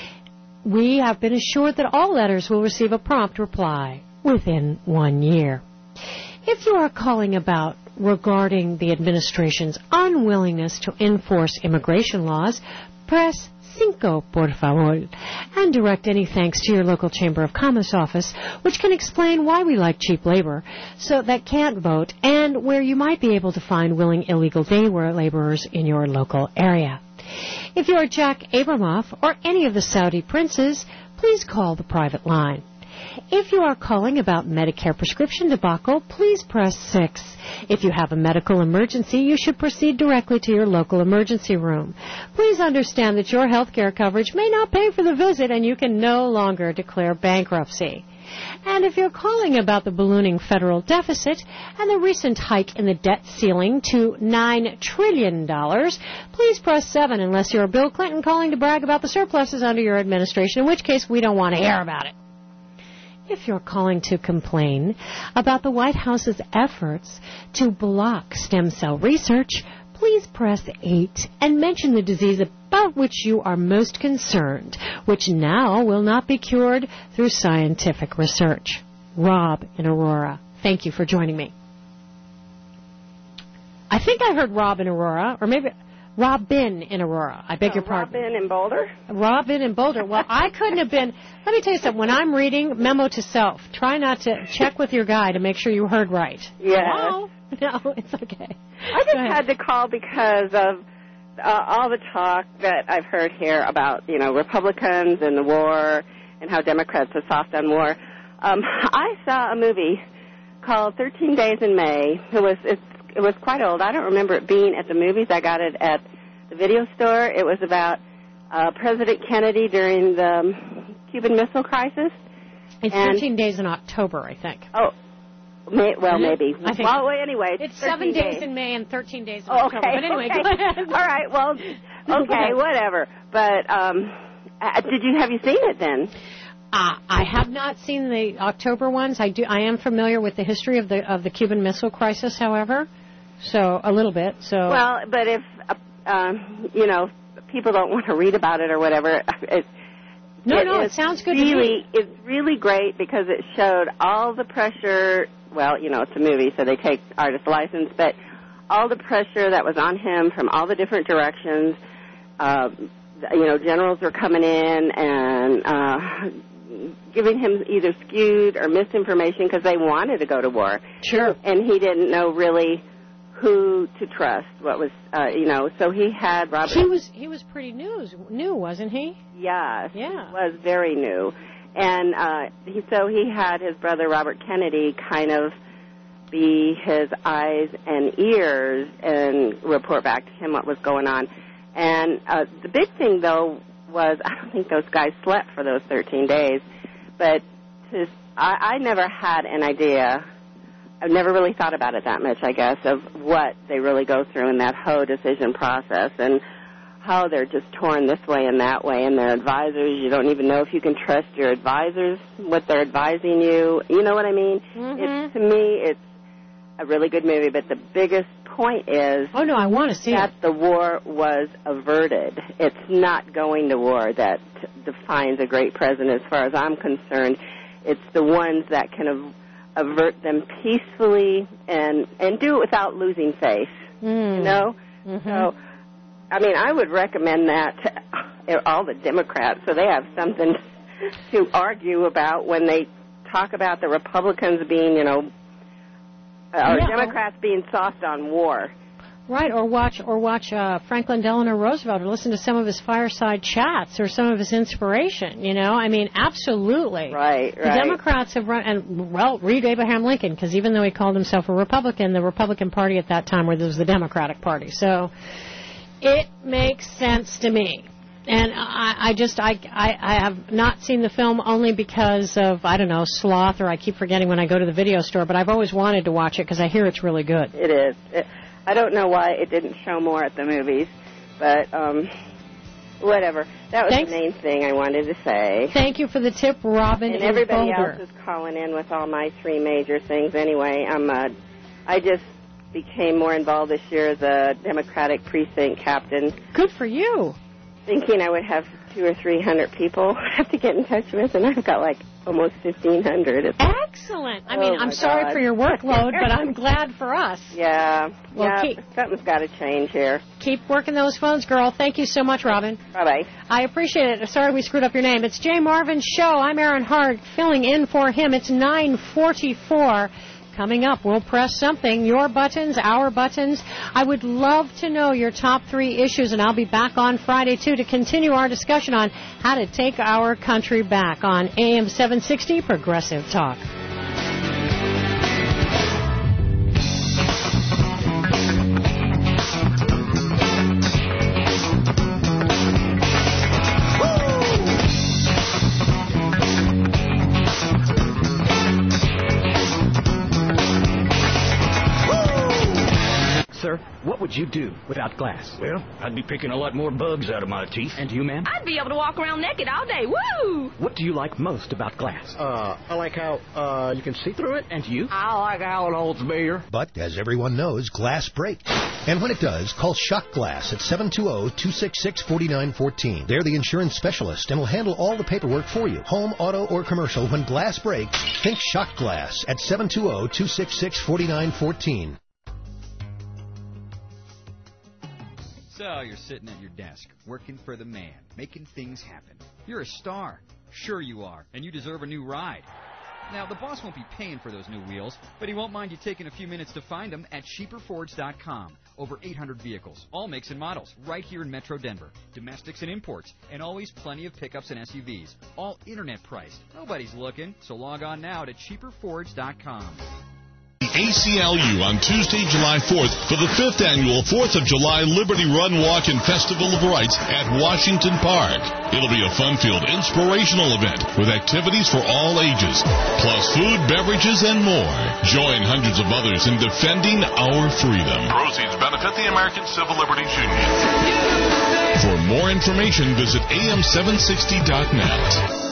We have been assured that all letters will receive a prompt reply within one year. If you are calling about regarding the administration's unwillingness to enforce immigration laws, press cinco, por favor, and direct any thanks to your local Chamber of Commerce office, which can explain why we like cheap labor, so that can't vote, and where you might be able to find willing illegal day laborers in your local area. If you are Jack Abramoff or any of the Saudi princes, please call the private line. If you are calling about Medicare prescription debacle, please press six. If you have a medical emergency, you should proceed directly to your local emergency room. Please understand that your health care coverage may not pay for the visit, and you can no longer declare bankruptcy. And if you're calling about the ballooning federal deficit and the recent hike in the debt ceiling to nine trillion dollars, please press seven unless you're Bill Clinton calling to brag about the surpluses under your administration, in which case we don't want to hear about it. If you're calling to complain about the White House's efforts to block stem cell research, please press eight and mention the disease about which you are most concerned, which now will not be cured through scientific research. Rob in Aurora, thank you for joining me. I think I heard Rob in Aurora, or maybe Robin in Aurora. I beg oh, your pardon. Robin in Boulder? Robin in Boulder. Well, I couldn't have been. Let me tell you something. When I'm reading, memo to self, try not to check with your guy to make sure you heard right. Yes. Hello? No, it's okay. I just had to call because of uh, all the talk that I've heard here about, you know, Republicans and the war and how Democrats are soft on war. Um, I saw a movie called thirteen Days in May. It was it's, it was quite old. I don't remember it being at the movies. I got it at the video store. It was about uh, President Kennedy during the um, Cuban Missile Crisis. It's and, thirteen days in October, I think. Oh, may, well, maybe. I think well, anyway, it's seven days, days in May and thirteen days in oh, October. Okay, But anyway, okay. go ahead. All right, well, okay, whatever. But um, uh, did you have you seen it then? Uh, I have not seen the October ones. I do. I am familiar with the history of the of the Cuban Missile Crisis, however, so a little bit. So well, but if uh, um, you know, people don't want to read about it or whatever. It, no, it no, is it sounds good really, to me. It's really great because it showed all the pressure. Well, you know, it's a movie, so they take artist license, but all the pressure that was on him from all the different directions. Uh, you know, generals were coming in and uh, giving him either skewed or misinformation because they wanted to go to war. Sure. And he didn't know really who to trust. What was, uh, you know, so he had Robert. He was he was pretty new, new, wasn't he? Yes. Yeah. He was very new, and uh, he so he had his brother Robert Kennedy kind of be his eyes and ears and report back to him what was going on. And uh, the big thing though was I don't think those guys slept for those thirteen days, but to, I, I never had an idea. I've never really thought about it that much, I guess, of what they really go through in that whole decision process and how they're just torn this way and that way. And their advisors, you don't even know if you can trust your advisors, what they're advising you. You know what I mean? Mm-hmm. It's, to me, it's a really good movie, but the biggest point is oh, no, I want to see that it. the war was averted. It's not going to war that defines a great president as far as I'm concerned. It's the ones that can av- avert them peacefully and, and do it without losing face, mm. you know? Mm-hmm. So, I mean, I would recommend that to all the Democrats so they have something to argue about when they talk about the Republicans being, you know, or yeah. Democrats being soft on war. Right, or watch or watch uh, Franklin Delano Roosevelt, or listen to some of his fireside chats, or some of his inspiration. You know, I mean, absolutely. Right, right. The Democrats have run, and well, read Abraham Lincoln, because even though he called himself a Republican, the Republican Party at that time was the Democratic Party. So it makes sense to me. And I, I just, I, I, I have not seen the film only because of, I don't know, sloth, or I keep forgetting when I go to the video store, but I've always wanted to watch it because I hear it's really good. It is. It, I don't know why it didn't show more at the movies, but um, whatever. That was Thanks. the main thing I wanted to say. Thank you for the tip, Robin. And everybody Boulder. else is calling in with all my three major things anyway. I'm, uh, I just became more involved this year as a Democratic precinct captain. Good for you. Thinking I would have two or three hundred people I have to get in touch with, and I've got like almost fifteen hundred. It's Excellent. I mean, oh I'm my sorry God. for your workload, but I'm glad for us. Yeah. Well, yeah, keep, something's got to change here. Keep working those phones, girl. Thank you so much, Robin. Bye-bye. I appreciate it. Sorry we screwed up your name. It's Jay Marvin's show. I'm Aaron Hart, filling in for him. It's nine forty-four. Coming up, we'll press something, your buttons, our buttons. I would love to know your top three issues, and I'll be back on Friday, too, to continue our discussion on how to take our country back on A M seven sixty Progressive Talk. Sir, what would you do without glass? Well, I'd be picking a lot more bugs out of my teeth. And you, ma'am? I'd be able to walk around naked all day. Woo! What do you like most about glass? Uh, I like how, uh, you can see through it. And you? I like how it holds beer. But, as everyone knows, glass breaks. And when it does, call Shock Glass at seven two zero, two six six, four nine one four. They're the insurance specialist and will handle all the paperwork for you. Home, auto, or commercial, when glass breaks, think Shock Glass at seven two zero, two six six, four nine one four. So you're sitting at your desk, working for the man, making things happen. You're a star. Sure you are, and you deserve a new ride. Now, the boss won't be paying for those new wheels, but he won't mind you taking a few minutes to find them at cheaper fords dot com. Over eight hundred vehicles, all makes and models, right here in Metro Denver. Domestics and imports, and always plenty of pickups and S U Vs. All internet priced. Nobody's looking, so log on now to cheaper fords dot com. A C L U on Tuesday, July fourth for the fifth annual fourth of July Liberty Run, Walk, and Festival of Rights at Washington Park. It'll be a fun-filled, inspirational event with activities for all ages, plus food, beverages, and more. Join hundreds of others in defending our freedom. Proceeds benefit the American Civil Liberties Union. For more information, visit A M seven sixty dot net.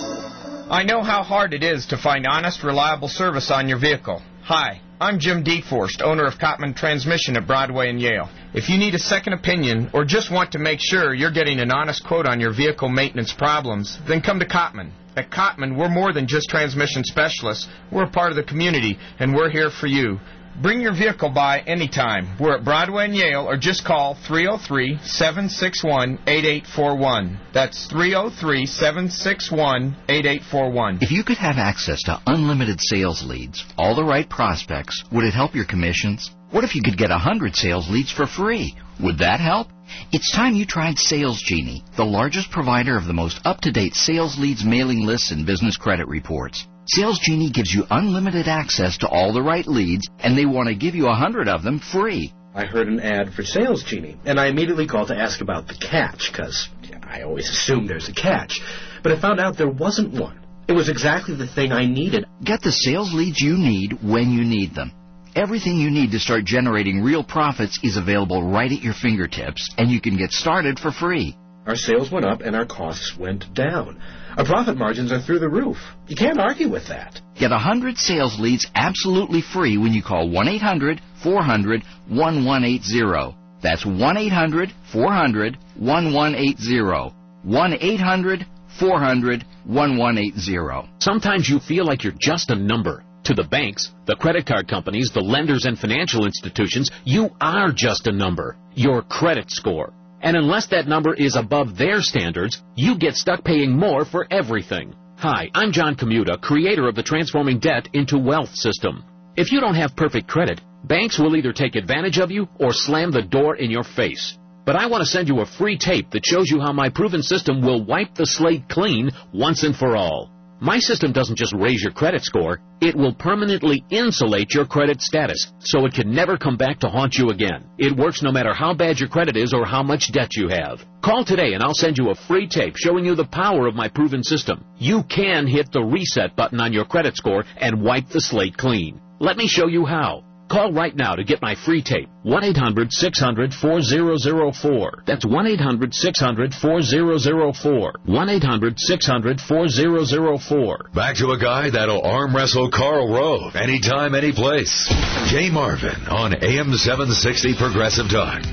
I know how hard it is to find honest, reliable service on your vehicle. Hi, I'm Jim Deforst, owner of Cotman Transmission at Broadway and Yale. If you need a second opinion or just want to make sure you're getting an honest quote on your vehicle maintenance problems, then come to Cotman. At Cotman, we're more than just transmission specialists. We're a part of the community, and we're here for you. Bring your vehicle by anytime. We're at Broadway and Yale, or just call three oh three, seven six one, eight eight four one. That's three oh three, seven six one, eight eight four one. If you could have access to unlimited sales leads, all the right prospects, would it help your commissions? What if you could get one hundred sales leads for free? Would that help? It's time you tried Sales Genie, the largest provider of the most up-to-date sales leads mailing lists and business credit reports. Sales Genie gives you unlimited access to all the right leads, and they want to give you a hundred of them free. I heard an ad for Sales Genie, and I immediately called to ask about the catch, because I always assume there's a catch. But I found out there wasn't one. It was exactly the thing I needed. Get the sales leads you need when you need them. Everything you need to start generating real profits is available right at your fingertips, and you can get started for free. Our sales went up and our costs went down. Our profit margins are through the roof. You can't argue with that. Get one hundred sales leads absolutely free when you call one eight hundred, four hundred, one one eight zero. That's one eight hundred, four hundred, one one eight zero. one eight hundred, four hundred, one one eight zero. Sometimes you feel like you're just a number. To the banks, the credit card companies, the lenders, and financial institutions, you are just a number. Your credit score. And unless that number is above their standards, you get stuck paying more for everything. Hi, I'm John Commuta, creator of the Transforming Debt into Wealth system. If you don't have perfect credit, banks will either take advantage of you or slam the door in your face. But I want to send you a free tape that shows you how my proven system will wipe the slate clean once and for all. My system doesn't just raise your credit score, it will permanently insulate your credit status so it can never come back to haunt you again. It works no matter how bad your credit is or how much debt you have. Call today and I'll send you a free tape showing you the power of my proven system. You can hit the reset button on your credit score and wipe the slate clean. Let me show you how. Call right now to get my free tape. one eight hundred, six hundred, four zero zero four. That's one eight hundred, six hundred, four zero zero four. one eight hundred, six hundred, four zero zero four. Back to a guy that'll arm wrestle Karl Rove anytime, any place. Jay Marvin on A M seven sixty Progressive Talk.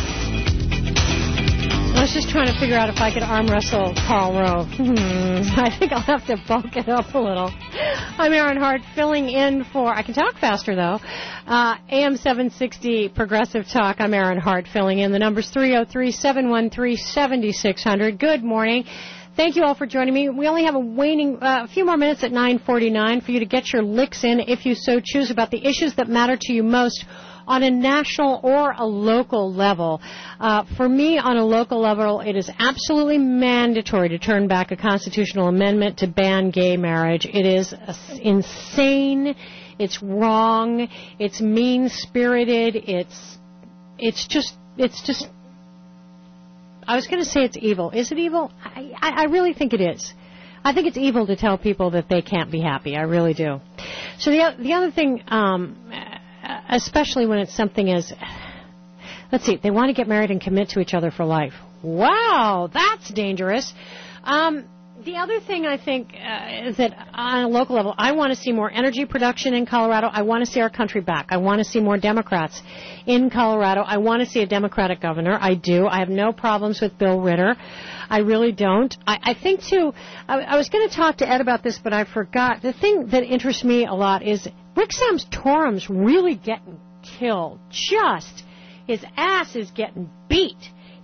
I was just trying to figure out if I could arm wrestle Karl Rove. Hmm, I think I'll have to bulk it up a little. I'm Aaron Hart, filling in for, I can talk faster though, uh, A M seven sixty Progressive Talk. I'm Aaron Hart, filling in. The number's three oh three, seven one three, seven six zero zero. Good morning. Thank you all for joining me. We only have a waning, uh, a few more minutes at nine forty-nine for you to get your licks in, if you so choose, about the issues that matter to you most on a national or a local level. Uh, for me, on a local level, it is absolutely mandatory to turn back a constitutional amendment to ban gay marriage. It is uh, insane. It's wrong. It's mean-spirited. It's, it's just, it's just, I was going to say it's evil. Is it evil? I, I, I really think it is. I think it's evil to tell people that they can't be happy. I really do. So the, the other thing, um, especially when it's something as, let's see, they want to get married and commit to each other for life. Wow, that's dangerous. Um, the other thing I think uh, is that on a local level, I want to see more energy production in Colorado. I want to see our country back. I want to see more Democrats in Colorado. I want to see a Democratic governor. I do. I have no problems with Bill Ritter. I really don't. I, I think, too, I, I was going to talk to Ed about this, but I forgot. The thing that interests me a lot is Rick Santorum's really getting killed. Just, his ass is getting beat.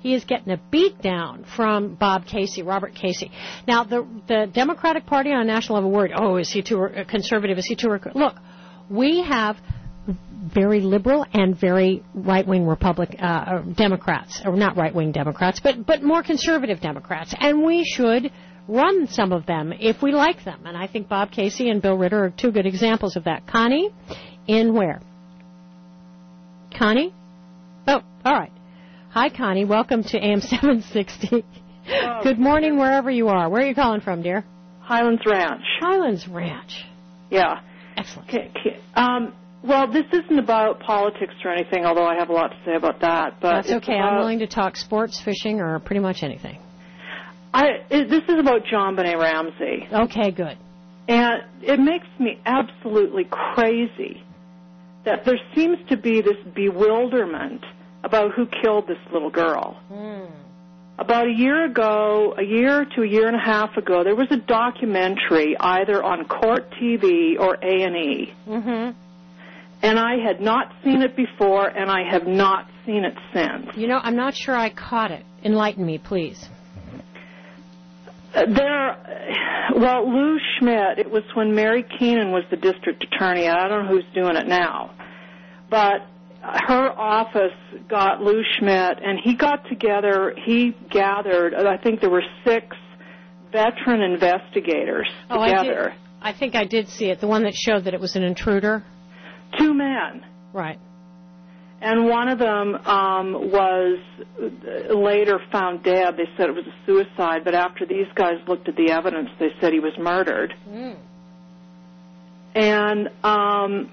He is getting a beat down from Bob Casey, Robert Casey. Now, the the Democratic Party on a national level worried, oh, is he too conservative? Is he too... Look, we have very liberal and very right-wing Republic uh, Democrats, or not right-wing Democrats, but but more conservative Democrats, and we should run some of them if we like them. And I think Bob Casey and Bill Ritter are two good examples of that. Connie, in where? Connie? Oh, all right. Hi, Connie. Welcome to A M seven sixty. Oh, good morning, wherever you are. Where are you calling from, dear? Highlands Ranch. Highlands Ranch. Yeah. Excellent. Okay, okay. Um, well, this isn't about politics or anything, although I have a lot to say about that. But That's it's okay. about, I'm willing to talk sports, fishing, or pretty much anything. I, it, this is about John Benet Ramsey. Okay, good. And it makes me absolutely crazy that there seems to be this bewilderment about who killed this little girl. Mm. About a year ago, a year to a year and a half ago, there was a documentary either on Court T V or A and E. Mm-hmm. And I had not seen it before, and I have not seen it since. You know, I'm not sure I caught it. Enlighten me, please. Uh, there, well, Lou Schmidt, it was when Mary Keenan was the district attorney. I don't know who's doing it now. But her office got Lou Schmidt, and he got together, he gathered, I think there were six veteran investigators Oh, together. I did. I think I did see it, the one that showed that it was an intruder. Two men. Right. And one of them um, was later found dead. They said it was a suicide, but after these guys looked at the evidence, they said he was murdered. Mm. And um,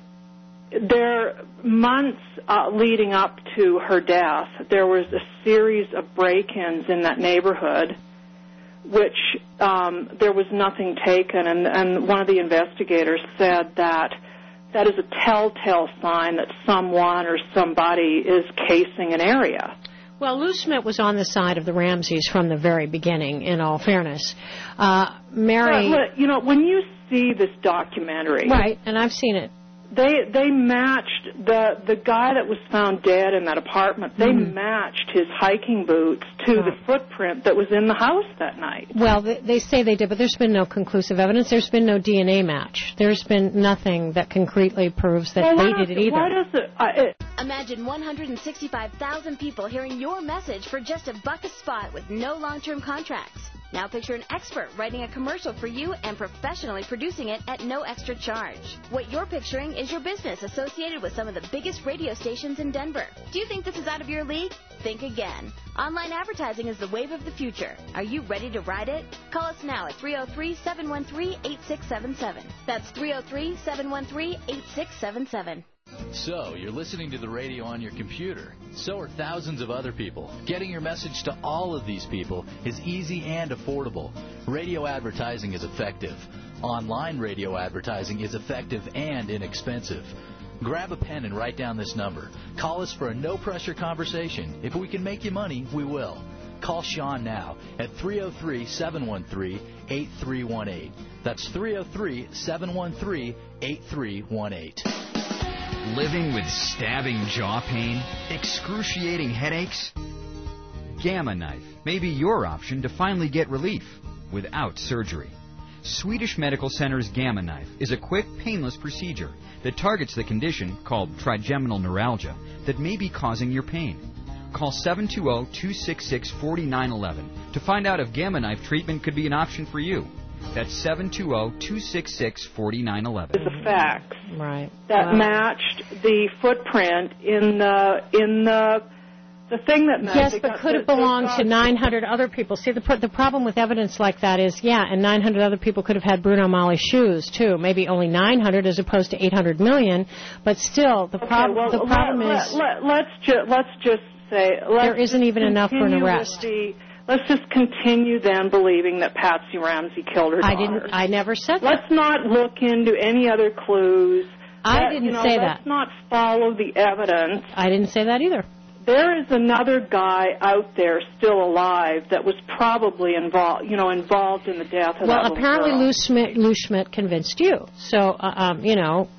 there, months uh, leading up to her death, there was a series of break-ins in that neighborhood, which um, there was nothing taken. And, and one of the investigators said that that is a telltale sign that someone or somebody is casing an area. Well, Lou Schmidt was on the side of the Ramseys from the very beginning, in all fairness. Uh, Mary... But, you know, when you see this documentary... Right, and I've seen it. They they matched the the guy that was found dead in that apartment. They Mm. matched his hiking boots to Oh. the footprint that was in the house that night. Well, they, they say they did, but there's been no conclusive evidence. There's been no D N A match. There's been nothing that concretely proves that well, they why did it does either. Why does it, uh, it? Imagine one hundred sixty-five thousand people hearing your message for just a buck a spot with no long-term contracts. Now picture an expert writing a commercial for you and professionally producing it at no extra charge. What you're picturing is your business associated with some of the biggest radio stations in Denver. Do you think this is out of your league? Think again. Online advertising is the wave of the future. Are you ready to ride it? Call us now at three oh three, seven one three, eight six seven seven. That's three oh three, seven one three, eight six seven seven. So, you're listening to the radio on your computer. So are thousands of other people. Getting your message to all of these people is easy and affordable. Radio advertising is effective. Online radio advertising is effective and inexpensive. Grab a pen and write down this number. Call us for a no-pressure conversation. If we can make you money, we will. Call Sean now at three oh three, seven one three, eight three one eight. That's three oh three, seven one three, eight three one eight. Living with stabbing jaw pain? Excruciating headaches? Gamma Knife may be your option to finally get relief without surgery. Swedish Medical Center's Gamma Knife is a quick, painless procedure that targets the condition called trigeminal neuralgia that may be causing your pain. Call seven two zero, two six six, four nine one one to find out if Gamma Knife treatment could be an option for you. That's seven two zero, two six six, four nine one one. Is a fax right. that Wow. matched the footprint in the in the the thing that matched. Yes, They but got- could they- have belonged they to got- nine hundred other people. See, the, pro- the problem with evidence like that is, yeah, and nine hundred other people could have had Bruno Mali's shoes, too. Maybe only nine hundred as opposed to eight hundred million, but still, the, prob- Okay, well, the problem let, is... let, let, let's ju- let's just say let's There isn't even just enough for an continue with arrest. the- let's just continue then believing that Patsy Ramsey killed her I daughter. didn't. I never said that. Let's not look into any other clues. I Let- didn't you know, say let's that. not follow the evidence. I didn't say that either. There is another guy out there still alive that was probably involved, you know, involved in the death of Well, that little apparently girl. Lou Schmidt, Lou Schmidt convinced you. So, uh, um, you know,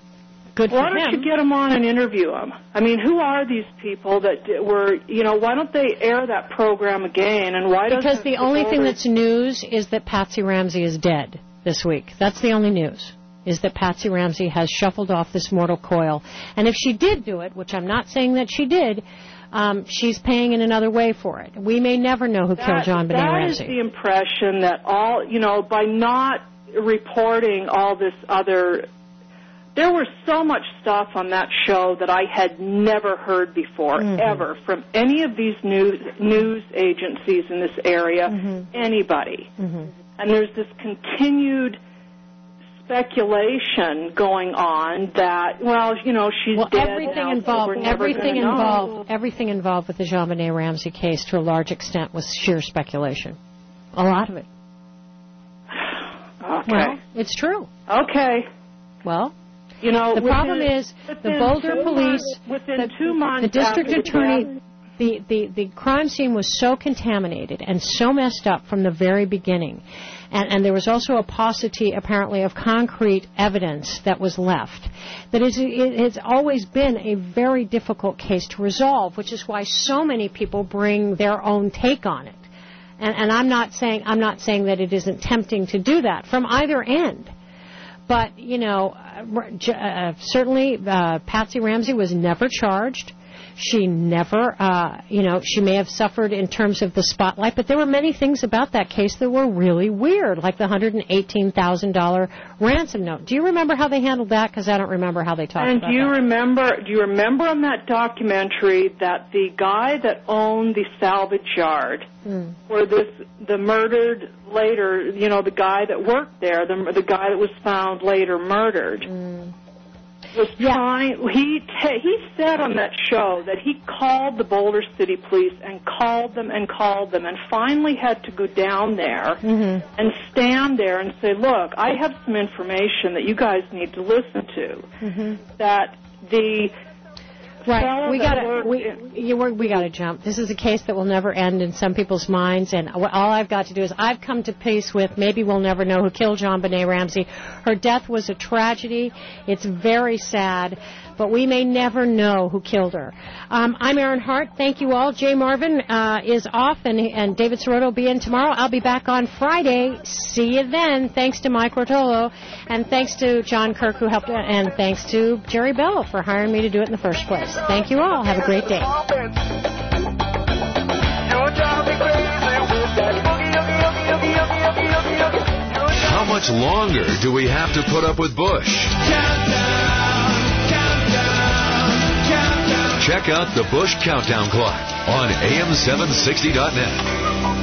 good Why for don't him. you get him on and interview him? I mean, who are these people that d- were, you know, why don't they air that program again? And why Because doesn't the only thing Boulder- that's news is that Patsy Ramsey is dead this week. That's the only news, is that Patsy Ramsey has shuffled off this mortal coil. And if she did do it, which I'm not saying that she did, um, she's paying in another way for it. We may never know who that, killed John Benet That Ramsey. is the impression that all, you know, by not reporting all this other... There was so much stuff on that show that I had never heard before, Mm-hmm. ever, from any of these news news agencies in this area, Mm-hmm. anybody. Mm-hmm. And there's this continued speculation going on that, well, you know, she's Well, dead everything now, so involved, we're never everything gonna know. involved, everything involved with the Jean Benet Ramsey case, to a large extent, was sheer speculation. A lot of it. Okay. Well, it's true. Okay. Well, you know, the within- problem is the within Boulder two police, months- within the, two months the district after the attorney, death- the, the, the crime scene was so contaminated and so messed up from the very beginning. And, and there was also a paucity, apparently, of concrete evidence that was left. That is, it has always been a very difficult case to resolve, which is why so many people bring their own take on it. And, and I'm not saying I'm not saying that it isn't tempting to do that from either end. But, you know, uh, uh, certainly uh, Patsy Ramsey was never charged. She never, uh, you know, she may have suffered in terms of the spotlight, but there were many things about that case that were really weird, like the one hundred eighteen thousand dollars ransom note. Do you remember how they handled that? Because I don't remember how they talked And about do you that. remember? Do you remember on that documentary that the guy that owned the salvage yard, Mm. where this the murdered later, you know, the guy that worked there, the the guy that was found later murdered, Mm. was trying. He t- he said on that show that he called the Boulder City Police and called them and called them, and finally had to go down there Mm-hmm. and stand there and say, "Look, I have some information that you guys need to listen to." Mm-hmm. That the Right, fellow we that got to worked we in- you, we're- we got to jump. This is a case that will never end in some people's minds, and all I've got to do is I've come to peace with. Maybe we'll never know who killed Jean Benet Ramsey. Her death was a tragedy. It's very sad, but we may never know who killed her. Um, I'm Erin Hart. Thank you all. Jay Marvin uh, is off, and and David Sirotto will be in tomorrow. I'll be back on Friday. See you then. Thanks to Mike Rotolo, and thanks to John Kirk who helped, and thanks to Jerry Bell for hiring me to do it in the first place. Thank you all. Have a great day. How much longer do we have to put up with Bush? Check out the Bush Countdown Clock on A M seven sixty dot net.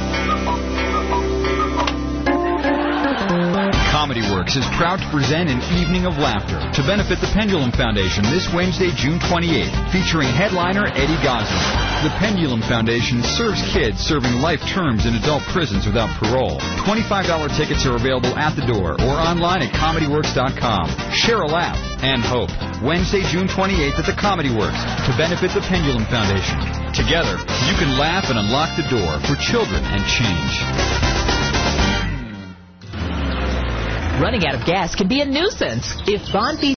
Comedy Works is proud to present an evening of laughter to benefit the Pendulum Foundation this Wednesday, June twenty-eighth, featuring headliner Eddie Gosling. The Pendulum Foundation serves kids serving life terms in adult prisons without parole. twenty-five dollars tickets are available at the door or online at comedy works dot com. Share a laugh and hope. Wednesday, June twenty-eighth at the Comedy Works to benefit the Pendulum Foundation. Together, you can laugh and unlock the door for children and change. Running out of gas can be a nuisance. If Bonfi